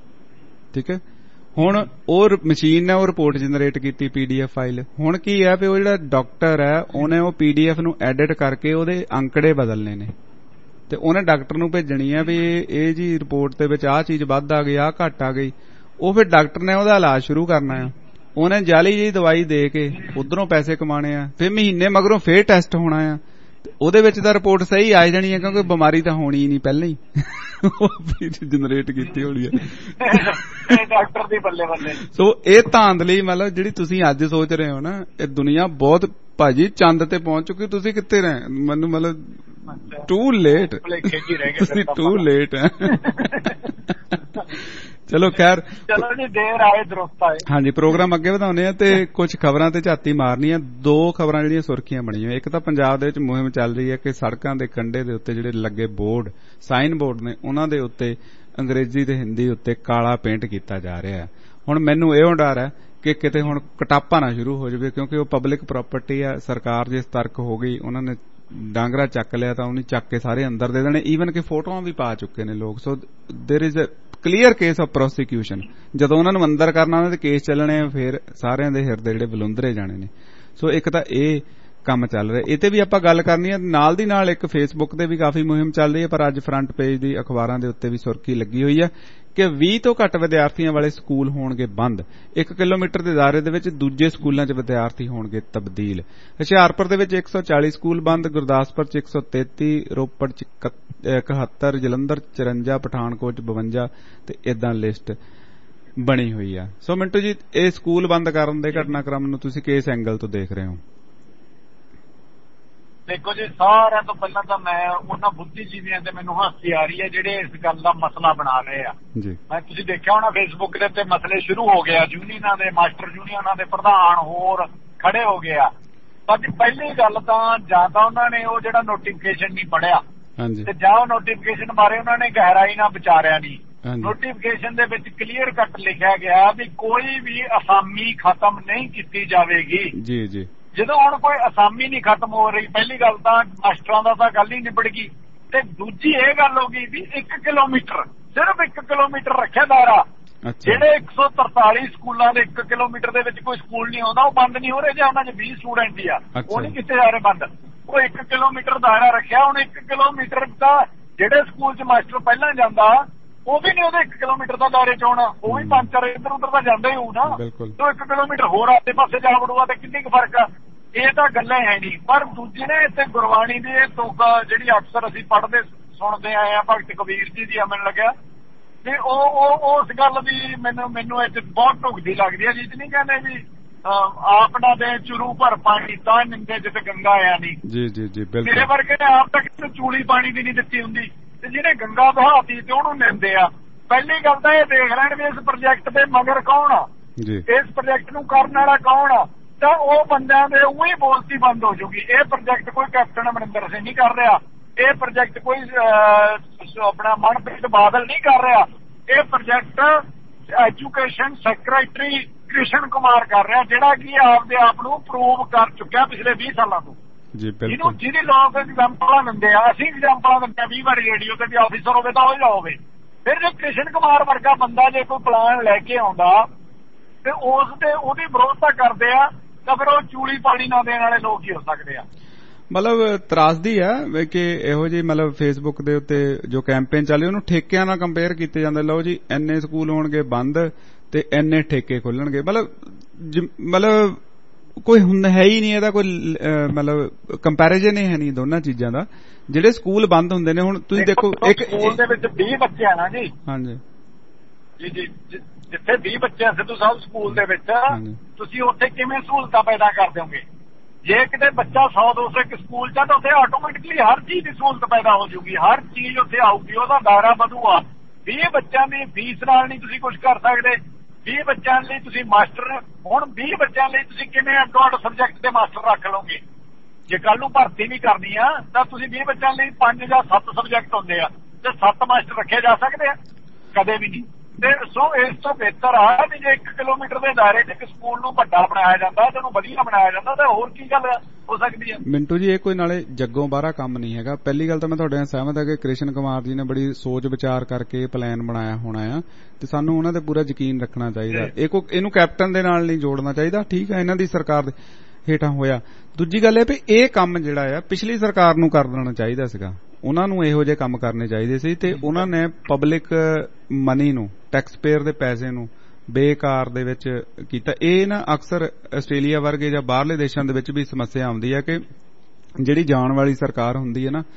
A: ਠੀਕ ਹੈ, ਹੁਣ ਉਹ ਮਸ਼ੀਨ ਨੇ ਉਹ ਰਿਪੋਰਟ ਜਨਰੇਟ ਕੀਤੀ ਪੀ ਡੀ ਐਫ ਫਾਈਲ। ਹੁਣ ਕੀ ਹੈ ਵੀ ਉਹ ਜਿਹੜਾ ਡਾਕਟਰ ਹੈ ਉਹਨੇ ਉਹ ਪੀ ਡੀ ਐਫ ਨੂੰ ਐਡਿਟ ਕਰਕੇ ਉਹਦੇ ਅੰਕੜੇ ਬਦਲਨੇ ਨੇ, ਤੇ ਉਹਨੇ ਡਾਕਟਰ ਨੂੰ ਭੇਜਣੀ ਆ ਵੀ ਇਹ ਜੀ ਰਿਪੋਰਟ ਦੇ ਵਿੱਚ ਆਹ ਚੀਜ਼ ਵੱਧ ਆ ਗਈ, ਆਹ ਘੱਟ ਆ ਗਈ। ਉਹ ਫਿਰ ਡਾਕਟਰ ਨੇ ਉਹਦਾ ਇਲਾਜ ਸ਼ੁਰੂ ਕਰਨਾ ਆ, ਉਹਨੇ ਜਾਲੀ ਜਿਹੀ ਦਵਾਈ ਦੇ ਕੇ ਉਧਰੋਂ ਪੈਸੇ ਕਮਾਣੇ ਆ, ਫਿਰ ਮਹੀਨੇ ਮਗਰੋਂ ਫੇਰ ਟੈਸਟ ਹੋਣਾ ਆ, ਉਹਦੇ ਵਿੱਚ ਤਾਂ ਰਿਪੋਰਟ ਸਹੀ ਆ ਜਾਣੀ ਹੈ ਕਿਉਂਕਿ ਬਿਮਾਰੀ ਤਾਂ ਹੋਣੀ ਹੀ ਨਹੀਂ ਪਹਿਲਾਂ ਹੀ ਜਨਰੇਟ ਕੀਤੀ ਹੋਣੀ ਹੈ
I: ਡਾਕਟਰ ਦੀ ਬੱਲੇ ਬੱਲੇ।
A: ਸੋ ਇਹ ਧਾਂਦਲੀ ਮਤਲਬ ਜਿਹੜੀ ਤੁਸੀਂ ਅੱਜ ਸੋਚ ਰਹੇ ਹੋ ਨਾ, ਇਹ ਦੁਨੀਆ ਬਹੁਤ ਭਾਜੀ ਚੰਦ ਤੇ ਪਹੁੰਚ ਚੁੱਕੀ, ਤੁਸੀਂ ਕਿੱਥੇ ਰਹੇ? ਮੈਨੂੰ ਮਤਲਬ ਟੂ ਲੇਟ, ਤੁਸੀਂ ਟੂ ਲੇਟ ਹੈ। ਚਲੋ ਖੈਰ,
I: ਚਲੋ ਜੀ ਦੇਰ ਆਏ ਦਰੁਸਤ ਆਏ।
A: ਹਾਂਜੀ ਪ੍ਰੋਗਰਾਮ ਅੱਗੇ ਵਧਾਉਣੇ ਆ ਤੇ ਕੁਝ ਖਬਰਾਂ ਤੇ ਝਾਤੀ ਮਾਰਨੀ ਆ। ਦੋ ਖਬਰਾਂ ਜਿਹੜੀਆਂ ਸੁਰਖੀਆਂ ਬਣੀਆਂ, ਇੱਕ ਤਾਂ ਪੰਜਾਬ ਦੇ ਵਿੱਚ ਮੁਹਿੰਮ ਚੱਲ ਰਹੀ ਹੈ ਕਿ ਸੜਕਾਂ ਦੇ ਕੰਢੇ ਦੇ ਉੱਤੇ ਜਿਹੜੇ ਲੱਗੇ ਬੋਰਡ ਸਾਈਨ ਬੋਰਡ ਨੇ ਉਹਨਾਂ ਦੇ ਉੱਤੇ ਅੰਗਰੇਜ਼ੀ ਤੇ ਹਿੰਦੀ ਉੱਤੇ ਕਾਲਾ ਪੇਂਟ ਕੀਤਾ ਜਾ ਰਿਹਾ ਹੈ। ਹੁਣ ਮੈਨੂੰ ਇਹੋ ਡਰ ਹੈ ਕਿ ਕਿਤੇ ਹੁਣ ਕਟਾਪਾ ਨਾ ਸ਼ੁਰੂ ਹੋ ਜਾਵੇ, ਕਿਉਂਕਿ ਉਹ ਪਬਲਿਕ ਪ੍ਰਾਪਰਟੀ ਆ। ਸਰਕਾਰ ਜੇ ਸਤਰਕ ਹੋ ਗਈ, ਉਹਨਾਂ ਨੇ ਡਾਂਗਰਾ ਚੱਕ ਲਿਆ ਤਾਂ ਉਹਨੇ ਚੱਕ ਕੇ ਸਾਰੇ ਅੰਦਰ ਦੇ ਦੇਣੇ, ਈਵਨ ਕਿ ਫੋਟੋਆਂ ਵੀ ਪਾ ਚੁੱਕੇ ਨੇ ਲੋਕ। So there is a clear case of prosecution. ਜਦੋਂ ਉਹਨਾਂ ਨੂੰ ਅੰਦਰ ਕਰਨਾ ਉਹਨਾਂ ਦੇ ਕੇਸ ਚੱਲਣੇ, ਫਿਰ ਸਾਰਿਆਂ ਦੇ ਹਿਰਦੇ ਜਿਹੜੇ ਬਲੁੰਦਰੇ ਜਾਣੇ ਨੇ। ਸੋ ਇੱਕ ਤਾਂ ਇਹ ਕੰਮ ਚੱਲ ਰਿਹਾ, ਇਹ ਤੇ ਵੀ ਆਪਾਂ ਗੱਲ ਕਰਨੀ ਹੈ। ਨਾਲ ਦੀ ਨਾਲ ਇੱਕ ਫੇਸਬੁੱਕ ਤੇ ਵੀ ਕਾਫੀ ਮੁਹਿੰਮ ਚੱਲ ਰਹੀ ਹੈ, ਪਰ ਅੱਜ ਫਰੰਟ ਪੇਜ ਦੀ ਅਖਬਾਰਾਂ ਦੇ ਉੱਤੇ ਵੀ ਸੁਰਖੀ ਲੱਗੀ ਹੋਈ ਹੈ ਕਿ ਵੀਹ ਤੋਂ ਘੱਟ ਵਿਦਿਆਰਥੀਆਂ ਵਾਲੇ ਸਕੂਲ ਹੋਣਗੇ ਬੰਦ। ਇੱਕ ਕਿਲੋਮੀਟਰ ਦੇ ਦਾਇਰੇ ਦੇ ਵਿੱਚ ਦੂਜੇ ਸਕੂਲਾਂ 'ਚ ਵਿਦਿਆਰਥੀ ਹੋਣਗੇ ਤਬਦੀਲ। ਹੁਸ਼ਿਆਰਪੁਰ ਦੇ ਵਿੱਚ ਇੱਕ ਸੌ ਚਾਲੀ ਸਕੂਲ ਬੰਦ, ਗੁਰਦਾਸਪੁਰ 'ਚ ਇੱਕ ਸੌ ਤੇਤੀ, ਰੋਪੜ 'ਚ ਇਕਹੱਤਰ, ਜਲੰਧਰ ਚੁਰੰਜਾ, ਪਠਾਨਕੋਟ 'ਚ ਬਵੰਜਾ, ਤੇ ਏਦਾਂ ਲਿਸਟ ਬਣੀ ਹੋਈ ਆ। ਸੋ ਮਿੰਟੂ ਜੀ, ਇਹ ਸਕੂਲ ਬੰਦ ਕਰਨ ਦੇ ਘਟਨਾਕ੍ਰਮ ਨੂੰ ਤੁਸੀਂ ਕਿਸ ਐਂਗਲ ਤੋਂ ਦੇਖ ਰਹੇ ਹੋ?
I: ਦੇਖੋ ਜੀ, ਸਾਰਿਆਂ ਤੋਂ ਪਹਿਲਾਂ ਤਾਂ ਮੈਂ ਉਹਨਾਂ ਬੁੱਧੀਜੀਵੀਆਂ ਤੇ ਮੈਨੂੰ ਹਾਸੀ ਆ ਰਹੀ ਹੈ ਜਿਹੜੇ ਇਸ ਗੱਲ ਦਾ ਮਸਲਾ ਬਣਾ ਰਹੇ ਆ। ਮੈਂ ਤੁਸੀਂ ਦੇਖਿਆ ਹੋਣਾ ਫੇਸਬੁੱਕ ਦੇ ਉੱਤੇ ਮਸਲੇ ਸ਼ੁਰੂ ਹੋ ਗਏ ਆ, ਯੂਨੀਅਨਾਂ ਦੇ, ਮਾਸਟਰ ਯੂਨੀਅਨਾਂ ਦੇ ਪ੍ਰਧਾਨ ਹੋਰ ਖੜੇ ਹੋ ਗਏ ਆ। ਪਰ ਪਹਿਲੀ ਗੱਲ ਤਾਂ ਜਾਂ ਤਾਂ ਉਹਨਾਂ ਨੇ ਉਹ ਜਿਹੜਾ ਨੋਟੀਫਿਕੇਸ਼ਨ ਨਹੀਂ ਪੜ੍ਹਿਆ, ਤੇ ਜਾਂ ਉਹ ਨੋਟੀਫਿਕੇਸ਼ਨ ਬਾਰੇ ਉਹਨਾਂ ਨੇ ਗਹਿਰਾਈ ਨਾਲ ਵਿਚਾਰਿਆ ਨਹੀਂ। ਨੋਟੀਫਿਕੇਸ਼ਨ ਦੇ ਵਿੱਚ ਕਲੀਅਰ ਕੱਟ ਲਿਖਿਆ ਗਿਆ ਵੀ ਕੋਈ ਵੀ ਅਸਾਮੀ ਖਤਮ ਨਹੀਂ ਕੀਤੀ ਜਾਵੇਗੀ। ਜੀ ਜੀ ਜਦੋਂ ਹੁਣ ਕੋਈ ਅਸਾਮੀ ਨਹੀਂ ਖਤਮ ਹੋ ਰਹੀ, ਪਹਿਲੀ ਗੱਲ ਤਾਂ ਮਾਸਟਰਾਂ ਦਾ ਤਾਂ ਗੱਲ ਹੀ ਨਿਬੜ ਗਈ, ਤੇ ਦੂਜੀ ਇਹ ਗੱਲ ਹੋ ਗਈ ਵੀ ਇੱਕ ਕਿਲੋਮੀਟਰ, ਸਿਰਫ ਇੱਕ ਕਿਲੋਮੀਟਰ ਰੱਖਿਆ ਦਾਇਰਾ, ਜਿਹੜੇ ਇੱਕ ਸੌ ਤਰਤਾਲੀ ਸਕੂਲਾਂ ਦੇ ਇੱਕ ਕਿਲੋਮੀਟਰ ਦੇ ਵਿੱਚ ਕੋਈ ਸਕੂਲ ਨਹੀਂ ਆਉਂਦਾ, ਉਹ ਬੰਦ ਨਹੀਂ ਹੋ ਰਹੇ। ਜੇ ਉਹਨਾਂ ਚ ਵੀਹ ਸਟੂਡੈਂਟ ਹੀ ਆ, ਉਹ ਨਹੀਂ ਕਿਤੇ ਜਾ ਰਹੇ ਬੰਦ। ਉਹ ਇੱਕ ਕਿਲੋਮੀਟਰ ਦਾਇਰਾ ਰੱਖਿਆ, ਹੁਣ ਇੱਕ ਕਿਲੋਮੀਟਰ ਦਾ ਜਿਹੜੇ ਸਕੂਲ ਚ ਮਾਸਟਰ ਪਹਿਲਾਂ ਜਾਂਦਾ ਉਹ ਵੀ ਨਹੀਂ ਉਹਦੇ ਇੱਕ ਕਿਲੋਮੀਟਰ ਦਾ ਦਾਇਰੇ ਚ ਆਉਣਾ, ਉਹ ਵੀ ਪੰਜ ਚਾਰ ਇੱਧਰ ਉੱਧਰ ਤਾਂ ਜਾਂਦਾ ਹੀ ਹੋਊ ਨਾ। ਤੋ ਇੱਕ ਕਿਲੋਮੀਟਰ ਹੋਰ ਆਸੇ ਪਾਸੇ ਜਾ ਵੜੂਗਾ ਤੇ ਕਿੰਨੀ ਕੁ ਫਰਕ ਆ। ਇਹ ਤਾਂ ਗੱਲਾਂ ਹੈ ਨਹੀਂ। ਪਰ ਦੂਜੀ ਨੇ ਇੱਥੇ ਗੁਰਬਾਣੀ ਦੀ ਇਹ ਤੁਕ ਜਿਹੜੀ ਅਕਸਰ ਅਸੀਂ ਪੜ੍ਹਦੇ ਸੁਣਦੇ ਆਏ ਆ ਭਗਤ ਕਬੀਰ ਜੀ ਦੀ, ਮੈਨੂੰ ਲੱਗਿਆ ਤੇ ਉਹ ਉਹ ਉਸ ਗੱਲ ਦੀ ਮੈਨੂੰ ਮੈਨੂੰ ਇਹ ਬਹੁਤ ਢੁਕਦੀ ਲੱਗਦੀ ਹੈ। ਜੀ ਨਹੀਂ ਕਹਿੰਦੇ ਵੀ ਆਪਣਾ ਦੇ ਚੁਰੂ ਭਰ ਪਾਣੀ ਤਾਂ ਨਿੰਦੇ ਜਿੱਥੇ ਗੰਗਾ ਆਇਆ ਨਹੀਂ।
A: ਜੀ ਜੀ ਜੀ ਬਿਲਕੁਲ।
I: ਮੇਰੇ ਵਰਗੇ ਨੇ ਆਪ ਤੱਕ ਚੂਲੀ ਪਾਣੀ ਦੀ ਨਹੀਂ ਦਿੱਤੀ ਹੁੰਦੀ ਤੇ ਜਿਹਨੇ ਗੰਗਾ ਬਹਾਤੀ ਤੇ ਉਹਨੂੰ ਨਿੰਦੇ ਆ। ਪਹਿਲੀ ਗੱਲ ਤਾਂ ਇਹ ਦੇਖ ਲੈਣ ਵੀ ਇਸ ਪ੍ਰੋਜੈਕਟ ਦੇ ਮਗਰ ਕੌਣ ਆ, ਇਸ ਪ੍ਰੋਜੈਕਟ ਨੂੰ ਕਰਨ ਵਾਲਾ ਕੌਣ ਆ, ਤਾਂ ਉਹ ਬੰਦਿਆਂ ਦੇ ਉਹੀ ਬੋਲਤੀ ਬੰਦ ਹੋ ਜੂਗੀ। ਇਹ ਪ੍ਰੋਜੈਕਟ ਕੋਈ ਕੈਪਟਨ ਅਮਰਿੰਦਰ ਸਿੰਘ ਨਹੀਂ ਕਰ ਰਿਹਾ, ਇਹ ਪ੍ਰੋਜੈਕਟ ਕੋਈ ਆਪਣਾ ਮਨਪ੍ਰੀਤ ਬਾਦਲ ਨਹੀਂ ਕਰ ਰਿਹਾ, ਇਹ project education secretary Krishan Kumar ਕਰ ਰਿਹਾ, ਜਿਹੜਾ ਕਿ ਆਪਦੇ ਆਪ ਨੂੰ ਪ੍ਰੂਵ ਕਰ ਚੁੱਕਿਆ ਪਿਛਲੇ ਵੀਹ ਸਾਲਾਂ ਤੋਂ। ਜਿਹਨੂੰ ਜਿਹਦੀ ਲੋਕ ਐਗਜ਼ਾਮਪਲਾਂ ਦਿੰਦੇ ਆ, ਅਸੀਂ ਐਗਜ਼ਾਮਪਲਾਂ ਦਿੰਦੇ ਆ ਵੀਹ ਵਾਰੀ ਰੇਡੀਓ ਤੇ ਵੀ ਆਫੀਸਰ ਹੋਵੇ ਤਾਂ ਉਹ ਜਾ ਹੋਵੇ। ਫਿਰ ਜੇ ਕ੍ਰਿਸ਼ਨ ਕੁਮਾਰ ਵਰਗਾ ਬੰਦਾ ਜੇ ਕੋਈ ਪਲਾਨ ਲੈ ਕੇ ਆਉਂਦਾ ਤੇ ਉਸ ਤੇ ਉਹਦੀ ਵਿਰੋਧਤਾ ਕਰਦੇ ਆ ਤਾਂ ਫਿਰ ਉਹ ਚੂਲੀ ਪਾਣੀ ਨਾ ਦੇਣ ਵਾਲੇ ਲੋਕ ਹੀ ਹੋ ਸਕਦੇ ਆ।
A: ਮਤਲਬ ਤਰਾਸਦੀ ਆ ਕਿ ਇਹੋ ਜਿਹੀ ਮਤਲਬ ਫੇਸਬੁੱਕ ਦੇ ਉੱਤੇ ਜੋ ਕੈਂਪੇਨ ਚੱਲੇ ਉਹਨੂੰ ਠੇਕਿਆਂ ਨਾਲ ਕੰਪੇਅਰ ਕੀਤੇ ਜਾਂਦੇ। ਲਓ ਜੀ ਇੰਨੇ ਸਕੂਲ ਹੋਣਗੇ ਬੰਦ ਤੇ ਇੰਨੇ ਠੇਕੇ ਖੋਲਣਗੇ। ਮਤਲਬ ਮਤਲਬ ਕੋਈ ਹੁੰਦਾ ਹੈ ਹੀ ਨਹੀਂ, ਇਹਦਾ ਕੋਈ ਮਤਲਬ ਕੰਪੈਰੀਜ਼ਨ ਹੀ ਹੈ ਨਹੀਂ ਦੋਨਾਂ ਚੀਜ਼ਾਂ ਦਾ। ਜਿਹੜੇ ਸਕੂਲ ਬੰਦ ਹੁੰਦੇ ਨੇ, ਹੁਣ ਤੁਸੀਂ ਦੇਖੋ ਇੱਕ
I: ਸਕੂਲ ਦੇ ਵਿੱਚ ਵੀਹ ਬੱਚੇ ਆ ਨਾ ਜੀ।
A: ਹਾਂਜੀ
I: ਜੀ ਜੀ ਜਿੱਥੇ ਵੀਹ ਬੱਚੇ ਆ ਸਿੱਧੂ ਸਾਹਿਬ ਸਕੂਲ ਦੇ ਵਿੱਚ, ਤੁਸੀਂ ਉੱਥੇ ਕਿਵੇਂ ਸਹੂਲਤਾਂ ਪੈਦਾ ਕਰ ਦਿਓਗੇ? ਜੇ ਕਿਤੇ ਬੱਚਾ ਸੌ ਦੋ ਸੌ ਇੱਕ ਸਕੂਲ ਚ ਤਾਂ ਉੱਥੇ ਆਟੋਮੈਟਿਕਲੀ ਹਰ ਚੀਜ਼ ਦੀ ਸਹੂਲਤ ਪੈਦਾ ਹੋ ਜਾਊਗੀ, ਹਰ ਚੀਜ਼ ਉੱਥੇ ਆਊਗੀ, ਉਹਦਾ ਦਾਇਰਾ ਵਧੂਗਾ। ਵੀਹ ਬੱਚਿਆਂ ਦੀ ਫੀਸ ਨਾਲ ਨਹੀਂ ਤੁਸੀਂ ਕੁਝ ਕਰ ਸਕਦੇ। ਵੀਹ ਬੱਚਿਆਂ ਲਈ ਤੁਸੀਂ ਮਾਸਟਰ, ਹੁਣ ਵੀਹ ਬੱਚਿਆਂ ਲਈ ਤੁਸੀਂ ਕਿਵੇਂ ਅੱਡੋ ਅੱਡ ਸਬਜੈਕਟ ਦੇ ਮਾਸਟਰ ਰੱਖ ਲਓਗੇ? ਜੇ ਕੱਲ ਨੂੰ ਭਰਤੀ ਵੀ ਕਰਨੀ ਆ ਤਾਂ ਤੁਸੀਂ ਵੀਹ ਬੱਚਿਆਂ ਲਈ ਪੰਜ ਜਾਂ ਸੱਤ ਸਬਜੈਕਟ ਹੁੰਦੇ ਆ ਤੇ ਸੱਤ ਮਾਸਟਰ ਰੱਖੇ ਜਾ ਸਕਦੇ ਆ? ਕਦੇ ਵੀ ਨਹੀਂ। ਤੇ ਸੋ ਇਸ ਤੋਂ ਬਿਹਤਰ ਆ ਵੀ ਜੇ ਇੱਕ ਕਿਲੋਮੀਟਰ ਦੇ ਦਾਇਰੇ ਚ ਇੱਕ ਸਕੂਲ ਨੂੰ ਵੱਡਾ ਬਣਾਇਆ ਜਾਂਦਾ ਤੇ ਉਹਨੂੰ ਵਧੀਆ ਬਣਾਇਆ ਜਾਂਦਾ ਤਾਂ ਹੋਰ ਕੀ ਗੱਲ ਹੋ ਸਕਦੀ ਹੈ?
A: ਮਿੰਟੂ ਜੀ, ਇਹ ਕੋਈ ਨਾਲੇ ਜੱਗੋਂ ਬਾਹਰਾ ਕੰਮ ਨਹੀਂ ਹੈਗਾ। ਪਹਿਲੀ ਗੱਲ ਤਾਂ ਮੈਂ ਤੁਹਾਡੇ ਨਾਲ ਸਹਿਮਤ ਹਾਂ ਕਿ ਕ੍ਰਿਸ਼ਨ ਕੁਮਾਰ ਜੀ ਨੇ ਬੜੀ ਸੋਚ ਵਿਚਾਰ ਕਰਕੇ ਪਲਾਨ ਬਣਾਇਆ ਹੋਣਾ ਆ ਤੇ ਸਾਨੂੰ ਉਹਨਾਂ ਤੇ ਪੂਰਾ ਯਕੀਨ ਰੱਖਣਾ ਚਾਹੀਦਾ। ਇਹ ਕੋ ਇਹਨੂੰ ਕੈਪਟਨ ਦੇ ਨਾਲ ਨਹੀਂ ਜੋੜਨਾ ਚਾਹੀਦਾ। ਠੀਕ ਹੈ, ਇਹਨਾਂ ਦੀ ਸਰਕਾਰ ਦੇ ਹੇਠਾਂ ਹੋਇਆ। ਦੂਜੀ ਗੱਲ ਇਹ ਵੀ ਇਹ ਕੰਮ ਜਿਹੜਾ ਆ ਪਿਛਲੀ ਸਰਕਾਰ ਨੂੰ ਕਰ ਦੇਣਾ ਚਾਹੀਦਾ ਸੀਗਾ। ਉਹਨਾਂ ਨੂੰ ਇਹੋ ਜਿਹੇ ਕੰਮ ਕਰਨੇ ਚਾਹੀਦੇ ਸੀ ਤੇ ਉਹਨਾਂ ਨੇ ਪਬਲਿਕ ਮਨੀ ਨੂੰ, ਟੈਕਸ ਪੇਅਰ ਦੇ ਪੈਸੇ ਨੂੰ ਬੇਕਾਰ ਦੇ ਵਿੱਚ ਕੀਤਾ। ਇਹ ਨਾ ਅਕਸਰ ਆਸਟ੍ਰੇਲੀਆ ਵਰਗੇ ਜਾਂ ਬਾਹਰਲੇ ਦੇਸ਼ਾਂ ਦੇ ਵਿੱਚ ਵੀ ਸਮੱਸਿਆ ਆਉਂਦੀ ਹੈ ਕਿ ਜਿਹੜੀ ਜਾਣ ਵਾਲੀ ਸਰਕਾਰ ਹੁੰਦੀ ਹੈ ਨਾ,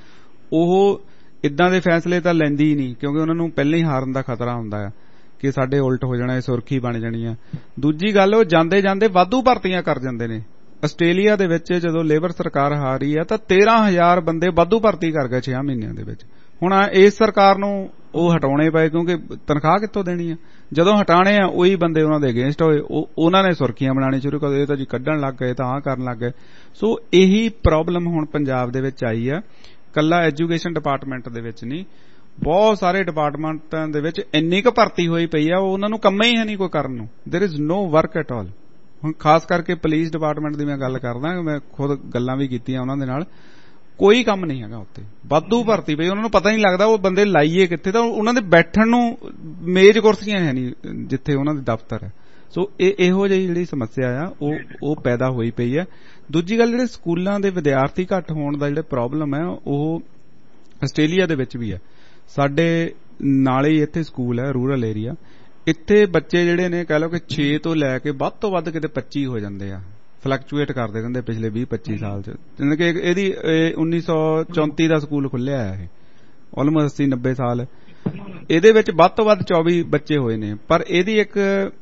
A: ਉਹ ਇਦਾਂ ਦੇ ਫੈਸਲੇ ਤਾਂ ਲੈਂਦੀ ਹੀ ਨਹੀਂ, ਕਿਉਂਕਿ ਉਹਨਾਂ ਨੂੰ ਪਹਿਲਾਂ ਹੀ ਹਾਰਨ ਦਾ ਖਤਰਾ ਹੁੰਦਾ ਹੈ ਕਿ ਸਾਡੇ ਉਲਟ ਹੋ ਜਾਣਾ, ਇਹ ਸੁਰਖੀ ਬਣ ਜਾਣੀ ਹੈ। ਦੂਜੀ ਗੱਲ, ਉਹ ਜਾਂਦੇ ਜਾਂਦੇ ਵਾਧੂ ਭਰਤੀਆਂ ਕਰ ਜਾਂਦੇ ਨੇ। ਆਸਟ੍ਰੇਲੀਆ ਦੇ ਵਿੱਚ ਜਦੋਂ ਲੇਬਰ ਸਰਕਾਰ ਹਾਰੀ ਆ ਤਾਂ ਤੇਰਾਂ ਹਜ਼ਾਰ ਬੰਦੇ ਵਾਧੂ ਭਰਤੀ ਕਰ ਗਏ ਛੇ ਮਹੀਨਿਆਂ ਦੇ ਵਿੱਚ। ਹੁਣ ਇਸ ਸਰਕਾਰ ਨੂੰ ਉਹ ਹਟਾਉਣੇ ਪਏ ਕਿਉਂਕਿ ਤਨਖਾਹ ਕਿੱਥੋਂ ਦੇਣੀ ਆ। ਜਦੋਂ ਹਟਾਣੇ ਆ ਉਹੀ ਬੰਦੇ ਉਹਨਾਂ ਦੇ ਅਗੇਂਸਟ ਹੋਏ, ਉਹ ਉਹਨਾਂ ਨੇ ਸੁਰਖੀਆਂ ਬਣਾਉਣੀ ਸ਼ੁਰੂ ਕਰ ਦਿੱਤੀ, ਤਾਂ ਜੀ ਕੱਢਣ ਲੱਗ ਗਏ, ਤਾਂ ਆਹ ਕਰਨ ਲੱਗ ਗਏ। ਸੋ ਇਹੀ ਪ੍ਰੋਬਲਮ ਹੁਣ ਪੰਜਾਬ ਦੇ ਵਿੱਚ ਆਈ ਆ, ਕੱਲਾ ਐਜੂਕੇਸ਼ਨ ਡਿਪਾਰਟਮੈਂਟ ਦੇ ਵਿੱਚ ਨਹੀਂ, ਬਹੁਤ ਸਾਰੇ ਡਿਪਾਰਟਮੈਂਟਾਂ ਦੇ ਵਿੱਚ ਇੰਨੀ ਕੁ ਭਰਤੀ ਹੋਈ ਪਈ ਆ, ਉਹਨਾਂ ਨੂੰ ਕੰਮ ਹੀ ਹੈ ਨਹੀਂ ਕੋਈ ਕਰਨ ਨੂੰ। There is no work at all. ਹੁਣ ਖਾਸ ਕਰਕੇ ਪੁਲਿਸ ਡਿਪਾਰਟਮੈਂਟ ਦੀ ਮੈਂ ਗੱਲ ਕਰਦਾ, ਮੈਂ ਖੁਦ ਗੱਲਾਂ ਵੀ ਕੀਤੀਆਂ ਉਹਨਾਂ ਦੇ ਨਾਲ, ਕੋਈ ਕੰਮ ਨਹੀਂ ਹੈਗਾ ਉੱਥੇ, ਵਾਧੂ ਭਰਤੀ ਪਈ। ਉਹਨਾਂ ਨੂੰ ਪਤਾ ਨਹੀਂ ਲੱਗਦਾ ਉਹ ਬੰਦੇ ਲਾਈਏ ਕਿੱਥੇ, ਤਾਂ ਉਹਨਾਂ ਦੇ ਬੈਠਣ ਨੂੰ ਮੇਜ਼ ਕੁਰਸੀਆਂ ਹੈ ਨਹੀਂ ਜਿੱਥੇ ਉਹਨਾਂ ਦੇ ਦਫ਼ਤਰ ਹੈ। ਸੋ ਇਹ ਇਹੋ ਜਿਹੀ ਜਿਹੜੀ ਸਮੱਸਿਆ ਆ ਉਹ ਉਹ ਪੈਦਾ ਹੋਈ ਪਈ ਹੈ। ਦੂਜੀ ਗੱਲ, ਜਿਹੜੇ ਸਕੂਲਾਂ ਦੇ ਵਿਦਿਆਰਥੀ ਘੱਟ ਹੋਣ ਦਾ ਜਿਹੜਾ ਪ੍ਰੋਬਲਮ ਹੈ ਉਹ ਆਸਟ੍ਰੇਲੀਆ ਦੇ ਵਿੱਚ ਵੀ ਹੈ। ਸਾਡੇ ਨਾਲੇ ਹੀ ਇੱਥੇ ਸਕੂਲ ਹੈ, ਰੂਰਲ ਏਰੀਆ, ਇੱਥੇ ਬੱਚੇ ਜਿਹੜੇ ਨੇ ਕਹਿ ਲਓ ਕਿ ਛੇ ਤੋਂ ਲੈ ਕੇ ਵੱਧ ਤੋਂ ਵੱਧ ਕਿਤੇ ਪੱਚੀ ਹੋ ਜਾਂਦੇ ਆ, ਫਲਕਚੁਏਟ ਕਰਦੇ ਰਹਿੰਦੇ ਪਿਛਲੇ ਵੀਹ ਪੱਚੀ ਸਾਲ ਚ। ਜਿਵੇਂ ਕਿ ਇਹਦੀ ਉੱਨੀ ਸੌ ਚੌਂਤੀ ਦਾ ਸਕੂਲ ਖੁੱਲਿਆ ਹੈ, ਇਹ ਆਲਮੋਸਟ ਅੱਸੀ ਨੱਬੇ ਸਾਲ। ਇਹਦੇ ਵਿੱਚ ਵੱਧ ਤੋਂ ਵੱਧ ਚੌਵੀ ਬੱਚੇ ਹੋਏ ਨੇ, ਪਰ ਇਹਦੀ ਇੱਕ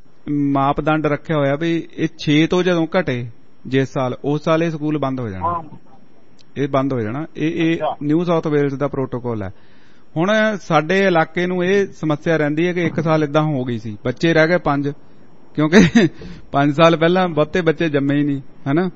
A: ਮਾਪਦੰਡ ਰੱਖਿਆ ਹੋਇਆ ਵੀ ਇਹ ਛੇ ਤੋਂ ਜਦੋਂ ਘਟੇ ਜਿਸ ਸਾਲ, ਉਸ ਸਾਲ ਇਹ ਸਕੂਲ ਬੰਦ ਹੋ ਜਾਣਾ, ਇਹ ਬੰਦ ਹੋ ਜਾਣਾ। ਇਹ ਇਹ ਨਿਊ ਸਾਊਥ ਵੇਲਜ਼ ਦਾ ਪ੍ਰੋਟੋਕਾਲ ਹੈ। ਹੁਣ ਸਾਡੇ ਇਲਾਕੇ ਨੂੰ ਇਹ ਸਮੱਸਿਆ ਰਹਿੰਦੀ ਹੈ ਕਿ ਇੱਕ ਸਾਲ ਏਦਾਂ ਹੋ ਗਈ ਸੀ, ਬੱਚੇ ਰਹਿ ਗਏ ਪੰਜ, ਕਿਉਂਕਿ ਪੰਜ ਸਾਲ ਪਹਿਲਾਂ ਬਹੁਤੇ ਬੱਚੇ ਜੰਮੇ ਹੀ ਨਹੀਂ, ਹਨਾ,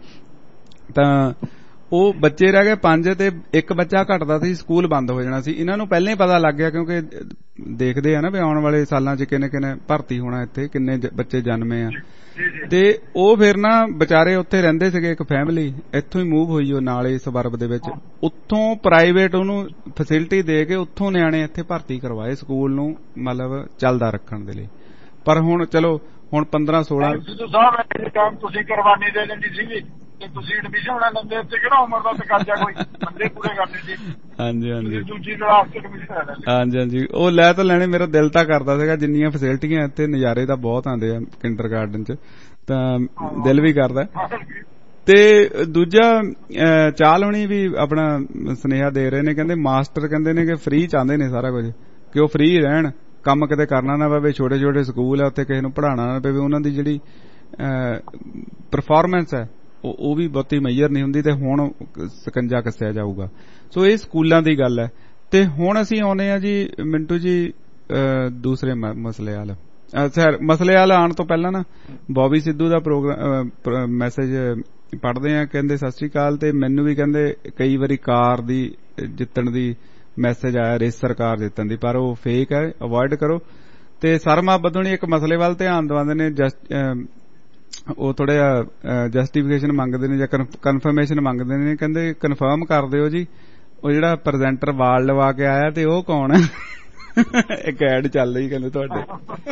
A: ਤਾਂ ਉਹ ਬੱਚੇ ਰਹਿ ਗਏ ਪੰਜ ਤੇ ਇੱਕ ਬੱਚਾ ਘਟਦਾ ਸੀ, ਸਕੂਲ ਬੰਦ ਹੋ ਜਾਣਾ ਸੀ। ਇਹਨਾਂ ਨੂੰ ਪਹਿਲਾਂ ਹੀ ਪਤਾ ਲੱਗ ਗਿਆ, ਕਿਉਂਕਿ ਦੇਖਦੇ ਆ ਨਾ ਵੀ ਆਉਣ ਵਾਲੇ ਸਾਲਾਂ ਚ ਕਿੰਨੇ ਕਿੰਨੇ ਭਰਤੀ ਹੋਣਾ, ਇੱਥੇ ਕਿੰਨੇ ਬੱਚੇ ਜਨਮੇ ਆ, ਤੇ ਉਹ ਫਿਰ ਨਾ ਵਿਚਾਰੇ ਉੱਥੇ ਰਹਿੰਦੇ ਸੀਗੇ, ਇੱਕ ਫੈਮਿਲੀ ਇੱਥੋਂ ਹੀ ਮੂਵ ਹੋਈ ਉਹ ਨਾਲ ਇਸ ਸਬਰਬ ਦੇ ਵਿੱਚ, ਉੱਥੋਂ ਪ੍ਰਾਈਵੇਟ ਉਹਨੂੰ ਫੈਸਿਲਿਟੀ ਦੇ ਕੇ ਉੱਥੋਂ ਨਿਆਣੇ ਇੱਥੇ ਭਰਤੀ ਕਰਵਾਏ ਸਕੂਲ ਨੂੰ ਮਤਲਬ ਚੱਲਦਾ ਰੱਖਣ ਦੇ ਲਈ। ਪਰ ਹੁਣ ਚਲੋ ਹੁਣ ਪੰਦਰਾਂ ਸੋਲਾਂ
I: ਸਿੱਧੂ ਸਾਹਿਬ ਟਾਈਮ ਤੁਸੀਂ ਕੁਰਬਾਨੀ ਦੇ ਲੈਣੀ ਸੀਗੀ ਤੇ ਤੁਸੀਂ ਐਡਮਿਸ਼ਨ ਲੈ ਲੈਂਦੇ ਉੱਥੇ ਕਿਹੜਾ ਉਮਰ ਦਾ ਤਕਾਜ਼ਾ ਕੋਈ ਬੰਦੇ ਪੂਰੇ ਕਰਨੇ ਸੀ।
A: ਹਾਂਜੀ ਹਾਂਜੀ
I: ਦੂਜੀ ਕਲਾਸ ਚ ਐਡਮਿਸ਼ਨ ਲੈ ਲੈਂਦੇ।
A: ਹਾਂਜੀ ਹਾਂਜੀ ਉਹ ਲੈ ਤਾਂ ਲੈਣੇ, ਮੇਰਾ ਦਿਲ ਤਾਂ ਕਰਦਾ ਸੀਗਾ, ਜਿੰਨੀਆਂ ਫੈਸਿਲਿਟੀਆਂ ਇੱਥੇ ਨਜ਼ਾਰੇ ਤਾਂ ਬਹੁਤ ਆਉਂਦੇ ਆ ਕਿੰਡਰਗਾਰਡਨ ਚ, ਤਾਂ ਦਿਲ ਵੀ ਕਰਦਾ। ਤੇ ਦੂਜਾ ਚਾਲ ਹੋਣੀ ਵੀ ਆਪਣਾ ਸੁਨੇਹਾ ਦੇ ਰਹੇ ਨੇ, ਕਹਿੰਦੇ ਮਾਸਟਰ ਕਹਿੰਦੇ ਨੇ ਕਿ ਫ੍ਰੀ ਚਾਹੁੰਦੇ ਨੇ ਸਾਰਾ ਕੁਝ, ਕਿ ਉਹ ਫ੍ਰੀ ਰਹਿਣ, ਕੰਮ ਕਿਤੇ ਕਰਨਾ ਨਾ ਪਵੇ, ਛੋਟੇ ਛੋਟੇ ਸਕੂਲ ਆ ਉੱਥੇ ਕਿਸੇ ਨੂੰ ਪੜ੍ਹਾਉਣਾ ਨਾ ਪਵੇ, ਉਹਨਾਂ ਦੀ ਜਿਹੜੀ ਪਰਫਾਰਮੈਂਸ ਹੈ ਉਹ ਉਹ ਵੀ ਬਹੁਤੀ ਮੇਜਰ ਨਹੀਂ ਹੁੰਦੀ, ਤੇ ਹੁਣ ਸਕੰਜਾ ਕੱਸਿਆ ਜਾਊਗਾ। ਸੋ ਇਹ ਸਕੂਲਾਂ ਦੀ ਗੱਲ ਹੈ। ਤੇ ਹੁਣ ਅਸੀਂ ਆਉਨੇ ਆ ਜੀ ਮਿੰਟੂ ਜੀ ਦੂਸਰੇ ਮਸਲੇ ਵੱਲ। ਸਰ ਮਸਲੇ ਵੱਲ ਆਉਣ ਤੋਂ ਪਹਿਲਾਂ ਨਾ ਬੌਬੀ ਸਿੱਧੂ ਦਾ ਪ੍ਰੋਗਰਾਮ ਮੈਸੇਜ ਪੜ੍ਹਦੇ ਆ, ਕਹਿੰਦੇ ਸਤਿ ਸ੍ਰੀ ਅਕਾਲ, ਤੇ ਮੈਨੂੰ ਵੀ ਕਹਿੰਦੇ ਕਈ ਵਾਰੀ ਕਾਰ ਦੀ ਜਿੱਤਣ ਦੀ ਮੈਸੇਜ ਆਇਆ, ਰੇਸਰ ਕਾਰ ਜਿੱਤਣ ਦੀ, ਪਰ ਉਹ ਫੇਕ ਹੈ, ਅਵੋਇਡ ਕਰੋ। ਤੇ ਸਰਮਾ ਬਦੋਣੀ ਇੱਕ ਮਸਲੇ ਵੱਲ ਧਿਆਨ ਦਿਵਾਉਂਦੇ ਨੇ, ਜਸਟ ਉਹ ਥੋੜਾ ਜਿਹਾ ਜਸਟੀਫਿਕੇਸ਼ਨ ਮੰਗਦੇ ਨੇ ਜਾਂ ਕਨਫਰਮੇਸ਼ਨ ਮੰਗਦੇ ਨੇ, ਕਹਿੰਦੇ ਕਨਫਰਮ ਕਰ ਦਿਓ ਜੀ ਉਹ ਜਿਹੜਾ ਪ੍ਰੈਜ਼ੈਂਟਰ ਵਾਲ ਲਵਾ ਕੇ ਆਇਆ ਤੇ ਉਹ ਕੌਣ ਹੈ। ਇੱਕ ਐਡ ਚੱਲ ਰਹੀ ਕਹਿੰਦੇ ਤੁਹਾਡੇ।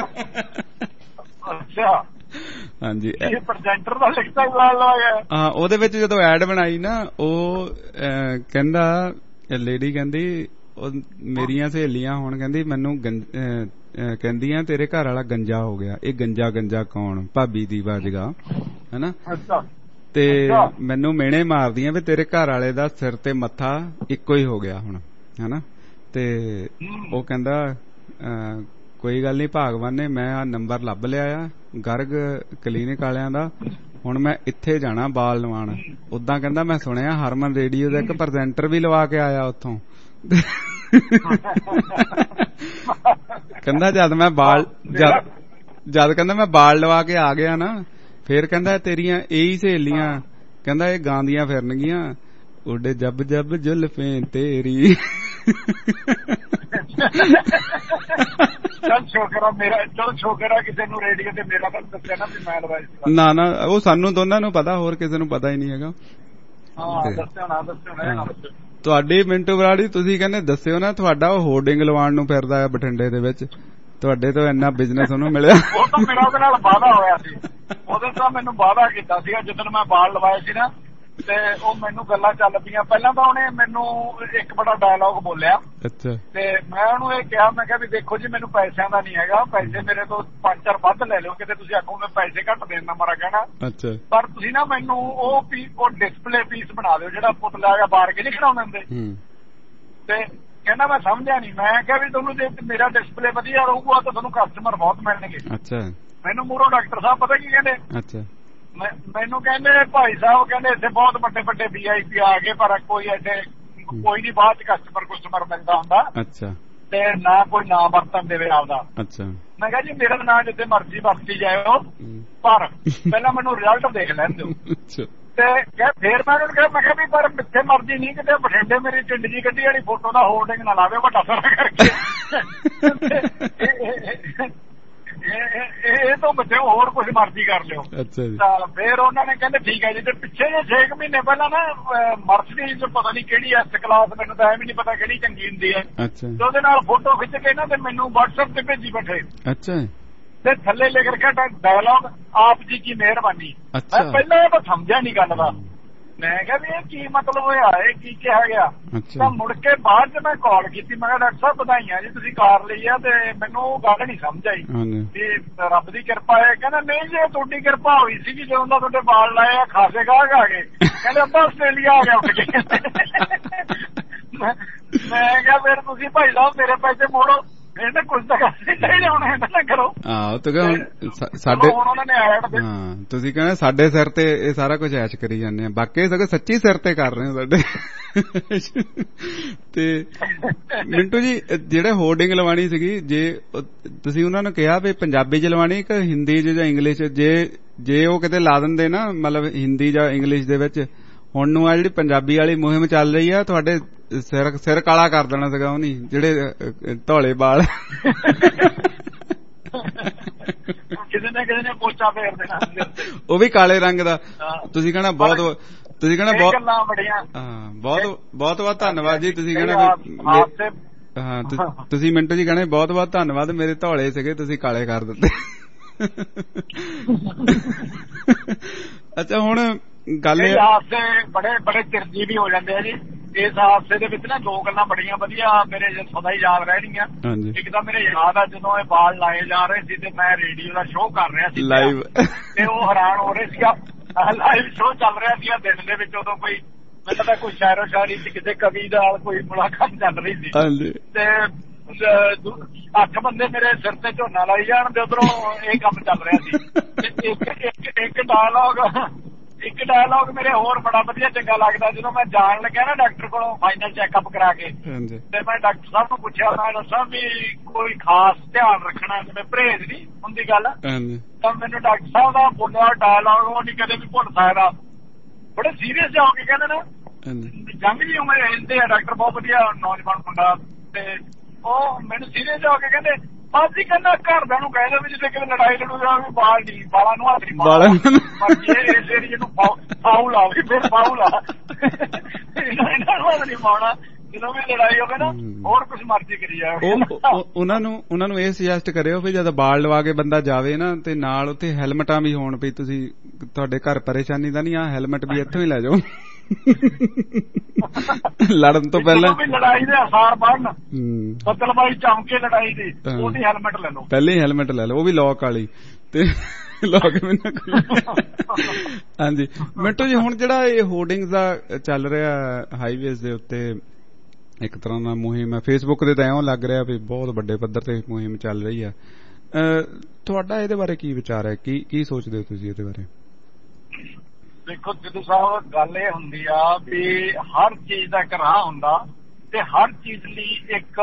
I: ਅੱਛਾ
A: ਹਾਂਜੀ
I: ਪ੍ਰੈਜ਼ੈਂਟਰ ਦਾ ਲਿਖਤਾ ਵਾਲ ਲਵਾਇਆ।
A: ਹਾਂ ਉਹਦੇ ਵਿੱਚ ਜਦੋਂ ਐਡ ਬਣਾਈ ਨਾ ਉਹ ਕਹਿੰਦਾ ਲੇਡੀ ਕਹਿੰਦੀ ਉਹ ਮੇਰੀਆਂ ਸਹੇਲੀਆਂ ਹੁਣ ਕਹਿੰਦੀ ਮੈਨੂੰ ਕਹਿੰਦੀਆਂ ਤੇਰੇ ਘਰ ਵਾਲਾ ਗੰਜਾ ਹੋ ਗਿਆ। ਇਹ ਗੰਜਾ ਗੰਜਾ ਕੌਣ? ਭਾਬੀ ਦੀ ਬਾਜਗਾ ਹਨਾ। ਤੇ ਮੈਨੂੰ ਮਿਹਣੇ ਮਾਰਦੀਆਂ ਵੀ ਤੇਰੇ ਘਰ ਵਾਲੇ ਦਾ ਸਿਰ ਤੇ ਮੱਥਾ ਇੱਕੋ ਹੀ ਹੋ ਗਿਆ ਹੁਣ ਹਨਾ। ਤੇ ਉਹ ਕਹਿੰਦਾ ਕੋਈ ਗੱਲ ਨਹੀਂ ਭਾਗਵਾਨ ਨੇ, ਮੈਂ ਆ ਨੰਬਰ ਲੱਭ ਲਿਆ ਆ ਗਰਗ ਕਲੀਨਿਕ ਵਾਲਿਆਂ ਦਾ, ਹੁਣ ਮੈਂ ਇੱਥੇ ਜਾਣਾ ਬਾਲ ਲਵਾਉਣ। ਉਦਾਂ ਕਹਿੰਦਾ ਮੈਂ ਸੁਣਿਆ ਹਰਮਨ ਰੇਡੀਓ ਦਾ ਇੱਕ ਪ੍ਰੈਜ਼ੈਂਟਰ ਵੀ ਲਵਾ ਕੇ ਆਇਆ ਉੱਥੋਂ। ਕਹਿੰਦਾ ਜਦ ਮੈਂ ਬਾਲ ਜਦ ਜਦ ਕਹਿੰਦਾ ਮੈਂ ਬਾਲ ਲਵਾ ਕੇ ਆ ਗਿਆ ਨਾ, ਫੇਰ ਕਹਿੰਦਾ ਤੇਰੀਆਂ ਇਹੀ ਸਹੇਲੀਆਂ ਕਹਿੰਦਾ ਇਹ ਗਾਉਂਦੀਆਂ ਫਿਰਨਗੀਆਂ ਉੱਡੇ ਜੱਬ ਜੱਬ ਜ਼ੁਲਫੇ ਤੇਰੀ।
I: ਚੱਲ ਛੋਕਰਾ ਮੇਰਾ, ਚਲ ਛੋਕਰਾ ਕਿਸੇ ਨੂੰ ਰੇਡੀਓ ਤੇ ਮੇਰਾ ਤਾਂ ਦੱਸਿਆ ਨਾ ਵੀ ਮੈਂ ਲਵਾਇਆ।
A: ਨਾ ਨਾ ਉਹ ਸਾਨੂੰ ਦੋਨਾਂ ਨੂੰ ਪਤਾ, ਹੋਰ ਕਿਸੇ ਨੂੰ ਪਤਾ ਹੀ ਨਹੀਂ ਹੈਗਾ।
I: ਹਾਂ ਦੱਸਿਓ ਨਾ ਦੱਸਿਓ ਨਾ।
A: ਤੁਹਾਡੀ ਮਿੰਟੂ ਬਰਾੜੀ ਤੁਸੀਂ ਕਹਿੰਦੇ ਦੱਸਿਓ ਨਾ, ਤੁਹਾਡਾ ਉਹ ਹੋਰਡਿੰਗ ਲਵਾਉਣ ਨੂੰ ਫਿਰਦਾ ਹੈ ਬਠਿੰਡੇ ਦੇ ਵਿੱਚ, ਤੁਹਾਡੇ ਤੋਂ ਇੰਨਾ ਬਿਜ਼ਨਸ ਉਹਨੂੰ ਮਿਲਿਆ।
I: ਉਹ ਤਾਂ ਮੇਰਾ ਉਹਦੇ ਨਾਲ ਵਾਅਦਾ ਹੋਇਆ ਸੀ, ਉਹਦੇ ਤੋਂ ਮੈਨੂੰ ਵਾਅਦਾ ਕੀਤਾ ਸੀਗਾ ਜਦੋਂ ਮੈਂ ਬਾਲ ਲਵਾਏ ਸੀ ਨਾ, ਤੇ ਉਹ ਮੈਨੂੰ ਗੱਲਾਂ ਚੱਲ ਪਈਆਂ। ਪਹਿਲਾਂ ਤਾਂ ਉਹਨੇ ਮੈਨੂੰ ਇੱਕ ਬੜਾ ਡਾਇਲੌਗ ਬੋਲਿਆ। ਅੱਛਾ। ਤੇ ਮੈਂ ਉਹਨੂੰ ਇਹ ਕਿਹਾ, ਮੈਂ ਕਿਹਾ ਵੀ ਦੇਖੋ ਜੀ ਮੈਨੂੰ ਪੈਸਿਆਂ ਦਾ ਨਹੀਂ ਹੈਗਾ, ਪੈਸੇ ਮੇਰੇ ਤੋਂ ਪੰਜ ਚਾਰ ਵੱਧ ਲੈ ਲਿਓ, ਕਿਤੇ ਤੁਸੀਂ ਆਖੋ ਮੈਂ ਪੈਸੇ ਘੱਟ ਦੇਣਾ ਮਾਰਾ ਕਹਿਣਾ। ਅੱਛਾ। ਪਰ ਤੁਸੀਂ ਨਾ ਮੈਨੂੰ ਉਹ ਪੀ ਉਹ ਡਿਸਪਲੇ ਪੀਸ ਬਣਾ ਦਿਓ ਜਿਹੜਾ ਪੁਤਲਾ ਜਾਂ ਬਾਰ ਕੇ ਨਹੀਂ ਖੜਾਉਂਦੇ ਹੁੰਦੇ। ਤੇ ਕਹਿੰਦਾ ਮੈਂ ਸਮਝਿਆ ਨਹੀਂ। ਮੈਂ ਕਿਹਾ ਵੀ ਤੁਹਾਨੂੰ ਜੇ ਮੇਰਾ ਡਿਸਪਲੇ ਵਧੀਆ ਰਹੂਗਾ ਤਾਂ ਤੁਹਾਨੂੰ ਕਸਟਮਰ ਬਹੁਤ ਮਿਲਣਗੇ। ਅੱਛਾ। ਮੈਨੂੰ ਮੂਹਰੋਂ ਡਾਕਟਰ ਸਾਹਿਬ ਪਤਾ ਕੀ ਕਹਿੰਦੇ? ਅੱਛਾ। ਮੈਨੂੰ ਕਹਿੰਦੇ ਭਾਈ ਸਾਹਿਬ ਕਹਿੰਦੇ ਇੱਥੇ ਬਹੁਤ ਵੱਡੇ ਵੱਡੇ ਵੀ ਆਈ ਪੀ ਆ ਗਏ, ਪਰ ਕੋਈ ਇੱਥੇ ਕੋਈ ਨਹੀਂ ਬਾਅਦ ਚ ਕਸਟਮਰ ਕੁਸਟਮਰ ਮਿਲਦਾ ਹੁੰਦਾ। ਅੱਛਾ। ਤੇ ਨਾ ਕੋਈ ਨਾਂ ਵਰਤਣ ਦੇਵੇ ਆਪਦਾ। ਅੱਛਾ। ਮੈਂ ਕਿਹਾ ਜੀ ਮੇਰਾ ਨਾਂ ਜਿੱਥੇ ਮਰਜ਼ੀ ਵਰਤੀ ਜਾਇਓ, ਪਰ ਪਹਿਲਾਂ ਮੈਨੂੰ ਰਿਜ਼ਲਟ ਦੇਖ ਲੈਣ ਦਿਓ। ਤੇ ਫੇਰ ਮੈਂ ਉਹਨੂੰ ਕਿਹਾ, ਮੈਂ ਕਿਹਾ ਵੀ ਪਰ ਜਿੱਥੇ ਮਰਜ਼ੀ ਨਹੀਂ, ਕਿਤੇ ਬਠਿੰਡੇ ਮੇਰੀ ਟਿੰਡ ਜੀ ਗੱਡੀ ਵਾਲੀ ਫੋਟੋ ਦਾ ਹੋਰਡਿੰਗ ਨਾ ਲਾਵੇ ਵੱਡਾ ਸਾਰਾ ਕਰਕੇ। ਇਹ ਤੋਂ ਬੱਚੇ ਹੋਰ ਕੁਝ ਮਰਜ਼ੀ ਕਰ ਲਿਓ। ਤਾਂ ਫੇਰ ਉਹਨਾਂ ਨੇ ਕਹਿੰਦੇ ਠੀਕ ਹੈ ਜੀ। ਤੇ ਪਿੱਛੇ ਜੇ ਛੇ ਮਹੀਨੇ ਪਹਿਲਾਂ ਨਾ ਮਰਸਡੀਜ਼ ਪਤਾ ਨਹੀਂ ਕਿਹੜੀ ਐਸ ਕਲਾਸ, ਮੈਨੂੰ ਤਾਂ ਐਵੇਂ ਨਹੀਂ ਪਤਾ ਕਿਹੜੀ ਚੰਗੀ ਹੁੰਦੀ ਹੈ, ਤੇ ਉਹਦੇ ਨਾਲ ਫੋਟੋ ਖਿੱਚ ਕੇ ਨਾ ਤੇ ਮੈਨੂੰ WhatsApp ਤੇ ਭੇਜੀ ਬੈਠੇ। ਅੱਛਾ। ਤੇ ਥੱਲੇ ਲਿਖ ਰੱਖਿਆ ਡਾਇਲੌਗ ਆਪ ਜੀ ਕੀ ਮਿਹਰਬਾਨੀ। ਮੈਂ ਪਹਿਲਾਂ ਇਹ ਤਾਂ ਸਮਝਿਆ ਨਹੀਂ ਗੱਲ ਦਾ। ਮੈਂ ਕਿਹਾ ਵੀ ਇਹ ਕੀ ਮਤਲਬ ਹੋਇਆ, ਇਹ ਕੀ ਕਿਹਾ ਗਿਆ? ਤਾਂ ਮੁੜ ਕੇ ਬਾਅਦ ਚ ਮੈਂ ਕਾਲ ਕੀਤੀ, ਮੈਂ ਕਿਹਾ ਡਾਕਟਰ ਸਾਹਿਬ ਵਧਾਈਆਂ ਜੀ ਤੁਸੀਂ ਕਾਰ ਲਈ ਆ, ਤੇ ਮੈਨੂੰ ਗੱਲ ਨਹੀਂ ਸਮਝ ਆਈ ਵੀ ਰੱਬ ਦੀ ਕਿਰਪਾ ਹੈ। ਕਹਿੰਦਾ ਨਹੀਂ ਜੇ ਤੁਹਾਡੀ ਕਿਰਪਾ ਹੋਈ ਸੀਗੀ ਜਦੋਂ ਦਾ ਤੁਹਾਡੇ ਵਾਲ ਲਾਏ ਆ ਖਾਸੇ ਗਾਹਕ ਆ ਗਏ। ਕਹਿੰਦੇ ਅੱਧਾ ਆਸਟ੍ਰੇਲੀਆ ਆ ਗਿਆ ਉੱਠ ਕੇ। ਮੈਂ ਕਿਹਾ ਫਿਰ ਤੁਸੀਂ ਭਾਈ ਸਾਹਿਬ ਮੇਰੇ ਪੈਸੇ ਮੋੜੋ, ਇਹਨੇ ਕੁਝ ਤਾਂ ਚਾਹੀਦਾ ਹੁਣ ਇਹਦਾ ਨਾ ਕਰੋ। ਹਾਂ ਤੇ ਸਾਡੇ ਹਾਂ ਤੁਸੀਂ ਕਹਿੰਦੇ ਸਾਡੇ ਸਿਰ ਤੇ ਇਹ ਸਾਰਾ ਕੁਝ ਐਸ਼ ਕਰੀ ਜਾਂਦੇ ਆ, ਬਾਕੀ ਸਗੋਂ ਸੱਚੀ ਸਿਰ ਤੇ ਕਰ ਰਹੇ ਹੋ ਸਾਡੇ। ਤੇ ਮਿੰਟੂ ਜੀ ਜਿਹੜੇ ਹੋਰਡਿੰਗ ਲਵਾਣੀ ਸੀਗੀ, ਜੇ ਤੁਸੀਂ ਉਹਨਾਂ ਨੂੰ ਕਿਹਾ ਵੀ ਪੰਜਾਬੀ ਚ ਲਵਾਣੀ ਕਿ ਹਿੰਦੀ ਚ ਜਾਂ ਇੰਗਲਿਸ਼, ਜੇ ਜੇ ਉਹ ਕਿਤੇ ਲਾ ਦਿੰਦੇ ਨਾ ਮਤਲਬ ਹਿੰਦੀ ਜਾਂ ਇੰਗਲਿਸ਼ ਦੇ ਵਿੱਚ, ਹੁਣ ਨੂੰ ਆ ਜਿਹੜੀ ਪੰਜਾਬੀ ਵਾਲੀ ਮੁਹਿੰਮ ਚੱਲ ਰਹੀ ਆ, ਤੁਹਾਡੇ ਸਿਰ ਸਿਰ ਕਾਲਾ ਕਰ ਦੇਣਾ ਸੀਗਾ ਉਹਨੀ, ਜਿਹੜੇ ਧੌਲੇ ਬਾਲ। ਕਿਸੇ ਨੇ ਕਿਸੇ ਨੇ ਪੋਚਾ ਫੇਰ ਦੇਣਾ, ਉਹ ਵੀ ਕਾਲੇ ਰੰਗ ਦਾ। ਤੁਸੀਂ ਕਹਿਣਾ ਬਹੁਤ ਤੁਸੀਂ ਕਹਿਣਾ ਬਹੁਤ ਗੱਲਾਂ ਬੜੀਆਂ। ਹਾਂ ਬਹੁਤ ਬਹੁਤ ਬਹੁਤ ਧੰਨਵਾਦ ਜੀ। ਤੁਸੀਂ ਕਹਿਣਾ ਹਾਂ ਤੁਸੀਂ ਮਿੰਟੂ ਜੀ ਕਹਿਣਾ ਬਹੁਤ ਬਹੁਤ ਧੰਨਵਾਦ, ਮੇਰੇ ਧੌਲੇ ਸੀਗੇ ਤੁਸੀਂ ਕਾਲੇ ਕਰ ਦਿੱਤੇ।
A: ਅੱਛਾ ਹੁਣ ਗੱਲ
I: ਇਹ ਹਾਦਸੇ ਬੜੇ ਬੜੇ ਚਿਰਜੀਵੀ ਹੋ ਜਾਂਦੇ ਆ ਜੀ। ਇਸ ਹਾਦਸੇ ਦੇ ਵਿੱਚ ਨਾ ਦੋ ਗੱਲਾਂ ਬੜੀਆਂ ਵਧੀਆ ਮੇਰੇ ਸਦਾ ਹੀ ਯਾਦ ਰਹਿਣੀਆਂ। ਇੱਕ ਤਾਂ ਮੇਰੇ ਯਾਦ ਆ ਜਦੋਂ ਇਹ ਬਾਲ ਲਾਏ ਜਾ ਰਹੇ ਸੀ ਤੇ ਮੈਂ ਰੇਡੀਓ ਦਾ ਸ਼ੋਅ ਕਰ ਰਿਹਾ ਸੀ ਲਾਈਵ, ਤੇ ਉਹ ਹੈਰਾਨ ਹੋ ਰਹੇ ਸੀਗਾ। ਲਾਈਵ ਸ਼ੋਅ ਚੱਲ ਰਿਹਾ ਸੀ ਦਿਨ ਦੇ ਵਿੱਚ। ਉਦੋਂ ਕੋਈ ਮੈਨੂੰ ਤਾਂ ਕੋਈ ਸ਼ਾਇਰੋ ਸ਼ਾਇਰੀ ਸੀ, ਕਿਸੇ ਕਵੀ ਨਾਲ ਕੋਈ ਮੁਲਾਕਾਤ ਚੱਲ ਰਹੀ ਸੀ ਤੇ ਅੱਠ ਬੰਦੇ ਮੇਰੇ ਸਿਰ ਤੇ ਝੋਨਾ ਲਾਈ ਜਾਣ ਤੇ ਉਧਰੋਂ ਇਹ ਕੰਮ ਚੱਲ ਰਿਹਾ ਸੀ। ਇੱਕ ਇੱਕ ਡਾਇਲੌਗ ਇੱਕ ਡਾਇਲੌਗ ਮੇਰੇ ਹੋਰ ਬੜਾ ਵਧੀਆ ਚੰਗਾ ਲੱਗਦਾ। ਜਦੋਂ ਮੈਂ ਜਾਣ ਲੱਗਿਆ ਨਾ ਡਾਕਟਰ ਕੋਲੋਂ ਫਾਈਨਲ ਚੈੱਕਅਪ ਕਰਾ ਕੇ, ਤੇ ਮੈਂ ਡਾਕਟਰ ਸਾਹਿਬ ਨੂੰ ਪੁੱਛਿਆ, ਮੈਂ ਦੱਸਾਂ ਵੀ ਕੋਈ ਖਾਸ ਧਿਆਨ ਰੱਖਣਾ, ਜਿਵੇਂ ਪਰਹੇਜ਼ ਨਹੀਂ ਹੁੰਦੀ ਗੱਲ, ਤਾਂ ਮੈਨੂੰ ਡਾਕਟਰ ਸਾਹਿਬ ਦਾ ਬੋਲਿਆ ਡਾਇਲੌਗ ਉਹ ਨਹੀਂ ਕਦੇ ਵੀ ਭੁੱਲ ਸਕਦਾ। ਬੜੇ ਸੀਰੀਅਸ ਜਾ ਹੋ ਕੇ ਕਹਿੰਦੇ ਨਾ, ਜੰਗ ਜੀ ਉਮਰ ਰਹਿੰਦੇ ਆ ਡਾਕਟਰ, ਬਹੁਤ ਵਧੀਆ ਨੌਜਵਾਨ ਮੁੰਡਾ, ਤੇ ਉਹ ਮੈਨੂੰ ਸੀਰੀਅਸ ਜਾ ਹੋ ਕੇ ਕਹਿੰਦੇ ਅੱਜ ਹੀ ਕਹਿੰਦਾ ਘਰਦਿਆਂ ਨੂੰ ਕਹਿ ਦਿਓ ਵੀ ਜਿੱਥੇ ਕਿਤੇ ਲੜਾਈ ਲੜੂਗਾ ਵੀ ਬਾਲ ਨਹੀਂ ਬਾਲਾਂ ਨੂੰ ਹੱਥ ਨਹੀਂ ਮਾਰਨਾ, ਇਸ ਏਰੀਏ ਨੂੰ ਫਾਉਲ ਆ ਵੀ ਫਿਰ ਫਾਉਲ ਆ, ਇਹਨਾਂ ਨੂੰ ਹੱਥ ਨਹੀਂ ਮਾਰਨਾ। ਜਦੋਂ ਵੀ ਲੜਾਈ ਹੋਵੇ ਨਾ ਹੋਰ ਕੁਛ ਮਰਜ਼ੀ ਕਰੀ ਜਾਵੇ।
A: ਉਹਨਾਂ ਨੂੰ ਉਹਨਾਂ ਨੂੰ ਇਹ ਸੁਜੈਸਟ ਕਰਿਓ ਵੀ ਜਦ ਬਾਲ ਲਵਾ ਕੇ ਬੰਦਾ ਜਾਵੇ ਨਾ ਤੇ ਨਾਲ ਉੱਥੇ ਹੈਲਮਟਾਂ ਵੀ ਹੋਣ, ਵੀ ਤੁਸੀਂ ਤੁਹਾਡੇ ਘਰ ਪਰੇਸ਼ਾਨੀ ਤਾਂ ਨਹੀਂ, ਆ ਹੈਲਮਟ ਵੀ ਇੱਥੋਂ ਹੀ ਲੈ ਜਾਓ ਲੜਨ ਤੋਂ ਪਹਿਲਾਂ,
I: ਲੜਾਈ ਦੇ ਅਸਾਰ ਬਣਨ, ਬਦਲਬਾਈ ਚਮਕੇ ਲੜਾਈ ਦੀ, ਉਹਦੀ ਹੈਲਮਟ ਲੈ ਲਓ,
A: ਪਹਿਲੇ ਹੀ ਹੈਲਮਟ ਲੈ ਲਓ, ਉਹ ਵੀ ਲੌਕ ਵਾਲੀ, ਤੇ ਲੌਕ ਵੀ ਨਾ ਹਾਂਜੀ। ਮਿੰਟੂ ਜੀ ਹੁਣ ਜਿਹੜਾ ਇਹ ਹੋਰਡਿੰਗਸ ਦਾ ਚੱਲ ਰਿਹਾ ਹਾਈਵੇਜ਼ ਦੇ ਉੱਤੇ, ਇੱਕ ਤਰ੍ਹਾਂ ਦਾ ਮੁਹਿੰਮ ਹੈ, ਫੇਸਬੁੱਕ ਤੇ ਤਾਂ ਇਉਂ ਲੱਗ ਰਿਹਾ ਵੀ ਬਹੁਤ ਵੱਡੇ ਪੱਧਰ ਤੇ ਮੁਹਿੰਮ ਚੱਲ ਰਹੀ ਹੈ, ਤੁਹਾਡਾ ਇਹਦੇ ਬਾਰੇ ਕੀ ਵਿਚਾਰ ਹੈ, ਕੀ ਕੀ ਸੋਚਦੇ ਹੋ ਤੁਸੀਂ ਇਹਦੇ ਬਾਰੇ?
I: ਦੇਖੋ ਸਿੱਧੂ ਸਾਹਿਬ, ਗੱਲ ਇਹ ਹੁੰਦੀ ਆ ਵੀ ਹਰ ਚੀਜ਼ ਦਾ ਇੱਕ ਰਾਹ ਹੁੰਦਾ ਤੇ ਹਰ ਚੀਜ਼ ਲਈ ਇੱਕ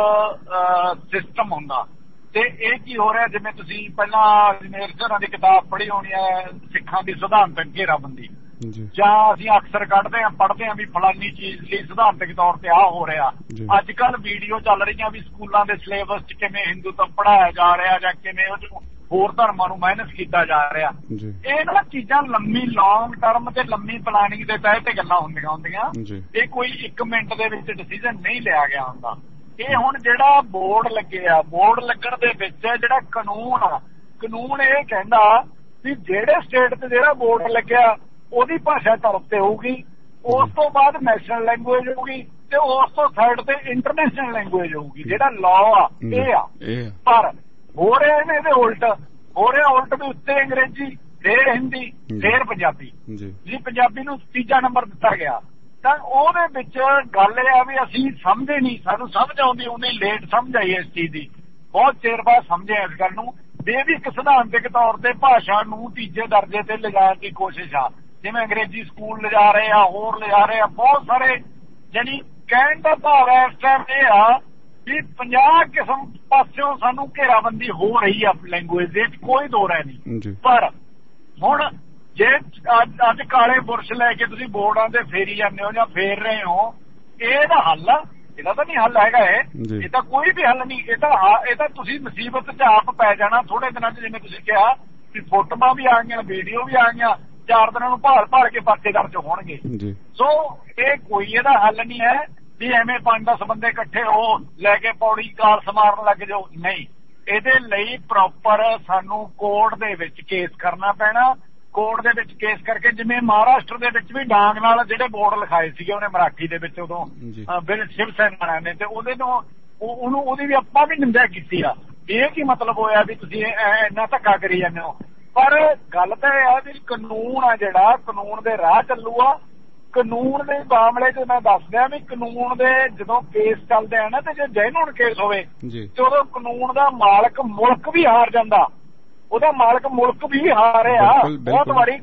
I: ਸਿਸਟਮ ਹੁੰਦਾ। ਤੇ ਇਹ ਕੀ ਹੋ ਰਿਹਾ, ਜਿਵੇਂ ਤੁਸੀਂ ਪਹਿਲਾਂ ਜਨੇਰ ਸਰਾਂ ਦੀ ਕਿਤਾਬ ਪੜ੍ਹੀ ਹੋਣੀ ਹੈ, ਸਿੱਖਾਂ ਦੀ ਸਿਧਾਂਤਕ ਘੇਰਾਬੰਦੀ, ਜਾਂ ਅਸੀਂ ਅਕਸਰ ਕੱਢਦੇ ਹਾਂ ਪੜ੍ਹਦੇ ਹਾਂ ਵੀ ਫਲਾਨੀ ਚੀਜ਼ ਲਈ ਸਿਧਾਂਤਕ ਤੌਰ ਤੇ ਆਹ ਹੋ ਰਿਹਾ। ਅੱਜ ਕੱਲ੍ਹ ਵੀਡੀਓ ਚੱਲ ਰਹੀਆਂ ਵੀ ਸਕੂਲਾਂ ਦੇ ਸਿਲੇਬਸ ਚ ਕਿਵੇਂ ਹਿੰਦੂਤਵ ਪੜ੍ਹਾਇਆ ਜਾ ਰਿਹਾ ਜਾਂ ਕਿਵੇਂ ਉਹ ਹੋਰ ਧਰਮਾਂ ਨੂੰ ਮਾਈਨਸ ਕੀਤਾ ਜਾ ਰਿਹਾ। ਇਹ ਨਾ ਚੀਜ਼ਾਂ ਲੰਮੀ ਲੌਂਗ ਟਰਮ ਤੇ ਲੰਮੀ ਪਲਾਨਿੰਗ ਦੇ ਤਹਿਤ ਗੱਲਾਂ ਹੁੰਦੀਆਂ ਹੁੰਦੀਆਂ ਇਹ ਕੋਈ ਇੱਕ ਮਿੰਟ ਦੇ ਵਿੱਚ ਡਿਸੀਜ਼ਨ ਨਹੀਂ ਲਿਆ ਗਿਆ ਹੁੰਦਾ। ਇਹ ਹੁਣ ਜਿਹੜਾ ਬੋਰਡ ਲੱਗੇ ਆ, ਬੋਰਡ ਲੱਗਣ ਦੇ ਵਿੱਚ ਜਿਹੜਾ ਕਾਨੂੰਨ ਆ, ਕਾਨੂੰਨ ਇਹ ਕਹਿੰਦਾ ਵੀ ਜਿਹੜੇ ਸਟੇਟ ਤੇ ਜਿਹੜਾ ਬੋਰਡ ਲੱਗਿਆ ਉਹਦੀ ਭਾਸ਼ਾ ਧਰਮ ਤੇ ਹੋਊਗੀ, ਉਸ ਤੋਂ ਬਾਅਦ ਨੈਸ਼ਨਲ ਲੈਂਗੁਏਜ ਹੋਊਗੀ, ਤੇ ਉਸ ਤੋਂ ਸਾਈਡ ਤੇ ਇੰਟਰਨੈਸ਼ਨਲ ਲੈਂਗੁਏਜ ਹੋਊਗੀ। ਜਿਹੜਾ ਲਾਅ ਆ ਇਹ ਆ, ਪਰ ਹੋ ਰਿਹਾ ਨੇ ਇਹਦੇ ਉਲਟ, ਹੋ ਰਿਹਾ ਉਲਟ ਵੀ ਉੱਤੇ ਅੰਗਰੇਜ਼ੀ, ਫੇਰ ਹਿੰਦੀ, ਫੇਰ ਪੰਜਾਬੀ। ਜੀ ਪੰਜਾਬੀ ਨੂੰ ਤੀਜਾ ਨੰਬਰ ਦਿੱਤਾ ਗਿਆ, ਤਾਂ ਉਹਦੇ ਵਿੱਚ ਗੱਲ ਇਹ ਆ ਵੀ ਅਸੀਂ ਸਮਝੇ ਨਹੀਂ, ਸਾਨੂੰ ਸਮਝ ਆਉਂਦੀ ਉਹਨੇ ਲੇਟ ਸਮਝ ਆਈ ਇਸ ਚੀਜ਼ ਦੀ, ਬਹੁਤ ਚਿਰ ਬਾਅਦ ਸਮਝੇ ਇਸ ਗੱਲ ਨੂੰ ਵੀ ਇਹ ਵੀ ਇੱਕ ਸਿਧਾਂਤਕ ਤੌਰ ਤੇ ਭਾਸ਼ਾ ਨੂੰ ਤੀਜੇ ਦਰਜੇ ਤੇ ਲਿਜਾਣ ਦੀ ਕੋਸ਼ਿਸ਼ ਆ। ਜਿਵੇਂ ਅੰਗਰੇਜ਼ੀ ਸਕੂਲ ਲਿਜਾ ਰਹੇ ਆ, ਹੋਰ ਲਿਜਾ ਰਹੇ ਆ ਬਹੁਤ ਸਾਰੇ, ਯਾਨੀ ਕਹਿਣ ਦਾ ਭਾਵ ਹੈ ਇਸ ਟਾਈਮ ਇਹ ਆ ਵੀ ਪੰਜਾਹ ਕਿਸਮ ਪਾਸਿਓਂ ਸਾਨੂੰ ਘੇਰਾਬੰਦੀ ਹੋ ਰਹੀ ਆ ਲੈਂਗੁਏਜ ਦੇ, ਕੋਈ ਦੋ ਰਾਏ ਨਹੀਂ। ਪਰ ਹੁਣ ਜੇ ਅੱਜ ਅੱਜ ਕਾਲੇ ਬੁਰਸ਼ ਲੈ ਕੇ ਤੁਸੀਂ ਬੋਰਡਾਂ ਤੇ ਫੇਰੀ ਜਾਂਦੇ ਹੋ ਜਾਂ ਫੇਰ ਰਹੇ ਹੋ, ਇਹਦਾ ਹੱਲ ਆ? ਇਹਦਾ ਤਾਂ ਨਹੀਂ ਹੱਲ ਹੈਗਾ ਇਹ, ਇਹ ਤਾਂ ਕੋਈ ਵੀ ਹੱਲ ਨਹੀਂ। ਇਹ ਤਾਂ ਇਹ ਤਾਂ ਤੁਸੀਂ ਮੁਸੀਬਤ ਚ ਆਪ ਪੈ ਜਾਣਾ ਥੋੜੇ ਦਿਨਾਂ ਚ। ਜਿਵੇਂ ਤੁਸੀਂ ਕਿਹਾ ਵੀ ਫੋਟੋਆਂ ਵੀ ਆ ਗਈਆਂ, ਵੀਡੀਓ ਵੀ ਆ ਗਈਆਂ, ਚਾਰ ਦਿਨਾਂ ਨੂੰ ਭਾਲ ਭਾਲ ਕੇ ਪਰਚੇ ਦਰਜ ਹੋਣਗੇ। ਸੋ ਇਹ ਕੋਈ ਇਹਦਾ ਹੱਲ ਨਹੀਂ ਹੈ ਵੀ ਐਵੇਂ ਪੰਜ ਦਸ ਬੰਦੇ ਇਕੱਠੇ ਹੋ ਲੈ ਕੇ ਪੌੜੀ ਕਾਰ ਸਮਾਰਨ ਲੱਗ ਜਾਓ, ਨਹੀਂ। ਇਹਦੇ ਲਈ ਪ੍ਰੋਪਰ ਸਾਨੂੰ ਕੋਰਟ ਦੇ ਵਿੱਚ ਕੇਸ ਕਰਨਾ ਪੈਣਾ, ਕੋਰਟ ਦੇ ਵਿੱਚ ਕੇਸ ਕਰਕੇ, ਜਿਵੇਂ ਮਹਾਰਾਸ਼ਟਰ ਦੇ ਵਿੱਚ ਵੀ ਡਾਂਗ ਨਾਲ ਜਿਹੜੇ ਬੋਰਡ ਲਿਖਾਏ ਸੀਗੇ ਉਹਨੇ ਮਰਾਠੀ ਦੇ ਵਿੱਚ ਉਦੋਂ ਸ਼ਿਵ ਸੈਨਾ ਨੇ, ਤੇ ਉਹਦੇ ਨੂੰ ਉਹਨੂੰ ਉਹਦੀ ਵੀ ਆਪਾਂ ਵੀ ਨਿੰਦਿਆ ਕੀਤੀ ਆ। ਇਹ ਕੀ ਮਤਲਬ ਹੋਇਆ ਵੀ ਤੁਸੀਂ ਇੰਨਾ ਧੱਕਾ ਕਰੀ ਜਾਂਦੇ ਹੋ? ਪਰ ਗੱਲ ਤਾਂ ਇਹ ਆ ਵੀ ਕਾਨੂੰਨ ਆ ਜਿਹੜਾ, ਕਾਨੂੰਨ ਦੇ ਰਾਹ ਚੱਲੂਗਾ। ਕਾਨੂੰਨ ਦੇ ਮਾਮਲੇ ਚ ਮੈਂ ਦੱਸ ਦਿਆਂ ਵੀ ਕਾਨੂੰਨ ਦੇ ਜਦੋਂ ਕੇਸ ਚੱਲਦੇ ਆ ਨਾ, ਤੇ ਜੇ ਜੈਨੂਨ ਕੇਸ ਹੋਵੇ ਤੇ ਉਦੋਂ ਕਾਨੂੰਨ ਦਾ ਮਾਲਕ ਮੁਲਕ ਵੀ ਹਾਰ ਜਾਂਦਾ, ਉਹਦਾ ਮਾਲਕ ਮੁਲਕ ਵੀ ਹਾਰਿਆ। ਬਹੁਤ ਵਾਰੀ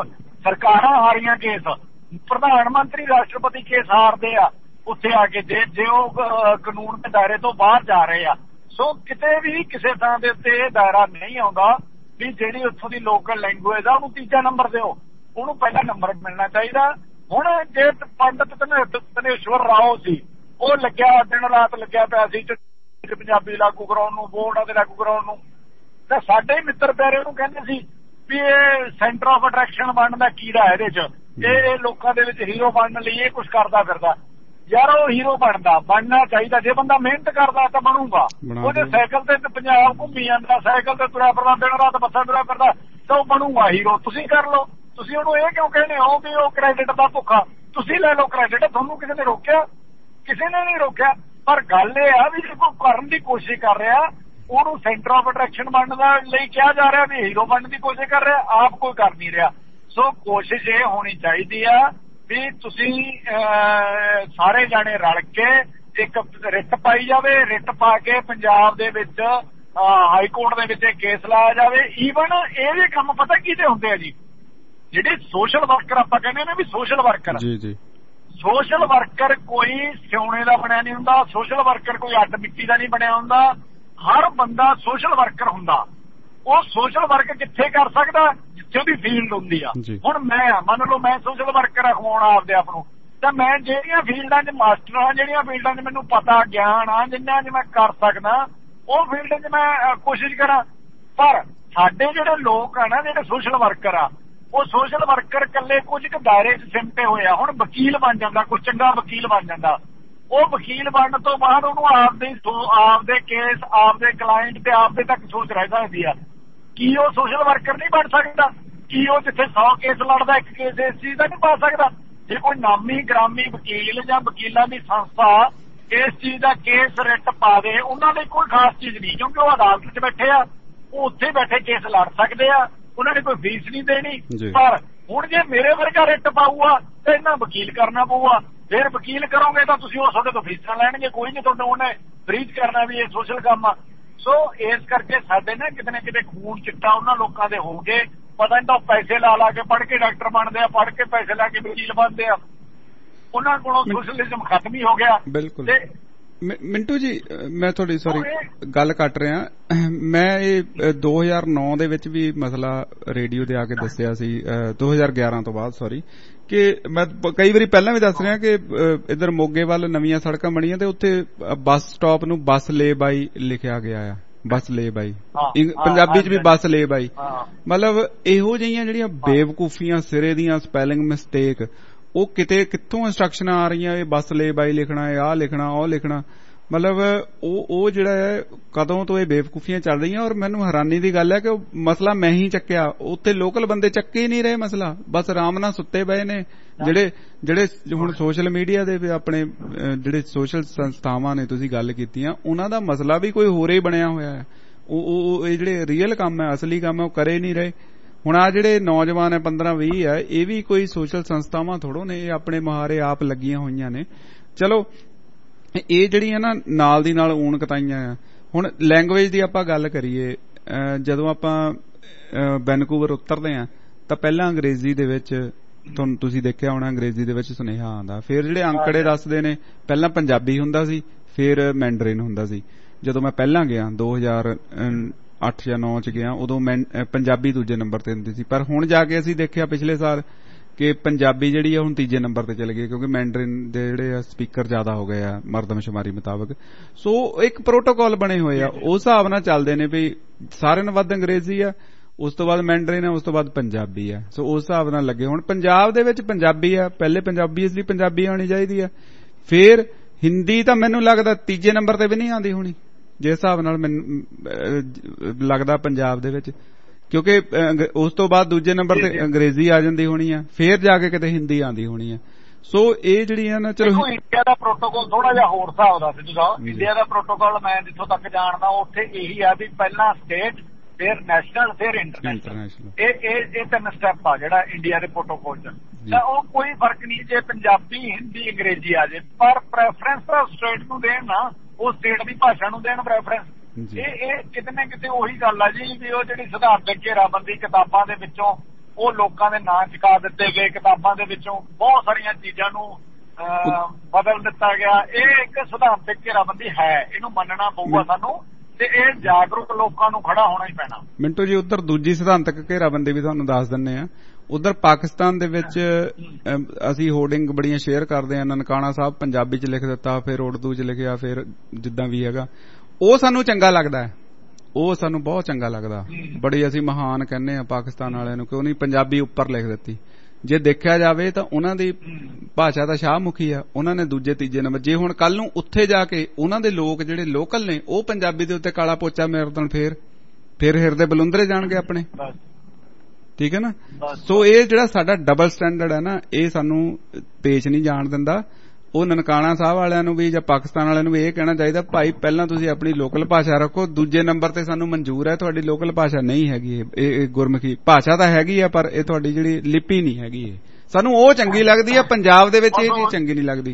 I: ਸਰਕਾਰਾਂ ਹਾਰੀਆਂ ਕੇਸ, ਪ੍ਰਧਾਨ ਮੰਤਰੀ ਰਾਸ਼ਟਰਪਤੀ ਕੇਸ ਹਾਰਦੇ ਆ ਉੱਥੇ ਆ ਕੇ, ਜੇ ਜੇ ਉਹ ਕਾਨੂੰਨ ਦੇ ਦਾਇਰੇ ਤੋਂ ਬਾਹਰ ਜਾ ਰਹੇ ਆ। ਸੋ ਕਿਤੇ ਵੀ ਕਿਸੇ ਥਾਂ ਦੇ ਉੱਤੇ ਇਹ ਦਾਇਰਾ ਨਹੀਂ ਆਉਂਦਾ ਵੀ ਜਿਹੜੀ ਉੱਥੋਂ ਦੀ ਲੋਕਲ ਲੈਂਗੁਏਜ ਆ ਉਹਨੂੰ ਤੀਜਾ ਨੰਬਰ ਦਿਓ, ਉਹਨੂੰ ਪਹਿਲਾ ਨੰਬਰ ਮਿਲਣਾ ਚਾਹੀਦਾ। ਹੁਣ ਜੇ ਪੰਡਤ ਧਨੇਸ਼ਵਰ ਰਾਓ ਸੀ, ਉਹ ਲੱਗਿਆ ਦਿਨ ਰਾਤ ਲੱਗਿਆ ਪਿਆ ਸੀ ਪੰਜਾਬੀ ਲਾਗੂ ਕਰਾਉਣ ਨੂੰ, ਬੋਰਡਾਂ ਤੇ ਲਾਗੂ ਕਰਾਉਣ ਨੂੰ, ਤਾਂ ਸਾਡੇ ਹੀ ਮਿੱਤਰ ਪਿਆਰੇ ਉਹਨੂੰ ਕਹਿੰਦੇ ਸੀ ਵੀ ਇਹ ਸੈਂਟਰ ਆਫ ਅਟਰੈਕਸ਼ਨ ਬਣਨ ਦਾ ਕੀੜਾ ਇਹਦੇ ਚ, ਇਹ ਲੋਕਾਂ ਦੇ ਵਿੱਚ ਹੀਰੋ ਬਣਨ ਲਈ ਇਹ ਕੁਛ ਕਰਦਾ ਫਿਰਦਾ। ਯਾਰ ਉਹ ਹੀਰੋ ਬਣਦਾ, ਬਣਨਾ ਚਾਹੀਦਾ। ਜੇ ਬੰਦਾ ਮਿਹਨਤ ਕਰਦਾ ਤਾਂ ਬਣੂਗਾ। ਉਹਦੇ ਸਾਈਕਲ ਤੇ ਪੰਜਾਬ ਘੁੰਮੀ ਜਾਂਦਾ, ਸਾਈਕਲ ਤੇ ਤੁਰਿਆ ਫਿਰਦਾ, ਦਿਨ ਰਾਤ ਬੱਸਾਂ ਤੁਰਿਆ ਫਿਰਦਾ, ਤਾਂ ਉਹ ਬਣੂਗਾ ਹੀਰੋ। ਤੁਸੀਂ ਕਰ ਲਓ। ਤੁਸੀਂ ਉਹਨੂੰ ਇਹ ਕਿਉਂ ਕਹਿੰਦੇ ਹੋ ਵੀ ਉਹ ਕ੍ਰੈਡਿਟ ਦਾ ਭੁੱਖਾ? ਤੁਸੀਂ ਲੈ ਲਓ ਕ੍ਰੈਡਿਟ, ਤੁਹਾਨੂੰ ਕਿਸੇ ਨੇ ਰੋਕਿਆ? ਕਿਸੇ ਨੇ ਨਹੀਂ ਰੋਕਿਆ। ਪਰ ਗੱਲ ਇਹ ਆ ਵੀ ਜੇ ਕੋਈ ਕਰਨ ਦੀ ਕੋਸ਼ਿਸ਼ ਕਰ ਰਿਹਾ, ਉਹਨੂੰ ਸੈਂਟਰ ਆਫ ਅਟਰੈਕਸ਼ਨ ਬਣਨ ਦਾ ਲਈ ਕਿਹਾ ਜਾ ਰਿਹਾ ਵੀ ਹੀਰੋ ਬਣਨ ਦੀ ਕੋਸ਼ਿਸ਼ ਕਰ ਰਿਹਾ, ਆਪ ਕੋਈ ਕਰ ਨਹੀਂ ਰਿਹਾ। ਸੋ ਕੋਸ਼ਿਸ਼ ਇਹ ਹੋਣੀ ਚਾਹੀਦੀ ਆ ਵੀ ਤੁਸੀਂ ਸਾਰੇ ਜਾਣੇ ਰਲ ਕੇ ਇੱਕ ਰਿਟ ਪਾਈ ਜਾਵੇ। ਰਿਟ ਪਾ ਕੇ ਪੰਜਾਬ ਦੇ ਵਿੱਚ ਹਾਈ ਕੋਰਟ ਦੇ ਵਿੱਚ ਇਹ ਕੇਸ ਲਾਇਆ ਜਾਵੇ। ਈਵਨ ਇਹ ਵੀ ਕੰਮ ਪਤਾ ਕਿਹਦੇ ਹੁੰਦੇ ਆ ਜੀ, ਜਿਹੜੇ ਸੋਸ਼ਲ ਵਰਕਰ ਆਪਾਂ ਕਹਿੰਦੇ ਨੇ ਵੀ ਸੋਸ਼ਲ ਵਰਕਰ,
A: ਜੀ ਜੀ
I: ਸੋਸ਼ਲ ਵਰਕਰ ਕੋਈ ਸਿਉਣੇ ਦਾ ਬਣਿਆ ਨਹੀਂ ਹੁੰਦਾ, ਸੋਸ਼ਲ ਵਰਕਰ ਕੋਈ ਅੱਡ ਮਿੱਟੀ ਦਾ ਨਹੀਂ ਬਣਿਆ ਹੁੰਦਾ। ਹਰ ਬੰਦਾ ਸੋਸ਼ਲ ਵਰਕਰ ਹੁੰਦਾ। ਉਹ ਸੋਸ਼ਲ ਵਰਕ ਕਿੱਥੇ ਕਰ ਸਕਦਾ? ਜਿੱਥੇ ਉਹਦੀ ਫੀਲਡ ਹੁੰਦੀ ਆ। ਹੁਣ ਮੈਂ ਮੰਨ ਲਓ ਮੈਂ ਸੋਸ਼ਲ ਵਰਕਰ ਅਖਵਾਉਣਾ ਆਪਦੇ ਆਪ ਨੂੰ, ਤਾਂ ਮੈਂ ਜਿਹੜੀਆਂ ਫੀਲਡਾਂ 'ਚ ਮਾਸਟਰ ਆ, ਜਿਹੜੀਆਂ ਫੀਲਡਾਂ 'ਚ ਮੈਨੂੰ ਪਤਾ ਗਿਆਨ ਆ, ਜਿੰਨਾਂ 'ਚ ਮੈਂ ਕਰ ਸਕਦਾ, ਉਹ ਫੀਲਡ 'ਚ ਮੈਂ ਕੋਸ਼ਿਸ਼ ਕਰਾਂ। ਪਰ ਸਾਡੇ ਜਿਹੜੇ ਲੋਕ ਆ ਨਾ, ਜਿਹੜੇ ਸੋਸ਼ਲ ਵਰਕਰ ਆ, ਉਹ ਸੋਸ਼ਲ ਵਰਕਰ ਇਕੱਲੇ ਕੁਝ ਕੁ ਦਾਇਰੇ 'ਚ ਸਿਮਟੇ ਹੋਏ ਆ। ਹੁਣ ਵਕੀਲ ਬਣ ਜਾਂਦਾ, ਕੋਈ ਚੰਗਾ ਵਕੀਲ ਬਣ ਜਾਂਦਾ, ਉਹ ਵਕੀਲ ਬਣਨ ਤੋਂ ਬਾਅਦ ਉਹਨੂੰ ਆਪਦੇ ਆਪਦੇ ਕੇਸ, ਆਪਦੇ ਕਲਾਇੰਟ ਤੇ ਆਪਦੇ ਤੱਕ ਸੋਚ ਰਹਿ ਸਕਦੀ ਆ। ਕੀ ਉਹ ਸੋਸ਼ਲ ਵਰਕਰ ਨਹੀਂ ਬਣ ਸਕਦਾ? ਕੀ ਉਹ ਜਿੱਥੇ ਸੌ ਕੇਸ ਲੜਦਾ ਇੱਕ ਕੇਸ ਇਸ ਚੀਜ਼ ਦਾ ਨਹੀਂ ਪਾ ਸਕਦਾ? ਜੇ ਕੋਈ ਨਾਮੀ ਗ੍ਰਾਮੀ ਵਕੀਲ ਜਾਂ ਵਕੀਲਾਂ ਦੀ ਸੰਸਥਾ ਇਸ ਚੀਜ਼ ਦਾ ਕੇਸ ਰਿਟ ਪਾਵੇ, ਉਹਨਾਂ ਲਈ ਕੋਈ ਖਾਸ ਚੀਜ਼ ਨਹੀਂ, ਕਿਉਂਕਿ ਉਹ ਅਦਾਲਤ 'ਚ ਬੈਠੇ ਆ, ਉਹ ਉੱਥੇ ਬੈਠੇ ਕੇਸ ਲੜ ਸਕਦੇ ਆ, ਉਹਨਾਂ ਨੇ ਕੋਈ ਫੀਸ ਨਹੀਂ ਦੇਣੀ। ਪਰ ਹੁਣ ਜੇ ਮੇਰੇ ਵਰਗਾ ਰਿਟ ਪਾਊਗਾ ਤਾਂ ਇਹਨਾਂ ਵਕੀਲ ਕਰਨਾ ਪਊਗਾ। ਫਿਰ ਵਕੀਲ ਕਰੋਗੇ ਤਾਂ ਤੁਸੀਂ ਉਹ ਤੁਹਾਡੇ ਤੋਂ ਫੀਸਾਂ ਲੈਣਗੇ, ਕੋਈ ਨਹੀਂ ਤੁਹਾਨੂੰ ਉਹਨੇ ਫ੍ਰੀ ਕਰਨਾ ਵੀ ਇਹ ਸੋਸ਼ਲ ਕੰਮ ਆ। ਸੋ ਇਸ ਕਰਕੇ ਸਾਡੇ ਨਾ ਕਿਤੇ ਨਾ ਕਿਤੇ ਖੂਨ ਚਿੱਟਾ ਉਹਨਾਂ ਲੋਕਾਂ ਦੇ ਹੋ ਗਏ, ਪਤਾ ਨਹੀਂ ਤਾਂ ਪੈਸੇ ਲਾ ਲਾ ਕੇ ਪੜ੍ਹ ਕੇ ਡਾਕਟਰ ਬਣਦੇ ਆ, ਪੜ੍ਹ ਕੇ ਪੈਸੇ ਲਾ ਕੇ ਵਕੀਲ ਬਣਦੇ ਆ। ਉਹਨਾਂ ਕੋਲੋਂ ਸੋਸ਼ਲਿਜ਼ਮ ਖਤਮ ਹੀ ਹੋ ਗਿਆ।
A: ਬਿਲਕੁਲ। ਮਿੰਟੂ ਜੀ ਮੈਂ ਤੁਹਾਡੀ ਸੌਰੀ ਗੱਲ ਕੱਟ ਰਿਹਾ। ਮੈਂ ਇਹ ਦੋ ਹਜ਼ਾਰ ਨੌ ਦੇ ਵਿੱਚ ਵੀ ਮਸਲਾ ਰੇਡੀਓ ਤੇ ਆ ਕੇ ਦੱਸਿਆ ਸੀ, ਦੋ ਹਜ਼ਾਰ ਗਿਆਰਾਂ ਤੋਂ ਬਾਅਦ ਸੌਰੀ, ਕਿ ਮੈਂ ਕਈ ਵਾਰੀ ਪਹਿਲਾਂ ਵੀ ਦੱਸ ਰਿਹਾ ਕਿ ਇੱਧਰ ਮੋਗੇ ਵੱਲ ਨਵੀਆਂ ਸੜਕਾਂ ਬਣੀਆਂ ਤੇ ਉੱਥੇ ਬੱਸ ਸਟਾਪ ਨੂੰ ਬੱਸ ਲੇ ਬਾਈ ਲਿਖਿਆ ਗਿਆ ਆ, ਬੱਸ ਲੇ ਬਾਈ, ਪੰਜਾਬੀ 'ਚ ਵੀ ਬੱਸ ਲੇ ਬਾਈ। ਮਤਲਬ ਇਹੋ ਜਿਹੀਆਂ ਜਿਹੜੀਆਂ ਬੇਵਕੂਫੀਆਂ, ਸਿਰੇ ਦੀਆਂ ਸਪੈਲਿੰਗ ਮਿਸਟੇਕ, ਉਹ ਕਿਤੇ ਕਿੱਥੋਂ ਇੰਸਟਰਕਸ਼ਨਾਂ ਆ ਰਹੀਆਂ, ਇਹ ਬੱਸ ਲੇ ਬਾਈ ਲਿਖਣਾ, ਇਹ ਆਹ ਲਿਖਣਾ, ਉਹ ਲਿਖਣਾ। ਮਤਲਬ ਉਹ ਉਹ ਜਿਹੜਾ ਹੈ ਕਦੋਂ ਤੋਂ ਇਹ ਬੇਵਕੂਫੀਆਂ ਚੱਲ ਰਹੀਆਂ। ਔਰ ਮੈਨੂੰ ਹੈਰਾਨੀ ਦੀ ਗੱਲ ਹੈ ਕਿ ਉਹ ਮਸਲਾ ਮੈਂ ਹੀ ਚੱਕਿਆ, ਉੱਥੇ ਲੋਕਲ ਬੰਦੇ ਚੱਕੇ ਹੀ ਨਹੀਂ ਰਹੇ ਮਸਲਾ, ਬਸ ਆਰਾਮ ਨਾਲ ਸੁੱਤੇ ਪਏ ਨੇ। ਜਿਹੜੇ ਜਿਹੜੇ ਹੁਣ ਸੋਸ਼ਲ ਮੀਡੀਆ ਦੇ ਆਪਣੇ ਜਿਹੜੇ ਸੋਸ਼ਲ ਸੰਸਥਾਵਾਂ ਨੇ ਤੁਸੀਂ ਗੱਲ ਕੀਤੀਆਂ, ਉਹਨਾਂ ਦਾ ਮਸਲਾ ਵੀ ਕੋਈ ਹੋਰ ਹੀ ਬਣਿਆ ਹੋਇਆ ਹੈ। ਉਹ ਇਹ ਜਿਹੜੇ ਰੀਅਲ ਕੰਮ ਹੈ, ਅਸਲੀ ਕੰਮ ਹੈ, ਉਹ ਕਰੇ ਨਹੀਂ ਰਹੇ। ਹੁਣ ਆ ਜਿਹੜੇ ਨੌਜਵਾਨ ਹੈ ਪੰਦਰਾਂ ਵੀਹ ਹੈ, ਇਹ ਵੀ ਕੋਈ ਸੋਸ਼ਲ ਸੰਸਥਾਵਾਂ ਥੋੜੋ ਨੇ, ਇਹ ਆਪਣੇ ਮੁਹਾਰੇ ਆਪ ਲੱਗੀਆਂ ਹੋਈਆਂ ਨੇ। ਚਲੋ ਇਹ ਜਿਹੜੀਆਂ ਨਾ ਨਾਲ ਦੀ ਨਾਲ ਊਣ ਕਤਾਈਆਂ ਆ। ਹੁਣ ਲੈਂਗੁਏਜ ਦੀ ਆਪਾਂ ਗੱਲ ਕਰੀਏ, ਜਦੋਂ ਆਪਾਂ ਵੈਨਕੂਵਰ ਉਤਰਦੇ ਆ ਤਾਂ ਪਹਿਲਾਂ ਅੰਗਰੇਜ਼ੀ ਦੇ ਵਿੱਚ ਤੁਹਾਨੂੰ ਤੁਸੀਂ ਦੇਖਿਆ ਹੋਣਾ, ਅੰਗਰੇਜ਼ੀ ਦੇ ਵਿੱਚ ਸੁਨੇਹਾ ਆਉਂਦਾ, ਫਿਰ ਜਿਹੜੇ ਅੰਕੜੇ ਦੱਸਦੇ ਨੇ ਪਹਿਲਾਂ ਪੰਜਾਬੀ ਹੁੰਦਾ ਸੀ, ਫਿਰ ਮੈਂਡਰਿਨ ਹੁੰਦਾ ਸੀ। ਜਦੋਂ ਮੈਂ ਪਹਿਲਾਂ ਗਿਆ ਦੋ ਹਜ਼ਾਰ ਅੱਠ ਜਾਂ ਨੌ ਚ ਗਿਆ, ਉਦੋਂ ਮੈਂ ਪੰਜਾਬੀ ਦੂਜੇ ਨੰਬਰ ਤੇ ਹੁੰਦੀ ਸੀ। ਪਰ ਹੁਣ ਜਾ ਕੇ ਅਸੀਂ ਦੇਖਿਆ ਪਿਛਲੇ ਸਾਲ ਕਿ ਪੰਜਾਬੀ ਜਿਹੜੀ ਆ ਹੁਣ ਤੀਜੇ ਨੰਬਰ ਤੇ ਚਲੇ ਗਈ, ਕਿਉਂਕਿ ਮੈਂਡਰਿਨ ਦੇ ਜਿਹੜੇ ਆ ਸਪੀਕਰ ਜ਼ਿਆਦਾ ਹੋ ਗਏ ਆ ਮਰਦਮਸ਼ੁਮਾਰੀ ਮੁਤਾਬਕ। ਸੋ ਇੱਕ ਪ੍ਰੋਟੋਕਾਲ ਬਣੇ ਹੋਏ ਆ, ਉਸ ਹਿਸਾਬ ਨਾਲ ਚੱਲਦੇ ਨੇ ਵੀ ਸਾਰਿਆਂ ਨਾਲੋਂ ਵੱਧ ਅੰਗਰੇਜ਼ੀ ਆ, ਉਸ ਤੋਂ ਬਾਅਦ ਮੈਂਡਰਿਨ ਆ, ਉਸ ਤੋਂ ਬਾਅਦ ਪੰਜਾਬੀ ਆ। ਸੋ ਉਸ ਹਿਸਾਬ ਨਾਲ ਲੱਗੇ। ਹੁਣ ਪੰਜਾਬ ਦੇ ਵਿੱਚ ਪੰਜਾਬੀ ਆ, ਪਹਿਲੇ ਪੰਜਾਬੀ ਇਸ ਲਈ ਪੰਜਾਬੀ ਆਉਣੀ ਚਾਹੀਦੀ ਆ, ਫਿਰ ਹਿੰਦੀ ਤਾਂ ਮੈਨੂੰ ਲੱਗਦਾ ਤੀਜੇ ਨੰਬਰ ਤੇ ਵੀ ਨਹੀਂ ਆਉਂਦੀ ਹੋਣੀ ਜਿਸ ਹਿਸਾਬ ਨਾਲ ਮੈਨੂੰ ਲੱਗਦਾ ਪੰਜਾਬ ਦੇ ਵਿੱਚ, ਕਿਉਂਕਿ ਉਸ ਤੋਂ ਬਾਅਦ ਦੂਜੇ ਨੰਬਰ ਤੇ ਅੰਗਰੇਜ਼ੀ ਆ ਜਾਂਦੀ ਹੋਣੀ ਆ, ਫੇਰ ਜਾ ਕੇ ਕਿਤੇ ਹਿੰਦੀ ਆਉਂਦੀ ਹੋਣੀ ਆ। ਸੋ ਇਹ ਜਿਹੜੀਆਂ ਨਾ ਚਲੋ
I: ਇੰਡੀਆ ਦਾ ਪ੍ਰੋਟੋਕਾਲ ਥੋੜਾ ਜਿਹਾ ਹੋਰ ਹਿਸਾਬ ਦਾ ਸੀ। ਇੰਡੀਆ ਦਾ ਪ੍ਰੋਟੋਕਾਲ ਮੈਂ ਜਿੱਥੋਂ ਤੱਕ ਜਾਣਦਾ ਉੱਥੇ ਇਹੀ ਆ ਵੀ ਪਹਿਲਾਂ ਸਟੇਟ, ਫਿਰ ਨੈਸ਼ਨਲ, ਫਿਰ ਇੰਟਰਨੈਸ਼ਨਲ, ਇਹ ਇਹ ਤਿੰਨ ਸਟੈਪ ਆ ਜਿਹੜਾ ਇੰਡੀਆ ਦੇ ਪ੍ਰੋਟੋਕਾਲ ਚ। ਤਾਂ ਉਹ ਕੋਈ ਫਰਕ ਨਹੀਂ ਜੇ ਪੰਜਾਬੀ, ਹਿੰਦੀ, ਅੰਗਰੇਜ਼ੀ ਆ ਜੇ, ਪਰ ਪ੍ਰੈਫਰੈਂਸ ਤਾਂ ਸਟੇਟ ਨੂੰ ਦੇਣ ਨਾ, ਉਹ ਸਟੇਟ ਦੀ ਭਾਸ਼ਾ ਨੂੰ ਦੇਣ ਪ੍ਰੈਫਰੈਂਸ। ਇਹ ਇਹ ਕਿਤੇ ਨਾ ਕਿਤੇ ਉਹੀ ਗੱਲ ਆ ਜੀ ਵੀ ਉਹ ਜਿਹੜੀ ਸਿਧਾਂਤਕ ਘੇਰਾਬੰਦੀ ਕਿਤਾਬਾਂ ਦੇ ਵਿੱਚੋਂ ਉਹ ਲੋਕਾਂ ਦੇ ਨਾਂ ਚੁਕਾ ਦਿੱਤੇ ਗਏ, ਕਿਤਾਬਾਂ ਦੇ ਵਿੱਚੋਂ ਬਹੁਤ ਸਾਰੀਆਂ ਚੀਜ਼ਾਂ ਨੂੰ ਬਦਲ ਦਿੱਤਾ ਗਿਆ। ਇਹ ਇੱਕ ਸਿਧਾਂਤਕ ਘੇਰਾਬੰਦੀ ਹੈ, ਇਹਨੂੰ ਮੰਨਣਾ ਪਊਗਾ ਸਾਨੂੰ, ਤੇ ਇਹ ਜਾਗਰੂਕ ਲੋਕਾਂ ਨੂੰ ਖੜਾ ਹੋਣਾ ਹੀ ਪੈਣਾ।
A: ਮਿੰਟੂ ਜੀ ਉੱਧਰ ਦੂਜੀ ਸਿਧਾਂਤਕ ਘੇਰਾਬੰਦੀ ਵੀ ਤੁਹਾਨੂੰ ਦੱਸ ਦਿੰਨੇ ਆ। ਉਧਰ ਪਾਕਿਸਤਾਨ ਦੇ ਵਿੱਚ ਅਸੀਂ ਹੋਰਡਿੰਗ ਬੜੀਆਂ ਸ਼ੇਅਰ ਕਰਦੇ ਆ, ਨਨਕਾਣਾ ਸਾਹਿਬ ਪੰਜਾਬੀ ਚ ਲਿਖ ਦਿੱਤਾ, ਫਿਰ ਉਰਦੂ ਚ ਲਿਖਿਆ, ਫਿਰ ਜਿੱਦਾਂ ਵੀ ਹੈਗਾ, ਉਹ ਸਾਨੂੰ ਚੰਗਾ ਲੱਗਦਾ ਹੈ, ਉਹ ਸਾਨੂੰ ਬਹੁਤ ਚੰਗਾ ਲੱਗਦਾ। ਬੜੀ ਅਸੀਂ ਮਹਾਨ ਕਹਿੰਦੇ ਆ ਪਾਕਿਸਤਾਨ ਵਾਲਿਆਂ ਨੂੰ, ਕਿਉਂ ਨਹੀਂ ਪੰਜਾਬੀ ਉੱਪਰ ਲਿਖ ਦਿੱਤੀ। ਜੇ ਦੇਖਿਆ ਜਾਵੇ ਤਾਂ ਉਹਨਾਂ ਦੀ ਭਾਸ਼ਾ ਤਾਂ ਸ਼ਾਹਮੁਖੀ ਆ, ਉਹਨਾਂ ਨੇ ਦੂਜੇ ਤੀਜੇ ਨੰਬਰ। ਜੇ ਹੁਣ ਕੱਲ ਨੂੰ ਉੱਥੇ ਜਾ ਕੇ ਉਹਨਾਂ ਦੇ ਲੋਕ ਜਿਹੜੇ ਲੋਕਲ ਨੇ ਉਹ ਪੰਜਾਬੀ ਦੇ ਉੱਤੇ ਕਾਲਾ ਪੋਚਾ ਮਾਰਨ, ਫੇਰ ਫੇਰ ਹਿਰਦੇ ਬਲੁੰਦਰੇ ਜਾਣਗੇ ਆਪਣੇ, ਠੀਕ ਹੈ ਨਾ। ਸੋ ਇਹ ਜਿਹੜਾ ਸਾਡਾ ਡਬਲ ਸਟੈਂਡਰਡ ਹੈ ਨਾ, ਇਹ ਸਾਨੂੰ ਪੇਸ਼ ਨਹੀਂ ਜਾਣ ਦਿੰਦਾ। ਉਹ ਨਨਕਾਣਾ ਸਾਹਿਬ ਵਾਲਿਆਂ ਨੂੰ ਵੀ ਜਾਂ ਪਾਕਿਸਤਾਨ ਵਾਲਿਆਂ ਨੂੰ ਵੀ ਇਹ ਕਹਿਣਾ ਚਾਹੀਦਾ, ਭਾਈ ਪਹਿਲਾਂ ਤੁਸੀਂ ਆਪਣੀ ਲੋਕਲ ਭਾਸ਼ਾ ਰੱਖੋ, ਦੂਜੇ ਨੰਬਰ ਤੇ ਸਾਨੂੰ ਮਨਜ਼ੂਰ ਹੈ ਤੁਹਾਡੀ ਲੋਕਲ ਭਾਸ਼ਾ ਨਹੀਂ ਹੈਗੀ, ਇਹ ਗੁਰਮੁਖੀ ਭਾਸ਼ਾ ਤਾਂ ਹੈਗੀ ਆ ਪਰ ਇਹ ਤੁਹਾਡੀ ਜਿਹੜੀ ਲਿਪੀ ਨਹੀਂ ਹੈਗੀ। ਇਹ ਸਾਨੂੰ ਉਹ ਚੰਗੀ ਲੱਗਦੀ ਹੈ, ਪੰਜਾਬ ਦੇ ਵਿੱਚ ਇਹ ਚੀਜ਼ ਚੰਗੀ ਨਹੀਂ ਲੱਗਦੀ,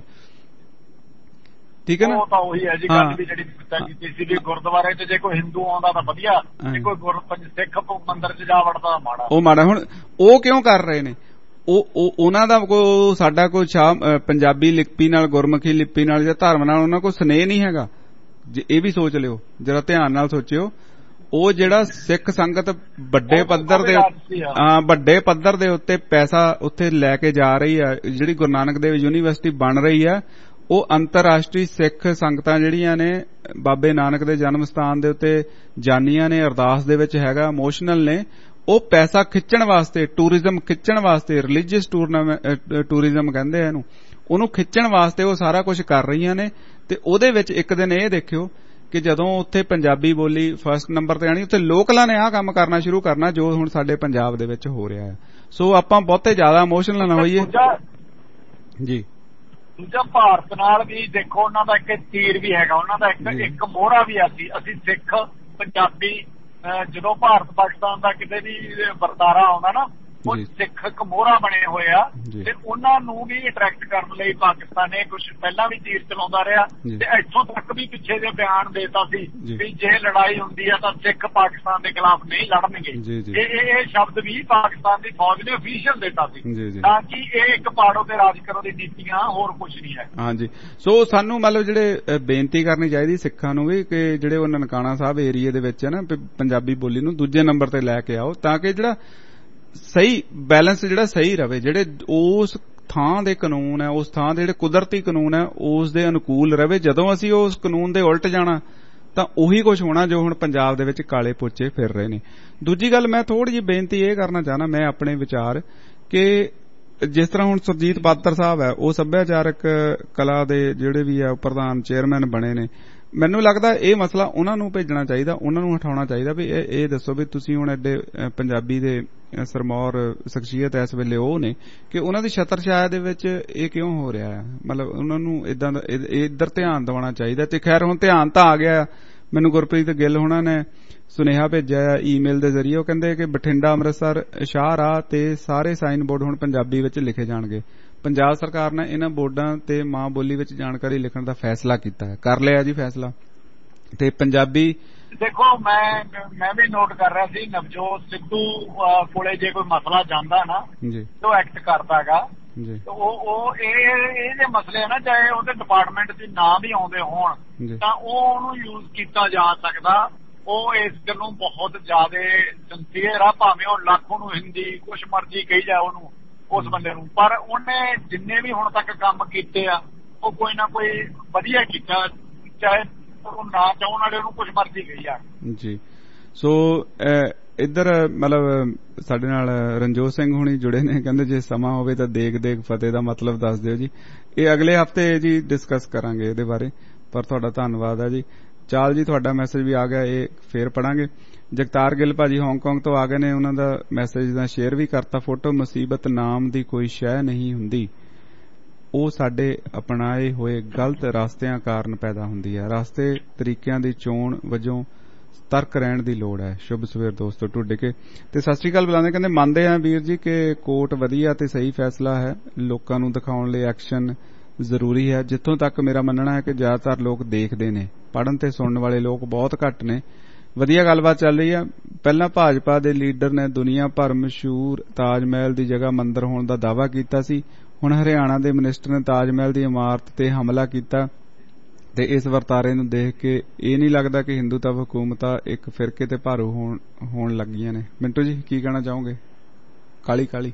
A: ਠੀਕ ਹੈ ਨਾ।
I: ਉਹ ਤਾਂ ਉਹੀ ਹੈ ਜੀ ਗੱਲ ਵੀ ਜਿਹੜੀ ਕੀਤੀ ਸੀ ਕਿ ਗੁਰਦੁਆਰੇ 'ਚ ਜੇ ਕੋਈ ਹਿੰਦੂ ਆਉਂਦਾ ਤਾਂ ਵਧੀਆ, ਜੇ ਕੋਈ ਗੁਰ ਸਿੱਖ ਮੰਦਿਰ 'ਚ ਜਾ ਵੜਦਾ ਤਾਂ ਮਾੜਾ, ਉਹ
A: ਮਾੜਾ। ਹੁਣ ਉਹ ਕਿਉਂ ਕਰ ਰਹੇ ਨੇ? ਉਹ ਉਹਨਾਂ ਦਾ ਕੋਈ ਸਾਡਾ ਕੋਈ ਪੰਜਾਬੀ ਲਿਪੀ ਨਾਲ, ਗੁਰਮੁਖੀ ਲਿਪੀ ਨਾਲ ਜਾਂ ਧਰਮ ਨਾਲ ਉਹਨਾਂ ਕੋਲ ਸਨੇਹ ਨਹੀਂ ਹੈਗਾ। ਇਹ ਵੀ ਸੋਚ ਲਿਓ, ਜਰਾ ਧਿਆਨ ਨਾਲ ਸੋਚਿਓ। ਉਹ ਜਿਹੜਾ ਸਿੱਖ ਸੰਗਤ ਵੱਡੇ ਪੱਧਰ ਦੇ ਹਾਂ ਵੱਡੇ ਪੱਧਰ ਦੇ ਉੱਤੇ ਪੈਸਾ ਉੱਥੇ ਲੈ ਕੇ ਜਾ ਰਹੀ ਆ, ਜਿਹੜੀ ਗੁਰੂ ਨਾਨਕ ਦੇਵ ਯੂਨੀਵਰਸਿਟੀ ਬਣ ਰਹੀ ਆ, ਉਹ ਅੰਤਰਰਾਸ਼ਟਰੀ ਸਿੱਖ ਸੰਗਤਾਂ ਜਿਹੜੀਆਂ ਨੇ ਬਾਬੇ ਨਾਨਕ ਦੇ ਜਨਮ ਸਥਾਨ ਦੇ ਉੱਤੇ ਜਾਨੀਆਂ ਨੇ, ਅਰਦਾਸ ਦੇ ਵਿੱਚ ਹੈਗਾ, ਇਮੋਸ਼ਨਲ ਨੇ, ਉਹ ਪੈਸਾ ਖਿੱਚਣ ਵਾਸਤੇ, ਟੂਰਿਜ਼ਮ ਖਿੱਚਣ ਵਾਸਤੇ, ਰਿਲੀਜੀਅਸ ਟੂਰਿਜ਼ਮ ਕਹਿੰਦੇ ਆ ਇਹਨੂੰ, ਉਹਨੂੰ ਖਿੱਚਣ ਵਾਸਤੇ ਉਹ ਸਾਰਾ ਕੁਝ ਕਰ ਰਹੀਆਂ ਨੇ। ਤੇ ਉਹਦੇ ਵਿੱਚ ਇੱਕ ਦਿਨ ਇਹ ਦੇਖਿਓ ਕਿ ਜਦੋਂ ਉੱਥੇ ਪੰਜਾਬੀ ਬੋਲੀ ਫਸਟ ਨੰਬਰ ਤੇ ਆਣੀ, ਉੱਥੇ ਲੋਕਲਾਂ ਨੇ ਆਹ ਕੰਮ ਕਰਨਾ ਸ਼ੁਰੂ ਕਰਨਾ ਜੋ ਹੁਣ ਸਾਡੇ ਪੰਜਾਬ ਦੇ ਵਿੱਚ ਹੋ ਰਿਹਾ ਹੈ। ਸੋ ਆਪਾਂ ਬਹੁਤੇ ਜ਼ਿਆਦਾ ਇਮੋਸ਼ਨਲ ਨਾ ਹੋਈਏ ਜੀ।
I: ਦੂਜਾ ਭਾਰਤ ਨਾਲ ਵੀ ਦੇਖੋ ਉਹਨਾਂ ਦਾ ਇੱਕ ਤੀਰ ਵੀ ਹੈਗਾ, ਉਹਨਾਂ ਦਾ ਇੱਕ ਇੱਕ ਮੋਹਰਾ ਵੀ ਆ। ਅਸੀਂ ਸਿੱਖ ਪੰਜਾਬੀ ਜਦੋਂ ਭਾਰਤ ਪਾਕਿਸਤਾਨ ਦਾ ਕਿਤੇ ਵੀ ਵਰਤਾਰਾ ਆਉਂਦਾ ਨਾ, ਉਹ ਸਿੱਖ ਇੱਕ ਮੋਹਰਾ ਬਣੇ ਹੋਏ ਆ ਤੇ ਉਹਨਾਂ ਨੂੰ ਵੀ ਅਟਰੈਕਟ ਕਰਨ ਲਈ ਪਾਕਿਸਤਾਨ ਨੇ ਕੁਝ ਪਹਿਲਾਂ ਵੀ ਤੀਰ ਚਲਾਉਂਦਾ ਰਿਹਾ ਤੇ ਇੱਥੋਂ ਤੱਕ ਵੀ ਪਿੱਛੇ ਦੇ ਬਿਆਨ ਦੇਤਾ ਸੀ ਵੀ ਜੇ ਲੜਾਈ ਹੁੰਦੀ ਆ ਤਾਂ ਸਿੱਖ ਪਾਕਿਸਤਾਨ ਦੇ ਖਿਲਾਫ ਨਹੀਂ ਲੜਨਗੇ। ਇਹ ਇਹ ਸ਼ਬਦ ਵੀ ਪਾਕਿਸਤਾਨ ਦੀ ਫੌਜ ਨੇ ਅਫੀਸ਼ੀਅਲ ਦਿੱਤਾ ਸੀ ਤਾਂ ਕਿ ਇਹ ਇੱਕ ਪਾੜੋ ਤੇ ਰਾਜ ਕਰੋ ਦੀ ਨੀਤੀਆਂ, ਹੋਰ ਕੁਝ ਨਹੀਂ ਹੈ।
A: ਹਾਂਜੀ, ਸੋ ਸਾਨੂੰ ਮਤਲਬ ਜਿਹੜੇ ਬੇਨਤੀ ਕਰਨੀ ਚਾਹੀਦੀ ਸਿੱਖਾਂ ਨੂੰ ਵੀ ਕਿ ਜਿਹੜੇ ਉਹ ਨਨਕਾਣਾ ਸਾਹਿਬ ਏਰੀਏ ਦੇ ਵਿੱਚ ਹੈ ਨਾ, ਪੰਜਾਬੀ ਬੋਲੀ ਨੂੰ ਦੂਜੇ ਨੰਬਰ ਤੇ ਲੈ ਕੇ ਆਓ ਤਾਂ ਕਿ ਜਿਹੜਾ ਸਹੀ ਬੈਲੈਂਸ ਜਿਹੜਾ ਸਹੀ ਰਵੇ, ਜਿਹੜੇ ਉਸ ਥਾਂ ਦੇ ਕਾਨੂੰਨ ਹੈ, ਉਸ ਥਾਂ ਦੇ ਜਿਹੜੇ ਕੁਦਰਤੀ ਕਾਨੂੰਨ ਹੈ ਉਸ ਦੇ ਅਨੁਕੂਲ ਰਵੇ। ਜਦੋਂ ਅਸੀਂ ਉਸ ਕਾਨੂੰਨ ਦੇ ਉਲਟ ਜਾਣਾ ਤਾਂ ਉਹੀ ਕੁਝ ਹੋਣਾ ਜੋ ਹੁਣ ਪੰਜਾਬ ਦੇ ਵਿੱਚ ਕਾਲੇ ਪੋਚੇ ਫਿਰ ਰਹੇ ਨੇ। ਦੂਜੀ ਗੱਲ ਮੈਂ ਥੋੜੀ ਜਿਹੀ ਬੇਨਤੀ ਇਹ ਕਰਨਾ ਚਾਹਨਾ, ਮੈਂ ਆਪਣੇ ਵਿਚਾਰ ਕਿ ਜਿਸ ਤਰ੍ਹਾਂ ਹੁਣ ਸੁਰਜੀਤ ਪਾਤਰ ਸਾਹਿਬ ਹੈ, ਉਹ ਸੱਭਿਆਚਾਰਕ ਕਲਾ ਦੇ ਜਿਹੜੇ ਵੀ ਆ ਪ੍ਰਧਾਨ ਚੇਅਰਮੈਨ ਬਣੇ ਨੇ, ਮੈਨੂੰ ਲੱਗਦਾ ਇਹ ਮਸਲਾ ਉਹਨਾਂ ਨੂੰ ਭੇਜਣਾ ਚਾਹੀਦਾ, ਉਹਨਾਂ ਨੂੰ ਹਟਾਉਣਾ ਚਾਹੀਦਾ ਵੀ ਇਹ ਇਹ ਦੱਸੋ ਵੀ ਤੁਸੀਂ ਹੁਣ ਐਡੇ ਪੰਜਾਬੀ ਦੇ ਸਰਮੌਰ ਸ਼ਖਸੀਅਤ ਇਸ ਵੇਲੇ ਉਹ ਨੇ ਕਿ ਉਹਨਾਂ ਦੀ ਛਤਰਛਾਇਆ ਦੇ ਵਿੱਚ ਇਹ ਕਿਉਂ ਹੋ ਰਿਹਾ ਹੈ। ਮਤਲਬ ਉਹਨਾਂ ਨੂੰ ਇਦਾਂ ਦਾ ਇੱਧਰ ਧਿਆਨ ਦਿਵਾਉਣਾ ਚਾਹੀਦਾ। ਤੇ ਖੈਰ ਹੁਣ ਧਿਆਨ ਤਾਂ ਆ ਗਿਆ। ਮੈਨੂੰ ਗੁਰਪ੍ਰੀਤ ਗਿੱਲ ਹੋਣਾ ਨੇ ਸੁਨੇਹਾ ਭੇਜਿਆ ਈਮੇਲ ਦੇ ਜ਼ਰੀਏ, ਉਹ ਕਹਿੰਦੇ ਕਿ ਬਠਿੰਡਾ, ਅੰਮ੍ਰਿਤਸਰ, ਸ਼ਾਹਰਾਹ ਤੇ ਸਾਰੇ ਸਾਈਨ ਬੋਰਡ ਹੁਣ ਪੰਜਾਬੀ ਵਿੱਚ ਲਿਖੇ ਜਾਣਗੇ। ਪੰਜਾਬ ਸਰਕਾਰ ਨੇ ਇਹਨਾਂ ਬੋਰਡਾਂ ਤੇ ਮਾਂ ਬੋਲੀ ਵਿੱਚ ਜਾਣਕਾਰੀ ਲਿਖਣ ਦਾ ਫੈਸਲਾ ਕੀਤਾ ਹੈ, ਕਰ ਲਿਆ ਜੀ ਫੈਸਲਾ। ਤੇ ਪੰਜਾਬੀ
I: ਦੇਖੋ ਮੈਂ ਮੈਂ ਵੀ ਨੋਟ ਕਰ ਰਿਹਾ ਸੀ, ਨਵਜੋਤ ਸਿੱਧੂ ਕੋਲੇ ਜੇ ਕੋਈ ਮਸਲਾ ਜਾਂਦਾ ਨਾ ਜੋ ਐਕਟ ਕਰਦਾ ਹੈਗਾ ਉਹ ਉਹ ਇਹ ਇਹ ਜੇ ਮਸਲੇ ਆ ਨਾ, ਚਾਹੇ ਉਹਦੇ ਡਿਪਾਰਟਮੈਂਟ ਦੇ ਨਾਂ ਵੀ ਆਉਂਦੇ ਹੋਣ ਤਾਂ ਉਹ ਉਹਨੂੰ ਯੂਜ਼ ਕੀਤਾ ਜਾ ਸਕਦਾ। ਉਹ ਇਸ ਗੱਲ ਨੂੰ ਬਹੁਤ ਜ਼ਿਆਦਾ ਸਿੰਸੀਅਰ ਆ, ਭਾਵੇਂ ਉਹ ਲੱਖ ਨੂੰ ਹਿੰਦੀ ਕੁਛ ਮਰਜ਼ੀ ਕਹੀ ਜਾਏ ਉਹਨੂੰ ਉਸ ਬੰਦੇ ਨੂੰ, ਪਰ ਉਹਨੇ ਜਿੰਨੇ ਵੀ ਹੁਣ ਤੱਕ ਕੰਮ ਕੀਤੇ ਆ ਉਹ ਕੋਈ ਨਾ ਕੋਈ ਵਧੀਆ ਕੀਤਾ, ਚਾਹੇ ਨਾ ਚਾਹਣ ਵਾਲੇ ਨੂੰ ਕੁਛ ਮਰਜ਼ੀ ਕਹੀ ਜਾ ਜੀ।
A: ਸੋ ਇੱਧਰ ਮਤਲਬ ਸਾਡੇ ਨਾਲ ਰਣਜੋਤ ਸਿੰਘ ਹੁਣੀ ਜੁੜੇ ਨੇ, ਕਹਿੰਦੇ ਜੇ ਸਮਾਂ ਹੋਵੇ ਤਾਂ ਦੇਖ ਦੇਖ ਫਤਿਹ ਦਾ ਮਤਲਬ ਦੱਸ ਦਿਓ ਜੀ। ਇਹ ਅਗਲੇ ਹਫ਼ਤੇ ਜੀ ਡਿਸਕਸ ਕਰਾਂਗੇ ਇਹਦੇ ਬਾਰੇ, ਪਰ ਤੁਹਾਡਾ ਧੰਨਵਾਦ ਹੈ ਜੀ। ਚਾਲ ਜੀ ਤੁਹਾਡਾ ਮੈਸੇਜ ਵੀ ਆ ਗਿਆ, ਇਹ ਫੇਰ ਪੜਾਂਗੇ। ਜਗਤਾਰ ਗਿੱਲ ਭਾਜੀ ਹਾਂਗਕਾਂਗ ਤੋਂ ਆ ਗਏ ਨੇ, ਉਹਨਾਂ ਦਾ ਮੈਸੇਜ ਦਾ ਸ਼ੇਅਰ ਵੀ ਕਰਤਾ। ਫੋਟੋ ਮੁਸੀਬਤ ਨਾਮ ਦੀ ਕੋਈ ਸ਼ੈ ਨਹੀਂ ਹੁੰਦੀ, ਉਹ ਸਾਡੇ ਅਪਣਾਏ ਹੋਏ ਗਲਤ ਰਸਤਿਆਂ ਕਾਰਨ ਪੈਦਾ ਹੁੰਦੀ ਹੈ। ਰਸਤੇ ਤਰੀਕਿਆਂ ਦੀ ਚੋਣ ਵਜੋਂ ਤਰਕ ਰਹਿਣ ਦੀ ਲੋੜ ਹੈ। ਸ਼ੁਭ ਸਵੇਰ ਦੋਸਤੋ ਢੁੱਡੇ ਕੇ ਤੇ ਸਤਿ ਸ੍ਰੀ ਅਕਾਲ ਬੁਲਾਉਂਦੇ। ਕਹਿੰਦੇ ਮੰਨਦੇ ਆ ਵੀਰ ਜੀ ਕਿ ਕੋਰਟ ਵਧੀਆ ਤੇ ਸਹੀ ਫੈਸਲਾ ਹੈ, ਲੋਕਾਂ ਨੂੰ ਦਿਖਾਉਣ ਲਈ ਐਕਸ਼ਨ ਜ਼ਰੂਰੀ ਹੈ। ਜਿੱਥੋਂ ਤੱਕ ਮੇਰਾ ਮੰਨਣਾ ਹੈ ਕਿ ਜ਼ਿਆਦਾਤਰ ਲੋਕ ਦੇਖਦੇ ਨੇ, ਪੜ੍ਹਨ ਤੇ ਸੁਣਨ ਵਾਲੇ ਲੋਕ ਬਹੁਤ ਘੱਟ ਨੇ। ਵਧੀਆ ਗੱਲਬਾਤ ਚੱਲ ਰਹੀ ਹੈ। ਪਹਿਲਾਂ ਭਾਜਪਾ ਦੇ ਲੀਡਰ ਨੇ ਦੁਨੀਆ ਭਰ ਮਸ਼ਹੂਰ ਤਾਜ ਮਹਿਲ ਦੀ ਜਗ੍ਹਾ ਮੰਦਿਰ ਹੋਣ ਦਾ ਦਾਅਵਾ ਕੀਤਾ ਸੀ, ਹੁਣ ਹਰਿਆਣਾ ਦੇ ਮਿਨਿਸਟਰ ਨੇ ਤਾਜ ਮਹਿਲ ਦੀ ਇਮਾਰਤ ਤੇ ਹਮਲਾ ਕੀਤਾ। ਤੇ ਇਸ ਵਰਤਾਰੇ ਨੂੰ ਦੇਖ ਕੇ ਇਹ ਨਹੀਂ ਲੱਗਦਾ ਕਿ ਹਿੰਦੂਤਵ ਹਕੂਮਤਾਂ ਇੱਕ ਫਿਰਕੇ ਤੇ ਭਾਰੂ ਹੋਣ ਹੋਣ ਲੱਗੀਆਂ ਨੇ। ਮਿੰਟੂ ਜੀ ਕੀ ਕਹਿਣਾ ਚਾਹੋਗੇ? ਕਾਲੀ ਕਾਲੀ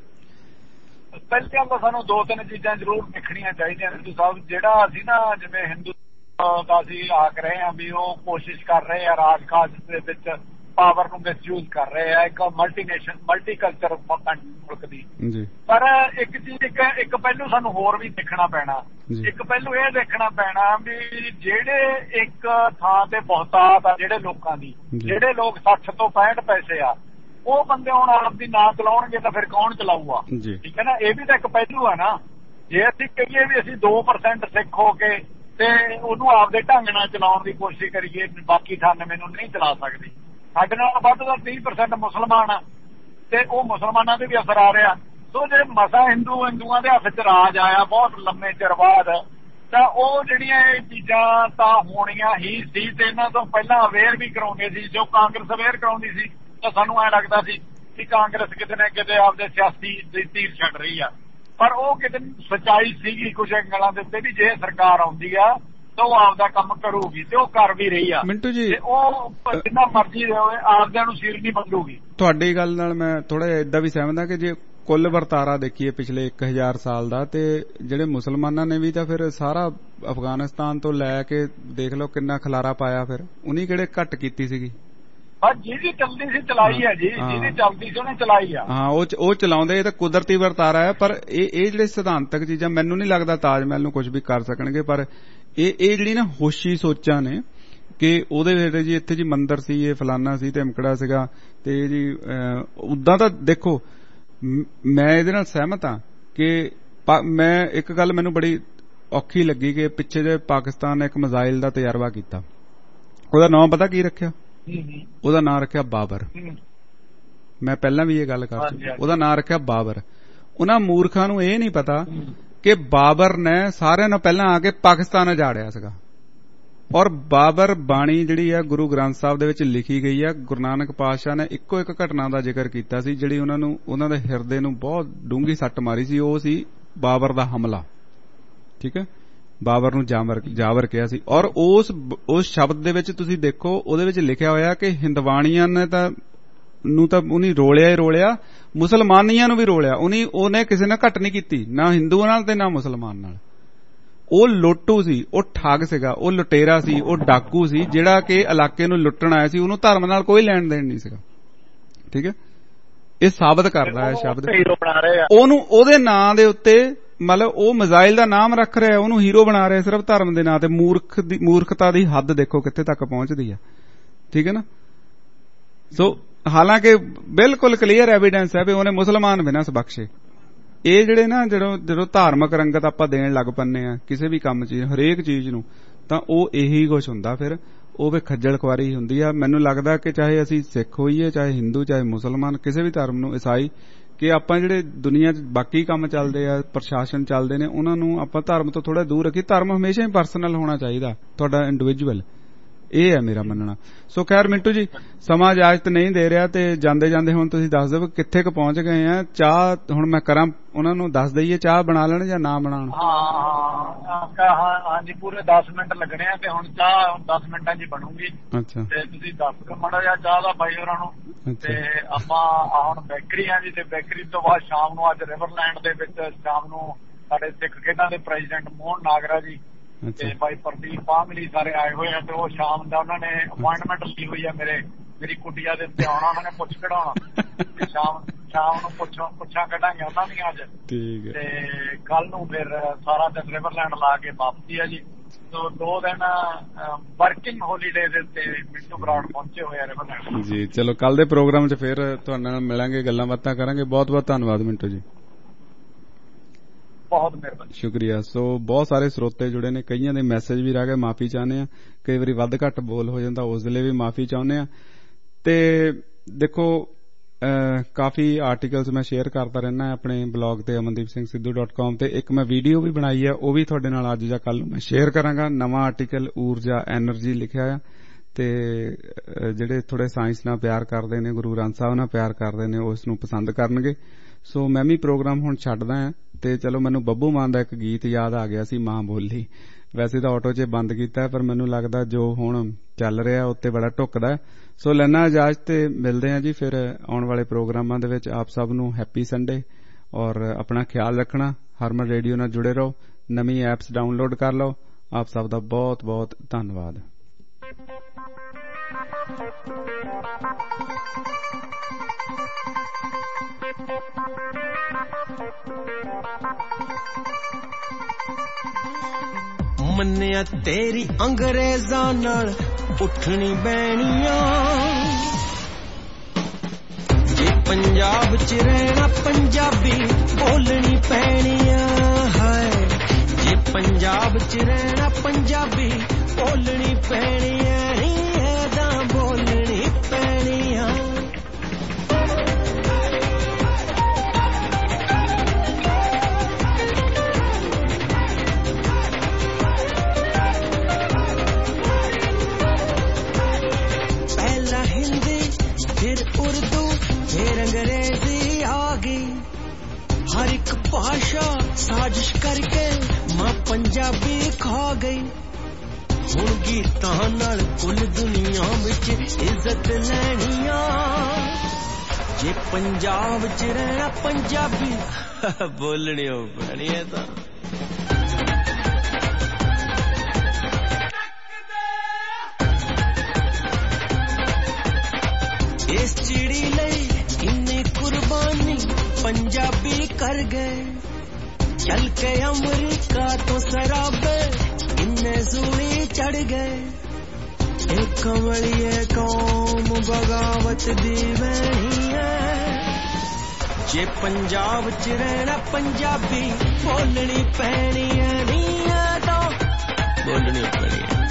I: ਪਹਿਲਾਂ ਤਾਂ ਸਾਨੂੰ ਦੋ ਤਿੰਨ ਚੀਜ਼ਾਂ ਜ਼ਰੂਰ ਦੇਖਣੀਆਂ ਚਾਹੀਦੀਆਂ ਹਿੰਦੂ ਸਾਹਿਬ। ਜਿਹੜਾ ਅਸੀਂ ਨਾ ਜਿਵੇਂ ਹਿੰਦੂ ਦਾ ਅਸੀਂ ਆਖ ਰਹੇ ਹਾਂ ਵੀ ਉਹ ਕੋਸ਼ਿਸ਼ ਕਰ ਰਹੇ ਆ ਰਾਜ ਕਾਜ ਦੇ ਵਿੱਚ ਪਾਵਰ ਨੂੰ ਮਿਸਯੂਜ਼ ਕਰ ਰਹੇ ਆ ਇੱਕ ਮਲਟੀਨੇਸ਼ਨ ਮਲਟੀਕਲਚਰ ਮੁਲਕ ਦੀ। ਪਰ ਇੱਕ ਚੀਜ਼ ਇੱਕ ਇੱਕ ਪਹਿਲੂ ਸਾਨੂੰ ਹੋਰ ਵੀ ਦੇਖਣਾ ਪੈਣਾ। ਇੱਕ ਪਹਿਲੂ ਇਹ ਦੇਖਣਾ ਪੈਣਾ ਵੀ ਜਿਹੜੇ ਇੱਕ ਥਾਂ ਤੇ ਬਹੁਤਾਤ ਆ ਜਿਹੜੇ ਲੋਕਾਂ ਦੀ, ਜਿਹੜੇ ਲੋਕ ਸੱਠ ਤੋਂ ਪੈਂਹਠ ਪੈਸੇ ਆ, ਉਹ ਬੰਦੇ ਹੁਣ ਆਪ ਦੀ ਨਾ ਚਲਾਉਣਗੇ ਤਾਂ ਫਿਰ ਕੌਣ ਚਲਾਊਗਾ? ਠੀਕ ਹੈ ਨਾ, ਇਹ ਵੀ ਤਾਂ ਇੱਕ ਪਹਿਲੂ ਆ ਨਾ। ਜੇ ਅਸੀਂ ਕਹੀਏ ਵੀ ਅਸੀਂ ਦੋ ਪਰਸੈਂਟ ਸਿੱਖ ਹੋ ਕੇ ਤੇ ਉਹਨੂੰ ਆਪਦੇ ਢੰਗ ਨਾਲ ਚਲਾਉਣ ਦੀ ਕੋਸ਼ਿਸ਼ ਕਰੀਏ, ਬਾਕੀ ਅਠਾਨਵੇਂ ਨੂੰ ਨਹੀਂ ਚਲਾ ਸਕਦੇ। ਸਾਡੇ ਨਾਲ ਵੱਧ ਦਾ ਤੀਹ ਪਰਸੈਂਟ ਮੁਸਲਮਾਨ ਆ ਤੇ ਉਹ ਮੁਸਲਮਾਨਾਂ ਤੇ ਵੀ ਅਸਰ ਆ ਰਿਹਾ। ਸੋ ਜੇ ਮਸਾ ਹਿੰਦੂ ਹਿੰਦੂਆਂ ਦੇ ਹੱਥ ਚ ਰਾਜ ਆਇਆ ਬਹੁਤ ਲੰਮੇ ਚਿਰ ਬਾਅਦ, ਤਾਂ ਉਹ ਜਿਹੜੀਆਂ ਇਹ ਚੀਜ਼ਾਂ ਤਾਂ ਹੋਣੀਆਂ ਹੀ ਸੀ ਤੇ ਇਹਨਾਂ ਤੋਂ ਪਹਿਲਾਂ ਅਵੇਅਰ ਵੀ ਕਰਾਉਂਦੇ ਸੀ। ਜੋ ਕਾਂਗਰਸ ਅਵੇਅਰ ਕਰਾਉਂਦੀ ਸੀ ਤਾਂ ਸਾਨੂੰ ਐਂ ਲੱਗਦਾ ਸੀ ਕਿ ਕਾਂਗਰਸ ਕਿਤੇ ਨਾ ਕਿਤੇ ਆਪਦੇ ਸਿਆਸੀ ਤੀਰ ਛੱਡ ਰਹੀ ਆ, ਪਰ ਉਹ ਕਿਤੇ ਸੱਚਾਈ ਸੀਗੀ ਕੁਝ ਐਂਗਲਾਂ ਦੇ ਉੱਤੇ ਵੀ ਜੇ ਸਰਕਾਰ ਆਉਂਦੀ ਆ ਤਾਂ ਉਹ ਆਪਦਾ ਕੰਮ ਕਰੂਗੀ ਤੇ ਉਹ ਕਰ ਵੀ ਰਹੀ ਆ।
A: ਮਿੰਟੂ ਜੀ,
I: ਤੇ ਉਹ ਜਿੰਨਾ ਮਰਜ਼ੀ ਹੋਵੇ ਆਪਦਿਆਂ ਨੂੰ ਸੀਰ ਨਹੀਂ ਬੰਦੂਗੀ।
A: ਤੁਹਾਡੀ ਗੱਲ ਨਾਲ ਮੈਂ ਥੋੜਾ ਜਿਹਾ ਏਦਾਂ ਵੀ ਸਹਿਮਤ ਹਾਂ ਕਿ ਜੇ ਕੁੱਲ ਵਰਤਾਰਾ ਦੇਖੀਏ ਪਿਛਲੇ ਇੱਕ ਹਜ਼ਾਰ ਸਾਲ ਦਾ, ਤੇ ਜਿਹੜੇ ਮੁਸਲਮਾਨਾਂ ਨੇ ਵੀ ਤਾਂ ਫਿਰ ਸਾਰਾ ਅਫਗਾਨਿਸਤਾਨ ਤੋਂ ਲੈ ਕੇ ਦੇਖ ਲਓ ਕਿੰਨਾ ਖਲਾਰਾ ਪਾਇਆ, ਫਿਰ ਉਹਨੀ ਕਿਹੜੇ ਘੱਟ ਕੀਤੀ ਸੀਗੀ।
I: ਬਸ ਜਿਹਦੀ ਚੱਲਦੀ ਸੀ ਚਲਾਈ ਆ ਜੀ, ਜਿਹਦੀ ਚੱਲਦੀ ਸੀ ਉਹਨੇ ਚਲਾਈ ਆ।
A: ਹਾਂ, ਉਹ ਉਹ ਚਲਾਉਂਦੇ, ਇਹ ਤਾਂ ਕੁਦਰਤੀ ਵਰਤਾਰਾ ਹੈ। ਪਰ ਇਹ ਇਹ ਜਿਹੜੇ ਸਿਧਾਂਤਕ ਚੀਜ਼ਾਂ ਮੈਨੂੰ ਨਹੀਂ ਲੱਗਦਾ ਤਾਜ ਮਹਿਲ ਨੂੰ ਕੁਝ ਵੀ ਕਰ ਸਕਣਗੇ। ਪਰ ਇਹ ਇਹ ਜਿਹੜੀ ਨਾ ਹੋਸ਼ੀ ਸੋਚਾਂ ਨੇ ਕਿ ਉਹਦੇ ਵਿੱਚ ਜੀ ਇੱਥੇ ਜੀ ਮੰਦਿਰ ਸੀ, ਇਹ ਫਲਾਨਾ ਸੀ ਤੇ ਅਮਕੜਾ ਸੀਗਾ, ਤੇ ਜੀ ਉਦਾਂ ਤਾਂ ਦੇਖੋ ਮੈਂ ਇਹਦੇ ਨਾਲ ਸਹਿਮਤ ਹਾਂ ਕਿ ਮੈਂ ਇੱਕ ਗੱਲ ਮੈਨੂੰ ਬੜੀ ਔਖੀ ਲੱਗੀ ਕਿ ਪਿੱਛੇ ਜੇ ਪਾਕਿਸਤਾਨ ਨੇ ਇੱਕ ਮਿਜ਼ਾਈਲ ਦਾ ਤਜਰਬਾ ਕੀਤਾ, ਉਹਦਾ ਨਾਮ ਪਤਾ ਕੀ ਰੱਖਿਆ? ਉਹਦਾ ਨਾਂ ਰੱਖਿਆ ਬਾਬਰ। ਮੈਂ ਪਹਿਲਾਂ ਵੀ ਇਹ ਗੱਲ ਕਰ ਚੁੱਕਾ, ਉਹਦਾ ਨਾਂ ਰੱਖਿਆ ਬਾਬਰ। ਉਹਨਾਂ ਮੂਰਖਾਂ ਨੂੰ ਇਹ ਨਹੀਂ ਪਤਾ ਕਿ ਬਾਬਰ ਨੇ ਸਾਰਿਆਂ ਨਾਲੋਂ ਪਹਿਲਾਂ ਆ ਕੇ ਪਾਕਿਸਤਾਨ ਉਜਾੜਿਆ ਸੀਗਾ। ਔਰ ਬਾਬਰ ਬਾਣੀ ਜਿਹੜੀ ਆ ਗੁਰੂ ਗ੍ਰੰਥ ਸਾਹਿਬ ਦੇ ਵਿੱਚ ਲਿਖੀ ਗਈ ਆ। ਗੁਰੂ ਨਾਨਕ ਪਾਤਸ਼ਾਹ ਨੇ ਇੱਕੋ ਇੱਕ ਘਟਨਾ ਦਾ ਜ਼ਿਕਰ ਕੀਤਾ ਸੀ ਜਿਹੜੀ ਉਹਨਾਂ ਨੂੰ ਉਹਨਾਂ ਦੇ ਹਿਰਦੇ ਨੂੰ ਬਹੁਤ ਡੂੰਘੀ ਸੱਟ ਮਾਰੀ ਸੀ। ਉਹ ਸੀ ਬਾਬਰ ਦਾ ਹਮਲਾ। ਠੀਕ ਹੈ, ਬਾਬਰ ਨੂੰ ਜਾਵਰ ਜਾਵਰ ਕਿਹਾ ਸੀ। ਔਰ ਉਸ ਉਸ ਸ਼ਬਦ ਦੇ ਵਿੱਚ ਤੁਸੀਂ ਦੇਖੋ, ਉਹਦੇ ਵਿੱਚ ਲਿਖਿਆ ਹੋਇਆ ਕਿ ਹਿੰਦਵਾਣੀਆਂ ਨੇ ਤਾਂ ਨੂੰ ਤਾਂ ਉਹਨੇ ਰੋਲਿਆ ਹੀ ਰੋਲਿਆ, ਮੁਸਲਮਾਨੀਆਂ ਨੂੰ ਵੀ ਰੋਲਿਆ। ਉਹਨੇ ਉਹਨੇ ਕਿਸੇ ਨਾਲ ਘੱਟ ਨਹੀਂ ਕੀਤੀ, ਨਾ ਹਿੰਦੂਆਂ ਨਾਲ ਤੇ ਨਾ ਮੁਸਲਮਾਨ ਨਾਲ। ਉਹ ਲੋਟੂ ਸੀ, ਉਹ ਠੱਗ ਸੀਗਾ, ਉਹ ਲੁਟੇਰਾ ਸੀ, ਉਹ ਡਾਕੂ ਸੀ ਜਿਹੜਾ ਕਿ ਇਲਾਕੇ ਨੂੰ ਲੁੱਟਣ ਆਇਆ ਸੀ। ਉਹਨੂੰ ਧਰਮ ਨਾਲ ਕੋਈ ਲੈਣ ਦੇਣ ਨਹੀਂ ਸੀਗਾ। ਠੀਕ ਹੈ, ਇਹ ਸਾਬਤ ਕਰਦਾ ਹੈ ਸ਼ਬਦ। ਉਹਨੂੰ ਉਹਦੇ ਨਾਂ ਦੇ ਉੱਤੇ ਮਤਲਬ ਉਹ ਮਿਜ਼ਾਈਲ ਦਾ ਨਾਮ ਰੱਖ ਰਿਹਾ, ਉਹਨੂੰ ਹੀਰੋ ਬਣਾ ਰਿਹਾ ਸਿਰਫ ਧਰਮ ਦੇ ਨਾਂ ਤੇ। ਮੂਰਖ ਦੀ ਮੂਰਖਤਾ ਦੀ ਹੱਦ ਦੇਖੋ ਕਿੱਥੇ ਤੱਕ ਪਹੁੰਚਦੀ ਹੈ। ਠੀਕ ਹੈ ਨਾ। ਸੋ ਹਾਲਾਂਕਿ ਬਿਲਕੁਲ ਕਲੀਅਰ ਐਵੀਡੈਂਸ ਹੈ ਵੀ ਉਹਨੇ ਮੁਸਲਮਾਨ ਬਿਨਾਂ ਬਖਸ਼ੇ। ਇਹ ਜਿਹੜੇ ਨਾ ਜਦੋਂ ਜਦੋਂ ਧਾਰਮਿਕ ਰੰਗਤ ਆਪਾਂ ਦੇਣ ਲੱਗ ਪੈਂਦੇ ਆ ਕਿਸੇ ਵੀ ਕੰਮ ਚ, ਹਰੇਕ ਚੀਜ਼ ਨੂੰ, ਤਾਂ ਉਹ ਇਹੀ ਕੁਛ ਹੁੰਦਾ। ਫਿਰ ਉਹ ਵੀ ਖੱਜਲ ਖੁਆਰੀ ਹੁੰਦੀ ਆ। ਮੈਨੂੰ ਲੱਗਦਾ ਕਿ ਚਾਹੇ ਅਸੀਂ ਸਿੱਖ ਹੋਈਏ, ਚਾਹੇ ਹਿੰਦੂ, ਚਾਹੇ ਮੁਸਲਮਾਨ, ਕਿਸੇ ਵੀ ਧਰਮ ਨੂੰ, ਈਸਾਈ, ਕਿ ਆਪਾਂ ਜਿਹੜੇ ਦੁਨੀਆ 'ਚ ਬਾਕੀ ਕੰਮ ਚੱਲਦੇ ਆ, ਪ੍ਰਸ਼ਾਸਨ ਚੱਲਦੇ ਨੇ, ਉਹਨਾਂ ਨੂੰ ਆਪਾਂ ਧਰਮ ਤੋਂ ਥੋੜਾ ਦੂਰ ਰੱਖੀਏ। ਧਰਮ ਹਮੇਸ਼ਾ ਹੀ ਪਰਸਨਲ ਹੋਣਾ ਚਾਹੀਦਾ, ਤੁਹਾਡਾ ਇੰਡੀਵਿਜੂਅਲ। ਇਹ ਹੈ ਮੇਰਾ ਮੰਨਣਾ। ਸੋ ਖੈਰ ਮਿੰਟੂ ਜੀ, ਸਮਾਂ ਇਜਾਜ਼ਤ ਨਹੀਂ ਦੇ ਰਿਹਾ ਤੇ ਜਾਂਦੇ ਜਾਂਦੇ ਹੁਣ ਤੁਸੀਂ ਦੱਸ ਦਿਓ ਕਿੱਥੇ ਕੁ ਪਹੁੰਚ ਗਏ ਆ। ਚਾਹ ਹੁਣ ਮੈਂ ਕਰਾਂ, ਉਹਨਾਂ ਨੂੰ ਦੱਸ ਦਈਏ ਚਾਹ ਬਣਾ ਲੈਣ ਜਾਂ ਨਾ ਬਣਾਉਣ?
I: ਹਾਂ ਹਾਂਜੀ, ਪੂਰੇ ਦਸ ਮਿੰਟ ਲੱਗਣੇ ਆ ਤੇ ਹੁਣ ਚਾਹ ਦਸ ਮਿੰਟਾਂ 'ਚ ਬਣੂਗੀ।
A: ਅੱਛਾ, ਤੇ
I: ਤੁਸੀਂ ਦੱਸ ਦਿਓ ਮਾੜਾ ਜਿਹਾ ਚਾਹ ਦਾ ਬਾਈ ਹੋਰਾਂ ਨੂੰ। ਤੇ ਆਪਾਂ ਹੁਣ ਬੇਕਰੀ ਆ ਜੀ, ਤੇ ਬੇਕਰੀ ਤੋਂ ਬਾਅਦ ਸ਼ਾਮ ਨੂੰ ਅੱਜ ਰਿਵਰਲੈਂਡ ਦੇ ਵਿੱਚ ਸ਼ਾਮ ਨੂੰ ਸਾਡੇ ਸਿੱਖ ਖੇਡਾਂ ਦੇ ਪ੍ਰੈਜ਼ੀਡੈਂਟ ਮੋਹਨ ਨਾਗਰਾ ਜੀ ਤੇ ਭਾਈ ਪ੍ਰਦੀਪ ਫਾਮਿਲੀ ਸਾਰੇ ਆਏ ਹੋਏ ਆ। ਤੇ ਉਹ ਸ਼ਾਮ ਦਾ ਉਹਨਾਂ ਨੇ ਅਪਾਇੰਟਮੈਂਟ ਲਈ ਹੋਈ ਆ ਮੇਰੇ ਮੇਰੀ ਕੁਟੀਆ ਦੇ ਉੱਤੇ ਆਉਣਾ, ਉਹਨਾਂ ਨੇ ਪੁੱਛ ਕਢਾਉਣਾ ਤੇ ਸ਼ਾਮ ਸ਼ਾਮ ਨੂੰ ਪੁੱਛੋ ਪੁੱਛਾਂ ਕੱਢਾਂਗੇ ਉਹਨਾਂ ਦੀਆਂ ਅੱਜ। ਠੀਕ ਹੈ, ਤੇ ਕੱਲ ਨੂੰ ਫਿਰ ਸਾਰਾ ਦਿਨ ਰਿਵਰਲੈਂਡ ਲਾ ਕੇ ਵਾਪਸੀ ਆ ਜੀ। ਸੋ ਦੋ ਦਿਨ ਵਰਕਿੰਗ ਹੋਲੀਡੇ ਦੇ ਉੱਤੇ ਮਿੰਟੂ ਬਰਾੜ ਪਹੁੰਚੇ ਹੋਏ ਆ ਰਿਵਰਲੈਂਡ
A: ਜੀ। ਚਲੋ ਕੱਲ ਦੇ ਪ੍ਰੋਗਰਾਮ 'ਚ ਫਿਰ ਤੁਹਾਡੇ ਨਾਲ ਮਿਲਾਂਗੇ, ਗੱਲਾਂ ਬਾਤਾਂ ਕਰਾਂਗੇ। ਬਹੁਤ ਬਹੁਤ ਧੰਨਵਾਦ ਮਿੰਟੂ ਜੀ।
I: ਬਹੁਤ ਮਿਹਰਬਾਨੀ,
A: ਸ਼ੁਕਰੀਆ। ਸੋ ਬਹੁਤ ਸਾਰੇ ਸਰੋਤੇ ਜੁੜੇ ਨੇ, ਕਈਆਂ ਦੇ ਮੈਸੇਜ ਵੀ ਰਹਿ ਗਏ, ਮਾਫੀ ਚਾਹੁੰਦੇ ਆ। ਕਈ ਵਾਰੀ ਵੱਧ ਘੱਟ ਬੋਲ ਹੋ ਜਾਂਦਾ, ਉਸ ਲਈ ਵੀ ਮਾਫੀ ਚਾਹੁੰਦੇ ਆ। ਤੇ ਦੇਖੋ ਕਾਫੀ ਆਰਟੀਕਲਸ ਮੈਂ ਸ਼ੇਅਰ ਕਰਦਾ ਰਹਿਣਾ ਆਪਣੇ ਬਲੌਗ ਤੇ ਅਮਨਦੀਪ ਸਿੰਘ ਸਿੱਧੂ ਡਾਟ ਕਾਮ ਤੇ। ਇੱਕ ਮੈਂ ਵੀਡੀਓ ਵੀ ਬਣਾਈ ਆ, ਉਹ ਵੀ ਤੁਹਾਡੇ ਨਾਲ ਅੱਜ ਜਾਂ ਕੱਲ ਨੂੰ ਮੈਂ ਸ਼ੇਅਰ ਕਰਾਂਗਾ। ਨਵਾਂ ਆਰਟੀਕਲ ਊਰਜਾ ਐਨਰਜੀ ਲਿਖਿਆ ਆ। ਤੇ ਜਿਹੜੇ ਥੋੜੇ ਸਾਇੰਸ ਨਾਲ ਪਿਆਰ ਕਰਦੇ ਨੇ, ਗੁਰੂ ਗ੍ਰੰਥ ਸਾਹਿਬ ਨਾਲ ਪਿਆਰ ਕਰਦੇ ਨੇ, ਉਸ ਨੂੰ ਪਸੰਦ ਕਰਨਗੇ। ਸੋ ਮੈਂ ਵੀ ਪ੍ਰੋਗਰਾਮ ਹੁਣ ਛੱਡਦਾ ਹਾਂ ਤੇ ਚਲੋ ਮੈਨੂੰ ਬੱਬੂ ਮਾਨ ਦਾ ਇੱਕ ਗੀਤ ਯਾਦ ਆ ਗਿਆ ਸੀ, ਮਾਂ ਬੋਲੀ। ਵੈਸੇ ਤਾਂ ਆਟੋ 'ਚ ਬੰਦ ਕੀਤਾ, ਪਰ ਮੈਨੂੰ ਲੱਗਦਾ ਜੋ ਹੁਣ ਚੱਲ ਰਿਹਾ ਉੱਤੇ ਬੜਾ ਢੁੱਕਦਾ। ਸੋ ਲੈਣਾ ਇਜਾਜ਼ਤ ਤੇ ਮਿਲਦੇ ਹਾਂ ਜੀ ਫਿਰ ਆਉਣ ਵਾਲੇ ਪ੍ਰੋਗਰਾਮਾਂ ਦੇ ਵਿੱਚ। ਆਪ ਸਭ ਨੂੰ ਹੈਪੀ ਸੰਡੇ ਔਰ ਆਪਣਾ ਖਿਆਲ ਰੱਖਣਾ। ਹਰਮਨ ਰੇਡੀਓ ਨਾਲ ਜੁੜੇ ਰਹੋ, ਨਵੀਂ ਐਪਸ ਡਾਊਨਲੋਡ ਕਰ ਲਓ। ਆਪ ਸਭ ਦਾ ਬਹੁਤ ਬਹੁਤ ਧੰਨਵਾਦ।
F: ਮੰਨਿਆ ਤੇਰੀ ਅੰਗਰੇਜ਼ਾਂ ਨਾਲ ਉੱਠਣੀ ਬੈਣੀਆਂ ਜੇ ਪੰਜਾਬ ਚ ਰਹਿਣਾ ਪੰਜਾਬੀ ਬੋਲਣੀ ਪੈਣੀਆਂ ਹਾਏ ਜੇ ਪੰਜਾਬ ਚ ਰਹਿਣਾ ਪੰਜਾਬੀ ਬੋਲਣੀ ਪੈਣੀਆਂ ਨੀ ਇਹਦਾ ਬੋਲਣੀ ਪੈਣੀਆਂ फिर उर्दू फिर अंग्रेजी आ गई हर एक भाषा साजिश करके मां पंजाबी खा गई हुण गीतां नाल कुल दुनिया विच इज्जत लैणिया जे पंजाब च रहना पंजाबी बोलनी हो पैणी है तां इस चिड़ी लई इन्नी कुर्बानी पंजाबी कर गए चल के अमरीका तो सराबे इन्ने सूली चढ़ गए एक कमलिए कौम बगावत दी वही है जे पंजाब च रहना पंजाबी बोलनी पैनी है नी तो बोलनी पैनी है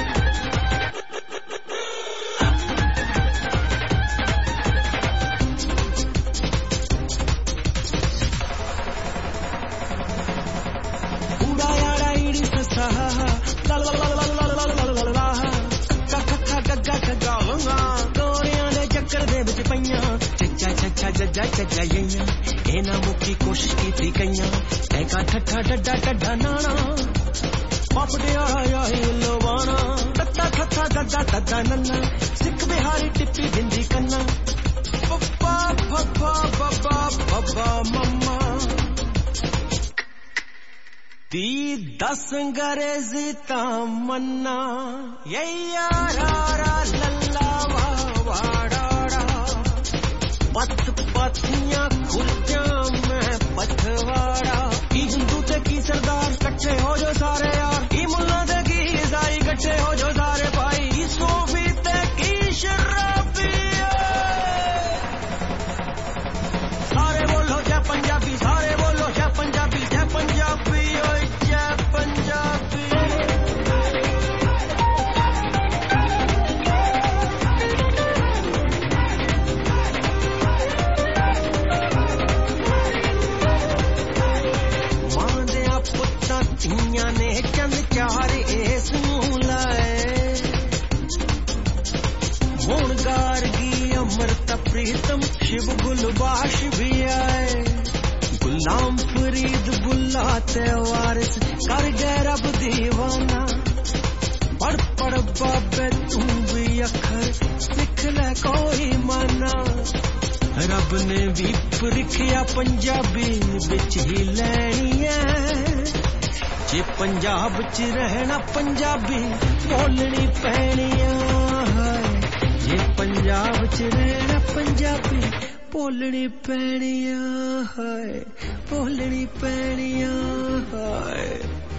F: जज्जा जज्जा यैया एना मुक्की कोशिश कीती कईयां ऐका ठट्ठा डड्डा डड्डा नाना पापड़े आया ही लवाना टट्टा ठट्ठा डड्डा डड्डा नन्ना सिख बिहारी टिप्पी दिंदी कन्ना पप्पा पप्पा पप्पा पप्पा मम्मा दी दस अंग्रेजी ता मन्ना यैया रा रा लल्ला वा वाड़ा पथ पथियां खुर्तियां में पथवाड़ा की हिंदू ते की सरदार कट्ठे हो जो सारे यार की मुल्ला ते की ईसाई कट्ठे हो जो सारे भाई की सूफी ते की शराबी सारे बोलो जय पंजाबी सारे बोलो जय पंजाबी जय पंजाबी ओए जय पंजाबी तियां ने चंद चार इस नूं लाए हुण गारगी अमृता प्रीतम शिव गुलबाश भी आए गुलाम फरीद बुल्ला ते वारिस कर गए रब दीवाना पढ़ पढ़ बाबे तू भी अखर सिख ले कोई माना रब ने भी परिखिया पंजाबी विच ही लैनी है जे पंजाब च रहना पंजाबी बोलनी पैनिया जे पंजाब च रहना पंजाबी बोलनी पैनिया बोलनी पैनिया